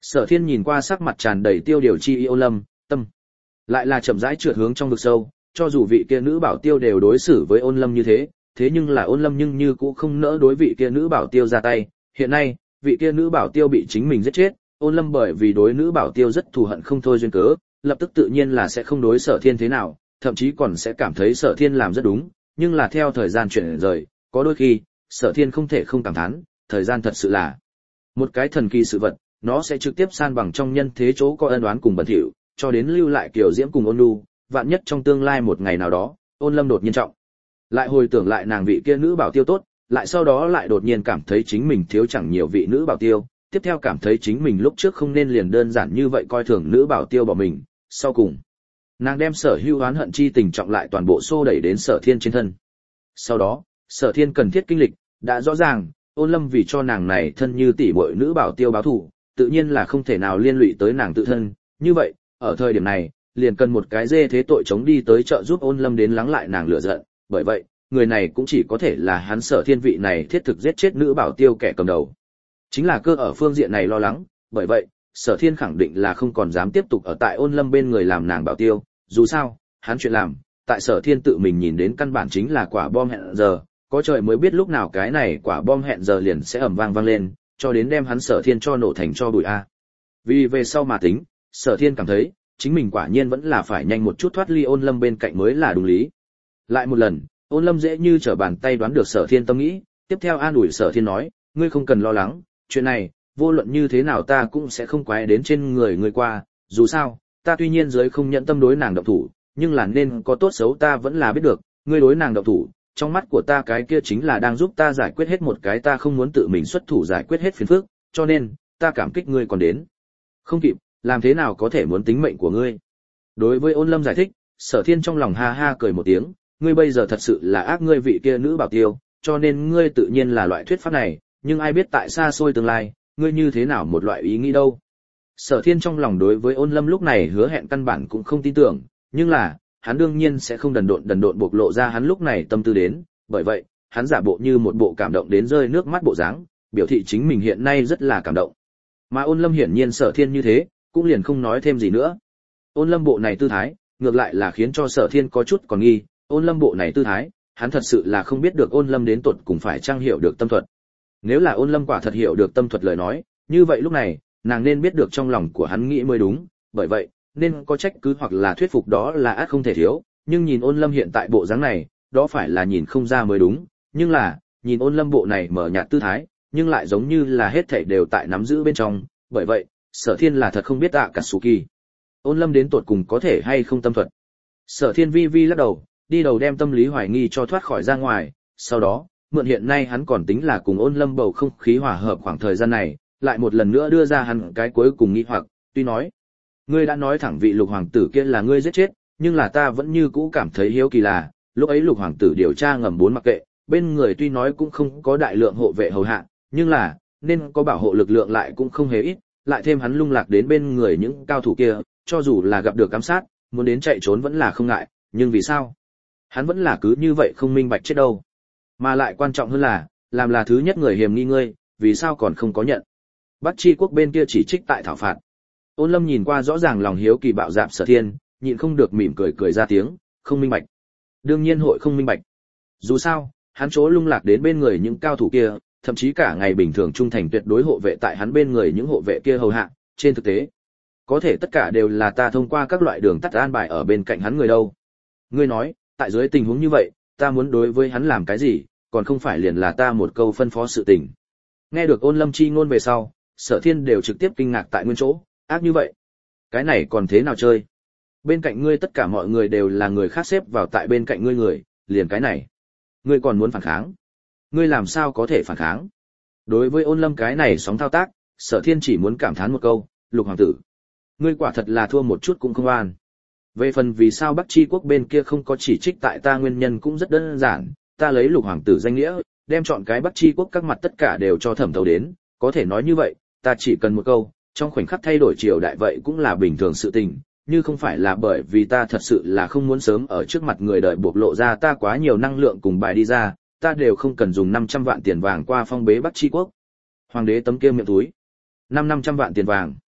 Sở Thiên nhìn qua sắc mặt tràn đầy tiêu điều chi ý Ôn Lâm, tâm lại là chậm rãi trượt hướng trong vực sâu, cho dù vị kia nữ bảo tiêu đều đối xử với Ôn Lâm như thế, thế nhưng là Ôn Lâm nhưng như cũng không nỡ đối vị kia nữ bảo tiêu ra tay. Hiện nay, vị kia nữ bảo tiêu bị chính mình giết chết, Ôn Lâm bởi vì đối nữ bảo tiêu rất thù hận không thôi duyên cớ, lập tức tự nhiên là sẽ không đối Sở Thiên thế nào, thậm chí còn sẽ cảm thấy Sở Thiên làm rất đúng, nhưng là theo thời gian chuyển rời, có đôi khi, Sở Thiên không thể không cảm thán, thời gian thật sự là một cái thần kỳ sự vật, nó sẽ trực tiếp san bằng trong nhân thế chỗ có ân oán cùng bẩn thỉu, cho đến lưu lại kiểu diễm cùng ôn nhu, vạn nhất trong tương lai một ngày nào đó, Ôn Lâm đột nhiên trọng lại hồi tưởng lại nàng vị kia nữ bảo tiêu tốt, lại sau đó lại đột nhiên cảm thấy chính mình thiếu chẳng nhiều vị nữ bảo tiêu, tiếp theo cảm thấy chính mình lúc trước không nên liền đơn giản như vậy coi thường nữ bảo tiêu bỏ mình, sau cùng nàng đem sở hữu oán hận chi tình trọng lại toàn bộ xô đẩy đến Sở Thiên trên thân. Sau đó, Sở Thiên cần thiết kinh lịch, đã rõ ràng, Ôn Lâm vì cho nàng này thân như tỷ muội nữ bảo tiêu báo thù, tự nhiên là không thể nào liên lụy tới nàng tự thân, như vậy, ở thời điểm này, liền cần một cái dê thế tội chống đi tới trợ giúp Ôn Lâm đến lắng lại nàng lửa giận, bởi vậy, người này cũng chỉ có thể là hắn Sở Thiên vị này thiết thực giết chết nữ bảo tiêu kẻ cầm đầu. Chính là cơ ở phương diện này lo lắng, bởi vậy, Sở Thiên khẳng định là không còn dám tiếp tục ở tại Ôn Lâm bên người làm nàng bảo tiêu, dù sao, hắn chuyện làm, tại Sở Thiên tự mình nhìn đến căn bản chính là quả bom hẹn giờ, có trời mới biết lúc nào cái này quả bom hẹn giờ liền sẽ ầm vang lên, cho đến đem hắn Sở Thiên cho nổ thành cho bụi a. Vì về sau mà tính, Sở Thiên cảm thấy, chính mình quả nhiên vẫn là phải nhanh một chút thoát ly Ôn Lâm bên cạnh mới là đúng lý. Lại một lần, Ôn Lâm dễ như trở bàn tay đoán được Sở Thiên tâm nghĩ, tiếp theo an ủi Sở Thiên nói, ngươi không cần lo lắng, chuyện này, vô luận như thế nào ta cũng sẽ không quái đến trên người ngươi qua, dù sao, ta tuy nhiên dưới không nhận tâm đối nàng động thủ, nhưng là nên có tốt xấu ta vẫn là biết được, ngươi đối nàng động thủ, trong mắt của ta cái kia chính là đang giúp ta giải quyết hết một cái ta không muốn tự mình xuất thủ giải quyết hết phiền phức, cho nên, ta cảm kích ngươi còn đến. Không kịp, làm thế nào có thể muốn tính mệnh của ngươi. Đối với Ôn Lâm giải thích, Sở Thiên trong lòng ha ha cười một tiếng, ngươi bây giờ thật sự là ác ngươi vị kia nữ bảo tiêu, cho nên ngươi tự nhiên là loại thuyết pháp này, nhưng ai biết tại xa xôi tương lai, ngươi như thế nào một loại ý nghĩ đâu. Sở Thiên trong lòng đối với Ôn Lâm lúc này hứa hẹn căn bản cũng không tin tưởng, nhưng là, hắn đương nhiên sẽ không đần độn bộc lộ ra hắn lúc này tâm tư đến, bởi vậy, hắn giả bộ như một bộ cảm động đến rơi nước mắt bộ dáng, biểu thị chính mình hiện nay rất là cảm động. Mà Ôn Lâm hiển nhiên Sở Thiên như thế, cũng liền không nói thêm gì nữa. Ôn Lâm bộ này tư thái, ngược lại là khiến cho Sở Thiên có chút còn nghi, Ôn Lâm bộ này tư thái, hắn thật sự là không biết được Ôn Lâm đến tột cùng phải trang hiểu được tâm thuật. Nếu là Ôn Lâm quả thật hiểu được tâm thuật lời nói, như vậy lúc này, nàng nên biết được trong lòng của hắn nghĩ mới đúng, bởi vậy, nên có trách cứ hoặc là thuyết phục đó là ắt không thể thiếu, nhưng nhìn Ôn Lâm hiện tại bộ dáng này, đó phải là nhìn không ra mới đúng, nhưng là, nhìn Ôn Lâm bộ này mở nhạt tư thái, nhưng lại giống như là hết thảy đều tại nắm giữ bên trong, bởi vậy, Sở Thiên là thật không biết Akatsuki. Ôn Lâm đến tột cùng có thể hay không tâm thuật. Sở Thiên vi vi lắc đầu, đi đầu đem tâm lý hoài nghi cho thoát khỏi ra ngoài, sau đó, mượn hiện nay hắn còn tính là cùng Ôn Lâm bầu không khí hòa hợp khoảng thời gian này, lại một lần nữa đưa ra hắn cái cuối cùng nghi hoặc, tuy nói, ngươi đã nói thẳng vị Lục hoàng tử kia là ngươi giết chết, nhưng là ta vẫn như cũ cảm thấy hiếu kỳ là, lúc ấy Lục hoàng tử điều tra ngầm 4 mặc kệ, bên người tuy nói cũng không có đại lượng hộ vệ hầu hạ, nhưng là, nên có bảo hộ lực lượng lại cũng không hề ít, lại thêm hắn lung lạc đến bên người những cao thủ kia, cho dù là gặp được ám sát, muốn đến chạy trốn vẫn là không ngại, nhưng vì sao? Hắn vẫn là cứ như vậy không minh bạch chết đâu. Mà lại quan trọng hơn là, làm là thứ nhất người hiểm nghi ngươi, vì sao còn không có nhận? Bắc Chi quốc bên kia chỉ trích tại thảo phạt. Ôn Lâm nhìn qua rõ ràng lòng hiếu kỳ bạo dạn Sở Thiên, nhịn không được mỉm cười ra tiếng, không minh bạch. Đương nhiên hội không minh bạch. Dù sao, hắn chỗ lung lạc đến bên người những cao thủ kia, thậm chí cả ngày bình thường trung thành tuyệt đối hộ vệ tại hắn bên người những hộ vệ kia hầu hạ, trên thực tế, có thể tất cả đều là ta thông qua các loại đường tắt an bài ở bên cạnh hắn người đâu. Ngươi nói, tại dưới tình huống như vậy, ta muốn đối với hắn làm cái gì, còn không phải liền là ta một câu phân phó sự tình. Nghe được Ôn Lâm chi ngôn về sau, Sở Thiên đều trực tiếp kinh ngạc tại nguyên chỗ, ác như vậy. Cái này còn thế nào chơi? Bên cạnh ngươi tất cả mọi người đều là người khác xếp vào tại bên cạnh ngươi người, liền cái này. Ngươi còn muốn phản kháng? Ngươi làm sao có thể phản kháng? Đối với Ôn Lâm cái này sóng thao tác, Sở Thiên chỉ muốn cảm thán một câu, Lục hoàng tử, ngươi quả thật là thua một chút cũng không an. Về phần vì sao Bắc Chi quốc bên kia không có chỉ trích tại ta nguyên nhân cũng rất đơn giản, ta lấy Lục hoàng tử danh nghĩa, đem chọn cái Bắc Chi quốc các mặt tất cả đều cho thẩm thấu đến, có thể nói như vậy, ta chỉ cần một câu, trong khoảnh khắc thay đổi triều đại vậy cũng là bình thường sự tình, như không phải là bởi vì ta thật sự là không muốn sớm ở trước mặt người đời bộc lộ ra ta quá nhiều năng lượng cùng bài đi ra, ta đều không cần dùng 500 vạn tiền vàng qua phong bế Bắc Chi quốc. Hoàng đế tấm kia miệng túi. 500 vạn tiền vàng.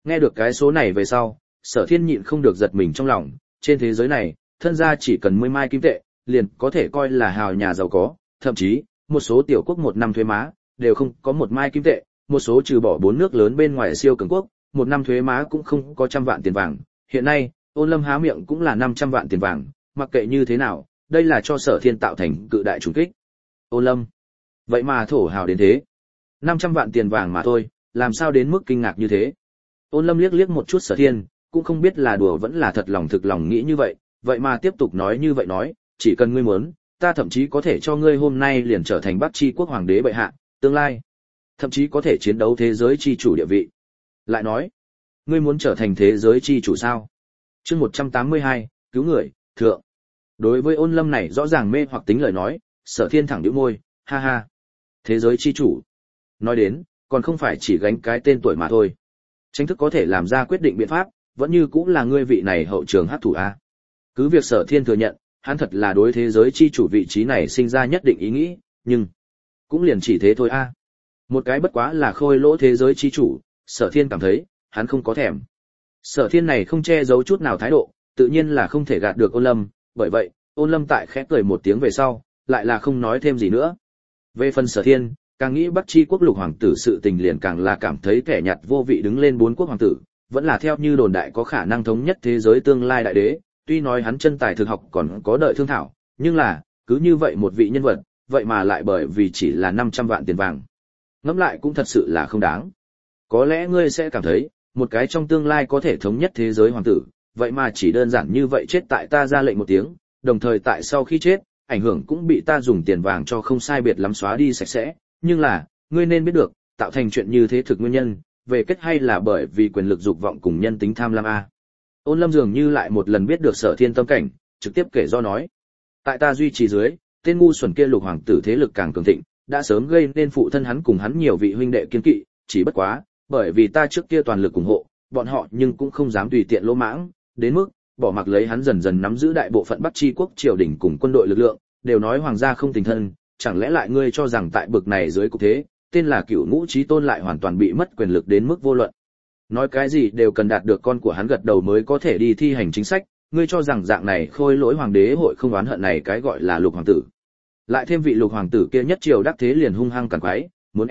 Nghe được cái số này về sau, Sở Thiên nhịn không được giật mình trong lòng, trên thế giới này, thân gia chỉ cần 10 mai kim tệ, liền có thể coi là hào nhà giàu có, thậm chí, một số tiểu quốc một năm thuế má, đều không có 1 mai kim tệ, một số trừ bỏ 4 nước lớn bên ngoài siêu cường quốc, một năm thuế má cũng không có 100 vạn tiền vàng. Hiện nay, Ôn Lâm há miệng cũng là 500 vạn tiền vàng, mặc kệ như thế nào, đây là cho Sở Thiên tạo thành cự đại trùng kích. Ôn Lâm, vậy mà thổ hào đến thế. 500 vạn tiền vàng mà thôi, làm sao đến mức kinh ngạc như thế. Ôn Lâm liếc liếc một chút Sở Thiên, cũng không biết là đùa vẫn là thật lòng thực lòng nghĩ như vậy, vậy mà tiếp tục nói như vậy nói, chỉ cần ngươi muốn, ta thậm chí có thể cho ngươi hôm nay liền trở thành Bắc Chi quốc hoàng đế bệ hạ, tương lai, thậm chí có thể chiến đấu thế giới chi chủ địa vị. Lại nói, ngươi muốn trở thành thế giới chi chủ sao? Chương 182, cứu người, thượng. Đối với Ôn Lâm này rõ ràng mê hoặc tính lời nói, Sở Thiên thẳng nhíu môi, ha ha. Thế giới chi chủ. Nói đến, còn không phải chỉ gánh cái tên tuổi mà thôi. Tranh thức có thể làm ra quyết định biện pháp, vẫn như cũng là ngươi vị này hậu trường hắc thủ a. Cứ việc Sở Thiên thừa nhận, hắn thật là đối thế giới chi chủ vị trí này sinh ra nhất định ý nghĩ, nhưng cũng liền chỉ thế thôi a. Một cái bất quá là khôi lỗ thế giới chi chủ, Sở Thiên cảm thấy, hắn không có thèm. Sở Thiên này không che giấu chút nào thái độ, tự nhiên là không thể gạt được Ôn Lâm, bởi vậy, Ôn Lâm tại khẽ cười một tiếng về sau, lại là không nói thêm gì nữa. Về phần Sở Thiên, càng nghĩ Bắc Chi quốc lục hoàng tử sự tình liền càng là cảm thấy kẻ nhạt vô vị đứng lên 4 quốc hoàng tử, vẫn là theo như đồn đại có khả năng thống nhất thế giới tương lai đại đế, tuy nói hắn chân tài thực học còn có đợi thương thảo, nhưng là, cứ như vậy một vị nhân vật, vậy mà lại bởi vì chỉ là 500 vạn tiền vàng. Ngẫm lại cũng thật sự là không đáng. Có lẽ ngươi sẽ cảm thấy, một cái trong tương lai có thể thống nhất thế giới hoàng tử, vậy mà chỉ đơn giản như vậy chết tại ta ra lệnh một tiếng, đồng thời tại sau khi chết, ảnh hưởng cũng bị ta dùng tiền vàng cho không sai biệt lắm xóa đi sạch sẽ, nhưng là, ngươi nên biết được, tạo thành chuyện như thế thực nguyên nhân, về kết hay là bởi vì quyền lực dục vọng cùng nhân tính tham lam a. Ôn Lâm dường như lại một lần biết được Sở Thiên tâm cảnh, trực tiếp kể do nói: tại ta duy trì dưới, tên ngu xuẩn kia lục hoàng tử thế lực càng cường thịnh, đã sớm gây nên phụ thân hắn cùng hắn nhiều vị huynh đệ kiên kỵ, chỉ bất quá, bởi vì ta trước kia toàn lực ủng hộ, bọn họ nhưng cũng không dám tùy tiện lỗ mãng, đến mức bỏ mặc lấy hắn dần dần nắm giữ đại bộ phận Bắc Chi quốc triều đình cùng quân đội lực lượng, đều nói hoàng gia không tình thân, chẳng lẽ lại ngươi cho rằng tại bực này dưới cục thế, tên là Cửu Ngũ Chí Tôn lại hoàn toàn bị mất quyền lực đến mức vô luận. Nói cái gì đều cần đạt được con của hắn gật đầu mới có thể đi thi hành chính sách, ngươi cho rằng dạng này khôi lỗi hoàng đế hội không oán hận này cái gọi là lục hoàng tử. Lại thêm vị lục hoàng tử kia nhất triều đắc thế liền hung hăng càn quái, muốn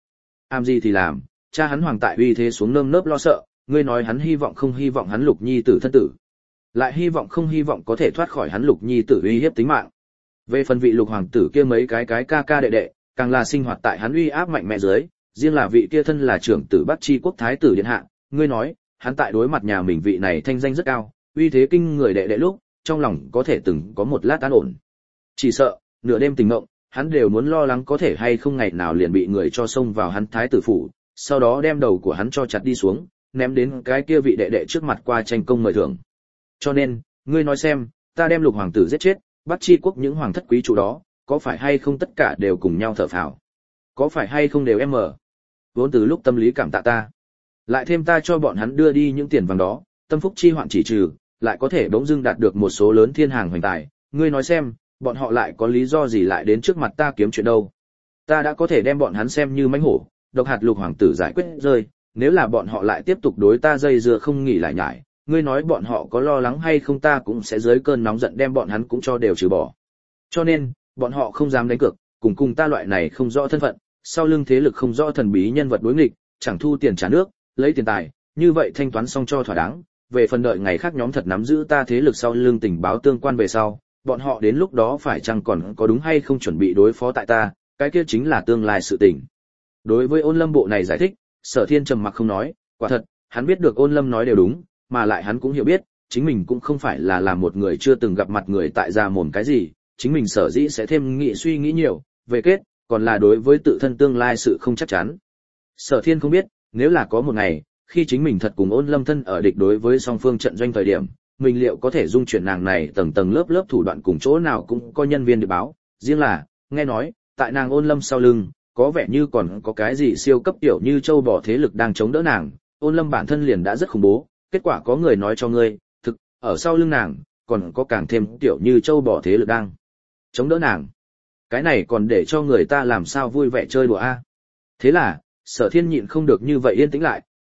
am gì thì làm, cha hắn hoàng tại uy thế xuống nơm nớp lo sợ, ngươi nói hắn hy vọng không hy vọng hắn lục nhi tử thân tử, lại hy vọng không hy vọng có thể thoát khỏi hắn lục nhi tử uy hiếp tính mạng. Về phần vị lục hoàng tử kia mấy cái ca ca đệ đệ, càng là sinh hoạt tại hắn uy áp mạnh mẽ dưới, riêng là vị kia thân là trưởng tử Bắc Chi quốc thái tử điện hạ, ngươi nói, hắn tại đối mặt nhà mình vị này thanh danh rất cao, uy thế kinh người đệ đệ lúc, trong lòng có thể từng có một lát an ổn. Chỉ sợ, nửa đêm tỉnh ngộng, hắn đều muốn lo lắng có thể hay không ngày nào liền bị người cho xông vào hắn thái tử phủ, sau đó đem đầu của hắn cho chặt đi xuống, ném đến cái kia vị đệ đệ trước mặt qua tranh công mời thưởng. Cho nên, ngươi nói xem, ta đem lục hoàng tử giết chết, Bắc Chi quốc những hoàng thất quý chủ đó, có phải hay không tất cả đều cùng nhau thở phào? Có phải hay không đều em mở? Vốn từ lúc tâm lý cảm tạ ta, lại thêm ta cho bọn hắn đưa đi những tiền vàng đó, tâm phúc chi hoạn chỉ trừ, lại có thể bỗng dưng đạt được một số lớn thiên hàng hoành tài, ngươi nói xem, bọn họ lại có lý do gì lại đến trước mặt ta kiếm chuyện đâu? Ta đã có thể đem bọn hắn xem như mãnh hổ, độc hạt lục hoàng tử giải quyết rơi, nếu là bọn họ lại tiếp tục đối ta dây dưa không nghỉ lại nhải, ngươi nói bọn họ có lo lắng hay không ta cũng sẽ dưới cơn nóng giận đem bọn hắn cũng cho đều trừ bỏ. Cho nên, bọn họ không dám đánh cược, cùng ta loại này không rõ thân phận, sau lưng thế lực không rõ thần bí nhân vật đối nghịch, chẳng thu tiền trả nước, lấy tiền tài, như vậy thanh toán xong cho thỏa đáng, về phần đợi ngày khác nhóm thật nắm giữ ta thế lực sau lưng tình báo tương quan về sau, bọn họ đến lúc đó phải chăng còn có đúng hay không chuẩn bị đối phó tại ta, cái kia chính là tương lai sự tình. Đối với Ôn Lâm bộ này giải thích, Sở Thiên trầm mặc không nói, quả thật, hắn biết được Ôn Lâm nói đều đúng, mà lại hắn cũng hiểu biết, chính mình cũng không phải là làm một người chưa từng gặp mặt người tại ra mồm cái gì, chính mình sở dĩ sẽ thêm suy nghĩ nhiều, về kết, còn là đối với tự thân tương lai sự không chắc chắn. Sở Thiên không biết, nếu là có một ngày, khi chính mình thật cùng Ôn Lâm thân ở địch đối với song phương trận doanh thời điểm, mình liệu có thể dung chuyển nàng này tầng tầng lớp lớp thủ đoạn cùng chỗ nào cũng có nhân viên được báo, riêng là, nghe nói, tại nàng Ôn Lâm sau lưng, có vẻ như còn có cái gì siêu cấp tiểu như châu bò thế lực đang chống đỡ nàng, Ôn Lâm bản thân liền đã rất khủng bố, kết quả có người nói cho ngươi, thực, ở sau lưng nàng, còn có càng thêm tiểu như châu bò thế lực đang chống đỡ nàng. Cái này còn để cho người ta làm sao vui vẻ chơi đùa a. Thế là, Sở Thiên nhịn không được như vậy yên tĩnh lại,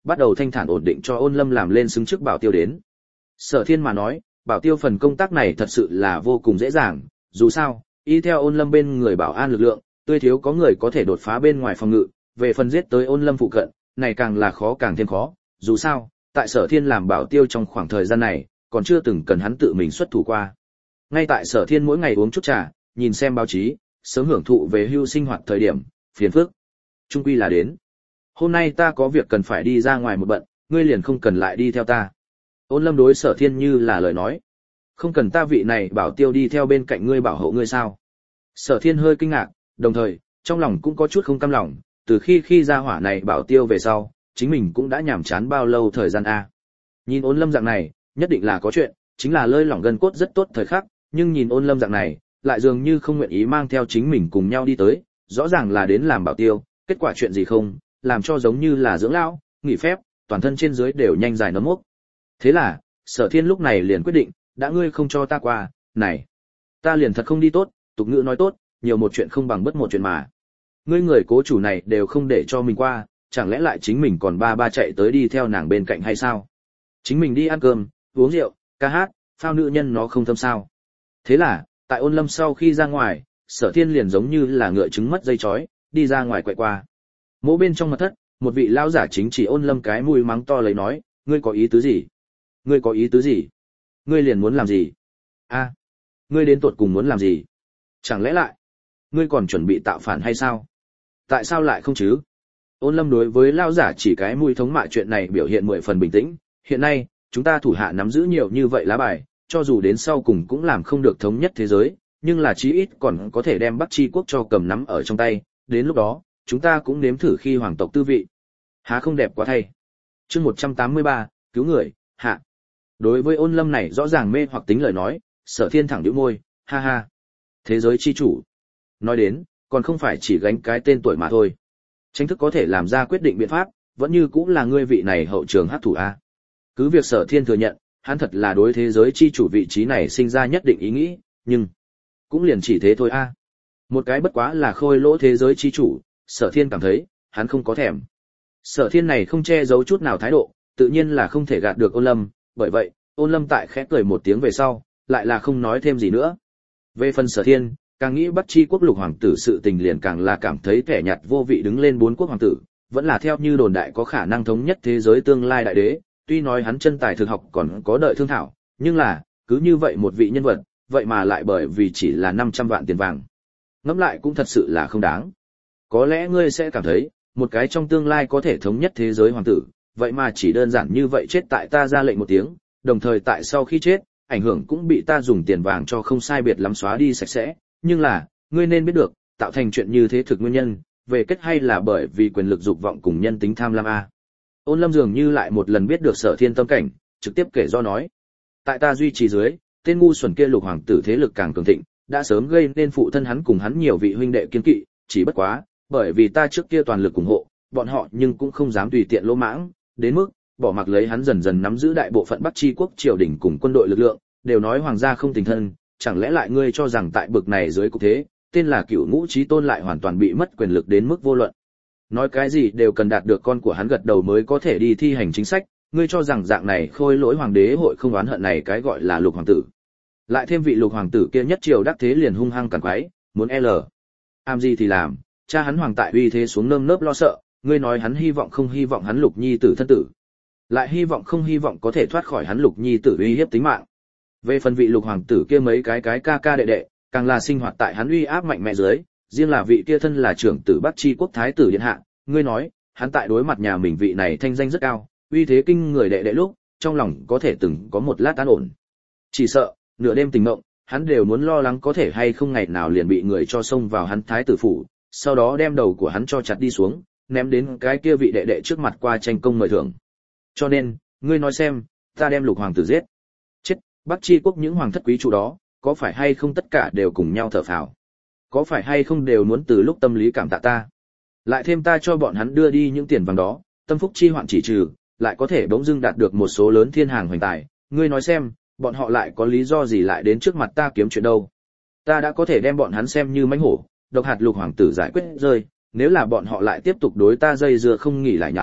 bắt đầu thanh thản ổn định cho Ôn Lâm làm lên xứng chức bảo tiêu đến. Sở Thiên mà nói, bảo tiêu phần công tác này thật sự là vô cùng dễ dàng, dù sao, y theo Ôn Lâm bên người bảo an lực lượng, tươi thiếu có người có thể đột phá bên ngoài phòng ngự, về phần giết tới Ôn Lâm phụ cận, này càng là khó càng thêm khó, dù sao, tại Sở Thiên làm bảo tiêu trong khoảng thời gian này, còn chưa từng cần hắn tự mình xuất thủ qua. Ngay tại Sở Thiên mỗi ngày uống chút trà, nhìn xem báo chí, sớm hưởng thụ về hưu sinh hoạt thời điểm, phiền phức trung quy là đến. Hôm nay ta có việc cần phải đi ra ngoài một bận, ngươi liền không cần lại đi theo ta. Ôn Lâm đối Sở Thiên như là lời nói. Không cần ta vị này bảo tiêu đi theo bên cạnh ngươi bảo hộ ngươi sao? Sở Thiên hơi kinh ngạc, đồng thời, trong lòng cũng có chút không cam lòng, từ khi ra hỏa này bảo tiêu về sau, chính mình cũng đã nhàm chán bao lâu thời gian a. Nhìn Ôn Lâm dạng này, nhất định là có chuyện, chính là lơi lỏng gân cốt rất tốt thời khắc, nhưng nhìn Ôn Lâm dạng này, lại dường như không nguyện ý mang theo chính mình cùng nhau đi tới, rõ ràng là đến làm bảo tiêu, kết quả chuyện gì không, làm cho giống như là dưỡng lão, nghỉ phép, toàn thân trên dưới đều nhanh dài nấm mốc. Thế là, Sở Thiên lúc này liền quyết định, đã ngươi không cho ta qua, này, ta liền thật không đi tốt, tục ngữ nói tốt, nhiều một chuyện không bằng bất một chuyện mà. Ngươi người cố chủ này đều không để cho mình qua, chẳng lẽ lại chính mình còn ba chạy tới đi theo nàng bên cạnh hay sao? Chính mình đi ăn cơm, uống rượu, ca hát, phao nữ nhân nó không thâm sao? Thế là, tại Ôn Lâm sau khi ra ngoài, Sở Thiên liền giống như là ngựa trứng mất dây chói, đi ra ngoài quậy qua. Mỗ bên trong mật thất, một vị lão giả chính chỉ Ôn Lâm cái mũi mắng to lấy nói, ngươi có ý tứ gì? Ngươi có ý tứ gì? Ngươi liền muốn làm gì? A, ngươi đến tột cùng muốn làm gì? Chẳng lẽ lại, ngươi còn chuẩn bị tạo phản hay sao? Tại sao lại không chứ? Ôn Lâm đối với lão giả chỉ cái mũi thống mạ chuyện này biểu hiện 10 phần bình tĩnh, hiện nay, chúng ta thủ hạ nắm giữ nhiều như vậy lá bài, cho dù đến sau cùng cũng làm không được thống nhất thế giới, nhưng là chí ít còn có thể đem Bắc Chi quốc cho cầm nắm ở trong tay, đến lúc đó, chúng ta cũng nếm thử khi hoàng tộc tư vị. Há không đẹp quá thay. Chương 183, cứu người, hạ. Đối với Ôn Lâm này rõ ràng mê hoặc tính lời nói, Sở Thiên thẳng nhíu môi, ha ha. Thế giới chi chủ. Nói đến, còn không phải chỉ gánh cái tên tuổi mà thôi. Tranh thức có thể làm ra quyết định biện pháp, vẫn như cũng là ngươi vị này hậu trường hắc thủ a. Cứ việc Sở Thiên thừa nhận, hắn thật là đối thế giới chi chủ vị trí này sinh ra nhất định ý nghĩ, nhưng cũng liền chỉ thế thôi a. Một cái bất quá là khôi lỗ thế giới chi chủ, Sở Thiên cảm thấy, hắn không có thèm. Sở Thiên này không che giấu chút nào thái độ, tự nhiên là không thể gạt được Ôn Lâm, bởi vậy, Ôn Lâm tại khẽ cười một tiếng về sau, lại là không nói thêm gì nữa. Về phần Sở Thiên, càng nghĩ Bắc Chi quốc lục hoàng tử sự tình liền càng là cảm thấy kẻ nhạt vô vị đứng lên 4 quốc hoàng tử, vẫn là theo như đồn đại có khả năng thống nhất thế giới tương lai đại đế, tuy nói hắn chân tài thực học còn có đợi thương thảo, nhưng là, cứ như vậy một vị nhân vật, vậy mà lại bởi vì chỉ là 500 vạn tiền vàng. Ngẫm lại cũng thật sự là không đáng. Có lẽ ngươi sẽ cảm thấy, một cái trong tương lai có thể thống nhất thế giới hoàng tử, vậy mà chỉ đơn giản như vậy chết tại ta ra lệnh một tiếng, đồng thời tại sau khi chết, ảnh hưởng cũng bị ta dùng tiền vàng cho không sai biệt lắm xóa đi sạch sẽ, nhưng là, ngươi nên biết được, tạo thành chuyện như thế thực nguyên nhân, về kết hay là bởi vì quyền lực dục vọng cùng nhân tính tham lam a. Ôn Lâm dường như lại một lần biết được Sở Thiên tâm cảnh, trực tiếp kể do nói. Tại ta duy trì dưới, tên ngu xuẩn kia lục hoàng tử thế lực càng cường thịnh, đã sớm gây nên phụ thân hắn cùng hắn nhiều vị huynh đệ kiên kỵ, chỉ bất quá, bởi vì ta trước kia toàn lực ủng hộ, bọn họ nhưng cũng không dám tùy tiện lỗ mãng, đến mức bỏ mặc lấy hắn dần dần nắm giữ đại bộ phận Bắc Chi quốc triều đình cùng quân đội lực lượng, đều nói hoàng gia không tình thân, chẳng lẽ lại ngươi cho rằng tại bực này dưới cục thế, tên là Cửu Ngũ Chí Tôn lại hoàn toàn bị mất quyền lực đến mức vô luận. Nói cái gì đều cần đạt được con của hắn gật đầu mới có thể đi thi hành chính sách, ngươi cho rằng dạng này khôi lỗi hoàng đế hội không oán hận này cái gọi là lục hoàng tử. Lại thêm vị lục hoàng tử kia nhất triều đắc thế liền hung hăng càn quái, muốn am gì thì làm, cha hắn hoàng tại uy thế xuống nơm nớp lo sợ, ngươi nói hắn hy vọng không hy vọng hắn lục nhi tử thân tử, lại hy vọng không hy vọng có thể thoát khỏi hắn lục nhi tử uy hiếp tính mạng. Về phần vị lục hoàng tử kia mấy cái ca ca đệ đệ, càng là sinh hoạt tại hắn uy áp mạnh mẽ dưới, riêng là vị kia thân là trưởng tử Bắc Chi quốc thái tử điện hạ, ngươi nói, hắn tại đối mặt nhà mình vị này thanh danh rất cao, uy thế kinh người đệ đệ lúc, trong lòng có thể từng có một lát an ổn. Chỉ sợ, nửa đêm tỉnh mộng, hắn đều muốn lo lắng có thể hay không ngày nào liền bị người cho xông vào hắn thái tử phủ, sau đó đem đầu của hắn cho chặt đi xuống, ném đến cái kia vị đệ đệ trước mặt qua tranh công mời thưởng. Cho nên, ngươi nói xem, ta đem lục hoàng tử giết. Chết, Bắc Chi quốc những hoàng thất quý chủ đó, có phải hay không tất cả đều cùng nhau thở phào? Có phải hay không đều muốn từ lúc tâm lý cảm tạ ta? Lại thêm ta cho bọn hắn đưa đi những tiền vàng đó, tâm phúc chi hoạn chỉ trừ, lại có thể bỗng dưng đạt được một số lớn thiên hàng hoành tài, ngươi nói xem, bọn họ lại có lý do gì lại đến trước mặt ta kiếm chuyện đâu? Ta đã có thể đem bọn hắn xem như mãnh hổ, độc hạt lục hoàng tử giải quyết rơi, nếu là bọn họ lại tiếp tục đối ta dây dưa không nghỉ lại nhải,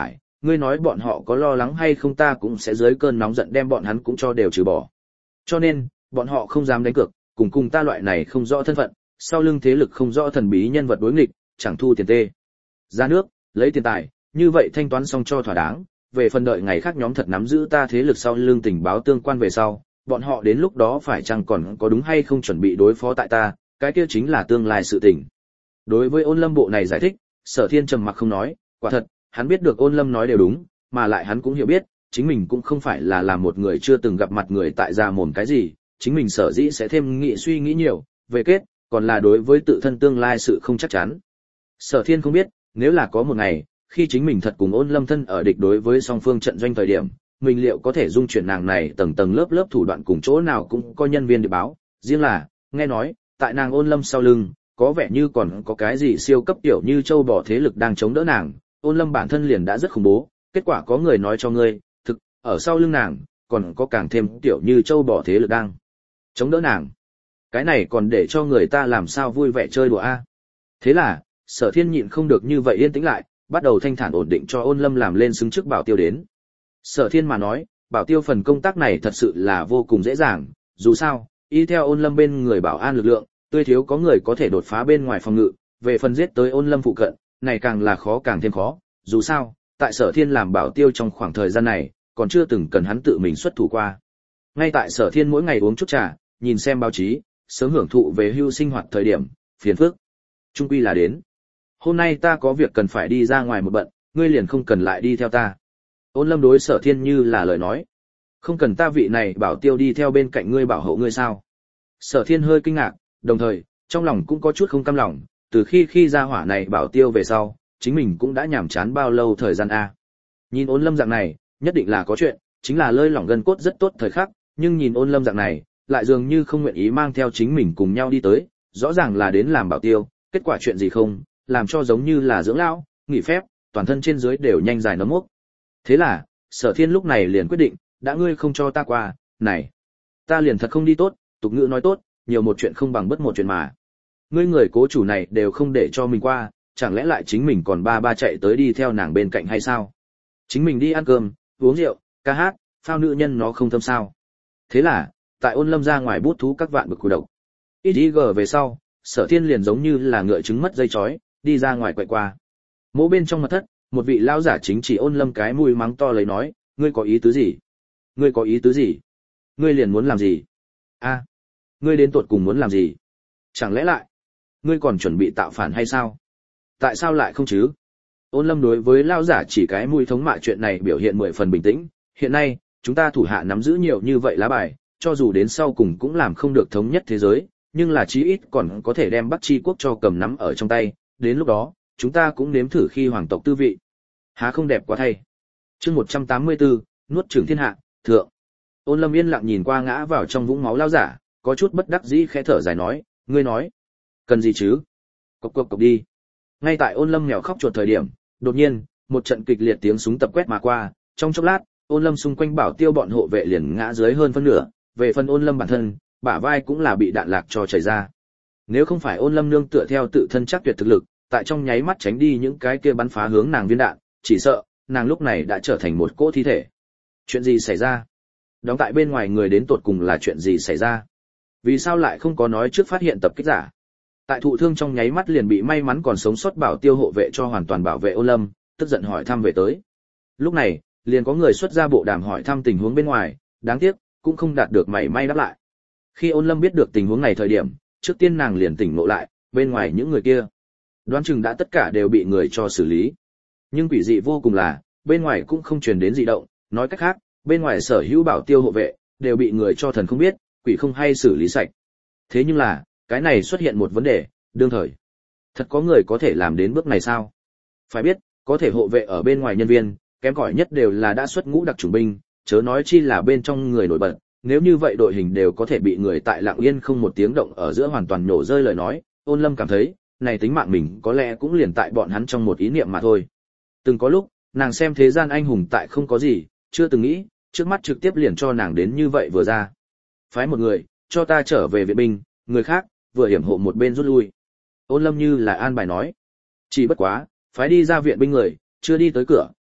ngươi nói bọn họ có lo lắng hay không ta cũng sẽ dưới cơn nóng giận đem bọn hắn cũng cho đều trừ bỏ. Cho nên, bọn họ không dám đánh cược, cùng ta loại này không rõ thân phận, sau lưng thế lực không rõ thần bí nhân vật đối nghịch, chẳng thu tiền tê. Ra nước, lấy tiền tài, như vậy thanh toán xong cho thỏa đáng, về phần đợi ngày khác nhóm thật nắm giữ ta thế lực sau lưng tình báo tương quan về sau, bọn họ đến lúc đó phải chăng còn có đúng hay không chuẩn bị đối phó tại ta, cái kia chính là tương lai sự tình. Đối với Ôn Lâm bộ này giải thích, Sở Thiên trầm mặc không nói, quả thật, hắn biết được Ôn Lâm nói đều đúng, mà lại hắn cũng hiểu biết, chính mình cũng không phải là làm một người chưa từng gặp mặt người tại gia mồm cái gì, chính mình sở dĩ sẽ thêm suy nghĩ nhiều, về kết, còn là đối với tự thân tương lai sự không chắc chắn. Sở Thiên không biết, nếu là có một ngày, khi chính mình thật cùng Ôn Lâm thân ở địch đối với song phương trận doanh thời điểm, mình liệu có thể dung chuyển nàng này tầng tầng lớp lớp thủ đoạn cùng chỗ nào cũng có nhân viên địa báo, riêng là, nghe nói, tại nàng Ôn Lâm sau lưng, có vẻ như còn có cái gì siêu cấp tiểu như châu bò thế lực đang chống đỡ nàng, Ôn Lâm bản thân liền đã rất khủng bố, kết quả có người nói cho ngươi, thực, ở sau lưng nàng, còn có càng thêm tiểu như châu bò thế lực đang chống đỡ nàng. Cái này còn để cho người ta làm sao vui vẻ chơi đùa a. Thế là, Sở Thiên nhịn không được như vậy yên tĩnh lại, bắt đầu thanh thản ổn định cho Ôn Lâm làm lên xứng chức bảo tiêu đến. Sở Thiên mà nói, bảo tiêu phần công tác này thật sự là vô cùng dễ dàng, dù sao, y theo Ôn Lâm bên người bảo an lực lượng, tươi thiếu có người có thể đột phá bên ngoài phòng ngự, về phần giết tới Ôn Lâm phụ cận, này càng là khó càng thêm khó, dù sao, tại Sở Thiên làm bảo tiêu trong khoảng thời gian này, còn chưa từng cần hắn tự mình xuất thủ qua. Ngay tại Sở Thiên mỗi ngày uống chút trà, nhìn xem báo chí, sớm hưởng thụ về hưu sinh hoạt thời điểm, phiền phức trung quy là đến. Hôm nay ta có việc cần phải đi ra ngoài một bận, ngươi liền không cần lại đi theo ta. Ôn Lâm đối Sở Thiên như là lời nói, không cần ta vị này bảo tiêu đi theo bên cạnh ngươi bảo hộ ngươi sao? Sở Thiên hơi kinh ngạc, đồng thời trong lòng cũng có chút không cam lòng, từ khi ra hỏa này bảo tiêu về sau, chính mình cũng đã nhàm chán bao lâu thời gian a. Nhìn Ôn Lâm dạng này, nhất định là có chuyện, chính là lơi lỏng gân cốt rất tốt thời khắc, nhưng nhìn Ôn Lâm dạng này, lại dường như không nguyện ý mang theo chính mình cùng nhau đi tới, rõ ràng là đến làm bảo tiêu, kết quả chuyện gì không, làm cho giống như là dưỡng lão, nghỉ phép, toàn thân trên dưới đều nhanh dài nấm mốc. Thế là, Sở Thiên lúc này liền quyết định, đã ngươi không cho ta qua, này, ta liền thật không đi tốt, tục ngữ nói tốt, nhiều một chuyện không bằng bất một chuyện mà. Ngươi người cố chủ này đều không để cho mình qua, chẳng lẽ lại chính mình còn ba chạy tới đi theo nàng bên cạnh hay sao? Chính mình đi ăn cơm, uống rượu, ca hát, phao nữ nhân nó không thâm sao? Thế là, tại Ôn Lâm ra ngoài bút thú các vạn bực cù độc. Ít đi gờ về sau, Sở Thiên liền giống như là ngựa trứng mất dây chói, đi ra ngoài quậy qua. Mỗ bên trong mật thất, một vị lão giả chính chỉ Ôn Lâm cái mũi mắng to lấy nói, ngươi có ý tứ gì? Ngươi có ý tứ gì? Ngươi liền muốn làm gì? A, ngươi đến tột cùng muốn làm gì? Chẳng lẽ lại, ngươi còn chuẩn bị tạo phản hay sao? Tại sao lại không chứ? Ôn Lâm đối với lão giả chỉ cái mũi thống mạ chuyện này biểu hiện 10 phần bình tĩnh, hiện nay, chúng ta thủ hạ nắm giữ nhiều như vậy lá bài, cho dù đến sau cùng cũng làm không được thống nhất thế giới, nhưng là chí ít còn có thể đem Bắc Chi quốc cho cầm nắm ở trong tay, đến lúc đó, chúng ta cũng nếm thử khi hoàng tộc tư vị. Há không đẹp quá thay. Chương 184, nuốt chửng thiên hạ, thượng. Ôn Lâm yên lặng nhìn qua ngã vào trong vũng máu lão giả, có chút bất đắc dĩ khẽ thở dài nói, ngươi nói, cần gì chứ? Cộc đi. Ngay tại Ôn Lâm mèo khóc chuột thời điểm, đột nhiên, một trận kịch liệt tiếng súng tập quét mà qua, trong chốc lát, Ôn Lâm xung quanh bảo tiêu bọn hộ vệ liền ngã dưới hơn phân nửa, về phần Ôn Lâm bản thân, bả vai cũng là bị đạn lạc cho chảy ra. Nếu không phải Ôn Lâm nương tựa theo tự thân chắc tuyệt thực lực, tại trong nháy mắt tránh đi những cái kia bắn phá hướng nàng viên đạn, chỉ sợ nàng lúc này đã trở thành một cỗ thi thể. Chuyện gì xảy ra? Đóng tại bên ngoài người đến tột cùng là chuyện gì xảy ra? Vì sao lại không có nói trước phát hiện tập kích giả? Tại thụ thương trong nháy mắt liền bị may mắn còn sống sót bảo tiêu hộ vệ cho hoàn toàn bảo vệ Ôn Lâm, tức giận hỏi thăm về tới. Lúc này, liền có người xuất ra bộ đàm hỏi thăm tình huống bên ngoài, đáng tiếc cũng không đạt được mảy may đáp lại. Khi Ôn Lâm biết được tình huống này thời điểm, trước tiên nàng liền tỉnh ngộ lại, bên ngoài những người kia, đoán chừng đã tất cả đều bị người cho xử lý. Nhưng quỷ dị vô cùng là, bên ngoài cũng không truyền đến dị động, nói cách khác, bên ngoài sở hữu bảo tiêu hộ vệ đều bị người cho thần không biết, quỷ không hay xử lý sạch. Thế nhưng là, cái này xuất hiện một vấn đề, đương thời, thật có người có thể làm đến bước này sao? Phải biết, có thể hộ vệ ở bên ngoài nhân viên, kém cỏi nhất đều là đã xuất ngũ đặc chủng binh, chớ nói chi là bên trong người nổi bật. Nếu như vậy đội hình đều có thể bị người tại lặng yên không một tiếng động ở giữa hoàn toàn nổ rơi lời nói, Ôn Lâm cảm thấy, này tính mạng mình có lẽ cũng liền tại bọn hắn trong một ý niệm mà thôi. Từng có lúc, nàng xem thế gian anh hùng tại không có gì, chưa từng nghĩ, trước mắt trực tiếp liền cho nàng đến như vậy vừa ra. Phái một người, cho ta trở về viện binh, người khác, vừa hiểm hộ một bên rút lui. Ôn Lâm như là an bài nói. Chỉ bất quá, phái đi ra viện binh người, chưa đi tới cửa,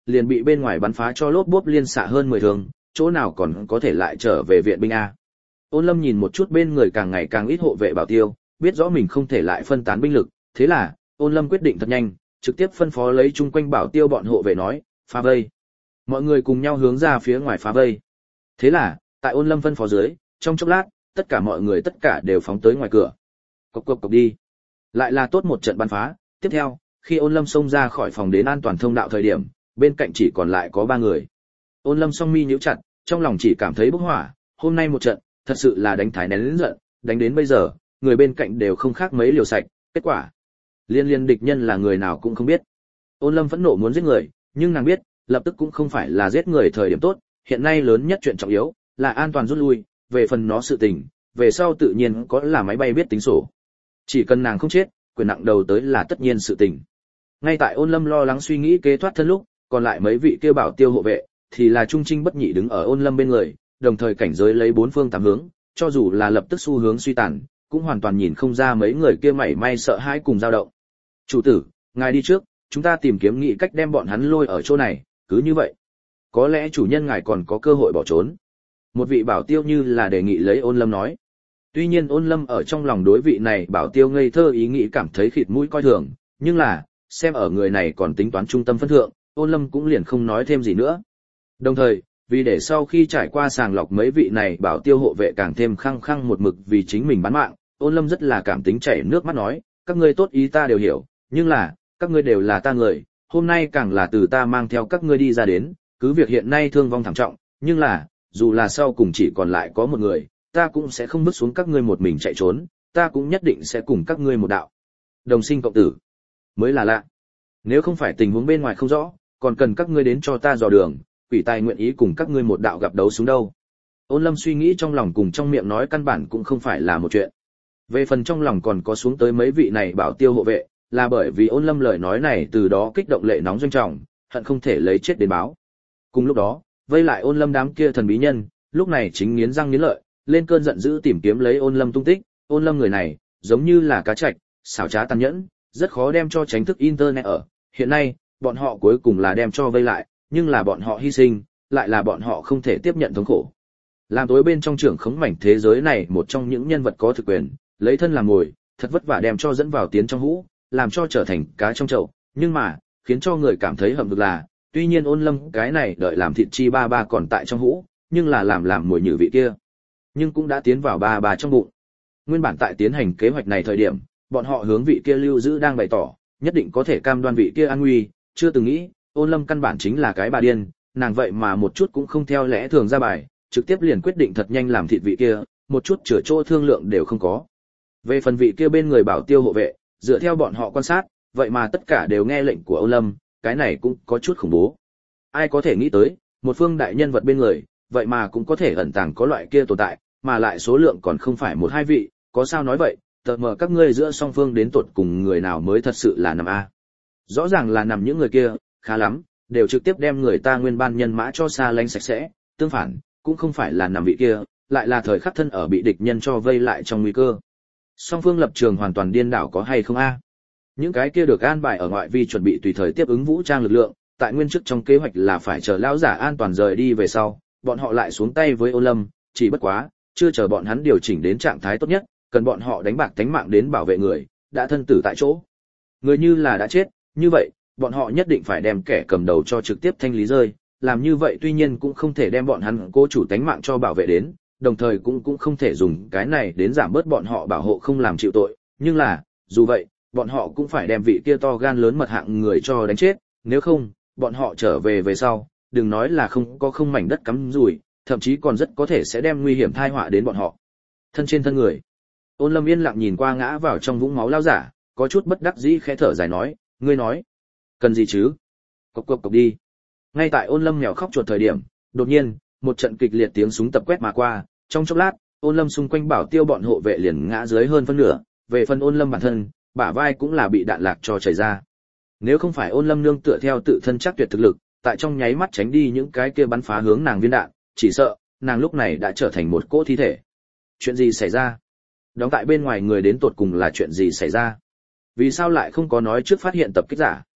liền bị bên ngoài bắn phá cho lốp bốp liên xạ hơn 10 thương, chỗ nào còn có thể lại trở về viện binh a. Ôn Lâm nhìn một chút bên người càng ngày càng ít hộ vệ bảo tiêu, biết rõ mình không thể lại phân tán binh lực, thế là, Ôn Lâm quyết định thật nhanh, trực tiếp phân phó lấy chung quanh bảo tiêu bọn hộ vệ nói, phá vây. Mọi người cùng nhau hướng ra phía ngoài phá vây. Thế là, tại Ôn Lâm phân phó dưới, trong chốc lát, tất cả mọi người tất cả đều phóng tới ngoài cửa. Cộc cộc cộc đi. Lại là tốt một trận bắn phá, tiếp theo, khi Ôn Lâm xông ra khỏi phòng đến an toàn thông đạo thời điểm, bên cạnh chỉ còn lại có 3 người. Ôn Lâm song mi nhíu chặt, trong lòng chỉ cảm thấy bốc hỏa, hôm nay một trận, thật sự là đánh thái nén giận, đánh đến bây giờ, người bên cạnh đều không khác mấy liều sạch, kết quả, liên địch nhân là người nào cũng không biết. Ôn Lâm phẫn nộ muốn giết người, nhưng nàng biết, lập tức cũng không phải là giết người thời điểm tốt, hiện nay lớn nhất chuyện trọng yếu là an toàn rút lui, về phần nó sự tình, về sau tự nhiên có là máy bay biết tính sổ. Chỉ cần nàng không chết, quyền nặng đầu tới là tất nhiên sự tình. Ngay tại Ôn Lâm lo lắng suy nghĩ kế thoát thân lúc, còn lại mấy vị kia bảo tiêu hộ vệ thì là trung trinh bất nhị đứng ở Ôn Lâm bên người, đồng thời cảnh giới lấy 4 phương 8 hướng, cho dù là lập tức xu hướng suy tàn, cũng hoàn toàn nhìn không ra mấy người kia mảy may sợ hãi cùng dao động. "Chủ tử, ngài đi trước, chúng ta tìm kiếm nghị cách đem bọn hắn lôi ở chỗ này, cứ như vậy, có lẽ chủ nhân ngài còn có cơ hội bỏ trốn." Một vị bảo tiêu như là đề nghị lấy Ôn Lâm nói. Tuy nhiên Ôn Lâm ở trong lòng đối vị này bảo tiêu ngây thơ ý nghĩ cảm thấy khịt mũi coi thường, nhưng là, xem ở người này còn tính toán trung tâm phân thượng, Ôn Lâm cũng liền không nói thêm gì nữa. Đồng thời, vì để sau khi trải qua sàng lọc mấy vị này bảo tiêu hộ vệ càng thêm khăng khăng một mực vì chính mình bán mạng, Ôn Lâm rất là cảm tính chảy nước mắt nói, các ngươi tốt ý ta đều hiểu, nhưng là, các ngươi đều là ta người, hôm nay càng là từ ta mang theo các ngươi đi ra đến, cứ việc hiện nay thương vong thảm trọng, nhưng là, dù là sau cùng chỉ còn lại có một người, ta cũng sẽ không bước xuống các ngươi một mình chạy trốn, ta cũng nhất định sẽ cùng các ngươi một đạo. Đồng sinh cộng tử, mới là lạ. Nếu không phải tình huống bên ngoài không rõ, còn cần các ngươi đến cho ta dò đường, quỷ tài nguyện ý cùng các ngươi một đạo gặp đấu xuống đâu. Ôn Lâm suy nghĩ trong lòng cùng trong miệng nói căn bản cũng không phải là một chuyện. Về phần trong lòng còn có xuống tới mấy vị này bảo tiêu hộ vệ, là bởi vì Ôn Lâm lời nói này từ đó kích động lệ nóng doanh trọng, hận không thể lấy chết đến báo. Cùng lúc đó, vây lại Ôn Lâm đám kia thần bí nhân, lúc này chính nghiến răng nghiến lợi, lên cơn giận dữ tìm kiếm lấy Ôn Lâm tung tích. Ôn Lâm người này, giống như là cá trạch, xảo trá tàn nhẫn, rất khó đem cho tránh thức internet ở. Hiện nay, bọn họ cuối cùng là đem cho vây lại, nhưng là bọn họ hy sinh, lại là bọn họ không thể tiếp nhận thống khổ. Làm tối bên trong trưởng khống mảnh thế giới này một trong những nhân vật có thực quyền, lấy thân làm mồi, thật vất vả đem cho dẫn vào tiến trong hũ, làm cho trở thành cá trong chậu, nhưng mà, khiến cho người cảm thấy hậm hực là, tuy nhiên Ôn Lâm cái này đợi làm thịt chi ba ba còn tại trong hũ, nhưng là làm mồi nhử vị kia, nhưng cũng đã tiến vào ba ba trong bụng. Nguyên bản tại tiến hành kế hoạch này thời điểm, bọn họ hướng vị kia lưu giữ đang bày tỏ, nhất định có thể cam đoan vị kia an nguy, chưa từng nghĩ, Ôn Lâm căn bản chính là cái bà điên, nàng vậy mà một chút cũng không theo lẽ thường ra bài, trực tiếp liền quyết định thật nhanh làm thịt vị kia, một chút chữa chỗ thương lượng đều không có. Về phần vị kia bên người bảo tiêu hộ vệ, dựa theo bọn họ quan sát, vậy mà tất cả đều nghe lệnh của Ôn Lâm, cái này cũng có chút khủng bố. Ai có thể nghĩ tới, một phương đại nhân vật bên người, vậy mà cũng có thể ẩn tàng có loại kia tồn tại, mà lại số lượng còn không phải 1-2 vị, có sao nói vậy, tờ mờ các ngươi giữa song phương đến tột cùng người nào mới thật sự là nằm a. Rõ ràng là nằm những người kia, khá lắm, đều trực tiếp đem người ta nguyên ban nhân mã cho xa lánh sạch sẽ, tương phản, cũng không phải là nằm vị kia, lại là thời khắc thân ở bị địch nhân cho vây lại trong nguy cơ. Song phương lập trường hoàn toàn điên đảo có hay không a? Những cái kia được an bài ở ngoại vi chuẩn bị tùy thời tiếp ứng vũ trang lực lượng, tại nguyên trước trong kế hoạch là phải chờ lão giả an toàn rời đi về sau, bọn họ lại xuống tay với Ôn Lâm, chỉ bất quá, chưa chờ bọn hắn điều chỉnh đến trạng thái tốt nhất, cần bọn họ đánh bạc tánh mạng đến bảo vệ người, đã thân tử tại chỗ. Người như là đã chết, như vậy, bọn họ nhất định phải đem kẻ cầm đầu cho trực tiếp thanh lý rơi, làm như vậy tuy nhiên cũng không thể đem bọn hắn cố chủ tánh mạng cho bảo vệ đến, đồng thời cũng không thể dùng cái này đến giảm bớt bọn họ bảo hộ không làm chịu tội, nhưng là, dù vậy, bọn họ cũng phải đem vị kia to gan lớn mật hạng người cho đánh chết, nếu không, bọn họ trở về sau, đừng nói là không mảnh đất cắm rủi, thậm chí còn rất có thể sẽ đem nguy hiểm tai họa đến bọn họ. Thân trên thân người. Ôn Lâm yên lặng nhìn qua ngã vào trong vũng máu lao giả, có chút bất đắc dĩ khẽ thở dài nói, ngươi nói, cần gì chứ? Cộc cộc cộc đi. Ngay tại Ôn Lâm mèo khóc chuột thời điểm, đột nhiên, một trận kịch liệt tiếng súng tập quét mà qua, trong chốc lát, Ôn Lâm xung quanh bảo tiêu bọn hộ vệ liền ngã dưới hơn phân nửa, về phần Ôn Lâm bản thân, bả vai cũng là bị đạn lạc cho chảy ra. Nếu không phải Ôn Lâm nương tựa theo tự thân chắc tuyệt thực lực, tại trong nháy mắt tránh đi những cái kia bắn phá hướng nàng viên đạn, chỉ sợ nàng lúc này đã trở thành một cỗ thi thể. Chuyện gì xảy ra? Đóng tại bên ngoài người đến tột cùng là chuyện gì xảy ra? Vì sao lại không có nói trước phát hiện tập kích giả?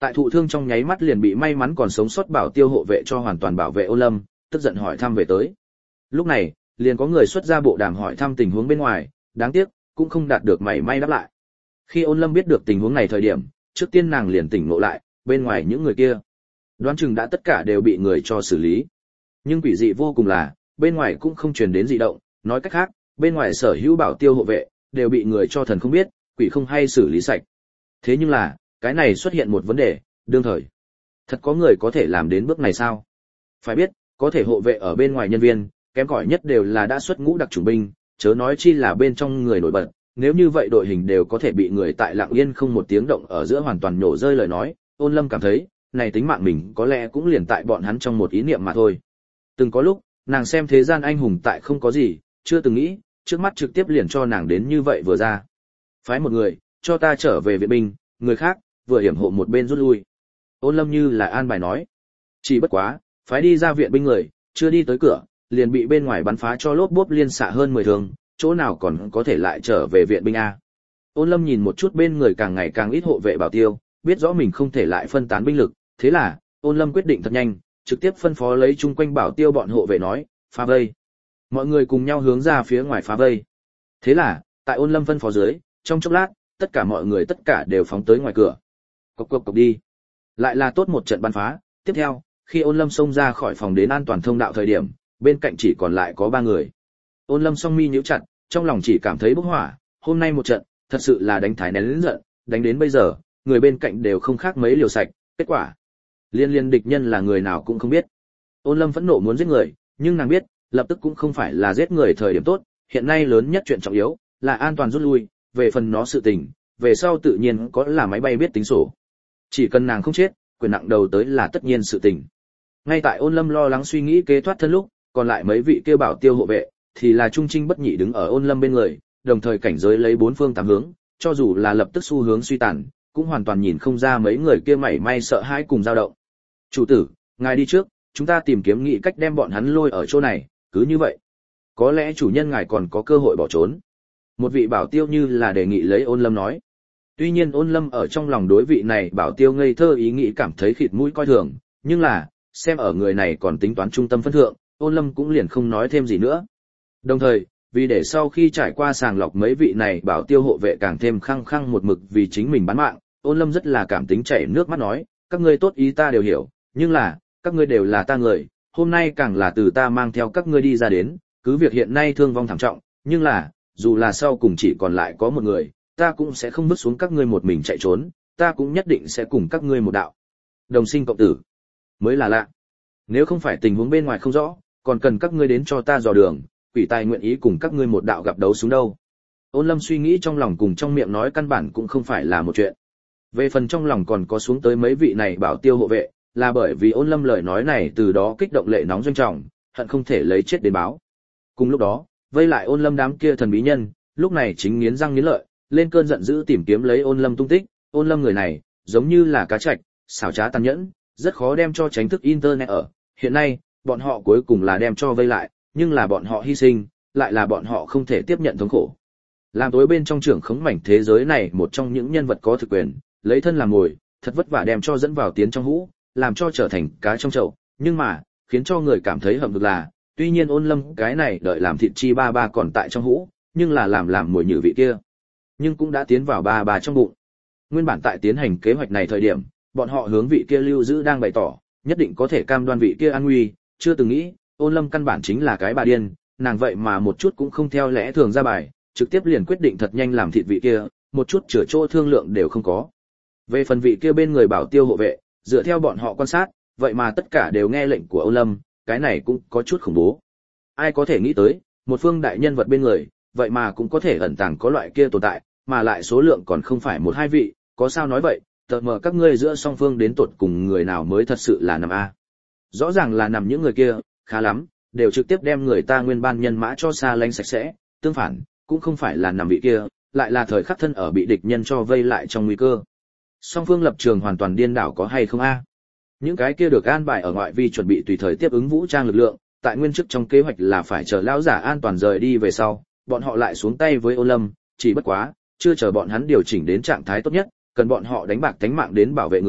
Tại thụ thương trong nháy mắt liền bị may mắn còn sống sót bảo tiêu hộ vệ cho hoàn toàn bảo vệ Ôn Lâm, tức giận hỏi thăm về tới. Lúc này, liền có người xuất ra bộ đàm hỏi thăm tình huống bên ngoài, đáng tiếc, cũng không đạt được mảy may đáp lại. Khi Ôn Lâm biết được tình huống này thời điểm, trước tiên nàng liền tỉnh ngộ lại, bên ngoài những người kia, đoán chừng đã tất cả đều bị người cho xử lý. Nhưng quỷ dị vô cùng là, bên ngoài cũng không truyền đến dị động, nói cách khác, bên ngoài sở hữu bảo tiêu hộ vệ đều bị người cho thần không biết, quỷ không hay xử lý sạch. Thế nhưng là, cái này xuất hiện một vấn đề, đương thời. Thật có người có thể làm đến bước này sao? Phải biết, có thể hộ vệ ở bên ngoài nhân viên, kém cỏi nhất đều là đã xuất ngũ đặc chủng binh, chớ nói chi là bên trong người nổi bật. Nếu như vậy đội hình đều có thể bị người tại lặng yên không một tiếng động ở giữa hoàn toàn nổ rơi lời nói, Ôn Lâm cảm thấy, này tính mạng mình có lẽ cũng liền tại bọn hắn trong một ý niệm mà thôi. Từng có lúc, nàng xem thế gian anh hùng tại không có gì, chưa từng nghĩ, trước mắt trực tiếp liền cho nàng đến như vậy vừa ra. Phái một người, cho ta trở về viện binh, người khác, vừa hiểm hộ một bên rút lui. Ôn Lâm như là an bài nói. Chỉ bất quá, phái đi ra viện binh người, chưa đi tới cửa, liền bị bên ngoài bắn phá cho lốp bốp liên xạ hơn 10 thương, chỗ nào còn có thể lại trở về viện binh a. Ôn Lâm nhìn một chút bên người càng ngày càng ít hộ vệ bảo tiêu, biết rõ mình không thể lại phân tán binh lực, thế là, Ôn Lâm quyết định thật nhanh, trực tiếp phân phó lấy chung quanh bảo tiêu bọn hộ vệ nói, phá vây. Mọi người cùng nhau hướng ra phía ngoài phá vây. Thế là, tại Ôn Lâm phân phó dưới, trong chốc lát, tất cả mọi người tất cả đều phóng tới ngoài cửa. Cộc cộc cộc đi. Lại là tốt một trận bắn phá, tiếp theo, khi Ôn Lâm xông ra khỏi phòng đến an toàn thông đạo thời điểm, bên cạnh chỉ còn lại có 3 người. Ôn Lâm song mi nhíu chặt, trong lòng chỉ cảm thấy bốc hỏa, hôm nay một trận, thật sự là đánh thái nén lớn giận, đánh đến bây giờ, người bên cạnh đều không khác mấy liều sạch, kết quả, liên địch nhân là người nào cũng không biết. Ôn Lâm phẫn nộ muốn giết người, nhưng nàng biết, lập tức cũng không phải là giết người thời điểm tốt, hiện nay lớn nhất chuyện trọng yếu là an toàn rút lui, về phần nó sự tình, về sau tự nhiên có là máy bay biết tính sổ. Chỉ cần nàng không chết, quyền nặng đầu tới là tất nhiên sự tình. Ngay tại Ôn Lâm lo lắng suy nghĩ kế thoát thân lúc, còn lại mấy vị kêu bảo tiêu hộ vệ thì là trung trinh bất nhị đứng ở Ôn Lâm bên người, đồng thời cảnh giới lấy 4 phương 8 hướng, cho dù là lập tức xu hướng suy tàn, cũng hoàn toàn nhìn không ra mấy người kia mảy may sợ hãi cùng dao động. "Chủ tử, ngài đi trước, chúng ta tìm kiếm nghị cách đem bọn hắn lôi ở chỗ này, cứ như vậy, có lẽ chủ nhân ngài còn có cơ hội bỏ trốn." Một vị bảo tiêu như là đề nghị lấy Ôn Lâm nói. Tuy nhiên Ôn Lâm ở trong lòng đối vị này bảo tiêu ngây thơ ý nghĩ cảm thấy khịt mũi coi thường, nhưng là, xem ở người này còn tính toán trung tâm phân thượng, Ôn Lâm cũng liền không nói thêm gì nữa. Đồng thời, vì để sau khi trải qua sàng lọc mấy vị này bảo tiêu hộ vệ càng thêm khăng khăng một mực vì chính mình bán mạng, Ôn Lâm rất là cảm tính chảy nước mắt nói, các ngươi tốt ý ta đều hiểu, nhưng là, các ngươi đều là ta người, hôm nay càng là từ ta mang theo các ngươi đi ra đến, cứ việc hiện nay thương vong thảm trọng, nhưng là, dù là sau cùng chỉ còn lại có một người, ta cũng sẽ không bước xuống các ngươi một mình chạy trốn, ta cũng nhất định sẽ cùng các ngươi một đạo. Đồng sinh cộng tử, mới là lạ. Nếu không phải tình huống bên ngoài không rõ, còn cần các ngươi đến cho ta dò đường, quỷ tài nguyện ý cùng các ngươi một đạo gặp đấu xuống đâu. Ôn Lâm suy nghĩ trong lòng cùng trong miệng nói căn bản cũng không phải là một chuyện. Về phần trong lòng còn có xuống tới mấy vị này bảo tiêu hộ vệ, là bởi vì Ôn Lâm lời nói này từ đó kích động lệ nóng doanh trọng, hận không thể lấy chết đến báo. Cùng lúc đó, vây lại Ôn Lâm đám kia thần bí nhân, lúc này chính nghiến răng nghiến lợi, lên cơn giận dữ tìm kiếm lấy Ôn Lâm tung tích. Ôn Lâm người này, giống như là cá trạch, xảo trá tàn nhẫn, rất khó đem cho tránh thức internet ở. Hiện nay, bọn họ cuối cùng là đem cho vây lại, nhưng là bọn họ hy sinh, lại là bọn họ không thể tiếp nhận thống khổ. Làm tối bên trong trưởng khống mảnh thế giới này một trong những nhân vật có thực quyền, lấy thân làm mồi, thật vất vả đem cho dẫn vào tiến trong hũ, làm cho trở thành cá trong chậu, nhưng mà, khiến cho người cảm thấy hậm hực là, tuy nhiên Ôn Lâm cái này đợi làm thịt chi ba ba còn tại trong hũ, nhưng là làm mồi nhử vị kia, nhưng cũng đã tiến vào ba ba trong bụng. Nguyên bản tại tiến hành kế hoạch này thời điểm, bọn họ hướng vị kia lưu giữ đang bày tỏ, nhất định có thể cam đoan vị kia an nguy, chưa từng nghĩ, Ôn Lâm căn bản chính là cái bà điên, nàng vậy mà một chút cũng không theo lẽ thường ra bài, trực tiếp liền quyết định thật nhanh làm thịt vị kia, một chút chữa chỗ thương lượng đều không có. Về phần vị kia bên người bảo tiêu hộ vệ, dựa theo bọn họ quan sát, vậy mà tất cả đều nghe lệnh của Ôn Lâm, cái này cũng có chút khủng bố. Ai có thể nghĩ tới, một phương đại nhân vật bên người, vậy mà cũng có thể ẩn tàng có loại kia tồn tại, mà lại số lượng còn không phải một hai vị, có sao nói vậy, tờ mờ các ngươi giữa song phương đến tột cùng người nào mới thật sự là nằm a. Rõ ràng là nằm những người kia, khá lắm, đều trực tiếp đem người ta nguyên ban nhân mã cho xa lánh sạch sẽ, tương phản, cũng không phải là nằm vị kia, lại là thời khắc thân ở bị địch nhân cho vây lại trong nguy cơ. Song phương lập trường hoàn toàn điên đảo có hay không a? Những cái kia được an bài ở ngoại vi chuẩn bị tùy thời tiếp ứng vũ trang lực lượng, tại nguyên chức trong kế hoạch là phải chờ lão giả an toàn rời đi về sau, bọn họ lại xuống tay với Ôn Lâm, chỉ bất quá, chưa chờ bọn hắn điều chỉnh đến trạng thái tốt nhất, cần bọn họ đánh bạc tánh mạng đến bảo vệ người,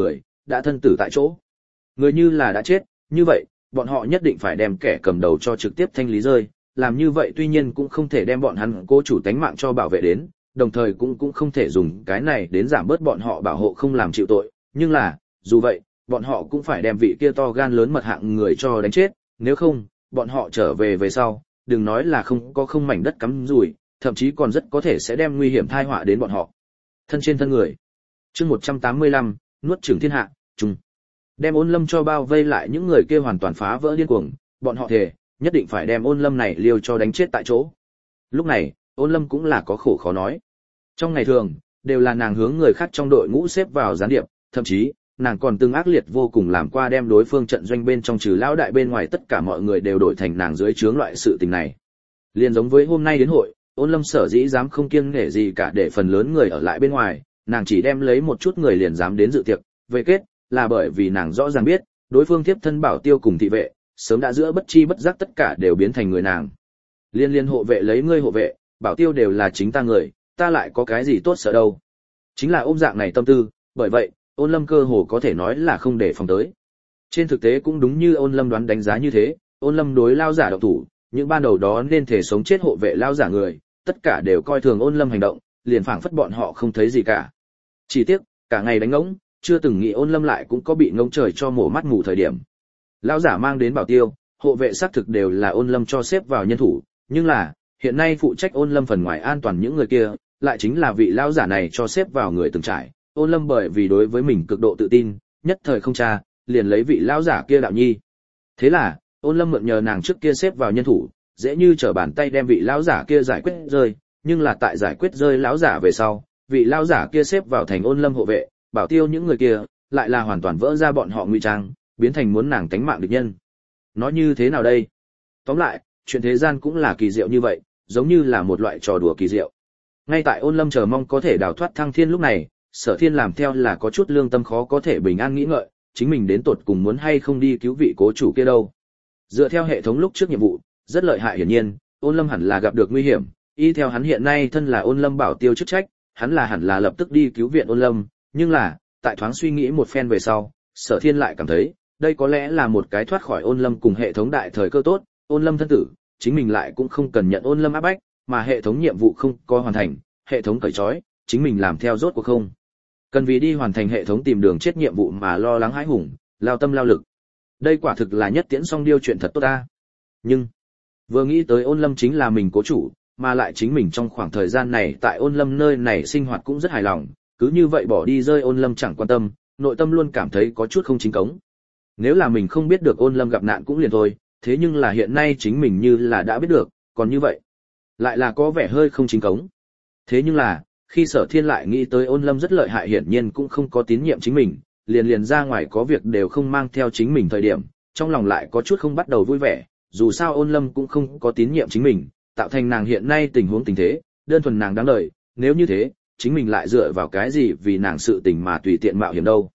đã thân tử tại chỗ. Người như là đã chết, như vậy, bọn họ nhất định phải đem kẻ cầm đầu cho trực tiếp thanh lý rơi, làm như vậy tuy nhiên cũng không thể đem bọn hắn cố chủ tánh mạng cho bảo vệ đến, đồng thời cũng không thể dùng cái này đến giảm bớt bọn họ bảo hộ không làm chịu tội, nhưng là, dù vậy, bọn họ cũng phải đem vị kia to gan lớn mật hạng người cho đánh chết, nếu không, bọn họ trở về sau, đừng nói là không có không mảnh đất cắm rủi, thậm chí còn rất có thể sẽ đem nguy hiểm tai họa đến bọn họ. Thân trên thân người. Chương 185, nuốt chửng thiên hạ, chung. Đem Ôn Lâm cho bao vây lại những người kia hoàn toàn phá vỡ điên cuồng, bọn họ thề, nhất định phải đem Ôn Lâm này liều cho đánh chết tại chỗ. Lúc này, Ôn Lâm cũng là có khổ khó nói. Trong ngày thường, đều là nàng hướng người khác trong đội ngũ xếp vào gián điệp, thậm chí, nàng còn từng ác liệt vô cùng làm qua đem đối phương trận doanh bên trong trừ lão đại bên ngoài tất cả mọi người đều đổi thành nàng dưới trướng loại sự tình này. Liên giống với hôm nay đến hội, Ôn Lâm sở dĩ dám không kiêng nể gì cả để phần lớn người ở lại bên ngoài, nàng chỉ đem lấy một chút người liền dám đến dự tiệc, về kết là bởi vì nàng rõ ràng biết, đối phương tiếp thân bảo tiêu cùng thị vệ, sớm đã giữa bất chi bất giác tất cả đều biến thành người nàng. Liên hộ vệ lấy ngươi hộ vệ, bảo tiêu đều là chính ta người, ta lại có cái gì tốt sợ đâu. Chính là ôm dạng này tâm tư, bởi vậy, Ôn Lâm cơ hồ có thể nói là không để phòng tới. Trên thực tế cũng đúng như Ôn Lâm đoán đánh giá như thế, Ôn Lâm đối lao giả động thủ, những ban đầu đó nên thể sống chết hộ vệ lao giả người, tất cả đều coi thường Ôn Lâm hành động, liền phảng phất bọn họ không thấy gì cả. Chỉ tiếc, cả ngày đánh ngỗng, chưa từng nghĩ Ôn Lâm lại cũng có bị ngỗng trời cho mổ mắt mù thời điểm. Lão giả mang đến bảo tiêu, hộ vệ xác thực đều là Ôn Lâm cho xếp vào nhân thủ, nhưng là, hiện nay phụ trách Ôn Lâm phần ngoài an toàn những người kia, lại chính là vị lão giả này cho xếp vào người từng trải. Ôn Lâm bởi vì đối với mình cực độ tự tin, nhất thời không tra, liền lấy vị lão giả kia đạo nhi. Thế là, Ôn Lâm mượn nhờ nàng trước kia xếp vào nhân thủ, dễ như trở bàn tay đem vị lão giả kia giải quyết rơi, nhưng là tại giải quyết rơi lão giả về sau, vị lão giả kia xếp vào thành Ôn Lâm hộ vệ, bảo tiêu những người kia, lại là hoàn toàn vỡ ra bọn họ ngụy trang, biến thành muốn nàng tánh mạng địch nhân. Nói như thế nào đây? Tóm lại, chuyện thế gian cũng là kỳ diệu như vậy, giống như là một loại trò đùa kỳ diệu. Ngay tại Ôn Lâm chờ mong có thể đào thoát thăng thiên lúc này, Sở Thiên làm theo là có chút lương tâm khó có thể bình an nghĩ ngợi, chính mình đến tột cùng muốn hay không đi cứu vị cố chủ kia đâu. Dựa theo hệ thống lúc trước nhiệm vụ, rất lợi hại hiển nhiên, Ôn Lâm hẳn là gặp được nguy hiểm, y theo hắn hiện nay thân là Ôn Lâm bảo tiêu chức trách, hắn là hẳn là lập tức đi cứu viện Ôn Lâm, nhưng là, tại thoáng suy nghĩ một phen về sau, Sở Thiên lại cảm thấy, đây có lẽ là một cái thoát khỏi Ôn Lâm cùng hệ thống đại thời cơ tốt, Ôn Lâm thân tử, chính mình lại cũng không cần nhận Ôn Lâm áp bách, mà hệ thống nhiệm vụ không có hoàn thành, hệ thống cởi trói, chính mình làm theo rốt cuộc không. Cần vì đi hoàn thành hệ thống tìm đường chết nhiệm vụ mà lo lắng hãi hùng, lao tâm lao lực. Đây quả thực là nhất tiễn song điêu chuyện thật tốt ta. Nhưng, vừa nghĩ tới Ôn Lâm chính là mình cố chủ, mà lại chính mình trong khoảng thời gian này tại Ôn Lâm nơi này sinh hoạt cũng rất hài lòng, cứ như vậy bỏ đi rơi Ôn Lâm chẳng quan tâm, nội tâm luôn cảm thấy có chút không chính cống. Nếu là mình không biết được Ôn Lâm gặp nạn cũng liền thôi, thế nhưng là hiện nay chính mình như là đã biết được, còn như vậy, lại là có vẻ hơi không chính cống. Thế nhưng là, khi Sở Thiên lại nghĩ tới Ôn Lâm rất lợi hại hiển nhiên cũng không có tín nhiệm chính mình, liền ra ngoài có việc đều không mang theo chính mình thời điểm, trong lòng lại có chút không bắt đầu vui vẻ, dù sao Ôn Lâm cũng không có tín nhiệm chính mình, tạo thành nàng hiện nay tình huống tình thế, đơn thuần nàng đáng đời, nếu như thế, chính mình lại dựa vào cái gì vì nàng sự tình mà tùy tiện mạo hiểm đâu.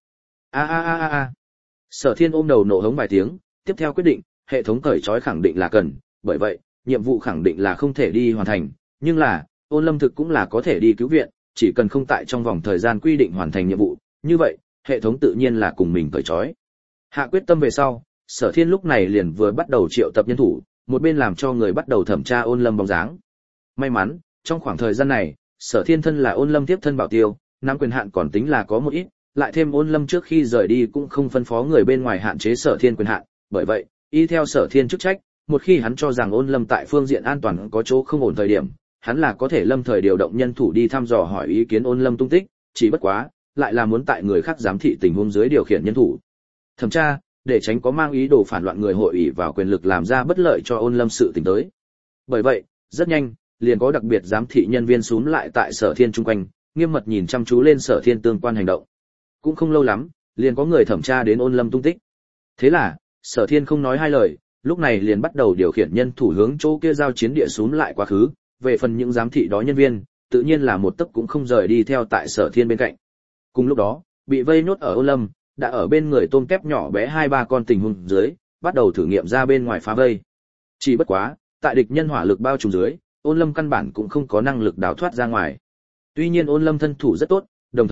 A. Sở Thiên ôm đầu nổ hống vài tiếng, tiếp theo quyết định, hệ thống cởi trói khẳng định là cần, bởi vậy, nhiệm vụ khẳng định là không thể đi hoàn thành, nhưng là, Ôn Lâm thực cũng là có thể đi cứu viện, chỉ cần không tại trong vòng thời gian quy định hoàn thành nhiệm vụ, như vậy, hệ thống tự nhiên là cùng mình cởi trói. Hạ quyết tâm về sau, Sở Thiên lúc này liền vừa bắt đầu triệu tập nhân thủ, một bên làm cho người bắt đầu thẩm tra Ôn Lâm bóng dáng. May mắn, trong khoảng thời gian này, Sở Thiên thân là Ôn Lâm tiếp thân bảo tiêu, nắm quyền hạn còn tính là có một ít, lại thêm Ôn Lâm trước khi rời đi cũng không phân phó người bên ngoài hạn chế Sở Thiên quyền hạn, bởi vậy, y theo Sở Thiên chức trách, một khi hắn cho rằng Ôn Lâm tại phương diện an toàn có chỗ không ổn thời điểm, hắn là có thể lâm thời điều động nhân thủ đi thăm dò hỏi ý kiến Ôn Lâm tung tích, chỉ bất quá, lại là muốn tại người khác giám thị tình huống dưới điều khiển nhân thủ. Thẩm tra, để tránh có mang ý đồ phản loạn người hội ủy vào quyền lực làm ra bất lợi cho Ôn Lâm sự tình tới. Bởi vậy, rất nhanh, liền có đặc biệt giám thị nhân viên xúm lại tại Sở Thiên chung quanh, nghiêm mật nhìn chăm chú lên Sở Thiên tương quan hành động. Cũng không lâu lắm, liền có người thẩm tra đến Ôn Lâm tung tích. Thế là, Sở Thiên không nói hai lời, lúc này liền bắt đầu điều khiển nhân thủ hướng chỗ kia giao chiến địa xúm lại quá khứ, về phần những giám thị đó nhân viên, tự nhiên là một tấc cũng không rời đi theo tại Sở Thiên bên cạnh. Cùng lúc đó, bị vây nhốt ở Ôn Lâm, đã ở bên người tôm tép nhỏ bé 2-3 con tình huống dưới, bắt đầu thử nghiệm ra bên ngoài phá vây. Chỉ bất quá, tại địch nhân hỏa lực bao trùm dưới, Ôn Lâm căn bản cũng không có năng lực đào thoát ra ngoài. Tuy nhiên Ôn Lâm thân thủ rất tốt, đồng thời,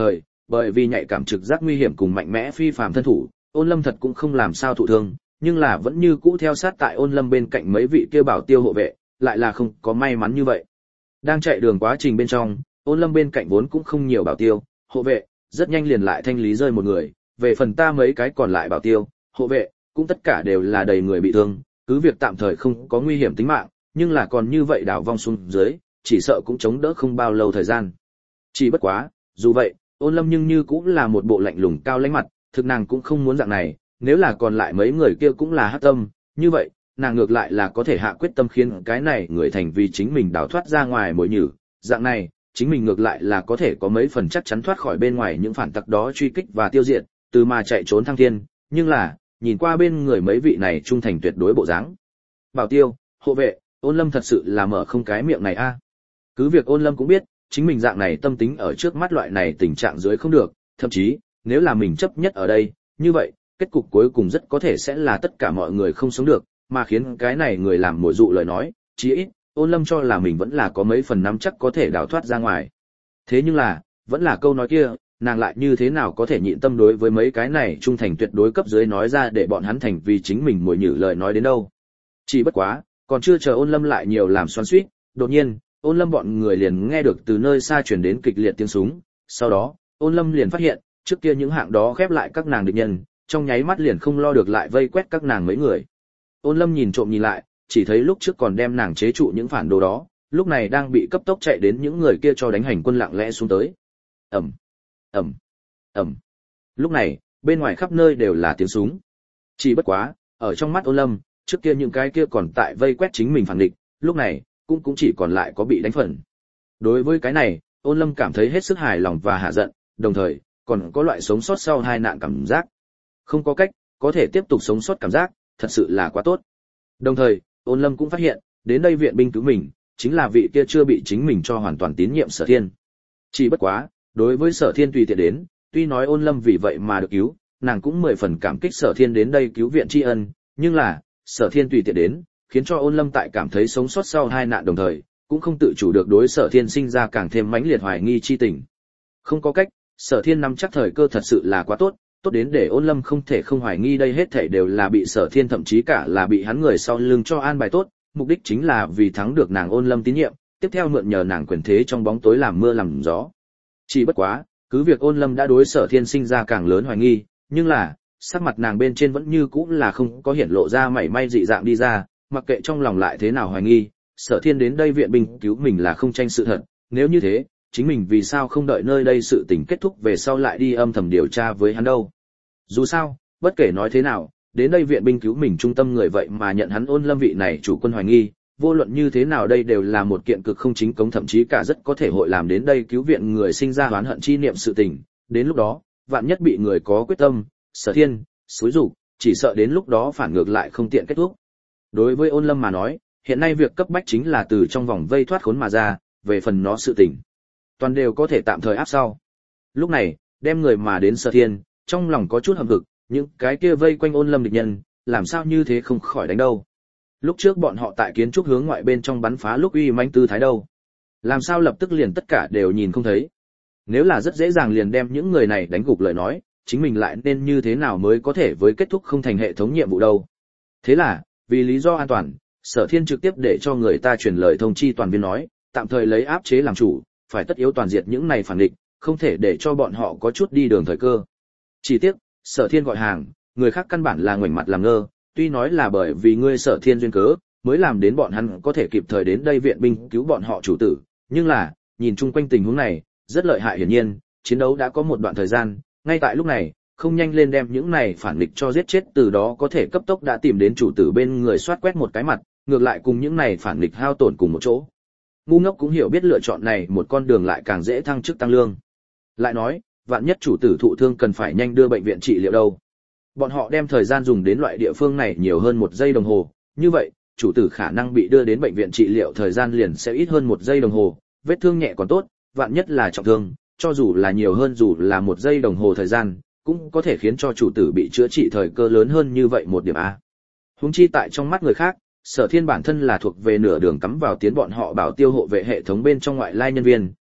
bởi vì nhạy cảm trực giác nguy hiểm cùng mạnh mẽ phi phàm thân thủ, Ôn Lâm thật cũng không làm sao thụ thương, nhưng là vẫn như cũ theo sát tại Ôn Lâm bên cạnh mấy vị kia bảo tiêu hộ vệ, lại là không có may mắn như vậy. Đang chạy đường quá trình bên trong, Ôn Lâm bên cạnh vốn cũng không nhiều bảo tiêu, hộ vệ, rất nhanh liền lại thanh lý rơi một người, về phần ta mấy cái còn lại bảo tiêu, hộ vệ, cũng tất cả đều là đầy người bị thương, cứ việc tạm thời không có nguy hiểm tính mạng, nhưng là còn như vậy đảo vong xuống dưới, chỉ sợ cũng chống đỡ không bao lâu thời gian. Chỉ bất quá, dù vậy, Ôn Lâm nhưng như cũng là một bộ lạnh lùng cao lãnh mặt, thực nàng cũng không muốn dạng này, nếu là còn lại mấy người kia cũng là hắc tâm, như vậy, nàng ngược lại là có thể hạ quyết tâm khiến cái này người thành vì chính mình đào thoát ra ngoài mồi nhử, dạng này, chính mình ngược lại là có thể có mấy phần chắc chắn thoát khỏi bên ngoài những phản tặc đó truy kích và tiêu diệt, từ mà chạy trốn thăng thiên, nhưng là, nhìn qua bên người mấy vị này trung thành tuyệt đối bộ dáng. Bảo tiêu, hộ vệ, Ôn Lâm thật sự là mở không cái miệng này a. Cứ việc Ôn Lâm cũng biết, chính mình dạng này tâm tính ở trước mắt loại này tình trạng dưới không được, thậm chí, nếu là mình chấp nhất ở đây, như vậy, kết cục cuối cùng rất có thể sẽ là tất cả mọi người không sống được, mà khiến cái này người làm mồi dụ lời nói, chí ít, Ôn Lâm cho là mình vẫn là có mấy phần nắm chắc có thể đào thoát ra ngoài. Thế nhưng là, vẫn là câu nói kia, nàng lại như thế nào có thể nhịn tâm đối với mấy cái này trung thành tuyệt đối cấp dưới nói ra để bọn hắn thành vì chính mình mồi nhử lời nói đến đâu. Chỉ bất quá, còn chưa chờ Ôn Lâm lại nhiều làm xoắn xuýt, đột nhiên, Ôn Lâm bọn người liền nghe được từ nơi xa truyền đến kịch liệt tiếng súng, sau đó, Ôn Lâm liền phát hiện, trước kia những hạng đó khép lại các nàng địch nhân, trong nháy mắt liền không lo được lại vây quét các nàng mấy người. Ôn Lâm nhìn trộm nhìn lại, chỉ thấy lúc trước còn đem nàng chế trụ những phản đồ đó, lúc này đang bị cấp tốc chạy đến những người kia cho đánh hành quân lặng lẽ xuống tới. Ầm, ầm, ầm. Lúc này, bên ngoài khắp nơi đều là tiếng súng. Chỉ bất quá, ở trong mắt Ôn Lâm, trước kia những cái kia còn tại vây quét chính mình phản địch, lúc này cũng chỉ còn lại có bị đánh phần. Đối với cái này, Ôn Lâm cảm thấy hết sức hài lòng và hạ giận, đồng thời còn có loại sống sót sau hai nạn cảm giác. Không có cách, có thể tiếp tục sống sót cảm giác, thật sự là quá tốt. Đồng thời, Ôn Lâm cũng phát hiện, đến đây viện binh cứu mình, chính là vị kia chưa bị chính mình cho hoàn toàn tín nhiệm Sở Thiên. Chỉ bất quá, đối với Sở Thiên tùy tiện đến, tuy nói Ôn Lâm vì vậy mà được cứu, nàng cũng 10 phần cảm kích Sở Thiên đến đây cứu viện tri ân, nhưng là, Sở Thiên tùy tiện đến, khiến cho Ôn Lâm tại cảm thấy sống sót sau hai nạn đồng thời, cũng không tự chủ được đối Sở Thiên sinh ra càng thêm mãnh liệt hoài nghi chi tình. Không có cách, Sở Thiên nắm chắc thời cơ thật sự là quá tốt, tốt đến để Ôn Lâm không thể không hoài nghi đây hết thảy đều là bị Sở Thiên thậm chí cả là bị hắn người sau lưng cho an bài tốt, mục đích chính là vì thắng được nàng Ôn Lâm tín nhiệm, tiếp theo mượn nhờ nàng quyền thế trong bóng tối làm mưa làm gió. Chỉ bất quá, cứ việc Ôn Lâm đã đối Sở Thiên sinh ra càng lớn hoài nghi, nhưng là, sắc mặt nàng bên trên vẫn như cũ là không có hiển lộ ra mảy may dị dạng đi ra, mặc kệ trong lòng lại thế nào hoài nghi, Sở Thiên đến đây viện binh cứu mình là không tranh sự thật, nếu như thế, chính mình vì sao không đợi nơi đây sự tình kết thúc về sau lại đi âm thầm điều tra với hắn đâu. Dù sao, bất kể nói thế nào, đến đây viện binh cứu mình trung tâm người vậy mà nhận hắn Ôn Lâm vị này chủ quân hoài nghi, vô luận như thế nào đây đều là một kiện cực không chính cống, thậm chí cả rất có thể hội làm đến đây cứu viện người sinh ra oán hận chi niệm sự tình, đến lúc đó, vạn nhất bị người có quyết tâm, Sở Thiên, xúi dục, chỉ sợ đến lúc đó phản ngược lại không tiện kết thúc. Đối với Ôn Lâm mà nói, hiện nay việc cấp bách chính là từ trong vòng vây thoát khốn mà ra, về phần nó sự tình, toàn đều có thể tạm thời áp sau. Lúc này, đem người mà đến Sở Thiên, trong lòng có chút hậm hực, những cái kia vây quanh Ôn Lâm địch nhân, làm sao như thế không khỏi đánh đâu. Lúc trước bọn họ tại kiến trúc hướng ngoại bên trong bắn phá lúc uy mãnh tư thái đâu, làm sao lập tức liền tất cả đều nhìn không thấy. Nếu là rất dễ dàng liền đem những người này đánh gục lời nói, chính mình lại nên như thế nào mới có thể với kết thúc không thành hệ thống nhiệm vụ đâu. Thế là, vì lý do an toàn, Sở Thiên trực tiếp để cho người ta truyền lời thông chi toàn viên nói, tạm thời lấy áp chế làm chủ, phải tất yếu toàn diệt những này phản địch, không thể để cho bọn họ có chút đi đường thời cơ. Chỉ tiếc, Sở Thiên gọi hàng, người khác căn bản là ngoảnh mặt làm ngơ, tuy nói là bởi vì ngươi Sở Thiên duyên cớ, mới làm đến bọn hắn có thể kịp thời đến đây viện binh cứu bọn họ chủ tử, nhưng là, nhìn chung quanh tình huống này, rất lợi hại hiển nhiên, chiến đấu đã có một đoạn thời gian, ngay tại lúc này, không nhanh lên đem những này phản địch cho giết chết, từ đó có thể cấp tốc đã tìm đến chủ tử bên người soát quét một cái mặt, ngược lại cùng những này phản địch hao tổn cùng một chỗ. Ngu ngốc cũng hiểu biết lựa chọn này một con đường lại càng dễ thăng chức tăng lương. Lại nói, vạn nhất chủ tử thụ thương cần phải nhanh đưa bệnh viện trị liệu đâu. Bọn họ đem thời gian dùng đến loại địa phương này nhiều hơn 1 giây đồng hồ, như vậy, chủ tử khả năng bị đưa đến bệnh viện trị liệu thời gian liền sẽ ít hơn 1 giây đồng hồ, vết thương nhẹ còn tốt, vạn nhất là trọng thương, cho dù là nhiều hơn dù là 1 giây đồng hồ thời gian, cũng có thể khiến cho chủ tử bị chữa trị thời cơ lớn hơn như vậy một điểm a. Huống chi tại trong mắt người khác, Sở Thiên bản thân là thuộc về nửa đường cắm vào tiến bọn họ bảo tiêu hộ vệ hệ thống bên trong ngoại lai nhân viên,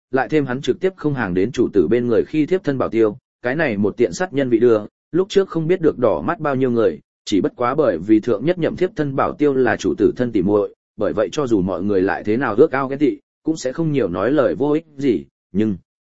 lại thêm hắn trực tiếp không hàng đến chủ tử bên người khi thiếp thân bảo tiêu, cái này một tiện sát nhân vị đưa, lúc trước không biết được đỏ mắt bao nhiêu người, chỉ bất quá bởi vì thượng nhất nhậm thiếp thân bảo tiêu là chủ tử thân tỉ muội, bởi vậy cho dù mọi người lại thế nào ước ao ghen tị, cũng sẽ không nhiều nói lời vô ích gì, nhưng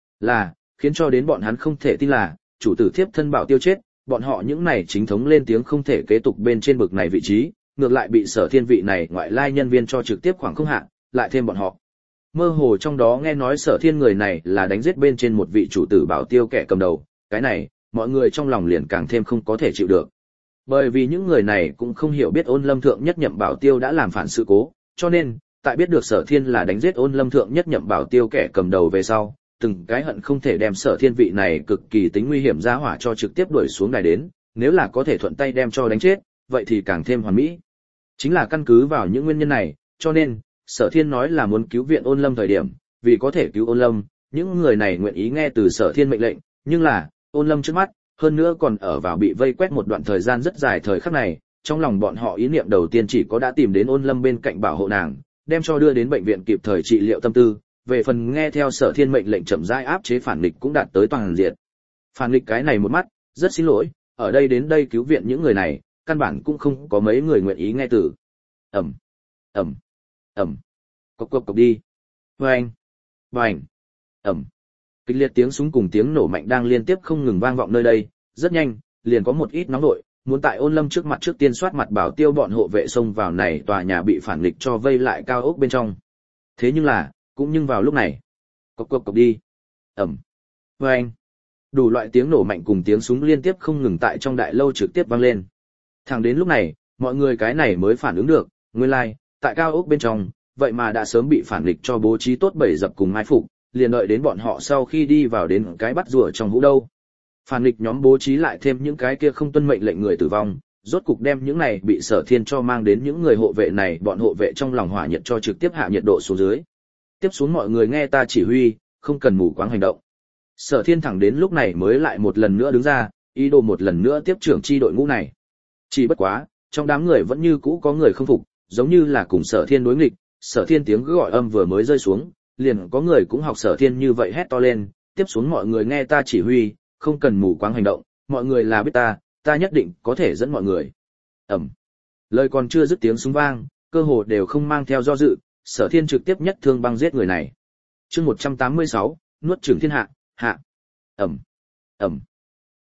là khiến cho đến bọn hắn không thể tin là chủ tử thiếp thân bảo tiêu chết, bọn họ những này chính thống lên tiếng không thể kế tục bên trên bực này vị trí, ngược lại bị Sở Thiên vị này ngoại lai nhân viên cho trực tiếp khoảng không hạ, lại thêm bọn họ. Mơ hồ trong đó nghe nói Sở Thiên người này là đánh giết bên trên một vị chủ tử bảo tiêu kẻ cầm đầu, cái này, mọi người trong lòng liền càng thêm không có thể chịu được. Bởi vì những người này cũng không hiểu biết Ôn Lâm thượng nhất nhậm bảo tiêu đã làm phản sự cố, cho nên, tại biết được Sở Thiên là đánh giết Ôn Lâm thượng nhất nhậm bảo tiêu kẻ cầm đầu về sau, từng cái hận không thể đem Sở Thiên vị này cực kỳ tính nguy hiểm ra hỏa cho trực tiếp đuổi xuống đài đến, nếu là có thể thuận tay đem cho đánh chết, vậy thì càng thêm hoàn mỹ. Chính là căn cứ vào những nguyên nhân này, cho nên, Sở Thiên nói là muốn cứu viện Ôn Lâm thời điểm, vì có thể cứu Ôn Lâm, những người này nguyện ý nghe từ Sở Thiên mệnh lệnh, nhưng là, Ôn Lâm trước mắt, hơn nữa còn ở vào bị vây quét một đoạn thời gian rất dài thời khắc này, trong lòng bọn họ ý niệm đầu tiên chỉ có đã tìm đến Ôn Lâm bên cạnh bảo hộ nàng, đem cho đưa đến bệnh viện kịp thời trị liệu tâm tư, về phần nghe theo Sở Thiên mệnh lệnh chậm rãi áp chế phản nghịch cũng đạt tới toàn diện. Phản nghịch cái này một mắt, rất xin lỗi, ở đây đến đây cứu viện những người này, căn bản cũng không có mấy người nguyện ý nghe từ. Ầm, ầm, ầm, cộc cộc cộc đi. Oeng, oeng, ầm. Kịch liệt tiếng súng cùng tiếng nổ mạnh đang liên tiếp không ngừng vang vọng nơi đây, rất nhanh, liền có một ít nóng nội, muốn tại Ôn Lâm trước mặt trước tiên soát mặt bảo tiêu bọn hộ vệ xông vào này tòa nhà bị phản nghịch cho vây lại cao ốc bên trong. Thế nhưng là, cũng nhưng vào lúc này, cộc cộc cộc đi. Ầm. Oeng. Đủ loại tiếng nổ mạnh cùng tiếng súng liên tiếp không ngừng tại trong đại lâu trực tiếp vang lên. Thẳng đến lúc này, mọi người cái này mới phản ứng được, nguyên lai, tại cao ốc bên trong, vậy mà đã sớm bị phản nghịch cho bố trí tốt bẫy dập cùng mai phục, liền đợi đến bọn họ sau khi đi vào đến cái bắt rùa trong hũ đâu. Phản nghịch nhóm bố trí lại thêm những cái kia không tuân mệnh lệnh người tử vong, rốt cục đem những này bị Sở Thiên cho mang đến những người hộ vệ này, bọn hộ vệ trong lòng hỏa nhiệt cho trực tiếp hạ nhiệt độ xuống dưới. Tiếp xuống mọi người nghe ta chỉ huy, không cần mù quáng hành động. Sở Thiên thẳng đến lúc này mới lại một lần nữa đứng ra, ý đồ một lần nữa tiếp trưởng chi đội ngũ này. Chỉ bất quá, trong đám người vẫn như cũ có người không phục, giống như là cùng Sở Thiên đối nghịch, Sở Thiên tiếng gọi âm vừa mới rơi xuống, liền có người cũng học Sở Thiên như vậy hét to lên, tiếp xuống mọi người nghe ta chỉ huy, không cần mù quáng hành động, mọi người là biết ta nhất định có thể dẫn mọi người. Ầm. Lời còn chưa dứt tiếng súng vang, cơ hồ đều không mang theo do dự, Sở Thiên trực tiếp nhất thương băng giết người này. Chương 186, nuốt chửng thiên hạ, hạ. Ầm. Ầm.